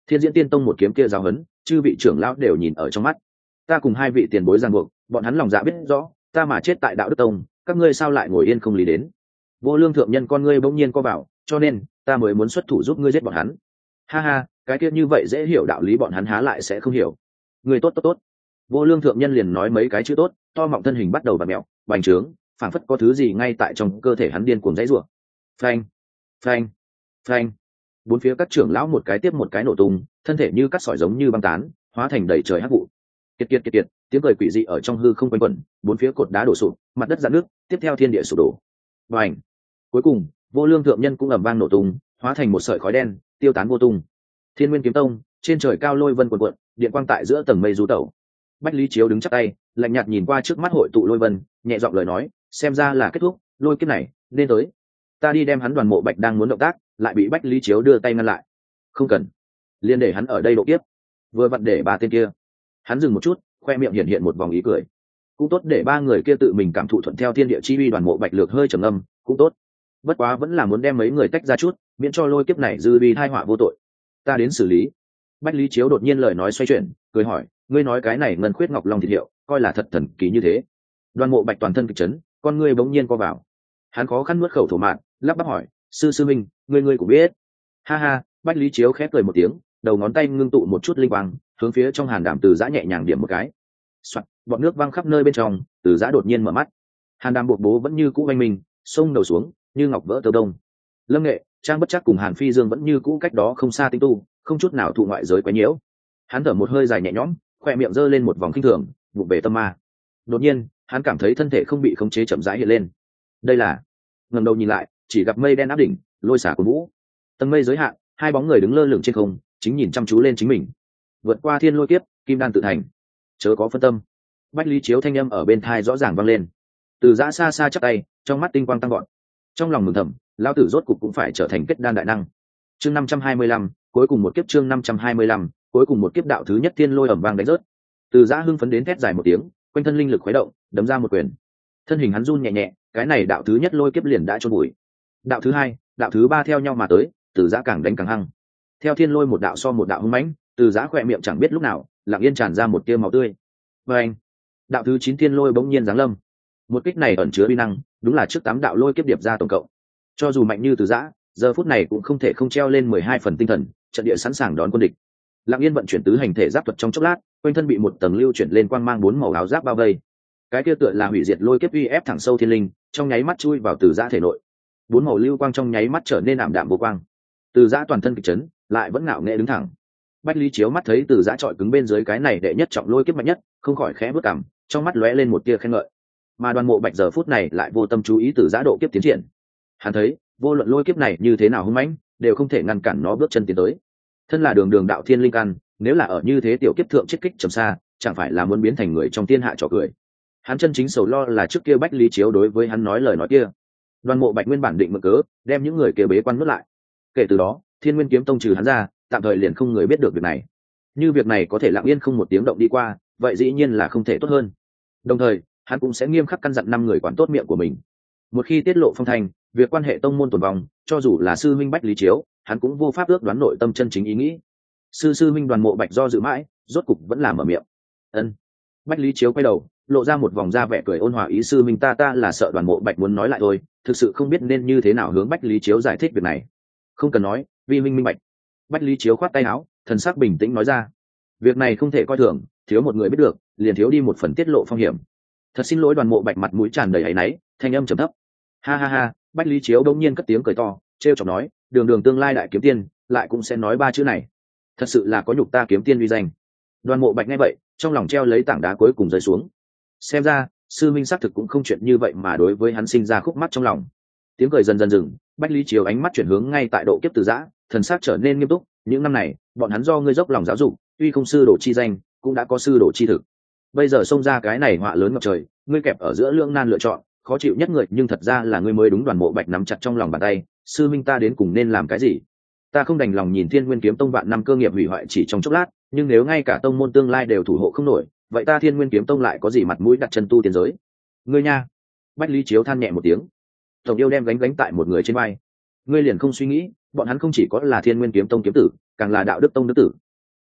A: Thiên Diễn Tiên Tông một kiếm kia giáo huấn, chư vị trưởng lão đều nhìn ở trong mắt. Ta cùng hai vị tiền bối ràng buộc, bọn hắn lòng dạ biết rõ, ta mà chết tại Đạo Đức Tông, các ngươi sao lại ngồi yên không lý đến? Vô Lương thượng nhân con ngươi bỗng nhiên co vào, cho nên ta mới muốn xuất thủ giúp ngươi giết bọn hắn. Ha ha, cái kia như vậy dễ hiểu đạo lý bọn hắn há lại sẽ không hiểu. Ngươi tốt tốt tốt. Vô Lương thượng nhân liền nói mấy cái chữ tốt, to mọng thân hình bắt đầu vặn mèo, bành trướng, phảng phất có thứ gì ngay tại trong cơ thể hắn điên cuồng dãy rủa. Phanh, phanh, phanh. Bốn phía các trưởng lão một cái tiếp một cái nổ tung, thân thể như cắt sỏi giống như băng tán, hóa thành đầy trời hắc vụ. Kiệt kiệt kiệt kiệt, tiếng cười quỷ dị ở trong hư không quanh quẩn, bốn phía cột đá đổ sụp, mặt đất rạn nước, tiếp theo thiên địa sụp đổ. Bành. Cuối cùng, Vô Lương thượng nhân cũng ầm vang nổ tung, hóa thành một sợi khói đen, tiêu tán vô tung. Thiên Nguyên kiếm tông, trên trời cao lôi vân cuộn cuộn, điện quang tại giữa tầng mây du tẩu. Bách Lý Chiếu đứng chắp tay, lạnh nhạt nhìn qua trước mắt hội tụ lôi vân, nhẹ giọng lời nói, xem ra là kết thúc, lôi kiếp này nên tới. Ta đi đem hắn Đoàn Mộ Bạch đang muốn động tác, lại bị Bách Lý Chiếu đưa tay ngăn lại. Không cần, liền để hắn ở đây độ kiếp. Vừa vặn để ba tên kia. Hắn dừng một chút, khoe miệng hiện hiện một vòng ý cười. Cũng tốt để ba người kia tự mình cảm thụ thuận theo thiên địa chi uy. Đoàn Mộ Bạch lược hơi trầm ngâm, cũng tốt. Bất quá vẫn là muốn đem mấy người tách ra chút, miễn cho lôi kiếp này dư vi tai họa vô tội. Ta đến xử lý. Bách Lý Chiếu đột nhiên lời nói xoay chuyển, cười hỏi, ngươi nói cái này ngân khuyết ngọc long thịt hiệu, coi là thật thần kỳ như thế? Đoàn Mộ Bạch toàn thân kịch chấn, con ngươi bỗng nhiên co vào. Hắn khó khăn nuốt khẩu thổ mạn, lắp bắp hỏi, sư minh, ngươi cũng biết. Ha ha, Bách Lý Chiếu khép cười một tiếng, đầu ngón tay ngưng tụ một chút linh quang, hướng phía trong hàn đảm Từ Giã nhẹ nhàng điểm một cái. Soạt, bọt nước văng khắp nơi bên trong, Từ Giã đột nhiên mở mắt. Hàn đàm buộc bố vẫn như cũ oanh mình, xông đầu xuống như ngọc vỡ tơ đông. Lâm Nghệ, Trang Bất Trắc cùng Hàn Phi Dương vẫn như cũ cách đó không xa tinh tu, không chút nào thụ ngoại giới quấy nhiễu. Hắn thở một hơi dài nhẹ nhõm, khoe miệng giơ lên một vòng kinh thường, vụ về tâm ma. Đột nhiên, hắn cảm thấy thân thể không bị khống chế chậm rãi hiện lên. Đây là, ngẩng đầu nhìn lại, chỉ gặp mây đen áp đỉnh, lôi xả của vũ. Tầng mây giới hạn, hai bóng người đứng lơ lửng trên không, chính nhìn chăm chú lên chính mình. Vượt qua thiên lôi kiếp, kim đan tự thành. Chớ có phân tâm. Bách Lý Chiếu thanh âm ở bên tai rõ ràng vang lên. Từ Giã xa xa chắp tay, trong mắt tinh quang tăng gọn. Trong lòng mừng thầm, lão tử rốt cục cũng phải trở thành kết đan đại năng. Chương 525, cuối cùng một kiếp. Chương 525, cuối cùng một kiếp. Đạo thứ nhất thiên lôi ầm vang đánh rớt. Từ Giã hưng phấn đến thét dài một tiếng, quanh thân linh lực khuấy động, đấm ra một quyền. Thân hình hắn run nhẹ nhẹ, cái này đạo thứ nhất lôi kiếp liền đã chôn bụi. Đạo thứ hai, đạo thứ ba theo nhau mà tới, Từ Giã càng đánh càng hăng. Theo thiên lôi một đạo so một đạo hung mãnh, Từ Giã khỏe miệng chẳng biết lúc nào lặng yên tràn ra một tia máu tươi. Và anh, đạo thứ 9 thiên lôi bỗng nhiên giáng lâm. Một kích này ẩn chứa uy năng, đúng là trước 8 đạo lôi kiếp điệp ra tổng cộng. Cho dù mạnh như Từ Giã, giờ phút này cũng không thể không treo lên 12 phần tinh thần, trận địa sẵn sàng đón quân địch. Lặng yên vận chuyển tứ hành thể giáp thuật trong chốc lát, quanh thân bị một tầng lưu chuyển lên quang mang 4 màu áo giáp bao vây. Cái kia tựa là hủy diệt lôi kiếp uy ép thẳng sâu thiên linh, trong nháy mắt chui vào Từ Giã thể nội. 4 màu lưu quang trong nháy mắt trở nên ảm đạm vô quang. Từ Giã toàn thân kịch chấn, lại vẫn ngạo nghễ đứng thẳng. Bách Lý Chiếu mắt thấy Từ Giã trọi cứng bên dưới cái này đệ nhất trọng lôi kiếp mạnh nhất, không khỏi khẽ bước cằm, trong mắt lóe lên một tia khen ngợi. Mà Đoàn Mộ Bạch giờ phút này lại vô tâm chú ý Từ Giã độ kiếp tiến triển. Hắn thấy, vô luận lôi kiếp này như thế nào hung mãnh, đều không thể ngăn cản nó bước chân tiến tới. Thân là đường đạo thiên linh căn, nếu là ở như thế tiểu kiếp thượng chết kích trầm xa, chẳng phải là muốn biến thành người trong thiên hạ trò cười. Hắn chân chính sầu lo là trước kia Bách Lý Chiếu đối với hắn nói lời nói kia. Đoàn Mộ Bạch nguyên bản định mượn cớ đem những người kia bế quan nuốt lại. Kể từ đó, Thiên Nguyên kiếm tông trừ hắn ra, tạm thời liền không người biết được việc này. Như việc này có thể lặng yên không một tiếng động đi qua, vậy dĩ nhiên là không thể tốt hơn. Đồng thời, hắn cũng sẽ nghiêm khắc căn dặn 5 người quản tốt miệng của mình. Một khi tiết lộ phong thành, việc quan hệ tông môn tồn vong, cho dù là sư huynh Bách Lý Chiếu, hắn cũng vô pháp ước đoán nội tâm chân chính ý nghĩ. Sư huynh Đoàn Mộ Bạch do dự mãi, rốt cục vẫn là mở miệng. Ân. Bách Lý Chiếu quay đầu, lộ ra một vòng da vẻ cười ôn hòa, ý sư huynh ta là sợ Đoàn Mộ Bạch muốn nói lại thôi, thực sự không biết nên như thế nào hướng Bách Lý Chiếu giải thích việc này. Không cần nói, vi huynh minh bạch. Bách Lý Chiếu khoát tay áo, thần sắc bình tĩnh nói ra, việc này không thể coi thường, thiếu một người biết được, liền thiếu đi một phần tiết lộ phong hiểm. Thật xin lỗi. Đoàn Mộ Bạch mặt mũi tràn đầy áy náy, thanh âm trầm thấp. Ha ha ha, Bách Lý Chiếu đống nhiên cất tiếng cười to, trêu chọc nói, đường tương lai đại kiếm tiên, lại cũng sẽ nói 3 chữ này. Thật sự là có nhục ta kiếm tiên uy danh. Đoàn Mộ Bạch nghe vậy, trong lòng treo lấy tảng đá cuối cùng rơi xuống. Xem ra, sư minh xác thực cũng không chuyện như vậy mà đối với hắn sinh ra khúc mắc trong lòng. Tiếng cười dần dần dừng, Bách Lý Chiếu ánh mắt chuyển hướng ngay tại độ kiếp Từ Giã, thần sắc trở nên nghiêm túc. Những năm này, bọn hắn do ngươi dốc lòng giáo dục, tuy không sư đồ chi danh, cũng đã có sư đồ chi thực. Bây giờ xông ra cái này họa lớn ngập trời, ngươi kẹp ở giữa lưỡng nan lựa chọn, khó chịu nhất người, nhưng thật ra là ngươi mới đúng. Đoàn Mộ Bạch nắm chặt trong lòng bàn tay, sư minh ta đến cùng nên làm cái gì? Ta không đành lòng nhìn Thiên Nguyên kiếm tông vạn năm cơ nghiệp hủy hoại chỉ trong chốc lát, nhưng nếu ngay cả tông môn tương lai đều thủ hộ không nổi, vậy ta Thiên Nguyên kiếm tông lại có gì mặt mũi đặt chân tu tiên giới? Ngươi nha. Bách Lý Chiếu than nhẹ một tiếng. Tổng yêu đem gánh tại một người trên vai. Ngươi liền không suy nghĩ, bọn hắn không chỉ có là Thiên Nguyên kiếm tông kiếm tử, càng là Đạo Đức tông đức tử,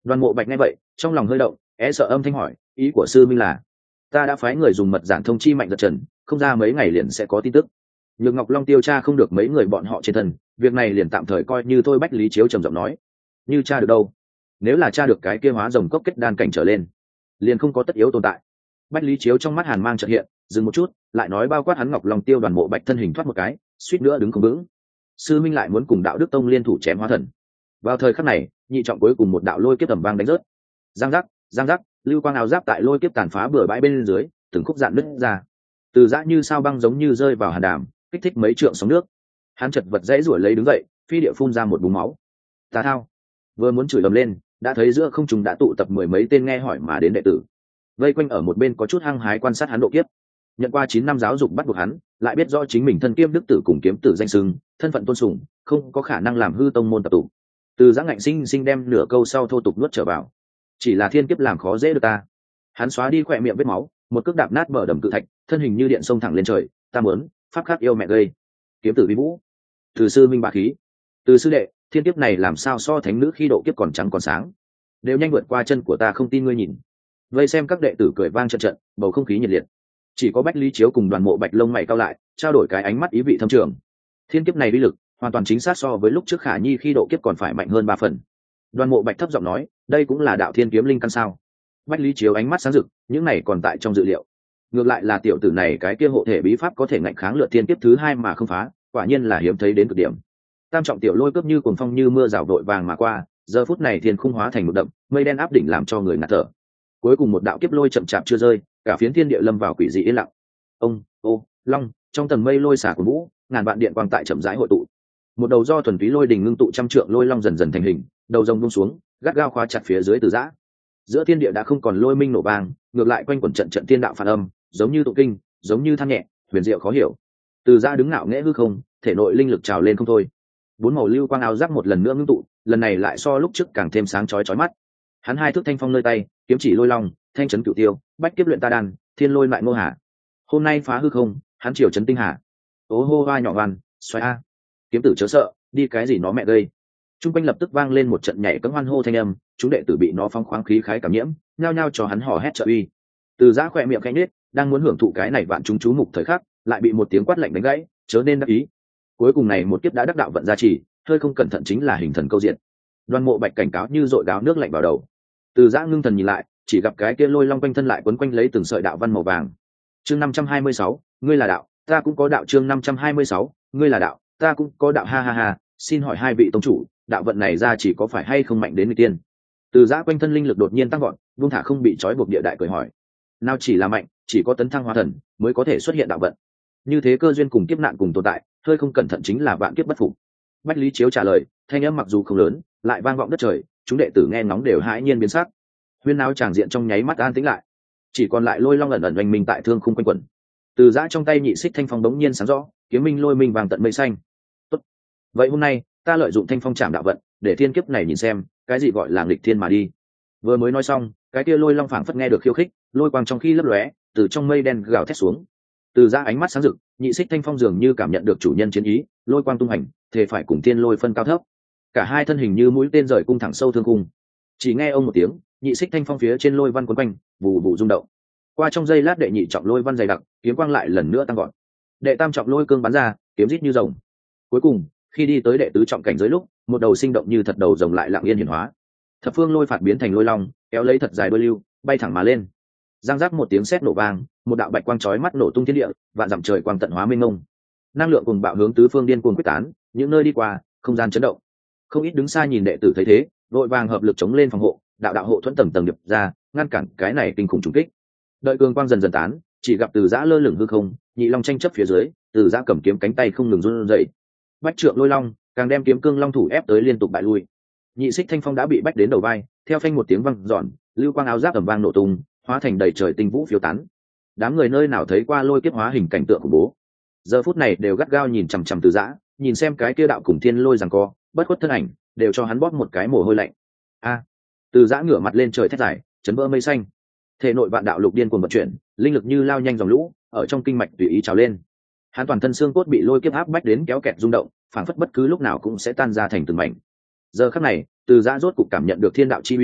A: Đoàn Mộ Bạch nghe vậy trong lòng hơi động, sợ âm thanh hỏi, ý của sư minh là? Ta đã phái người dùng mật giản thông chi Mạnh Giật Trần, không ra mấy ngày liền sẽ có tin tức. Nhược Ngọc Long tiêu tra không được mấy người bọn họ trên thân, việc này liền tạm thời coi như thôi. Bách Lý Chiếu trầm giọng nói. Như tra được đâu? Nếu là tra được cái kia hóa rồng cốc kết đan cảnh trở lên, liền không có tất yếu tồn tại. Bách Lý Chiếu trong mắt hàn mang chợt hiện, dừng một chút, lại nói bao quát hắn Ngọc Long tiêu Đoàn Mộ Bạch thân hình thoát một cái, suýt nữa đứng không vững. Sư minh lại muốn cùng Đạo Đức Tông liên thủ chém hóa thần. Vào thời khắc này, nhị trọng cuối cùng một đạo lôi kiếp tầm vang đánh rớt. Giang giác, lưu quang áo giáp tại lôi kiếp tàn phá bừa bãi bên dưới, từng khúc dạn nứt ra. Từ Giã như sao băng giống như rơi vào hàn đàm, kích thích mấy trượng sóng nước. Hắn chật vật dãy ruổi lấy đứng dậy, phi địa phun ra một búng máu. Tà thao! Vừa muốn chửi ầm lên, đã thấy giữa không trung đã tụ tập mười mấy tên nghe hỏi mà đến đệ tử, vây quanh ở một bên có chút hăng hái quan sát hắn độ kiếp. Nhận qua 9 năm giáo dục bắt buộc hắn, lại biết rõ chính mình thân kiếp đức tử cùng kiếm tử danh xưng, thân phận tôn sùng, không có khả năng làm hư tông môn tập tụ. Từ Giã ngạnh sinh đem nửa câu sau thô tục nuốt trở vào. Chỉ là thiên kiếp làm khó dễ được ta. Hắn xóa đi khỏe miệng vết máu, một cước đạp nát bờ đầm cự thạch, thân hình như điện xông thẳng lên trời. Ta muốn pháp khắc yêu mẹ gây, kiếm tử vi vũ. Từ sư minh bá khí, từ sư đệ, thiên kiếp này làm sao so thánh nữ khi độ kiếp còn trắng còn sáng, đều nhanh vượt qua chân của ta, không tin ngươi nhìn. Vây xem các đệ tử cười vang trận trận, bầu không khí nhiệt liệt. Chỉ có Bách Lý Chiếu cùng Đoàn Mộ Bạch lông mày cao lại, trao đổi cái ánh mắt ý vị thâm trường. Thiên kiếp này uy lực hoàn toàn chính xác so với lúc trước Khả Nhi khi độ kiếp còn phải mạnh hơn 3 phần. Đoàn Mộ Bạch thấp giọng nói, đây cũng là đạo thiên kiếm linh căn sao? Bách Lý Chiếu ánh mắt sáng rực, những này còn tại trong dự liệu. Ngược lại là tiểu tử này cái kia hộ thể bí pháp có thể ngạnh kháng lượt thiên kiếp thứ 2 mà không phá, quả nhiên là hiếm thấy đến cực điểm. Tam trọng tiểu lôi cướp như cuồng phong như mưa rào vội vàng mà qua, giờ phút này thiên khung hóa thành một đậm mây đen áp đỉnh làm cho người ngạt thở. Cuối cùng một đạo kiếp lôi chậm chạp chưa rơi, cả phiến thiên địa lâm vào quỷ dị yên lặng. Long, trong tầng mây lôi xả của vũ, ngàn vạn điện quang tại chậm rãi hội tụ. Một đầu do thuần túy lôi đình ngưng tụ trăm trượng lôi long dần dần thành hình, đầu rồng buông xuống, gắt gao khóa chặt phía dưới Từ Giã. Giữa thiên địa đã không còn lôi minh nổ vang, ngược lại quanh quẩn trận trận thiên đạo phản âm, giống như tụng kinh, giống như than nhẹ, huyền diệu khó hiểu. Từ Giã đứng ngạo nghễ hư không, thể nội linh lực trào lên không thôi. 4 màu lưu quang áo giáp một lần nữa ngưng tụ, lần này lại so lúc trước càng thêm sáng chói chói mắt. Hắn hai thước thanh phong nơi tay, kiếm chỉ lôi long, thanh trấn cửu tiêu, bách kiếp luyện ta đan, thiên lôi lại ngô hà. Hôm nay phá hư không, hắn triều trấn tinh hà. Ố hô hoa nhỏ ngoan, xoay a. Kiếm tử chớ sợ, đi cái gì nó mẹ gây. Trung quanh lập tức vang lên một trận nhảy cẫng hoan hô thanh âm, chúng đệ tử bị nó phong khoáng khí khái cảm nhiễm, nhao nhao cho hắn hò hét trợ uy. Từ Giã khỏe miệng khẽ nhếch, đang muốn hưởng thụ cái này vạn chúng chú mục thời khắc, lại bị một tiếng quát lạnh đánh gãy, chớ nên đắc ý. Cuối cùng này một kiếp đã đắc đạo vận gia trì, hơi không cẩn thận chính là hình thần câu diện. Đoàn Mộ Bạch cảnh cáo như dội gáo nước lạnh vào đầu. Từ Giã ngưng thần nhìn lại, chỉ gặp cái kia lôi long quanh thân lại quấn quanh lấy từng sợi đạo văn màu vàng. Chương 526, ngươi là đạo, ta cũng có đạo. Chương 526, ngươi là đạo, ta cũng có đạo. Ha ha ha, xin hỏi hai vị tông chủ, đạo vận này ra chỉ có phải hay không mạnh đến người tiên? Từ Giã quanh thân linh lực đột nhiên tăng gọn, vung thả không bị trói buộc địa đại cười hỏi. Nào chỉ là mạnh, chỉ có tấn thăng hóa thần mới có thể xuất hiện đạo vận. Như thế cơ duyên cùng kiếp nạn cùng tồn tại, hơi không cẩn thận chính là vạn kiếp bất phục. Bách Lý Chiếu trả lời, thanh âm mặc dù không lớn, lại vang vọng đất trời, chúng đệ tử nghe ngóng đều hãi nhiên biến sắc. Huyên náo tràng diện trong nháy mắt an tĩnh lại, chỉ còn lại lôi long ẩn ẩn oanh minh tại thương khung quanh quẩn. Từ Giã trong tay nhị xích thanh phong đống nhiên sáng rõ, kiếm minh lôi minh vàng tận mây xanh. Tốt, vậy hôm nay ta lợi dụng thanh phong trảm đạo vận, để thiên kiếp này nhìn xem cái gì gọi là nghịch thiên mà đi. Vừa mới nói xong, cái kia lôi long phảng phất nghe được khiêu khích, lôi quang trong khi lấp lóe, từ trong mây đen gào thét xuống. Từ Giã ánh mắt sáng rực, nhị xích thanh phong dường như cảm nhận được chủ nhân chiến ý, lôi quang tung hành, thề phải cùng thiên lôi phân cao thấp. Cả hai thân hình như mũi tên rời cung thẳng sâu thương cung. Chỉ nghe ông một tiếng, nhị xích thanh phong phía trên lôi văn quấn quanh, vù vù rung động. Qua trong giây lát đệ nhị trọng lôi văn dày đặc, kiếm quang lại lần nữa tăng gọn. Đệ tam trọng lôi cương bắn ra, kiếm rít như rồng. Cuối cùng, khi đi tới đệ tứ trọng cảnh giới lúc, một đầu sinh động như thật đầu rồng lại lặng yên hiển hóa. Thập phương lôi phạt biến thành lôi long, kéo lấy thật dài đuôi lưu, bay thẳng mà lên. Giang giác một tiếng sét nổ vang, một đạo bạch quang chói mắt nổ tung thiên địa, vạn dặm trời quang tận hóa mênh mông. Năng lượng cùng bạo hướng tứ phương điên cuồng quyết tán, những nơi đi qua, không gian chấn động. Không ít đứng xa nhìn đệ tử thấy thế, vội vàng hợp lực chống lên phòng hộ, đạo hộ thuẫn tầng tầng điệp ra, ngăn cản cái này kinh khủng trùng kích. Đợi cường quang dần dần tán, chỉ gặp Từ Giã lơ lửng hư không, nhị long tranh chấp phía dưới, Từ Giã cầm kiếm cánh tay không ngừng run rẩy. Bách trượng lôi long, càng đem kiếm cương long thủ ép tới liên tục bại lui. Nhị xích thanh phong đã bị bách đến đầu vai, theo phanh một tiếng vang dọn, lưu quang áo giáp ầm vang nổ tung, hóa thành đầy trời tinh vũ phiêu tán. Đám người nơi nào thấy qua lôi kiếp hóa hình cảnh tượng khủng bố, giờ phút này đều gắt gao nhìn chằm chằm Từ Giã, nhìn xem cái kia đạo cùng thiên lôi giằng co, bất khuất thân ảnh, đều cho hắn bóp một cái mồ hôi lạnh. A! Từ Giã ngửa mặt lên trời thét dài, chấn vỡ mây xanh. Thể nội vạn đạo lục điên cuồng vận chuyển, linh lực như lao nhanh dòng lũ, ở trong kinh mạch tùy ý trào lên. Hắn toàn thân xương cốt bị lôi kiếp áp bách đến kéo kẹt rung động, phảng phất bất cứ lúc nào cũng sẽ tan ra thành từng mảnh. Giờ khắc này, Từ Giã rốt cục cảm nhận được thiên đạo chi uy,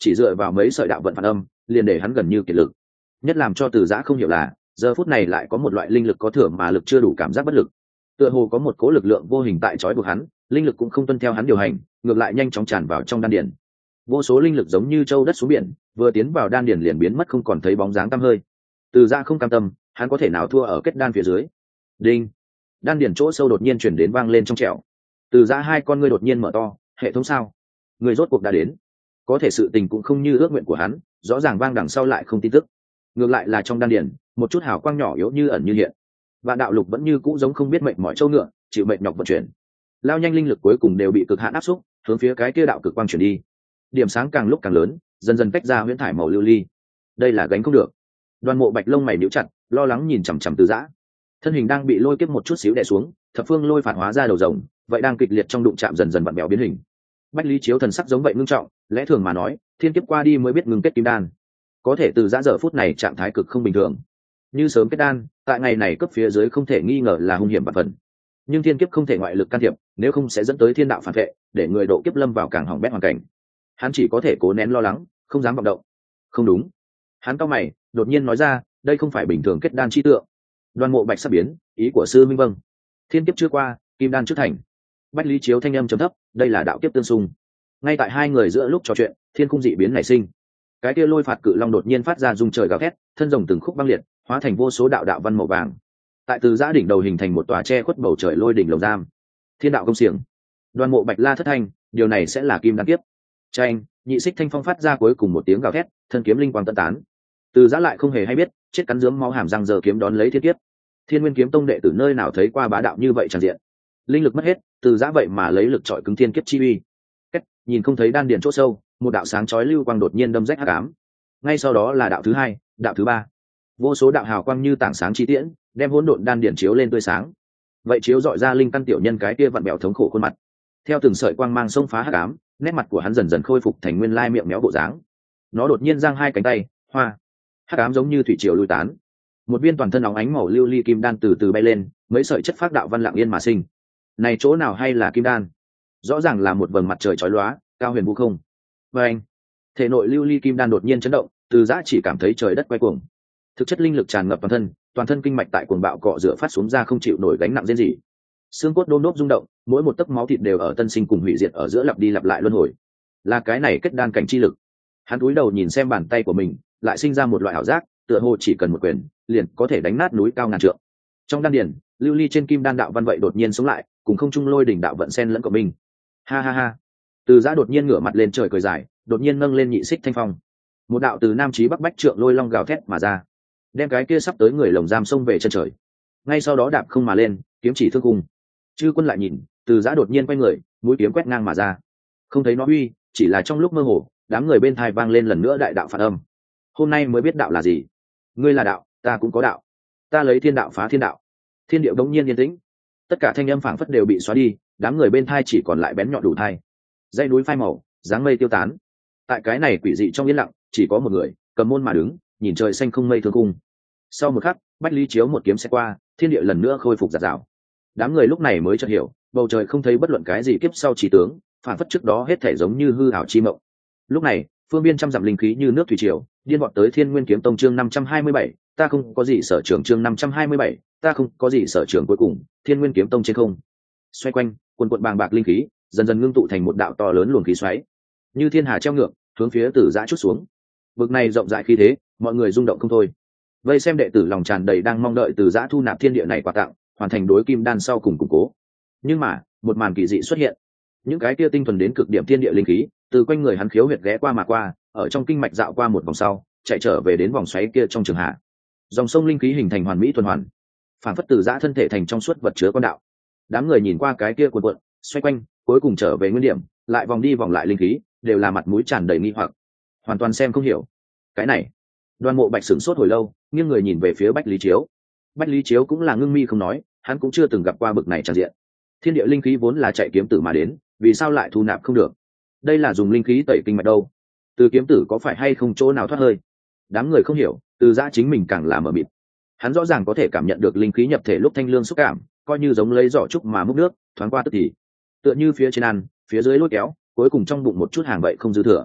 A: chỉ dựa vào mấy sợi đạo vận phản âm liền để hắn gần như kiệt lực. Nhất làm cho Từ Giã không hiểu là giờ phút này lại có một loại linh lực có thừa mà lực chưa đủ, cảm giác bất lực, tựa hồ có một cố lực lượng vô hình tại trói buộc hắn, linh lực cũng không tuân theo hắn điều hành, ngược lại nhanh chóng tràn vào trong đan điền. Vô số linh lực giống như châu đất xuống biển, vừa tiến vào đan điền liền biến mất không còn thấy bóng dáng tăm hơi. Từ Giã không cam tâm, hắn có thể nào thua ở kết đan phía dưới. Đinh, đan điền chỗ sâu đột nhiên chuyển đến vang lên trong trẻo. Từ Giã hai con ngươi đột nhiên mở to, hệ thống sao? Người rốt cuộc đã đến. Có thể sự tình cũng không như ước nguyện của hắn, rõ ràng vang đằng sau lại không tin tức, ngược lại là trong đan điền một chút hào quang nhỏ yếu như ẩn như hiện. Vạn đạo lục vẫn như cũ giống không biết mệnh mỏi châu ngựa, chịu mệnh nhọc vận chuyển, lao nhanh linh lực cuối cùng đều bị cực hạn áp xúc, hướng phía cái kia đạo cực quang chuyển đi. Điểm sáng càng lúc càng lớn, dần dần tách ra huyễn thải màu lưu ly. Đây là gánh không được. Đoàn Mộ Bạch lông mày nhíu chặt, lo lắng nhìn chằm chằm Từ Giã. Thân hình đang bị lôi kiếp một chút xíu đè xuống, thập phương lôi phản hóa ra đầu rồng, vậy đang kịch liệt trong đụng chạm dần dần vặn bèo biến hình. Bách Lý Chiếu thần sắc giống vậy ngưng trọng, lẽ thường mà nói, thiên kiếp qua đi mới biết ngưng kết kim đan. Có thể Từ Giã giờ phút này trạng thái cực không bình thường, như sớm kết đan, tại ngày này cấp phía dưới không thể nghi ngờ là hung hiểm bạc phần. Nhưng thiên kiếp không thể ngoại lực can thiệp, nếu không sẽ dẫn tới thiên đạo phản vệ, để người độ kiếp lâm vào càng hỏng bét hoàn cảnh. Hắn chỉ có thể cố nén lo lắng, không dám vọng động. Không đúng. Hắn cau mày, đột nhiên nói ra, đây không phải bình thường kết đan chi tượng. Đoàn Mộ Bạch sắp biến, ý của sư minh vâng. Thiên kiếp chưa qua, kim đan trước thành. Bách Lý Chiếu thanh âm trầm thấp, đây là đạo kiếp tương xung. Ngay tại hai người giữa lúc trò chuyện, thiên khung dị biến nảy sinh. Cái kia lôi phạt cự long đột nhiên phát ra rung trời gào thét, thân rồng từng khúc băng liệt, hóa thành vô số đạo đạo văn màu vàng. Tại Từ Giã đỉnh đầu hình thành một tòa che khuất bầu trời lôi đỉnh lồng giam. Thiên đạo công xiềng. Đoàn Mộ Bạch la thất thanh, điều này sẽ là kim đan kiếp. Tranh, nhị xích thanh phong phát ra cuối cùng một tiếng gào thét, thân kiếm linh quang tận tán. Từ Giã lại không hề hay biết, chết cắn rướm máu hàm răng giờ kiếm đón lấy thiên kiếp. Thiên Nguyên Kiếm Tông đệ tử nơi nào thấy qua bá đạo như vậy tràn diện. Linh lực mất hết, Từ Giã vậy mà lấy lực trọi cứng thiên kiếp chi uy. Cách, nhìn không thấy đan điền chỗ sâu, một đạo sáng chói lưu quang đột nhiên đâm rách hắc ám. Ngay sau đó là đạo thứ hai, đạo thứ ba. Vô số đạo hào quang như tảng sáng chi tiễn, đem hỗn độn đan điền chiếu lên tươi sáng. Vậy chiếu dọi ra linh căn tiểu nhân cái kia vặn bẹo thống khổ khuôn mặt. Theo từng sợi quang mang xông phá hắc ám, nét mặt của hắn dần dần khôi phục thành nguyên lai miệng méo bộ dáng. Nó đột nhiên giang hai cánh tay, hoa. Hắc ám giống như thủy triều lui tán. Một viên toàn thân óng ánh màu lưu ly kim đan từ từ bay lên, mấy sợi chất phác đạo văn lặng yên mà sinh. Này chỗ nào hay là kim đan? Rõ ràng là một vầng mặt trời chói lóa, cao huyền vũ không. Và anh, thể nội lưu ly kim đan đột nhiên chấn động, Từ Giã chỉ cảm thấy trời đất quay cuồng. Thực chất linh lực tràn ngập toàn thân kinh mạch tại cuồng bạo cọ rửa phát xuống ra không chịu nổi gánh nặng riêng gì. Xương cốt đôm đốp rung động, mỗi một tấc máu thịt đều ở tân sinh cùng hủy diệt ở giữa lặp đi lặp lại luân hồi. Là cái này kết đan cảnh chi lực. Hắn cúi đầu nhìn xem bàn tay của mình, lại sinh ra một loại ảo giác, tựa hồ chỉ cần một quyền, liền có thể đánh nát núi cao ngàn trượng. Trong đan điền, lưu ly trên kim đan đạo văn vậy đột nhiên sống lại, cùng không trung lôi đỉnh đạo vận xen lẫn của mình. Ha ha ha. Từ Giã đột nhiên ngửa mặt lên trời cười dài, đột nhiên nâng lên nhị xích thanh phong. Một đạo từ nam chí bắc bách trượng lôi long gào thét mà ra, đem cái kia sắp tới người lồng giam xông về chân trời. Ngay sau đó đạp không mà lên, kiếm chỉ thương cung. Chư quân lại nhìn, Từ Giã đột nhiên quay người, mũi kiếm quét ngang mà ra. Không thấy nó uy, chỉ là trong lúc mơ hồ, đám người bên tai vang lên lần nữa đại đạo phản âm. Hôm nay mới biết đạo là gì. Ngươi là đạo, ta cũng có đạo. Ta lấy thiên đạo phá thiên đạo. Thiên điệu đống nhiên yên tĩnh, tất cả thanh âm phảng phất đều bị xóa đi, đám người bên thai chỉ còn lại bén nhọn đủ thai. Dãy núi phai màu, dáng mây tiêu tán. Tại cái này quỷ dị trong yên lặng, chỉ có một người cầm môn mà đứng, nhìn trời xanh không mây thương cung. Sau một khắc, Bách Lý Chiếu một kiếm sẽ qua, thiên địa lần nữa khôi phục giạt rào. Đám người lúc này mới chợt hiểu, bầu trời không thấy bất luận cái gì kiếp sau chỉ tướng, phản phất trước đó hết thể giống như hư ảo chi mộng. Lúc này, phương biên trăm dặm linh khí như nước thủy triều, điên vọt tới Thiên Nguyên Kiếm Tông chương 527, ta không có gì sở trường chương 527, ta không có gì sở trường cuối cùng, Thiên Nguyên Kiếm Tông trên không. Xoay quanh, quần quần bàng bạc linh khí, dần dần ngưng tụ thành một đạo to lớn luồng khí xoáy, như thiên hà treo ngược, hướng phía Từ Giã chút xuống. Vực này rộng rãi khí thế, mọi người rung động không thôi. Vây xem đệ tử lòng tràn đầy đang mong đợi Từ Giã thu nạp thiên địa này quà tặng, hoàn thành đối kim đan sau cùng củng cố. Nhưng mà, một màn kỳ dị xuất hiện. Những cái kia tinh thuần đến cực điểm thiên địa linh khí, từ quanh người hắn khiếu huyệt ghé qua mà qua, ở trong kinh mạch dạo qua một vòng sau, chạy trở về đến vòng xoáy kia trong trường hạ. Dòng sông linh khí hình thành hoàn mỹ tuần hoàn, phản phất Từ Giã thân thể thành trong suốt vật chứa quan đạo. Đám người nhìn qua cái kia cuộn cuộn, xoay quanh, cuối cùng trở về nguyên điểm, lại vòng đi vòng lại linh khí, đều là mặt mũi tràn đầy nghi hoặc, hoàn toàn xem không hiểu. Cái này, Đoàn Mộ Bạch sửng sốt hồi lâu, nghiêng người nhìn về phía Bách Lý Chiếu. Bách Lý Chiếu cũng là ngưng mi không nói, hắn cũng chưa từng gặp qua bực này tràn diện. Thiên địa linh khí vốn là chạy kiếm tử mà đến, vì sao lại thu nạp không được? Đây là dùng linh khí tẩy kinh mạch đâu? Từ kiếm tử có phải hay không chỗ nào thoát hơi? Đám người không hiểu, Từ Giã chính mình càng là mờ mịt. Hắn rõ ràng có thể cảm nhận được linh khí nhập thể lúc thanh lương xúc cảm, coi như giống lấy giỏ trúc mà múc nước, thoáng qua tức thì, tựa như phía trên ăn, phía dưới lôi kéo, cuối cùng trong bụng một chút hàng vậy không dư thừa.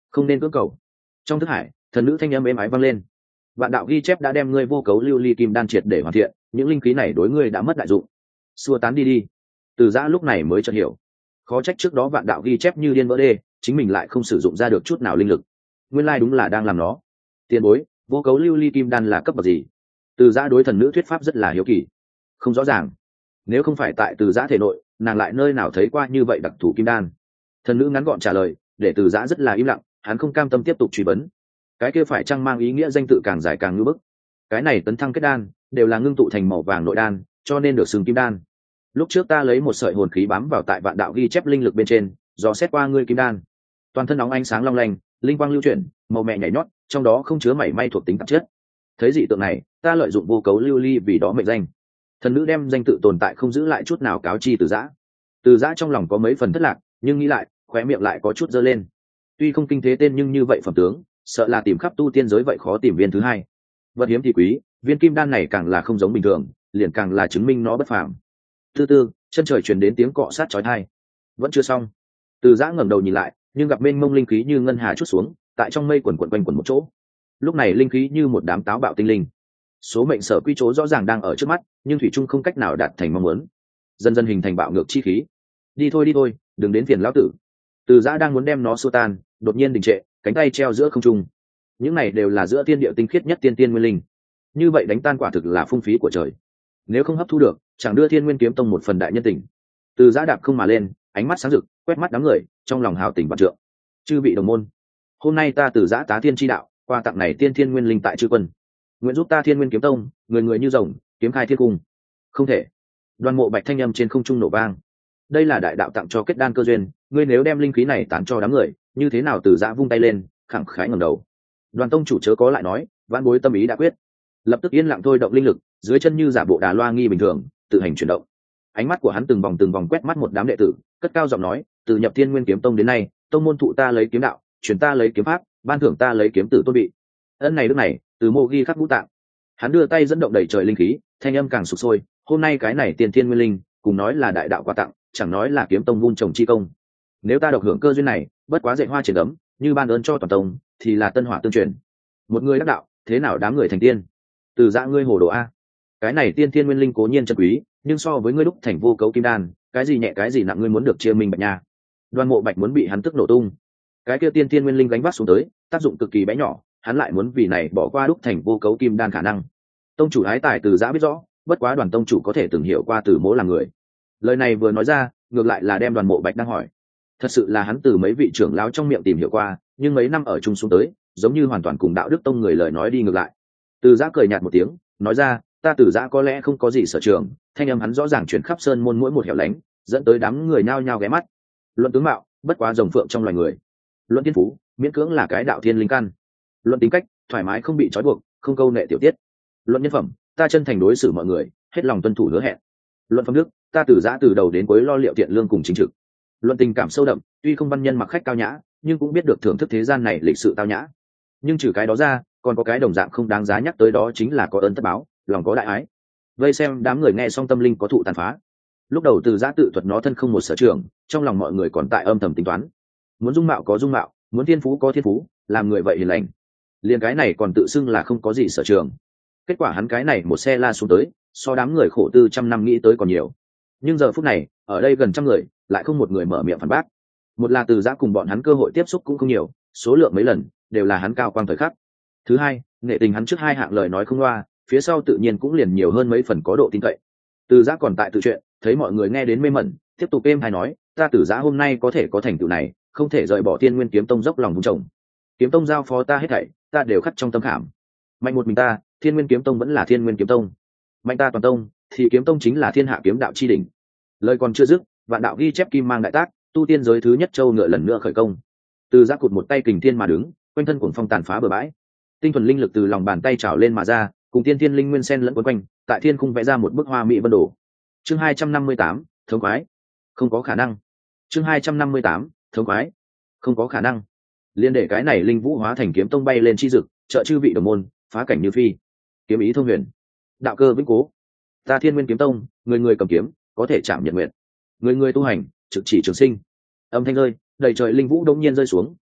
A: không nên cưỡng cầu. Trong thức hải, thần nữ thanh âm êm ái vang lên. Vạn đạo ghi chép đã đem ngươi vô cấu lưu ly kim đan triệt để hoàn thiện, những linh khí này đối ngươi đã mất đại dụng, xua tán đi đi. Từ Giã lúc này mới chợt hiểu, khó trách trước đó vạn đạo ghi chép như điên vỡ đê, chính mình lại không sử dụng ra được chút nào linh lực, nguyên lai đúng là đang làm nó. Tiền bối, vô cấu lưu ly kim đan là cấp bậc gì? Từ Giã đối thần nữ thuyết pháp rất là hiếu kỳ. Không rõ ràng, nếu không phải tại Từ Giã thể nội, nàng lại nơi nào thấy qua như vậy đặc thù kim đan? Thần nữ ngắn gọn trả lời, để Từ Giã rất là im lặng, hắn không cam tâm tiếp tục truy vấn. Cái kia phải chăng mang ý nghĩa danh tự càng dài càng ngưỡng bức? Cái này tấn thăng kết đan đều là ngưng tụ thành màu vàng nội đan, cho nên được xưng kim đan. Lúc trước ta lấy một sợi hồn khí bám vào tại vạn đạo ghi chép linh lực bên trên, dò xét qua ngươi kim đan, toàn thân nóng ánh sáng long lanh, linh quang lưu chuyển, màu mẹ nhảy nhót, trong đó không chứa mảy may thuộc tính tạp chất. Thấy dị tượng này, ta lợi dụng vô cấu lưu ly vì đó mệnh danh. Thần nữ đem danh tự tồn tại không giữ lại chút nào cáo chi Từ Giã. Từ Giã trong lòng có mấy phần thất lạc, nhưng nghĩ lại, khóe miệng lại có chút giơ lên. Tuy không kinh thế tên nhưng như vậy phẩm tướng, sợ là tìm khắp tu tiên giới vậy khó tìm viên thứ hai. Vật hiếm thì quý, viên kim đan này càng là không giống bình thường, liền càng là chứng minh nó bất phàm. Tư tư, chân trời truyền đến tiếng cọ sát chói tai. Vẫn chưa xong. Từ Giã ngẩng đầu nhìn lại, nhưng gặp mênh mông linh khí như ngân hà chút xuống, tại trong mây quần quần quanh quẩn một chỗ. Lúc này linh khí như một đám táo bạo tinh linh. Số mệnh sở quy chỗ rõ ràng đang ở trước mắt, nhưng thủy trung không cách nào đạt thành mong muốn. Dần dần hình thành bạo ngược chi khí. Đi thôi, đừng đến phiền lão tử. Từ Giã đang muốn đem nó xua tan, đột nhiên đình trệ, cánh tay treo giữa không trung. Những này đều là giữa thiên địa tinh khiết nhất tiên tiên nguyên linh. Như vậy đánh tan quả thực là phung phí của trời. Nếu không hấp thu được, chẳng đưa Thiên Nguyên Kiếm Tông một phần đại nhân tình. Từ Giã đạp không mà lên, ánh mắt sáng rực, quét mắt đám người, trong lòng hào tình vạn trượng. Chư vị đồng môn, hôm nay ta Từ Giã tá thiên chi đạo, qua tặng này tiên thiên nguyên linh tại chư quân, nguyện giúp ta Thiên Nguyên Kiếm Tông, người người như rồng, kiếm khai thiên cung. Không thể. Đoàn Mộ Bạch thanh âm trên không trung nổ vang. Đây là đại đạo tặng cho kết đan cơ duyên, ngươi nếu đem linh khí này tán cho đám người, như thế nào? Từ Giã vung tay lên, khẳng khái ngẩng đầu. Đoàn tông chủ chớ có lại nói, vãn bối tâm ý đã quyết. Lập tức yên lặng thôi động linh lực, dưới chân như giả bộ đà loa nghi bình thường, tự hành chuyển động. Ánh mắt của hắn từng vòng quét mắt một đám đệ tử, cất cao giọng nói, từ nhập Thiên Nguyên Kiếm Tông đến nay, tông môn thụ ta lấy kiếm đạo, truyền ta lấy kiếm pháp, ban thưởng ta lấy kiếm tử tôn bị. Ân này đức này, từ mộ ghi khắc ngũ tạng. Hắn đưa tay dẫn động đầy trời linh khí, thanh âm càng sục sôi, hôm nay cái này tiên thiên nguyên linh, cùng nói là đại đạo quà tặng, chẳng nói là kiếm tông vun trồng chi công. Nếu ta độc hưởng cơ duyên này, bất quá dạy hoa triển ấm, như ban ơn cho toàn tông, thì là tân hỏa tương truyền. Một người đắc đạo, thế nào đám người thành tiên? Từ Giã ngươi hồ đồ a. Cái này tiên thiên nguyên linh cố nhiên chân quý, nhưng so với ngươi đúc thành vô cấu kim đan, cái gì nhẹ cái gì nặng ngươi muốn được chia minh bạch nha. Đoàn Mộ Bạch muốn bị hắn tức nổ tung. Cái kia tiên thiên nguyên linh gánh vác xuống tới, tác dụng cực kỳ bé nhỏ, hắn lại muốn vì này bỏ qua đúc thành vô cấu kim đan khả năng. Tông chủ hái tài Từ Giã biết rõ, bất quá Đoàn tông chủ có thể từng hiểu qua Từ Mỗ là người. Lời này vừa nói ra, ngược lại là đem Đoàn Mộ Bạch đang hỏi. Thật sự là hắn từ mấy vị trưởng lão trong miệng tìm hiểu qua, nhưng mấy năm ở chung xuống tới, giống như hoàn toàn cùng đạo đức tông người lời nói đi ngược lại. Từ Giã cười nhạt một tiếng, nói ra, ta Từ Giã có lẽ không có gì sở trường, thanh âm hắn rõ ràng chuyển khắp sơn môn mỗi một hẻo lánh, dẫn tới đám người nhao nhao ghé mắt. Luận tướng mạo, bất quá rồng phượng trong loài người. Luận thiên phú, miễn cưỡng là cái đạo thiên linh căn. Luận tính cách, thoải mái không bị trói buộc, không câu nệ tiểu tiết. Luận nhân phẩm, ta chân thành đối xử mọi người, hết lòng tuân thủ hứa hẹn. Luận phẩm đức, ta Từ Giã từ đầu đến cuối lo liệu thiện lương cùng chính trực. Luận tình cảm sâu đậm, tuy không văn nhân mặc khách cao nhã, nhưng cũng biết được thưởng thức thế gian này lịch sự tao nhã. Nhưng trừ cái đó ra, còn có cái đồng dạng không đáng giá nhắc tới, đó chính là có ơn tất báo, lòng có đại ái. Vây xem đám người nghe xong tâm linh có thụ tàn phá. Lúc đầu Từ Giã tự thuật nó thân không một sở trường, trong lòng mọi người còn tại âm thầm tính toán. Muốn dung mạo có dung mạo, muốn thiên phú có thiên phú, làm người vậy hiền lành. Liền cái này còn tự xưng là không có gì sở trường. Kết quả hắn cái này một xe la xuống tới, so đám người khổ tư trăm năm nghĩ tới còn nhiều. Nhưng giờ phút này, ở đây gần trăm người, lại không một người mở miệng phản bác. Một là Từ Giã cùng bọn hắn cơ hội tiếp xúc cũng không nhiều, số lượng mấy lần đều là hắn cao quang thời khắc. Thứ hai, nghệ tình hắn trước hai hạng lời nói không loa, phía sau tự nhiên cũng liền nhiều hơn mấy phần có độ tin cậy. Từ Giã còn tại tự chuyện, thấy mọi người nghe đến mê mẩn, tiếp tục êm hay nói, ta Từ Giã hôm nay có thể có thành tựu này, không thể rời bỏ Thiên Nguyên Kiếm Tông dốc lòng vun trồng. Kiếm Tông giao phó ta hết thảy, ta đều khắc trong tâm khảm. Mạnh một mình ta, Thiên Nguyên Kiếm Tông vẫn là Thiên Nguyên Kiếm Tông. Mạnh ta toàn tông, thì Kiếm Tông chính là thiên hạ kiếm đạo chi đỉnh. Lời còn chưa dứt, vạn đạo ghi chép kim mang đại tác, tu tiên giới thứ nhất châu ngựa lần nữa khởi công. Từ Giã cụt một tay kình thiên mà đứng, quanh thân cuồng phong tàn phá bờ bãi, tinh thuần linh lực từ lòng bàn tay trào lên mà ra, cùng tiên thiên linh nguyên sen lẫn quấn quanh, tại thiên cung vẽ ra một bức hoa mỹ vân đồ. Chương 258, thống quái. Không có khả năng. Chương 258, thống quái. Không có khả năng. Liên để cái này linh vũ hóa thành kiếm tông bay lên chi dực, trợ chư vị đồng môn, phá cảnh như phi. Kiếm ý thông huyền, đạo cơ vĩnh cố. Ta Thiên Nguyên Kiếm Tông, người người cầm kiếm, có thể chạm nhật nguyện. Người người tu hành, trực chỉ trường sinh. Âm thanh rơi, đầy trời linh vũ đông nhiên rơi xuống,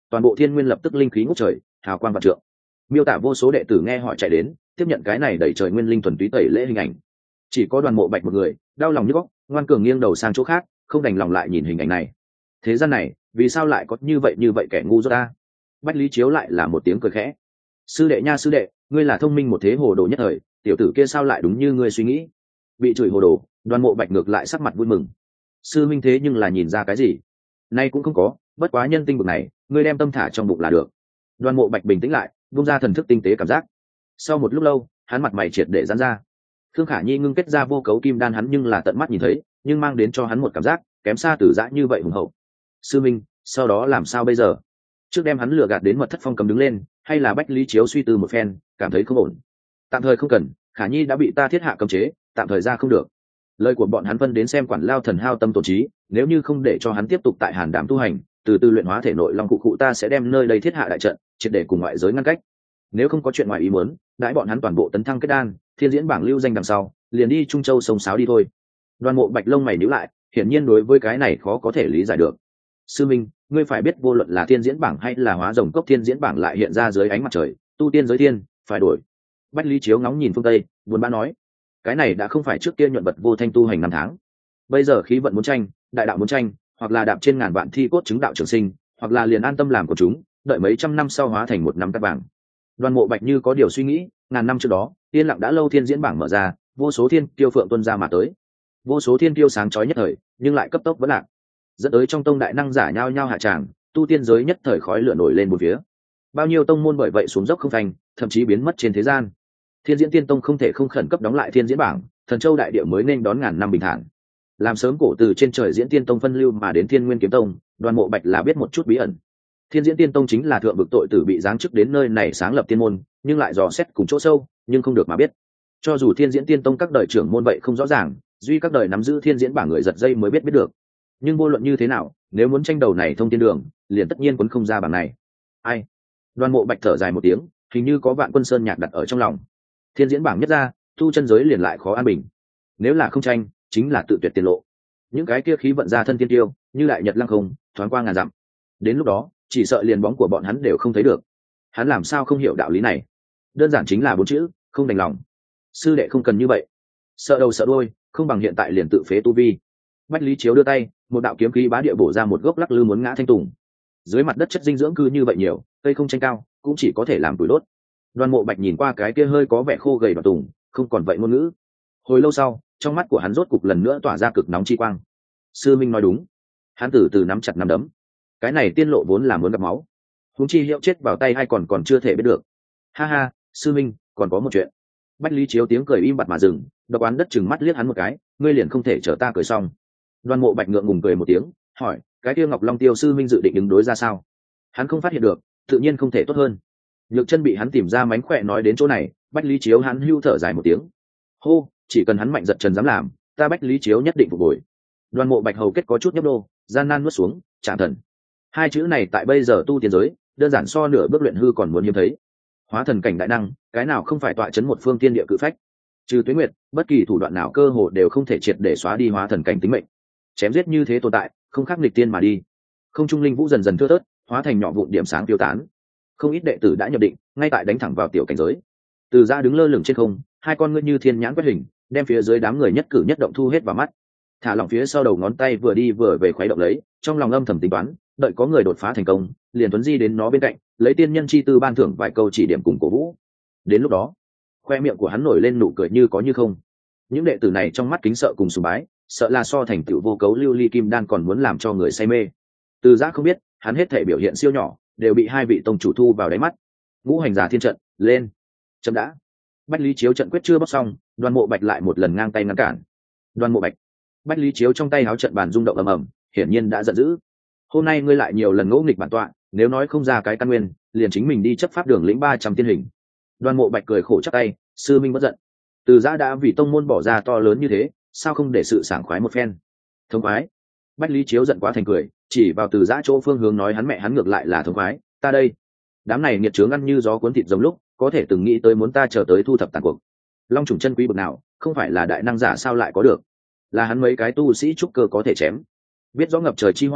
A: toàn bộ thiên nguyên lập tức linh khí ngút trời, hào quang vạn trượng. Miêu tả vô số đệ tử nghe họ chạy đến, tiếp nhận cái này đẩy trời nguyên linh thuần túy tẩy lễ hình ảnh. Chỉ có Đoàn Mộ Bạch một người đau lòng như góc, ngoan cường nghiêng đầu sang chỗ khác, không đành lòng lại nhìn hình ảnh này. Thế gian này vì sao lại có như vậy kẻ ngu dốt ta? Bách Lý Chiếu lại là một tiếng cười khẽ. Sư đệ nha sư đệ, ngươi là thông minh một thế hồ đồ nhất thời, tiểu tử kia sao lại đúng như ngươi suy nghĩ? Bị chửi hồ đồ, Đoàn Mộ Bạch ngược lại sắc mặt vui mừng. Sư minh thế nhưng là nhìn ra cái gì? Nay cũng không có, bất quá nhân tinh bực này, ngươi đem tâm thả trong bụng là được. Đoàn Mộ Bạch bình tĩnh lại, vung ra thần thức tinh tế cảm giác. Sau một lúc lâu, hắn mặt mày triệt để giãn ra. Khương Khả Nhi ngưng kết ra vô cấu kim đan hắn nhưng là tận mắt nhìn thấy, nhưng mang đến cho hắn một cảm giác kém xa Tử Dã như vậy hùng hậu. Sư minh, sau đó làm sao bây giờ? Trước đem hắn lừa gạt đến mật thất phong cấm đứng lên, hay là Bách Lý Chiếu suy tư một phen, cảm thấy không ổn. Tạm thời không cần, Khả Nhi đã bị ta thiết hạ cấm chế, tạm thời ra không được. Lời của bọn hắn phân đến xem quản lao thần hao tâm tổn trí, nếu như không để cho hắn tiếp tục tại Hàn Đàm tu hành, từ từ luyện hóa thể nội long cụ ta sẽ đem nơi đây thiết hạ đại trận, triệt để cùng ngoại giới ngăn cách. Nếu không có chuyện ngoài ý muốn, đãi bọn hắn toàn bộ tấn thăng kết đan, thiên diễn bảng lưu danh đằng sau, liền đi Trung Châu sông sáo đi thôi. Đoàn Mộ Bạch lông mày nhíu lại, hiển nhiên đối với cái này khó có thể lý giải được. Sư minh, ngươi phải biết vô luận là thiên diễn bảng hay là hóa rồng cốc thiên diễn bảng lại hiện ra dưới ánh mặt trời, tu tiên giới thiên phải đổi. Bách Lý Chiếu ngóng nhìn phương tây, buồn bã nói, cái này đã không phải trước kia nhuận vật vô thanh tu hành năm tháng. Bây giờ khí vận muốn tranh, đại đạo muốn tranh, hoặc là đạp trên ngàn vạn thi cốt chứng đạo trường sinh, hoặc là liền an tâm làm của chúng, đợi mấy trăm năm sau hóa thành một năm cát vàng. Đoàn Mộ Bạch như có điều suy nghĩ, ngàn năm trước đó, yên lặng đã lâu thiên diễn bảng mở ra, vô số thiên tiêu phượng tuân ra mà tới, vô số thiên tiêu sáng chói nhất thời, nhưng lại cấp tốc vẫn lạc, dẫn tới trong tông đại năng giả nhao nhao hạ tràng, tu tiên giới nhất thời khói lửa nổi lên một phía. Bao nhiêu tông môn bởi vậy xuống dốc không thành, thậm chí biến mất trên thế gian. Thiên Diễn Tiên Tông không thể không khẩn cấp đóng lại thiên diễn bảng, Thần Châu đại địa mới nên đón ngàn năm bình thản. Làm sớm cổ từ trên trời Diễn Tiên Tông phân lưu mà đến Thiên Nguyên Kiếm Tông, Đoàn Mộ Bạch là biết một chút bí ẩn. Thiên Diễn Tiên Tông chính là thượng vực tội tử bị giáng chức đến nơi này sáng lập tiên môn, nhưng lại dò xét cùng chỗ sâu, nhưng không được mà biết. Cho dù Thiên Diễn Tiên Tông các đời trưởng môn vậy không rõ ràng, duy các đời nắm giữ thiên diễn bảng người giật dây mới biết được. Nhưng vô luận như thế nào, nếu muốn tranh đầu này thông tiên đường, liền tất nhiên quấn không ra bảng này. Ai? Đoàn Mộ Bạch thở dài một tiếng, hình như có vạn quân sơn nhạc đặt ở trong lòng. Thiên diễn bảng nhất ra, tu chân giới liền lại khó an bình. Nếu là không tranh, chính là tự tuyệt tiền lộ. Những cái kia khí vận ra thân tiên tiêu, như đại nhật lăng không, thoáng qua ngàn dặm. Đến lúc đó, chỉ sợ liền bóng của bọn hắn đều không thấy được. Hắn làm sao không hiểu đạo lý này? Đơn giản chính là bốn chữ, không đành lòng. Sư đệ không cần như vậy. Sợ đầu sợ đuôi, không bằng hiện tại liền tự phế tu vi. Bách Lý Chiếu đưa tay, một đạo kiếm khí bá địa bổ ra một gốc lắc lư muốn ngã thanh tùng. Dưới mặt đất chất dinh dưỡng cư như vậy nhiều, cây không tranh cao, cũng chỉ có thể làm tuổi đốt. Đoàn Mộ Bạch nhìn qua cái kia hơi có vẻ khô gầy đoạn tùng, không còn vậy ngôn ngữ. Hồi lâu sau, trong mắt của hắn rốt cục lần nữa tỏa ra cực nóng chi quang. Sư minh nói đúng. Hắn từ từ nắm chặt nắm đấm. Cái này tiên lộ vốn là muốn gặp máu, huống chi hiệu chết vào tay hay còn chưa thể biết được. Ha ha, sư minh, còn có một chuyện. Bách Lý Chiếu tiếng cười im bặt mà dừng, Độc Oán Đất chừng mắt liếc hắn một cái, ngươi liền không thể chờ ta cười xong. Đoàn Mộ Bạch ngượng ngùng cười một tiếng, hỏi, cái kia Ngọc Long Tiêu sư minh dự định ứng đối ra sao? Hắn không phát hiện được, tự nhiên không thể tốt hơn. Nhược Chân bị hắn tìm ra mánh khỏe nói đến chỗ này, Bách Lý Chiếu hắn hưu thở dài một tiếng. Hô, chỉ cần hắn Mạnh Giật Trần dám làm, ta Bách Lý Chiếu nhất định phục hồi. Đoàn Mộ Bạch hầu kết có chút nhấp đô, gian nan nuốt xuống, Trạng Thần. Hai chữ này tại bây giờ tu tiên giới, đơn giản so nửa bước luyện hư còn muốn hiếm thấy. Hóa thần cảnh đại năng, cái nào không phải tọa chấn một phương tiên địa cự phách. Trừ Tuế Nguyệt, bất kỳ thủ đoạn nào cơ hồ đều không thể triệt để xóa đi hóa thần cảnh tính mệnh. Chém giết như thế tồn tại, không khác nghịch tiên mà đi. Không trung linh vũ dần dần thưa thớt, hóa thành nhỏ vụn điểm sáng tiêu tán. Không ít đệ tử đã nhập định, ngay tại đánh thẳng vào tiểu cảnh giới. Từ Ra đứng lơ lửng trên không, hai con ngươi như thiên nhãn quét hình, đem phía dưới đám người nhất cử nhất động thu hết vào mắt. Thả lỏng phía sau đầu ngón tay vừa đi vừa về khuấy động lấy, trong lòng âm thầm tính toán, đợi có người đột phá thành công, liền tuấn di đến nó bên cạnh, lấy tiên nhân chi tư ban thưởng vài câu chỉ điểm cùng cổ vũ. Đến lúc đó, khoe miệng của hắn nổi lên nụ cười như có như không. Những đệ tử này trong mắt kính sợ cùng sùng bái, sợ là so thành tựu vô cấu lưu ly kim đan còn muốn làm cho người say mê. Từ Giã không biết, hắn hết thể biểu hiện siêu nhỏ, đều bị hai vị tông chủ thu vào đáy mắt. Ngũ hành giả thiên trận, lên. Chấm đã. Bách Lý Chiếu trận quyết chưa bóc xong, Đoàn Mộ Bạch lại một lần ngang tay ngăn cản. Đoàn Mộ Bạch. Bách Lý Chiếu trong tay háo trận bàn rung động ầm ầm, hiển nhiên đã giận dữ. Hôm nay ngươi lại nhiều lần ngỗ nghịch bản tọa, nếu nói không ra cái căn nguyên, liền chính mình đi chấp pháp đường lĩnh 300 tiên hình. Đoàn Mộ Bạch cười khổ chắp tay, sư minh bất giận. Từ Giã đã vì tông môn bỏ ra to lớn như thế, sao không để sự sảng khoái một phen? Thống khoái. Bách Lý Chiếu giận quá thành cười, chỉ vào Từ Giã chỗ phương hướng nói hắn mẹ hắn ngược lại là thống khoái, ta đây. Đám này nghiệt chướng ăn như gió cuốn thịt giống lúc, có thể từng nghĩ tới muốn ta chờ tới thu thập tàn cuộc. Long trùng chân quý bậc nào, không phải là đại năng giả sao lại có được? Là hắn mấy cái tu sĩ trúc cơ có thể chém. Biết rõ ngập trời chi họa,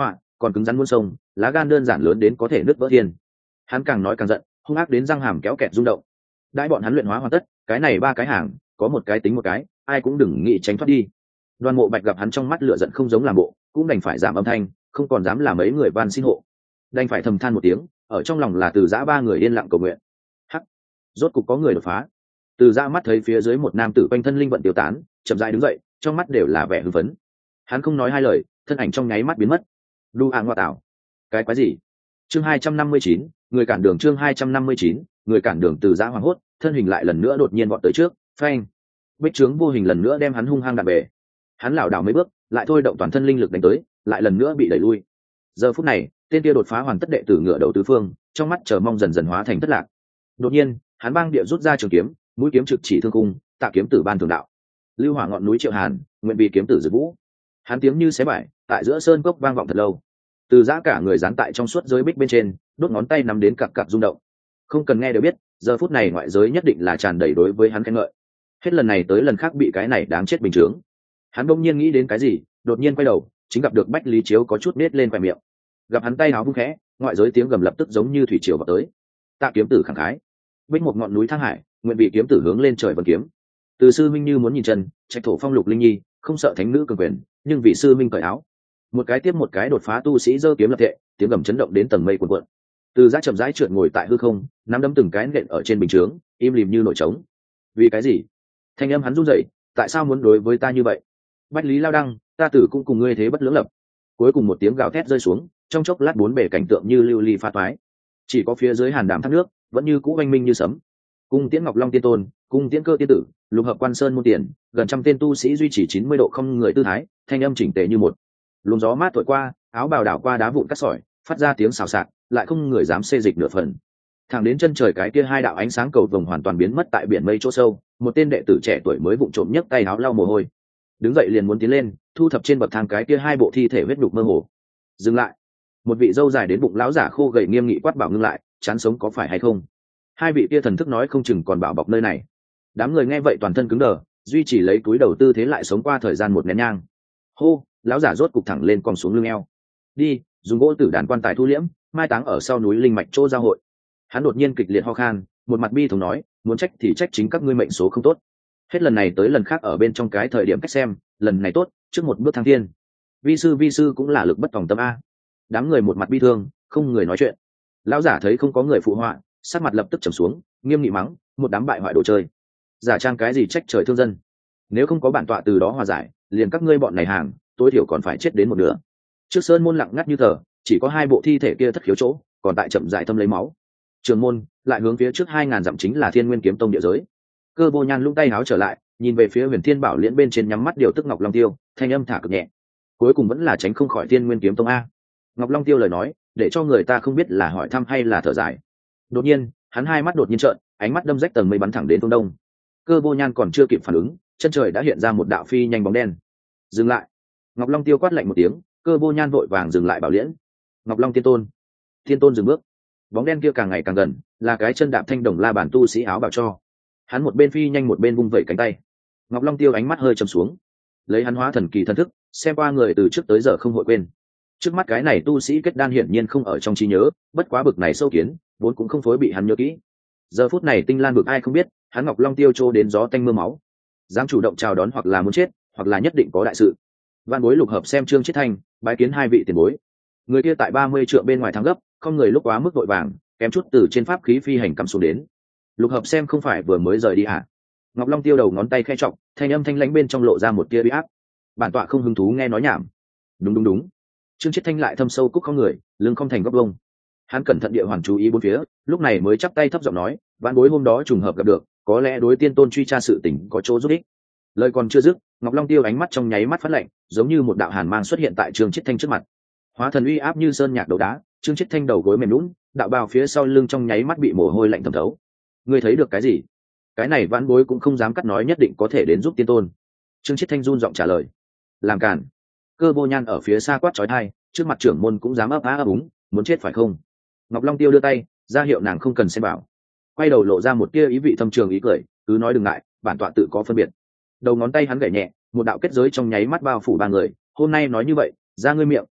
A: còn cứng rắn muôn sông, lá gan đơn giản lớn đến có thể nứt vỡ thiên. Hắn càng nói càng giận, hung ác đến răng hàm kéo kẹt rung động. Đãi bọn hắn luyện hóa hoàn tất, cái này ba cái hàng có một cái tính một cái, ai cũng đừng nghĩ tránh thoát đi. Đoan Mộ Bạch gặp hắn trong mắt lửa giận không giống làm bộ, cũng đành phải giảm âm thanh, không còn dám làm mấy người van xin hộ, đành phải thầm than một tiếng, ở trong lòng là Từ Giã ba người yên lặng cầu nguyện. Hắc, rốt cục có người đột phá. Từ Giã mắt thấy phía dưới một nam tử quanh thân linh vận tiêu tán, chậm rãi đứng dậy, trong mắt đều là vẻ hưng phấn. Hắn không nói hai lời, thân ảnh trong nháy mắt biến mất. Đu A Ngoa Tảo, cái quái gì? Chương 259, người cản đường. Chương 259, người cản đường. Từ Giã hoảng hốt, thân hình lại lần nữa đột nhiên vọt tới trước, phanh, bích trướng vô hình lần nữa đem hắn hung hăng đạp bể. Hắn lảo đảo mấy bước, lại thôi động toàn thân linh lực đánh tới, lại lần nữa bị đẩy lui. Giờ phút này, tên kia đột phá hoàn tất đệ tử ngựa đầu tứ phương, trong mắt chờ mong dần dần hóa thành thất lạc. Đột nhiên, hắn băng địa rút ra trường kiếm, mũi kiếm trực chỉ thương cung, Tạ kiếm tử ban thường đạo. Lưu hỏa ngọn núi Triệu Hàn, nguyện vì kiếm tử dự vũ. Hắn tiếng như xé bại, tại giữa sơn cốc vang vọng thật lâu. Từ Giã cả người dán tại trong suốt giới bích bên trên, đốt ngón tay nắm đến cặp cặp rung động. Không cần nghe đều biết, giờ phút này ngoại giới nhất định là tràn đầy đối với hắn khen ngợi. Hết lần này tới lần khác bị cái này đáng chết bình chướng. Hắn bỗng nhiên nghĩ đến cái gì, đột nhiên quay đầu, chính gặp được Bách Lý Chiếu có chút nết lên khoe miệng. Gặp hắn tay áo vung khẽ, ngoại giới tiếng gầm lập tức giống như thủy triều vào tới. Tạ kiếm tử khẳng khái, bích một ngọn núi Thang Hải, nguyện vị kiếm tử hướng lên trời vân kiếm. Từ sư minh như muốn nhìn chân, trạch thổ phong lục linh nhi, không sợ thánh nữ cường quyền, nhưng vì sư minh cởi áo. Một cái tiếp một cái đột phá tu sĩ giơ kiếm lập thệ, tiếng gầm chấn động đến tầng mây cuồn cuộn. Từ Giã chậm rãi trượt ngồi tại hư không, nắm đấm từng cái nện ở trên bình chướng, im lìm như nổi trống. Vì cái gì? Thanh âm hắn run rẩy, tại sao muốn đối với ta như vậy? Bách Lý Lao Đăng, ta tử cũng cùng ngươi thế bất lưỡng lập. Cuối cùng một tiếng gào thét rơi xuống, trong chốc lát bốn bề cảnh tượng như lưu ly pha toái. Chỉ có phía dưới hàn đàm thác nước vẫn như cũ oanh minh như sấm. Cung tiễn Ngọc Long tiên tôn, cung tiễn Cơ tiên tử, lục hợp Quan Sơn môn tiền, gần trăm tên tu sĩ duy trì 90 độ không người tư thái, thanh âm chỉnh tề như một. Luồng gió mát thổi qua, áo bào đảo qua đá vụn cắt sỏi, phát ra tiếng xào xạc, lại không người dám xê dịch nửa phần. Thẳng đến chân trời cái kia hai đạo ánh sáng cầu vồng hoàn toàn biến mất tại biển mây chỗ sâu, một tên đệ tử trẻ tuổi mới vụng trộm nhấc tay áo lau mồ hôi, đứng dậy liền muốn tiến lên thu thập trên bậc thang cái kia hai bộ thi thể huyết đục mơ hồ. Dừng lại! Một vị dâu dài đến bụng lão giả khô gầy nghiêm nghị quát bảo ngưng lại, chán sống có phải hay không? Hai vị kia thần thức nói không chừng còn bảo bọc nơi này. Đám người nghe vậy toàn thân cứng đờ, duy trì lấy túi đầu tư thế lại sống qua thời gian một nén nhang. Hô! Lão giả rốt cục thẳng lên còn xuống lưng eo. Đi, dùng gỗ tử đàn quan tài thu liễm, mai táng ở sau núi linh mạch chỗ giao hội. Hắn đột nhiên kịch liệt ho khan, một mặt bi thống nói, muốn trách thì trách chính các ngươi mệnh số không tốt. Hết lần này tới lần khác ở bên trong cái thời điểm cách xem, lần này tốt, trước một bước thăng thiên. Vi sư cũng là lực bất tòng tâm a. Đám người một mặt bi thương, không người nói chuyện. Lão giả thấy không có người phụ họa, sắc mặt lập tức trầm xuống, nghiêm nghị mắng, một đám bại hoại đồ chơi. Giả trang cái gì trách trời thương dân? Nếu không có bản tọa từ đó hòa giải, liền các ngươi bọn này hàng, tối thiểu còn phải chết đến một nửa. Trước sơn môn lặng ngắt như tờ, chỉ có hai bộ thi thể kia thất khiếu chỗ, còn tại chậm rãi thâm lấy máu. Trường môn lại hướng phía trước 2000 dặm chính là Thiên Nguyên Kiếm Tông địa giới. Cơ Vô Nhan lung tay háo trở lại, nhìn về phía Huyền Thiên Bảo Liễn bên trên nhắm mắt điều tức Ngọc Long Tiêu, thanh âm thả cực nhẹ. Cuối cùng vẫn là tránh không khỏi Thiên Nguyên Kiếm Tông a. Ngọc Long Tiêu lời nói, để cho người ta không biết là hỏi thăm hay là thở dài. Đột nhiên, hắn hai mắt đột nhiên trợn, ánh mắt đâm rách tầng mây bắn thẳng đến phương đông. Cơ Vô Nhan còn chưa kịp phản ứng, chân trời đã hiện ra một đạo phi nhanh bóng đen. Dừng lại! Ngọc Long Tiêu quát lạnh một tiếng, Cơ Vô Nhan vội vàng dừng lại Bảo Liễn. Ngọc Long Tiên Tôn! Tiên Tôn dừng bước. Bóng đen kia càng ngày càng gần, là cái chân đạp thanh đồng la bản tu sĩ áo bào cho. Hắn một bên phi nhanh một bên vung vẩy cánh tay. Ngọc Long Tiêu ánh mắt hơi trầm xuống, lấy hắn hóa thần kỳ thân thức xem qua người từ trước tới giờ không hội quên. Trước mắt cái này tu sĩ kết đan hiển nhiên không ở trong trí nhớ, bất quá bực này sâu kiến vốn cũng không phối bị hắn nhớ kỹ. Giờ phút này Tinh Lan bực ai không biết, hắn Ngọc Long Tiêu trô đến gió tanh mưa máu, dám chủ động chào đón hoặc là muốn chết hoặc là nhất định có đại sự. Vạn Bối lục hợp xem Trương Chiết Thanh bái kiến hai vị tiền bối. Người kia tại 30 trượng bên ngoài thắng gấp, không người lúc quá mức vội vàng, kém chút từ trên pháp khí phi hành cắm xuống đến. Lục hợp xem không phải vừa mới rời đi hả? Ngọc Long Tiêu đầu ngón tay khẽ trọng, thanh âm thanh lãnh bên trong lộ ra một tia uy áp. Bản tọa không hứng thú nghe nói nhảm. Đúng. Trương Chiết Thanh lại thâm sâu cúc không người, lưng không thành góc vông. Hắn cẩn thận địa hoàn chú ý bốn phía, lúc này mới chắp tay thấp giọng nói, vạn bối hôm đó trùng hợp gặp được, có lẽ đối tiên tôn truy tra sự tình có chỗ giúp ích. Lời còn chưa dứt, Ngọc Long Tiêu ánh mắt trong nháy mắt phát lạnh, giống như một đạo hàn mang xuất hiện tại Trương Chiết Thanh trước mặt. Hóa thần uy áp như sơn nhạc đầu đá, Trương Chiết Thanh đầu gối mềm lún, đạo bào phía sau lưng trong nháy mắt bị mồ hôi lạnh thấm thấu. Ngươi thấy được cái gì? Cái này vãn bối cũng không dám cắt nói nhất định có thể đến giúp tiên tôn. Trương Chiết Thanh run giọng trả lời. Làm cản! Cơ Vô Nhan ở phía xa quát chói tai, trước mặt trưởng môn cũng dám ấp á ấp úng, muốn chết phải không? Ngọc Long Tiêu đưa tay ra hiệu nàng không cần xem bảo, quay đầu lộ ra một tia ý vị thâm trường ý cười, cứ nói đừng ngại, bản tọa tự có phân biệt. Đầu ngón tay hắn gảy nhẹ, một đạo kết giới trong nháy mắt bao phủ ba người. Hôm nay nói như vậy, ra ngươi miệng,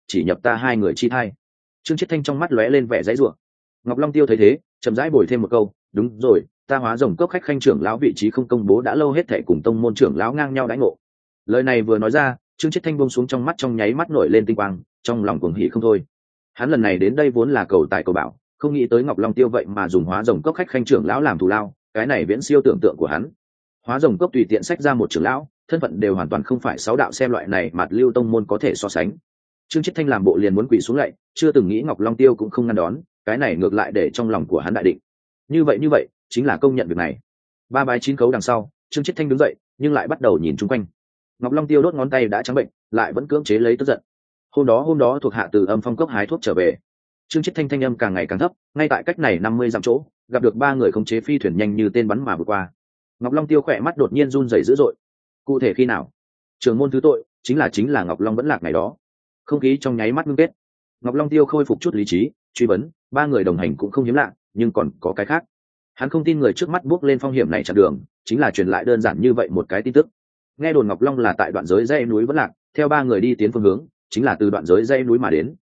A: chỉ nhập ta hai người chi thai. Trương Chiết Thanh trong mắt lóe lên vẻ dãy rủa. Ngọc Long Tiêu thấy thế, chậm rãi bồi thêm một câu, đúng rồi, ta Hóa Rồng Cốc khách khanh trưởng lão vị trí không công bố đã lâu, hết thệ cùng tông môn trưởng lão ngang nhau đãi ngộ. Lời này vừa nói ra, Trương Chiết Thanh buông xuống, trong mắt trong nháy mắt nổi lên tinh quang, trong lòng cuồng hỉ không thôi. Hắn lần này đến đây vốn là cầu tài cầu bảo, không nghĩ tới Ngọc Long Tiêu vậy mà dùng Hóa Rồng Cốc khách khanh trưởng lão làm thù lao, cái này viễn siêu tưởng tượng của hắn. Hóa Rồng Cốc tùy tiện xách ra một trưởng lão, thân phận đều hoàn toàn không phải sáu đạo xem loại này mặt lưu tông môn có thể so sánh. Trương Chiết Thanh làm bộ liền muốn quỳ xuống lạy, chưa từng nghĩ Ngọc Long Tiêu cũng không ngăn đón, cái này ngược lại để trong lòng của hắn đại định. Như vậy chính là công nhận việc này. Ba bái chín khấu đằng sau, Trương Chiết Thanh đứng dậy, nhưng lại bắt đầu nhìn chung quanh. Ngọc Long Tiêu đốt ngón tay đã trắng bệnh, lại vẫn cưỡng chế lấy tức giận. Hôm đó thuộc hạ từ Âm Phong Cốc hái thuốc trở về. Trương Chiết Thanh thanh âm càng ngày càng thấp, ngay tại cách này 50 dặm chỗ, gặp được ba người khống chế phi thuyền nhanh như tên bắn mà vượt qua. Ngọc Long Tiêu khỏe mắt đột nhiên run rẩy dữ dội. Cụ thể khi nào? Trưởng môn thứ tội, chính là Ngọc Long vẫn lạc ngày đó. Không khí trong nháy mắt ngưng kết. Ngọc Long Tiêu khôi phục chút lý trí, truy vấn, ba người đồng hành cũng không hiếm lạ, nhưng còn có cái khác. Hắn không tin người trước mắt bước lên phong hiểm này chặn đường, chính là truyền lại đơn giản như vậy một cái tin tức. Nghe đồn Ngọc Long là tại đoạn giới dãy núi vẫn lạc, theo ba người đi tiến phương hướng, chính là từ đoạn giới dãy núi mà đến,